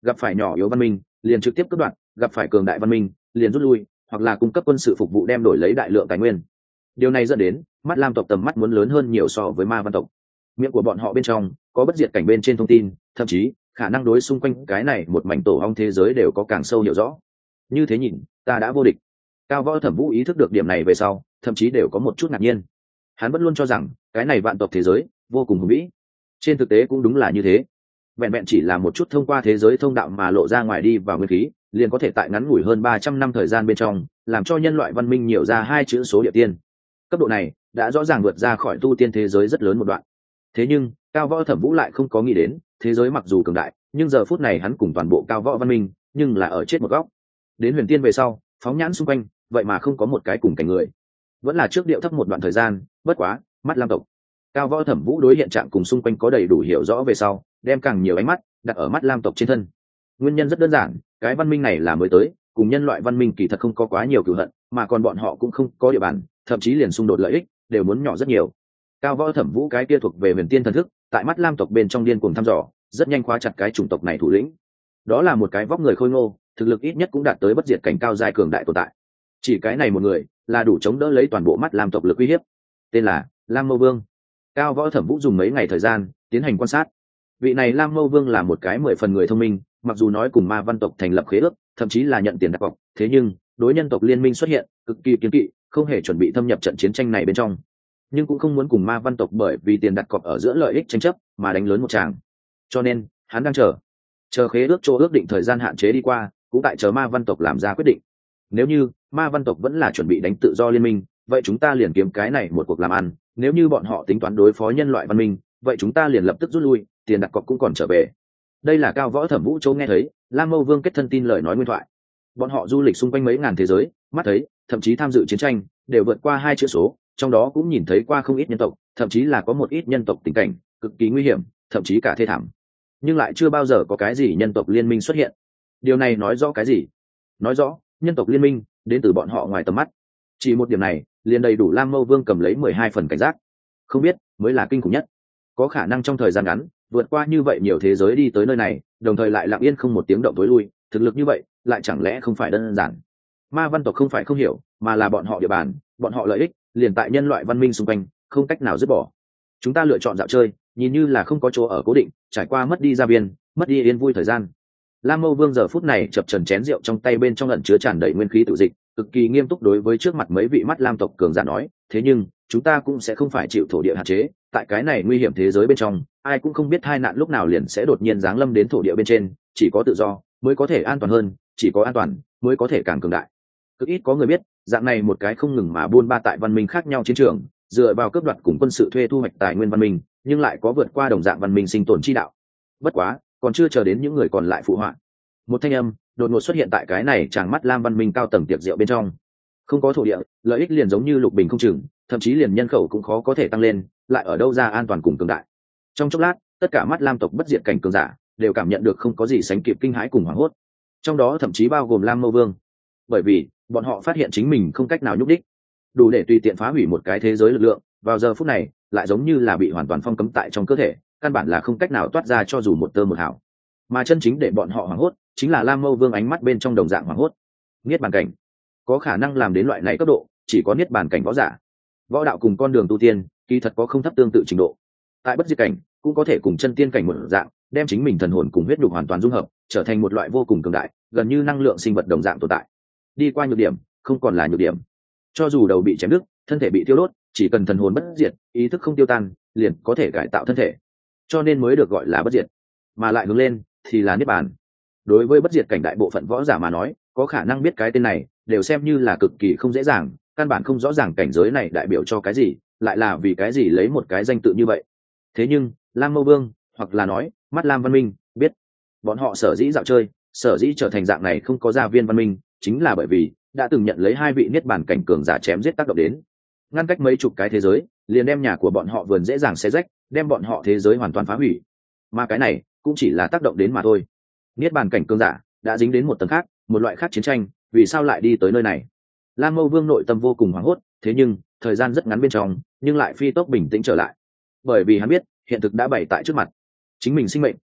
gặp phải nhỏ yếu văn minh liền trực tiếp cướp đoạt, gặp phải cường đại văn minh liền rút lui, hoặc là cung cấp quân sự phục vụ đem đổi lấy đại lượng tài nguyên. Điều này dẫn đến mắt lam tộc tầm mắt muốn lớn hơn nhiều so với ma văn tộc. Miệng của bọn họ bên trong có bất diệt cảnh bên trên thông tin, thậm chí khả năng đối xung quanh cái này một mảnh tổ ong thế giới đều có càng sâu hiểu rõ. Như thế nhìn ta đã vô địch. Cao Võ Thẩm Vũ ý thức được điểm này về sau, thậm chí đều có một chút ngạc nhiên. Hắn vẫn luôn cho rằng cái này vạn tộc thế giới vô cùng hùng vĩ. Trên thực tế cũng đúng là như thế. Vẹn vẹn chỉ là một chút thông qua thế giới thông đạo mà lộ ra ngoài đi vào nguyên khí, liền có thể tại ngắn ngủi hơn ba trăm năm thời gian bên trong, làm cho nhân loại văn minh nhiều ra hai chữ số địa tiên. Cấp độ này đã rõ ràng vượt ra khỏi tu tiên thế giới rất lớn một đoạn. Thế nhưng Cao Võ Thẩm Vũ lại không có nghĩ đến, thế giới mặc dù cường đại, nhưng giờ phút này hắn cùng toàn bộ cao võ văn minh, nhưng là ở chết một góc. Đến huyền tiên về sau, phóng nhãn xung quanh, vậy mà không có một cái cùng cảnh người. Vẫn là trước điệu thấp một đoạn thời gian, bất quá, mắt lam tộc. Cao Võ Thẩm Vũ đối hiện trạng cùng xung quanh có đầy đủ hiểu rõ về sau, đem càng nhiều ánh mắt đặt ở mắt lam tộc trên thân. Nguyên nhân rất đơn giản, cái văn minh này là mới tới, cùng nhân loại văn minh kỳ thật không có quá nhiều cừu hận, mà còn bọn họ cũng không có địa bàn, thậm chí liền xung đột lợi ích đều muốn nhỏ rất nhiều. Cao Võ Thẩm Vũ cái kia thuộc về huyền tiên thần thức, tại mắt lam tộc bên trong điên cuồng thăm dò, rất nhanh khóa chặt cái chủng tộc này thủ lĩnh. Đó là một cái vóc người khôi ngô, thực lực ít nhất cũng đạt tới bất diệt cảnh cao giai cường đại tồn tại. Chỉ cái này một người là đủ chống đỡ lấy toàn bộ mắt lam tộc lực uy hiếp. Tên là Lam Mâu Vương. Cao Võ Thẩm Vũ dùng mấy ngày thời gian tiến hành quan sát. Vị này Lam Mâu Vương là một cái mười phần người thông minh, mặc dù nói cùng ma văn tộc thành lập khế ước, thậm chí là nhận tiền đặt cọc, thế nhưng đối nhân tộc liên minh xuất hiện cực kỳ kiên kỵ, không hề chuẩn bị thâm nhập trận chiến tranh này bên trong, nhưng cũng không muốn cùng ma văn tộc bởi vì tiền đặt cọc ở giữa lợi ích tranh chấp mà đánh lớn một tràng. Cho nên hắn đang chờ chờ khế ước chỗ ước định thời gian hạn chế đi qua, cũng tại chờ ma văn tộc làm ra quyết định. Nếu như ma văn tộc vẫn là chuẩn bị đánh tự do liên minh, vậy chúng ta liền kiếm cái này một cuộc làm ăn. Nếu như bọn họ tính toán đối phó nhân loại văn minh, vậy chúng ta liền lập tức rút lui, tiền đặt cọc cũng còn trở về. Đây là Cao Võ Thẩm Vũ châu nghe thấy Lam Mâu Vương kết thân tin lời nói nguyên thoại. Bọn họ du lịch xung quanh mấy ngàn thế giới, mắt thấy thậm chí tham dự chiến tranh đều vượt qua hai chữ số, trong đó cũng nhìn thấy qua không ít nhân tộc, thậm chí là có một ít nhân tộc tình cảnh cực kỳ nguy hiểm, thậm chí cả thê thảm, nhưng lại chưa bao giờ có cái gì nhân tộc liên minh xuất hiện. Điều này nói rõ cái gì? Nói rõ nhân tộc liên minh đến từ bọn họ ngoài tầm mắt. Chỉ một điểm này liền đầy đủ Lam Mâu Vương cầm lấy mười hai phần cảnh giác. Không biết mới là kinh khủng nhất. Có khả năng trong thời gian ngắn vượt qua như vậy nhiều thế giới đi tới nơi này, đồng thời lại lặng yên không một tiếng động tối lui, thực lực như vậy lại chẳng lẽ không phải đơn giản. Ma văn tộc không phải không hiểu, mà là bọn họ địa bàn, bọn họ lợi ích liền tại nhân loại văn minh xung quanh, không cách nào dứt bỏ. Chúng ta lựa chọn dạo chơi, nhìn như là không có chỗ ở cố định, trải qua mất đi gia viên, mất đi yên vui thời gian. Lam Mâu Vương giờ phút này chập chờn chén rượu trong tay, bên trong ẩn chứa tràn đầy nguyên khí tự dịch, cực kỳ nghiêm túc đối với trước mặt mấy vị mắt lam tộc cường giả nói, thế nhưng chúng ta cũng sẽ không phải chịu thổ địa hạn chế, tại cái này nguy hiểm thế giới bên trong, ai cũng không biết tai nạn lúc nào liền sẽ đột nhiên giáng lâm đến thổ địa bên trên, chỉ có tự do mới có thể an toàn hơn, chỉ có an toàn mới có thể càng cường đại. Cực ít có người biết, dạng này một cái không ngừng mà buôn ba tại văn minh khác nhau chiến trường, dựa vào cướp đoạt cùng quân sự thuê thu hoạch tài nguyên văn minh, nhưng lại có vượt qua đồng dạng văn minh sinh tồn chi đạo. Bất quá, còn chưa chờ đến những người còn lại phụ họa, một thanh âm đột ngột xuất hiện tại cái này tràng mắt lam văn minh cao tầng tiệc rượu bên trong. Không có thổ địa, lợi ích liền giống như lục bình không chừng, thậm chí liền nhân khẩu cũng khó có thể tăng lên, lại ở đâu ra an toàn cùng cường đại. Trong chốc lát, tất cả mắt lam tộc bất diệt cảnh cường giả đều cảm nhận được không có gì sánh kịp kinh hãi cùng hoảng hốt, trong đó thậm chí bao gồm Lam Mâu Vương, bởi vì bọn họ phát hiện chính mình không cách nào nhúc đích, đủ để tùy tiện phá hủy một cái thế giới lực lượng, vào giờ phút này lại giống như là bị hoàn toàn phong cấm tại trong cơ thể, căn bản là không cách nào toát ra cho dù một tơ một hào. Mà chân chính để bọn họ hoảng hốt chính là Lam Mâu Vương ánh mắt bên trong đồng dạng hoảng hốt. Niết bàn cảnh có khả năng làm đến loại này cấp độ, chỉ có niết bàn cảnh võ giả. Võ đạo cùng con đường tu tiên kỳ thật có không thấp tương tự trình độ, tại bất diệt cảnh cũng có thể cùng chân tiên cảnh một dạng, đem chính mình thần hồn cùng huyết nhục hoàn toàn dung hợp, trở thành một loại vô cùng cường đại, gần như năng lượng sinh vật đồng dạng tồn tại. Đi qua nhược điểm không còn là nhược điểm, cho dù đầu bị chém đứt, thân thể bị tiêu đốt, chỉ cần thần hồn bất diệt, ý thức không tiêu tan, liền có thể cải tạo thân thể, cho nên mới được gọi là bất diệt. Mà lại hướng lên thì là niết bàn. Đối với bất diệt cảnh đại bộ phận võ giả mà nói, có khả năng biết cái tên này đều xem như là cực kỳ không dễ dàng, căn bản không rõ ràng cảnh giới này đại biểu cho cái gì, lại là vì cái gì lấy một cái danh tự như vậy. Thế nhưng Lam Mâu Vương, hoặc là nói mắt Lam văn minh, biết bọn họ sở dĩ dạo chơi, sở dĩ trở thành dạng này không có gia viên văn minh, chính là bởi vì đã từng nhận lấy hai vị niết bàn cảnh cường giả chém giết tác động đến, ngăn cách mấy chục cái thế giới, liền đem nhà của bọn họ vườn dễ dàng xé rách, đem bọn họ thế giới hoàn toàn phá hủy. Mà cái này cũng chỉ là tác động đến mà thôi. Niết bàn cảnh cường giả đã dính đến một tầng khác, một loại khác chiến tranh, vì sao lại đi tới nơi này? Lam Mâu Vương nội tâm vô cùng hoảng hốt, thế nhưng thời gian rất ngắn bên trong, nhưng lại phi tốc bình tĩnh trở lại, bởi vì hắn biết hiện thực đã bày tại trước mặt, chính mình sinh mệnh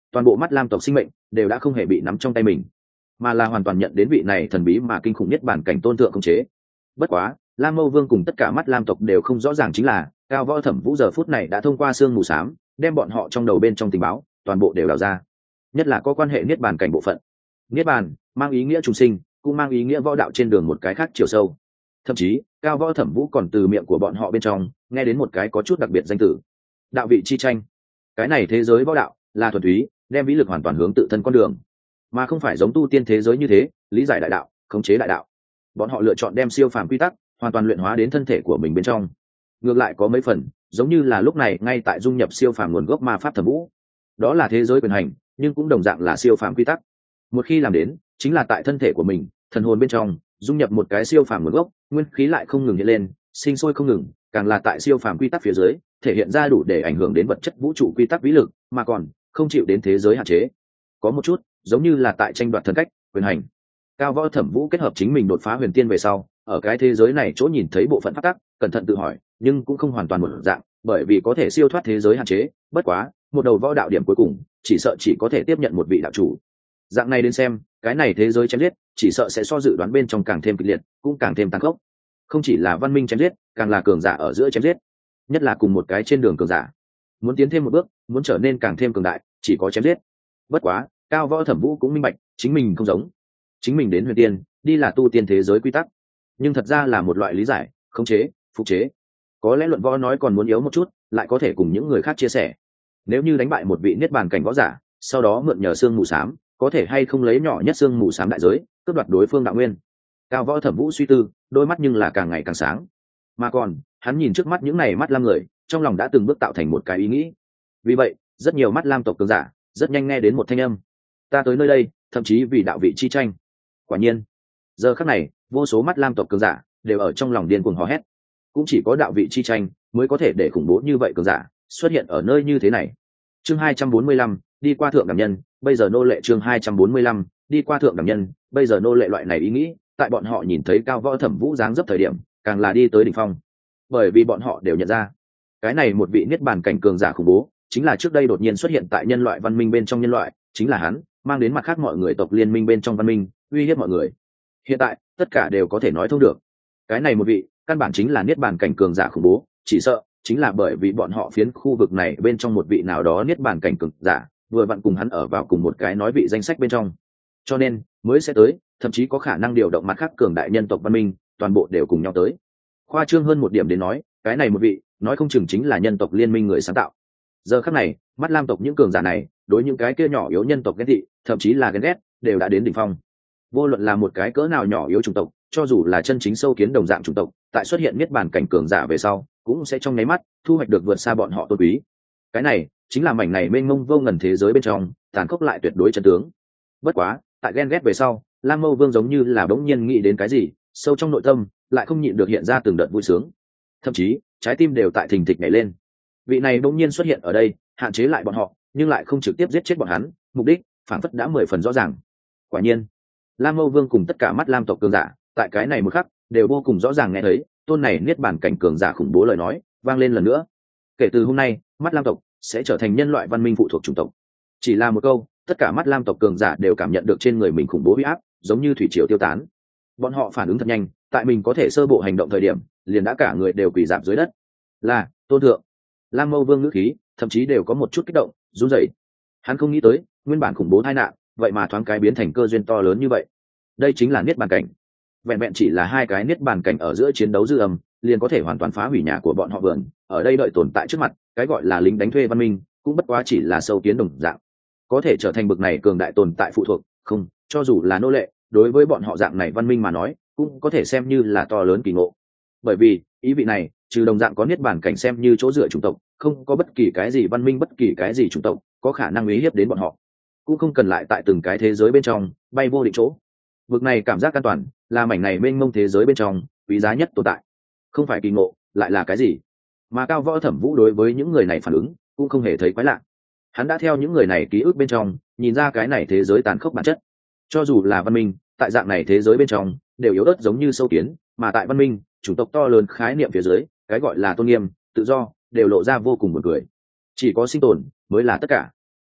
toàn bộ mắt lam tộc sinh mệnh đều đã không hề bị nắm trong tay mình, mà là hoàn toàn nhận đến vị này thần bí mà kinh khủng nhất bản cảnh tôn tượng khống chế. Bất quá lam mâu vương cùng tất cả mắt lam tộc đều không rõ ràng chính là Cao Võ Thẩm Vũ giờ phút này đã thông qua sương mù xám đem bọn họ trong đầu bên trong tình báo toàn bộ đều đào ra, nhất là có quan hệ niết bàn cảnh bộ phận. Niết bàn mang ý nghĩa trùng sinh, cũng mang ý nghĩa võ đạo trên đường một cái khác chiều sâu. Thậm chí Cao Võ Thẩm Vũ còn từ miệng của bọn họ bên trong nghe đến một cái có chút đặc biệt danh tử: đạo vị chi tranh. Cái này thế giới võ đạo là thuần túy đem vĩ lực hoàn toàn hướng tự thân con đường, mà không phải giống tu tiên thế giới như thế lý giải đại đạo, khống chế đại đạo. Bọn họ lựa chọn đem siêu phàm quy tắc hoàn toàn luyện hóa đến thân thể của mình bên trong. Ngược lại có mấy phần giống như là lúc này ngay tại dung nhập siêu phàm nguồn gốc ma pháp Thẩm Vũ. Đó là thế giới quyền hành, nhưng cũng đồng dạng là siêu phàm quy tắc. Một khi làm đến, chính là tại thân thể của mình, thần hồn bên trong dung nhập một cái siêu phàm nguồn gốc, nguyên khí lại không ngừng hiện lên, sinh sôi không ngừng, càng là tại siêu phàm quy tắc phía dưới thể hiện ra đủ để ảnh hưởng đến vật chất vũ trụ quy tắc vĩ lực, mà còn không chịu đến thế giới hạn chế. Có một chút giống như là tại tranh đoạt thần cách quyền hành. Cao Võ Thẩm Vũ kết hợp chính mình đột phá huyền tiên về sau, ở cái thế giới này chỗ nhìn thấy bộ phận pháp tắc, cẩn thận tự hỏi, nhưng cũng không hoàn toàn một dạng, bởi vì có thể siêu thoát thế giới hạn chế. Bất quá một đầu võ đạo điểm cuối cùng chỉ sợ chỉ có thể tiếp nhận một vị đạo chủ. Dạng này đến xem, cái này thế giới chém giết chỉ sợ sẽ so dự đoán bên trong càng thêm kịch liệt, cũng càng thêm tàn khốc. Không chỉ là văn minh chém giết, càng là cường giả ở giữa chém giết, nhất là cùng một cái trên đường cường giả muốn tiến thêm một bước, muốn trở nên càng thêm cường đại, chỉ có chém giết. Bất quá Cao Võ Thẩm Vũ cũng minh bạch chính mình không giống, chính mình đến huyền tiên đi là tu tiên thế giới quy tắc, nhưng thật ra là một loại lý giải, khống chế, phục chế. Có lẽ luận võ nói còn muốn yếu một chút, lại có thể cùng những người khác chia sẻ. Nếu như đánh bại một vị niết bàn cảnh võ giả, sau đó mượn nhờ xương mù xám, có thể hay không lấy nhỏ nhất xương mù xám đại giới cướp đoạt đối phương đạo nguyên. Cao Võ Thẩm Vũ suy tư, đôi mắt nhưng là càng ngày càng sáng. Mà còn hắn nhìn trước mắt những này mắt lam người, trong lòng đã từng bước tạo thành một cái ý nghĩ. Vì vậy rất nhiều mắt lam tộc cường giả rất nhanh nghe đến một thanh âm: ta tới nơi đây thậm chí vì đạo vị chi tranh. Quả nhiên giờ khắc này vô số mắt lam tộc cường giả đều ở trong lòng điên cuồng hò hét. Cũng chỉ có đạo vị chi tranh mới có thể để khủng bố như vậy cường giả xuất hiện ở nơi như thế này. Chương hai trăm bốn mươi lăm, đi qua thượng đảm nhân, bây giờ nô lệ. Chương hai trăm bốn mươi lăm, đi qua thượng đảm nhân, bây giờ nô lệ. Loại này ý nghĩ tại bọn họ nhìn thấy Cao Võ Thẩm Vũ dáng dấp thời điểm càng là đi tới đỉnh phong, bởi vì bọn họ đều nhận ra cái này một vị niết bàn cảnh cường giả khủng bố chính là trước đây đột nhiên xuất hiện tại nhân loại văn minh bên trong nhân loại, chính là hắn mang đến mặt khác mọi người tộc liên minh bên trong văn minh, uy hiếp mọi người. Hiện tại tất cả đều có thể nói thông được, cái này một vị căn bản chính là niết bàn cảnh cường giả khủng bố, chỉ sợ chính là bởi vì bọn họ phiến khu vực này bên trong một vị nào đó niết bàn cảnh cường giả vừa vặn cùng hắn ở vào cùng một cái nói vị danh sách bên trong, cho nên mới sẽ tới, thậm chí có khả năng điều động mặt khác cường đại nhân tộc văn minh toàn bộ đều cùng nhau tới. Khoa trương hơn một điểm đến nói, cái này một vị nói không chừng chính là nhân tộc liên minh người sáng tạo. Giờ khắc này mắt lam tộc những cường giả này đối những cái kia nhỏ yếu nhân tộc ghen tị, thậm chí là ghen ghét, đều đã đến đỉnh phong. Vô luận là một cái cỡ nào nhỏ yếu chủng tộc, cho dù là chân chính sâu kiến đồng dạng chủng tộc, tại xuất hiện niết bàn cảnh cường giả về sau cũng sẽ trong nháy mắt thu hoạch được vượt xa bọn họ tôn quý. Cái này chính là mảnh này mênh mông vô ngần thế giới bên trong tàn khốc lại tuyệt đối chân tướng. Bất quá tại ghen ghét về sau, Lam Mâu Vương giống như là bỗng nhiên nghĩ đến cái gì, sâu trong nội tâm lại không nhịn được hiện ra từng đợt vui sướng, thậm chí trái tim đều tại thình thịch nhảy lên. Vị này bỗng nhiên xuất hiện ở đây, hạn chế lại bọn họ nhưng lại không trực tiếp giết chết bọn hắn, mục đích phản phất đã mười phần rõ ràng. Quả nhiên Lam Mâu Vương cùng tất cả mắt lam tộc cường giả tại cái này một khắc đều vô cùng rõ ràng nghe thấy tôn này niết bàn cảnh cường giả khủng bố lời nói vang lên lần nữa. Kể từ hôm nay, mắt lam tộc sẽ trở thành nhân loại văn minh phụ thuộc chủng tộc. Chỉ là một câu, tất cả mắt lam tộc cường giả đều cảm nhận được trên người mình khủng bố uy áp, giống như thủy triều tiêu tán. Bọn họ phản ứng thật nhanh, tại mình có thể sơ bộ hành động thời điểm liền đã cả người đều quỳ rạp dưới đất. Là tôn thượng. Lam Mâu Vương ngữ khí thậm chí đều có một chút kích động, run rẩy. Hắn không nghĩ tới nguyên bản khủng bố tai nạn vậy mà thoáng cái biến thành cơ duyên to lớn như vậy. Đây chính là niết bàn cảnh. Vẹn vẹn chỉ là hai cái niết bàn cảnh ở giữa chiến đấu dư âm liền có thể hoàn toàn phá hủy nhà của bọn họ vườn. Ở đây đợi tồn tại trước mặt, cái gọi là lính đánh thuê văn minh cũng bất quá chỉ là sâu kiến đồng dạng, có thể trở thành bực này cường đại tồn tại phụ thuộc, không, cho dù là nô lệ, đối với bọn họ dạng này văn minh mà nói cũng có thể xem như là to lớn kỳ ngộ. Bởi vì ý vị này, trừ đồng dạng có niết bàn cảnh xem như chỗ dựa chủng tộc, không có bất kỳ cái gì văn minh, bất kỳ cái gì chủng tộc có khả năng uy hiếp đến bọn họ, cũng không cần lại tại từng cái thế giới bên trong bay vô định chỗ. Vực này cảm giác an toàn là mảnh này mênh mông thế giới bên trong quý giá nhất tồn tại, không phải kỳ ngộ lại là cái gì? Mà Cao Võ Thẩm Vũ đối với những người này phản ứng cũng không hề thấy quái lạ. Hắn đã theo những người này ký ức bên trong nhìn ra cái này thế giới tàn khốc bản chất. Cho dù là văn minh, tại dạng này thế giới bên trong đều yếu ớt giống như sâu kiến, mà tại văn minh, chủng tộc to lớn khái niệm phía dưới, cái gọi là tôn nghiêm, tự do đều lộ ra vô cùng buồn cười. Chỉ có sinh tồn mới là tất cả.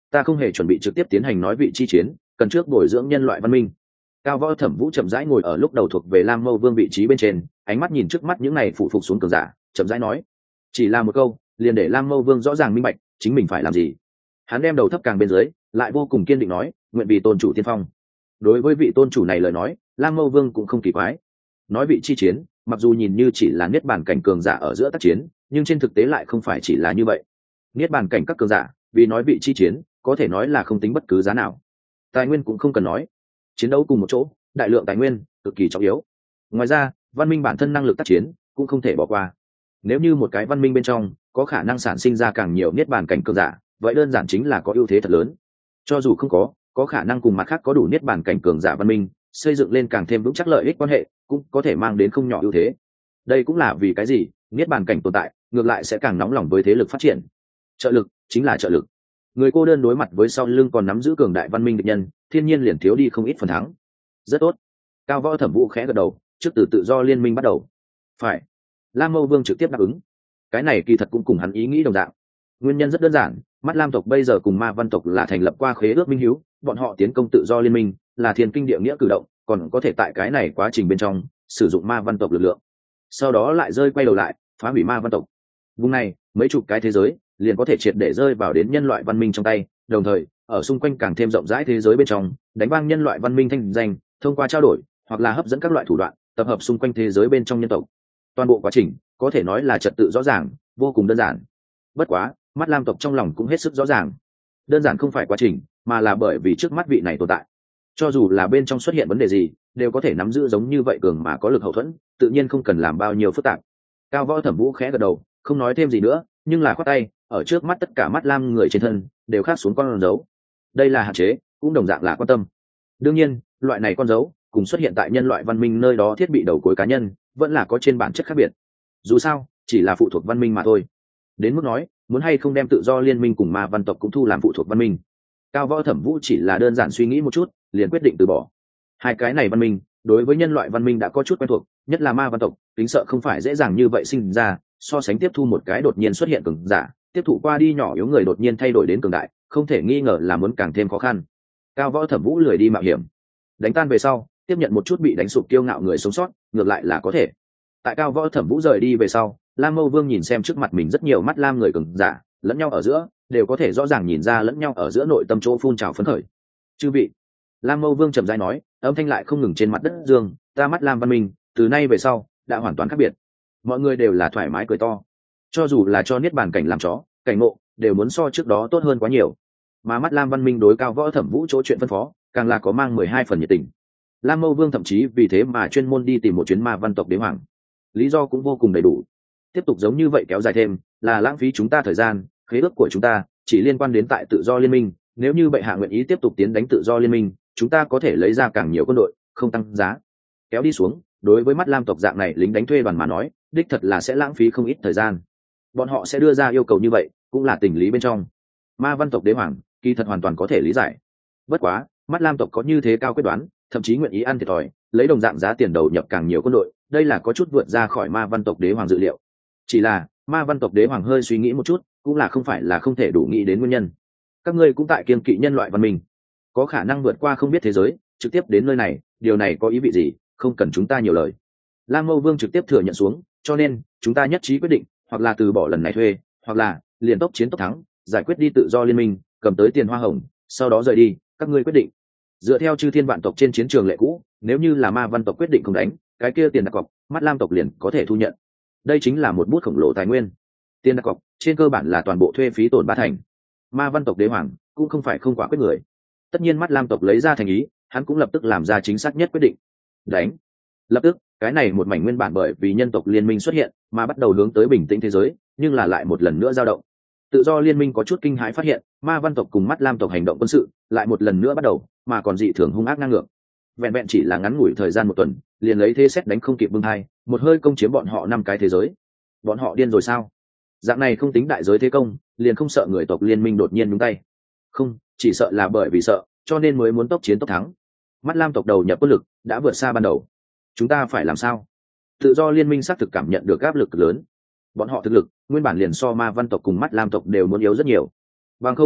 ta không hề chuẩn bị trực tiếp tiến hành nói vị chi chiến, cần trước bồi dưỡng nhân loại văn minh. Cao Võ Thẩm Vũ chậm rãi ngồi ở lúc đầu thuộc về Lam Mâu Vương vị trí bên trên, ánh mắt nhìn trước mắt những này phụ phục xuống cường giả, chậm rãi nói, chỉ là một câu liền để Lam Mâu Vương rõ ràng minh bạch chính mình phải làm gì. Hắn đem đầu thấp càng bên dưới, lại vô cùng kiên định nói, nguyện vì tôn chủ tiên phong. Đối với vị tôn chủ này lời nói, Lam Mâu Vương cũng không kỳ quái. Nói vị chi chiến, mặc dù nhìn như chỉ là niết bàn cảnh cường giả ở giữa tác chiến, nhưng trên thực tế lại không phải chỉ là như vậy. Niết bàn cảnh các cường giả, vì nói vị chi chiến, có thể nói là không tính bất cứ giá nào. Tài nguyên cũng không cần nói, chiến đấu cùng một chỗ, đại lượng tài nguyên cực kỳ trọng yếu. Ngoài ra, văn minh bản thân năng lực tác chiến cũng không thể bỏ qua. Nếu như một cái văn minh bên trong có khả năng sản sinh ra càng nhiều niết bàn cảnh cường giả, vậy đơn giản chính là có ưu thế thật lớn. Cho dù không có, có khả năng cùng mặt khác có đủ niết bàn cảnh cường giả văn minh xây dựng lên càng thêm vững chắc lợi ích quan hệ, cũng có thể mang đến không nhỏ ưu thế. Đây cũng là vì cái gì niết bàn cảnh tồn tại ngược lại sẽ càng nóng lòng với thế lực phát triển. Trợ lực chính là trợ lực. Người cô đơn đối mặt với sau lưng còn nắm giữ cường đại văn minh địch nhân, thiên nhiên liền thiếu đi không ít phần thắng. Rất tốt. Cao Võ Thẩm Vũ khẽ gật đầu, trước từ tự do liên minh bắt đầu. Phải. Lam Mâu Vương trực tiếp đáp ứng. Cái này kỳ thật cũng cùng hắn ý nghĩ đồng dạng. Nguyên nhân rất đơn giản, mắt Lam tộc bây giờ cùng Ma Văn tộc là thành lập qua khế ước minh hiếu, bọn họ tiến công tự do liên minh là thiên kinh địa nghĩa cử động, còn có thể tại cái này quá trình bên trong sử dụng Ma Văn tộc lực lượng, sau đó lại rơi quay đầu lại phá hủy Ma Văn tộc. Vùng này mấy chục cái thế giới liền có thể triệt để rơi vào đến nhân loại văn minh trong tay, đồng thời ở xung quanh càng thêm rộng rãi thế giới bên trong đánh vang nhân loại văn minh thanh danh, thông qua trao đổi hoặc là hấp dẫn các loại thủ đoạn tập hợp xung quanh thế giới bên trong nhân tộc. Toàn bộ quá trình có thể nói là trật tự rõ ràng, vô cùng đơn giản. Bất quá mắt Lam tộc trong lòng cũng hết sức rõ ràng, đơn giản không phải quá trình, mà là bởi vì trước mắt vị này tồn tại, cho dù là bên trong xuất hiện vấn đề gì đều có thể nắm giữ giống như vậy cường mà có lực hậu thuẫn, tự nhiên không cần làm bao nhiêu phức tạp. Cao Võ Thẩm Vũ khẽ gật đầu, không nói thêm gì nữa, nhưng là khoát tay, ở trước mắt tất cả mắt Lam người trên thân đều khắc xuống con dấu. Đây là hạn chế, cũng đồng dạng là quan tâm. Đương nhiên, loại này con dấu cùng xuất hiện tại nhân loại văn minh nơi đó thiết bị đầu cuối cá nhân vẫn là có trên bản chất khác biệt. Dù sao, chỉ là phụ thuộc văn minh mà thôi. Đến mức nói, muốn hay không đem tự do liên minh cùng Ma Văn tộc cũng thu làm phụ thuộc văn minh, Cao Võ Thẩm Vũ chỉ là đơn giản suy nghĩ một chút, liền quyết định từ bỏ. Hai cái này văn minh, đối với nhân loại văn minh đã có chút quen thuộc, nhất là Ma Văn tộc, tính sợ không phải dễ dàng như vậy sinh ra, so sánh tiếp thu một cái đột nhiên xuất hiện cường giả, tiếp thụ qua đi nhỏ yếu người đột nhiên thay đổi đến cường đại, không thể nghi ngờ là muốn càng thêm khó khăn. Cao Võ Thẩm Vũ lười đi mạo hiểm, đánh tan về sau, tiếp nhận một chút bị đánh sụp kiêu ngạo người sống sót, ngược lại là có thể. Tại Cao Võ Thẩm Vũ rời đi về sau, Lam Mâu Vương nhìn xem trước mặt mình rất nhiều mắt lam người cường giả, lẫn nhau ở giữa đều có thể rõ ràng nhìn ra lẫn nhau ở giữa nội tâm chỗ phun trào phấn khởi. Chư vị, Lam Mâu Vương trầm rãi nói, âm thanh lại không ngừng trên mặt đất dương, ta mắt Lam văn minh từ nay về sau đã hoàn toàn khác biệt. Mọi người đều là thoải mái cười to, cho dù là cho niết bàn cảnh làm chó cảnh ngộ đều muốn so trước đó tốt hơn quá nhiều. Mà mắt Lam văn minh đối Cao Võ Thẩm Vũ chỗ chuyện phân phó càng là có mang mười hai phần nhiệt tình. Lam Mâu Vương thậm chí vì thế mà chuyên môn đi tìm một chuyến Ma Văn tộc đế hoàng, lý do cũng vô cùng đầy đủ. Tiếp tục giống như vậy kéo dài thêm là lãng phí chúng ta thời gian, khế ước của chúng ta chỉ liên quan đến tại tự do liên minh, nếu như bệ hạ nguyện ý tiếp tục tiến đánh tự do liên minh, chúng ta có thể lấy ra càng nhiều quân đội, không tăng giá. Kéo đi xuống, đối với mắt Lam tộc dạng này lính đánh thuê đoàn mà nói, đích thật là sẽ lãng phí không ít thời gian. Bọn họ sẽ đưa ra yêu cầu như vậy, cũng là tình lý bên trong. Ma Văn tộc đế hoàng kỳ thật hoàn toàn có thể lý giải. Bất quá, mắt Lam tộc có như thế cao quyết đoán, thậm chí nguyện ý ăn thiệt thòi, lấy đồng dạng giá tiền đầu nhập càng nhiều quân đội, đây là có chút vượt ra khỏi Ma Văn tộc đế hoàng dự liệu. Chỉ là Ma Văn tộc đế hoàng hơi suy nghĩ một chút, cũng là không phải là không thể đủ nghĩ đến nguyên nhân. Các ngươi cũng tại kiên kỵ nhân loại văn minh, có khả năng vượt qua không biết thế giới, trực tiếp đến nơi này, điều này có ý vị gì, không cần chúng ta nhiều lời. Lam Mâu Vương trực tiếp thừa nhận xuống, cho nên chúng ta nhất trí quyết định, hoặc là từ bỏ lần này thuê, hoặc là liền tốc chiến tốc thắng, giải quyết đi tự do liên minh, cầm tới tiền hoa hồng, sau đó rời đi, các ngươi quyết định. Dựa theo chư thiên vạn tộc trên chiến trường lệ cũ, nếu như là Ma Văn tộc quyết định không đánh, cái kia tiền đặt cọc, mắt Lam tộc liền có thể thu nhận. Đây chính là một bút khổng lồ tài nguyên. Tiền đặt cọc trên cơ bản là toàn bộ thuê phí tổn ba thành. Ma Văn tộc đế hoàng cũng không phải không quả quyết người, tất nhiên mắt Lam tộc lấy ra thành ý, hắn cũng lập tức làm ra chính xác nhất quyết định. Đánh. Lập tức, cái này một mảnh nguyên bản bởi vì nhân tộc liên minh xuất hiện mà bắt đầu hướng tới bình tĩnh thế giới, nhưng là lại một lần nữa dao động. Tự do liên minh có chút kinh hãi phát hiện, Ma Văn tộc cùng mắt Lam tộc hành động quân sự lại một lần nữa bắt đầu, mà còn dị thường hung ác ngang ngược. Vẹn vẹn chỉ là ngắn ngủi thời gian một tuần, liền lấy thế xét đánh không kịp bưng hai, một hơi công chiếm bọn họ năm cái thế giới. Bọn họ điên rồi sao? Dạng này không tính đại giới thế công, liền không sợ người tộc liên minh đột nhiên nhúng tay? Không, chỉ sợ là bởi vì sợ, cho nên mới muốn tốc chiến tốc thắng. Mắt Lam tộc đầu nhập quân lực đã vượt xa ban đầu. Chúng ta phải làm sao? Tự do liên minh xác thực cảm nhận được áp lực lớn. Bọn họ thực lực nguyên bản liền so Ma Văn tộc cùng mắt Lam tộc đều muốn yếu rất nhiều. Bằng không,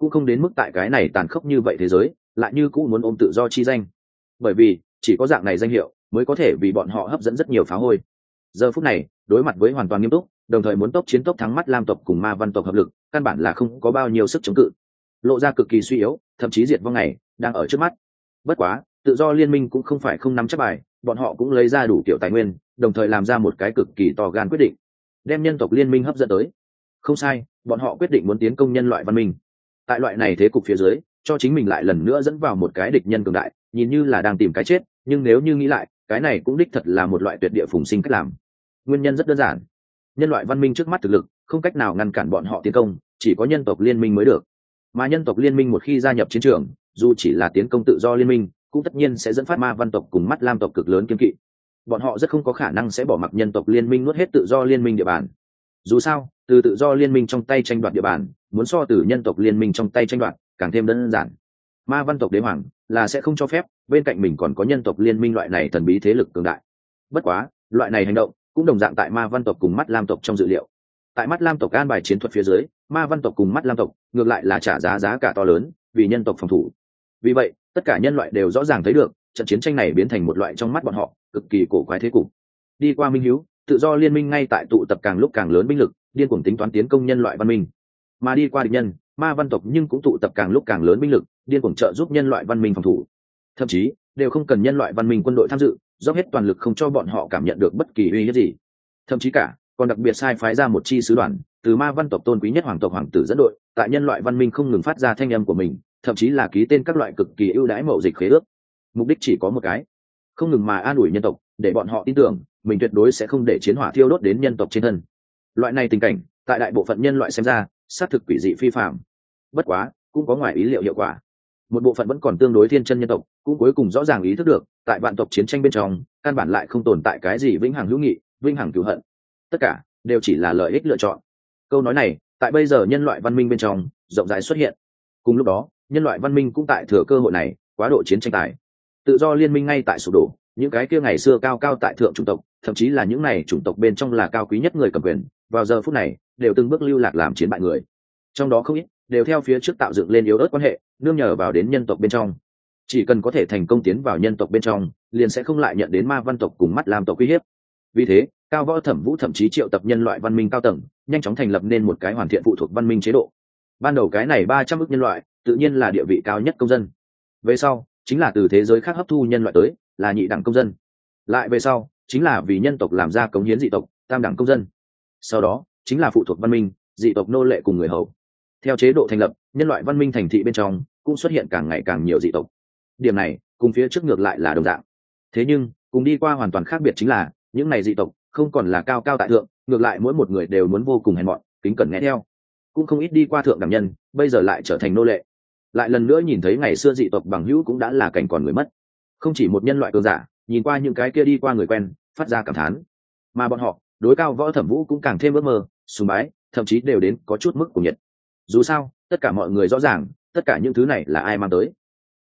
cũng không đến mức tại cái này tàn khốc như vậy thế giới lại như cũng muốn ôm tự do chi danh, bởi vì chỉ có dạng này danh hiệu mới có thể vì bọn họ hấp dẫn rất nhiều phá hôi. Giờ phút này đối mặt với hoàn toàn nghiêm túc đồng thời muốn tốc chiến tốc thắng mắt lam tộc cùng ma văn tộc hợp lực, căn bản là không có bao nhiêu sức chống cự, lộ ra cực kỳ suy yếu, thậm chí diệt vong này đang ở trước mắt. Bất quá tự do liên minh cũng không phải không nắm chắc bài, bọn họ cũng lấy ra đủ kiểu tài nguyên, đồng thời làm ra một cái cực kỳ to gan quyết định, đem nhân tộc liên minh hấp dẫn tới. Không sai, bọn họ quyết định muốn tiến công nhân loại văn minh. Tại loại này thế cục phía dưới, cho chính mình lại lần nữa dẫn vào một cái địch nhân cường đại, nhìn như là đang tìm cái chết, nhưng nếu như nghĩ lại, cái này cũng đích thật là một loại tuyệt địa phùng sinh cách làm. Nguyên nhân rất đơn giản, nhân loại văn minh trước mắt thực lực không cách nào ngăn cản bọn họ tiến công, chỉ có nhân tộc liên minh mới được. Mà nhân tộc liên minh một khi gia nhập chiến trường, dù chỉ là tiến công tự do liên minh, cũng tất nhiên sẽ dẫn phát ma văn tộc cùng mắt lam tộc cực lớn kiên kỵ. Bọn họ rất không có khả năng sẽ bỏ mặc nhân tộc liên minh nuốt hết tự do liên minh địa bàn. Dù sao, từ tự do liên minh trong tay tranh đoạt địa bàn, muốn so từ nhân tộc liên minh trong tay tranh đoạt càng thêm đơn giản. Ma văn tộc đế hoàng là sẽ không cho phép bên cạnh mình còn có nhân tộc liên minh loại này thần bí thế lực cường đại. Bất quá, loại này hành động cũng đồng dạng tại ma văn tộc cùng mắt lam tộc trong dự liệu. Tại mắt lam tộc an bài chiến thuật phía dưới, ma văn tộc cùng mắt lam tộc ngược lại là trả giá giá cả to lớn vì nhân tộc phòng thủ. Vì vậy tất cả nhân loại đều rõ ràng thấy được trận chiến tranh này biến thành một loại trong mắt bọn họ cực kỳ cổ quái thế cục. Đi qua minh hiếu, tự do liên minh ngay tại tụ tập càng lúc càng lớn binh lực, điên cuồng tính toán tiến công nhân loại văn minh. Mà đi qua địch nhân, ma văn tộc nhưng cũng tụ tập càng lúc càng lớn binh lực, điên cuồng trợ giúp nhân loại văn minh phòng thủ. Thậm chí đều không cần nhân loại văn minh quân đội tham dự, dốc hết toàn lực không cho bọn họ cảm nhận được bất kỳ uy hiếp gì. Thậm chí cả còn đặc biệt sai phái ra một chi sứ đoàn, từ ma văn tộc tôn quý nhất hoàng tộc hoàng tử dẫn đội, tại nhân loại văn minh không ngừng phát ra thanh âm của mình, thậm chí là ký tên các loại cực kỳ ưu đãi mậu dịch khế ước. Mục đích chỉ có một cái, không ngừng mà an ủi nhân tộc, để bọn họ tin tưởng mình tuyệt đối sẽ không để chiến hỏa thiêu đốt đến nhân tộc trên thân. Loại này tình cảnh tại đại bộ phận nhân loại xem ra xác thực quỷ dị phi phàm. Bất quá cũng có ngoài ý liệu hiệu quả. Một bộ phận vẫn còn tương đối thiên chân nhân tộc cũng cuối cùng rõ ràng ý thức được, tại vạn tộc chiến tranh bên trong căn bản lại không tồn tại cái gì vĩnh hằng hữu nghị, vĩnh hằng cửu hận, tất cả đều chỉ là lợi ích lựa chọn. Câu nói này tại bây giờ nhân loại văn minh bên trong rộng rãi xuất hiện. Cùng lúc đó nhân loại văn minh cũng tại thừa cơ hội này quá độ chiến tranh tài. Tự do liên minh ngay tại sụp đổ, những cái kia ngày xưa cao cao tại thượng chủng tộc, thậm chí là những này chủng tộc bên trong là cao quý nhất người cầm quyền, vào giờ phút này đều từng bước lưu lạc làm chiến bại người. Trong đó không ít đều theo phía trước tạo dựng lên yếu ớt quan hệ, nương nhờ vào đến nhân tộc bên trong. Chỉ cần có thể thành công tiến vào nhân tộc bên trong, liền sẽ không lại nhận đến ma văn tộc cùng mắt lam tộc uy hiếp. Vì thế Cao Võ Thẩm Vũ thậm chí triệu tập nhân loại văn minh cao tầng, nhanh chóng thành lập nên một cái hoàn thiện phụ thuộc văn minh chế độ. Ban đầu cái này ba trăm ức nhân loại tự nhiên là địa vị cao nhất công dân, về sau chính là từ thế giới khác hấp thu nhân loại tới, là nhị đẳng công dân, lại về sau chính là vì nhân tộc làm ra cống hiến dị tộc, tam đẳng công dân, sau đó chính là phụ thuộc văn minh, dị tộc nô lệ cùng người hầu. Theo chế độ thành lập, nhân loại văn minh thành thị bên trong cũng xuất hiện càng ngày càng nhiều dị tộc. Điểm này cùng phía trước ngược lại là đồng dạng, thế nhưng cùng đi qua hoàn toàn khác biệt chính là những này dị tộc không còn là cao cao tại thượng, ngược lại mỗi một người đều muốn vô cùng hèn mọn, kính cẩn nghe theo. Cũng không ít đi qua thượng đẳng nhân, bây giờ lại trở thành nô lệ. Lại lần nữa nhìn thấy ngày xưa dị tộc bằng hữu cũng đã là cảnh còn người mất. Không chỉ một nhân loại cường giả nhìn qua những cái kia đi qua người quen, phát ra cảm thán, mà bọn họ đối Cao Võ Thẩm Vũ cũng càng thêm ước mơ, sùng bái, thậm chí đều đến có chút mức của nhiệt. Dù sao tất cả mọi người rõ ràng tất cả những thứ này là ai mang tới.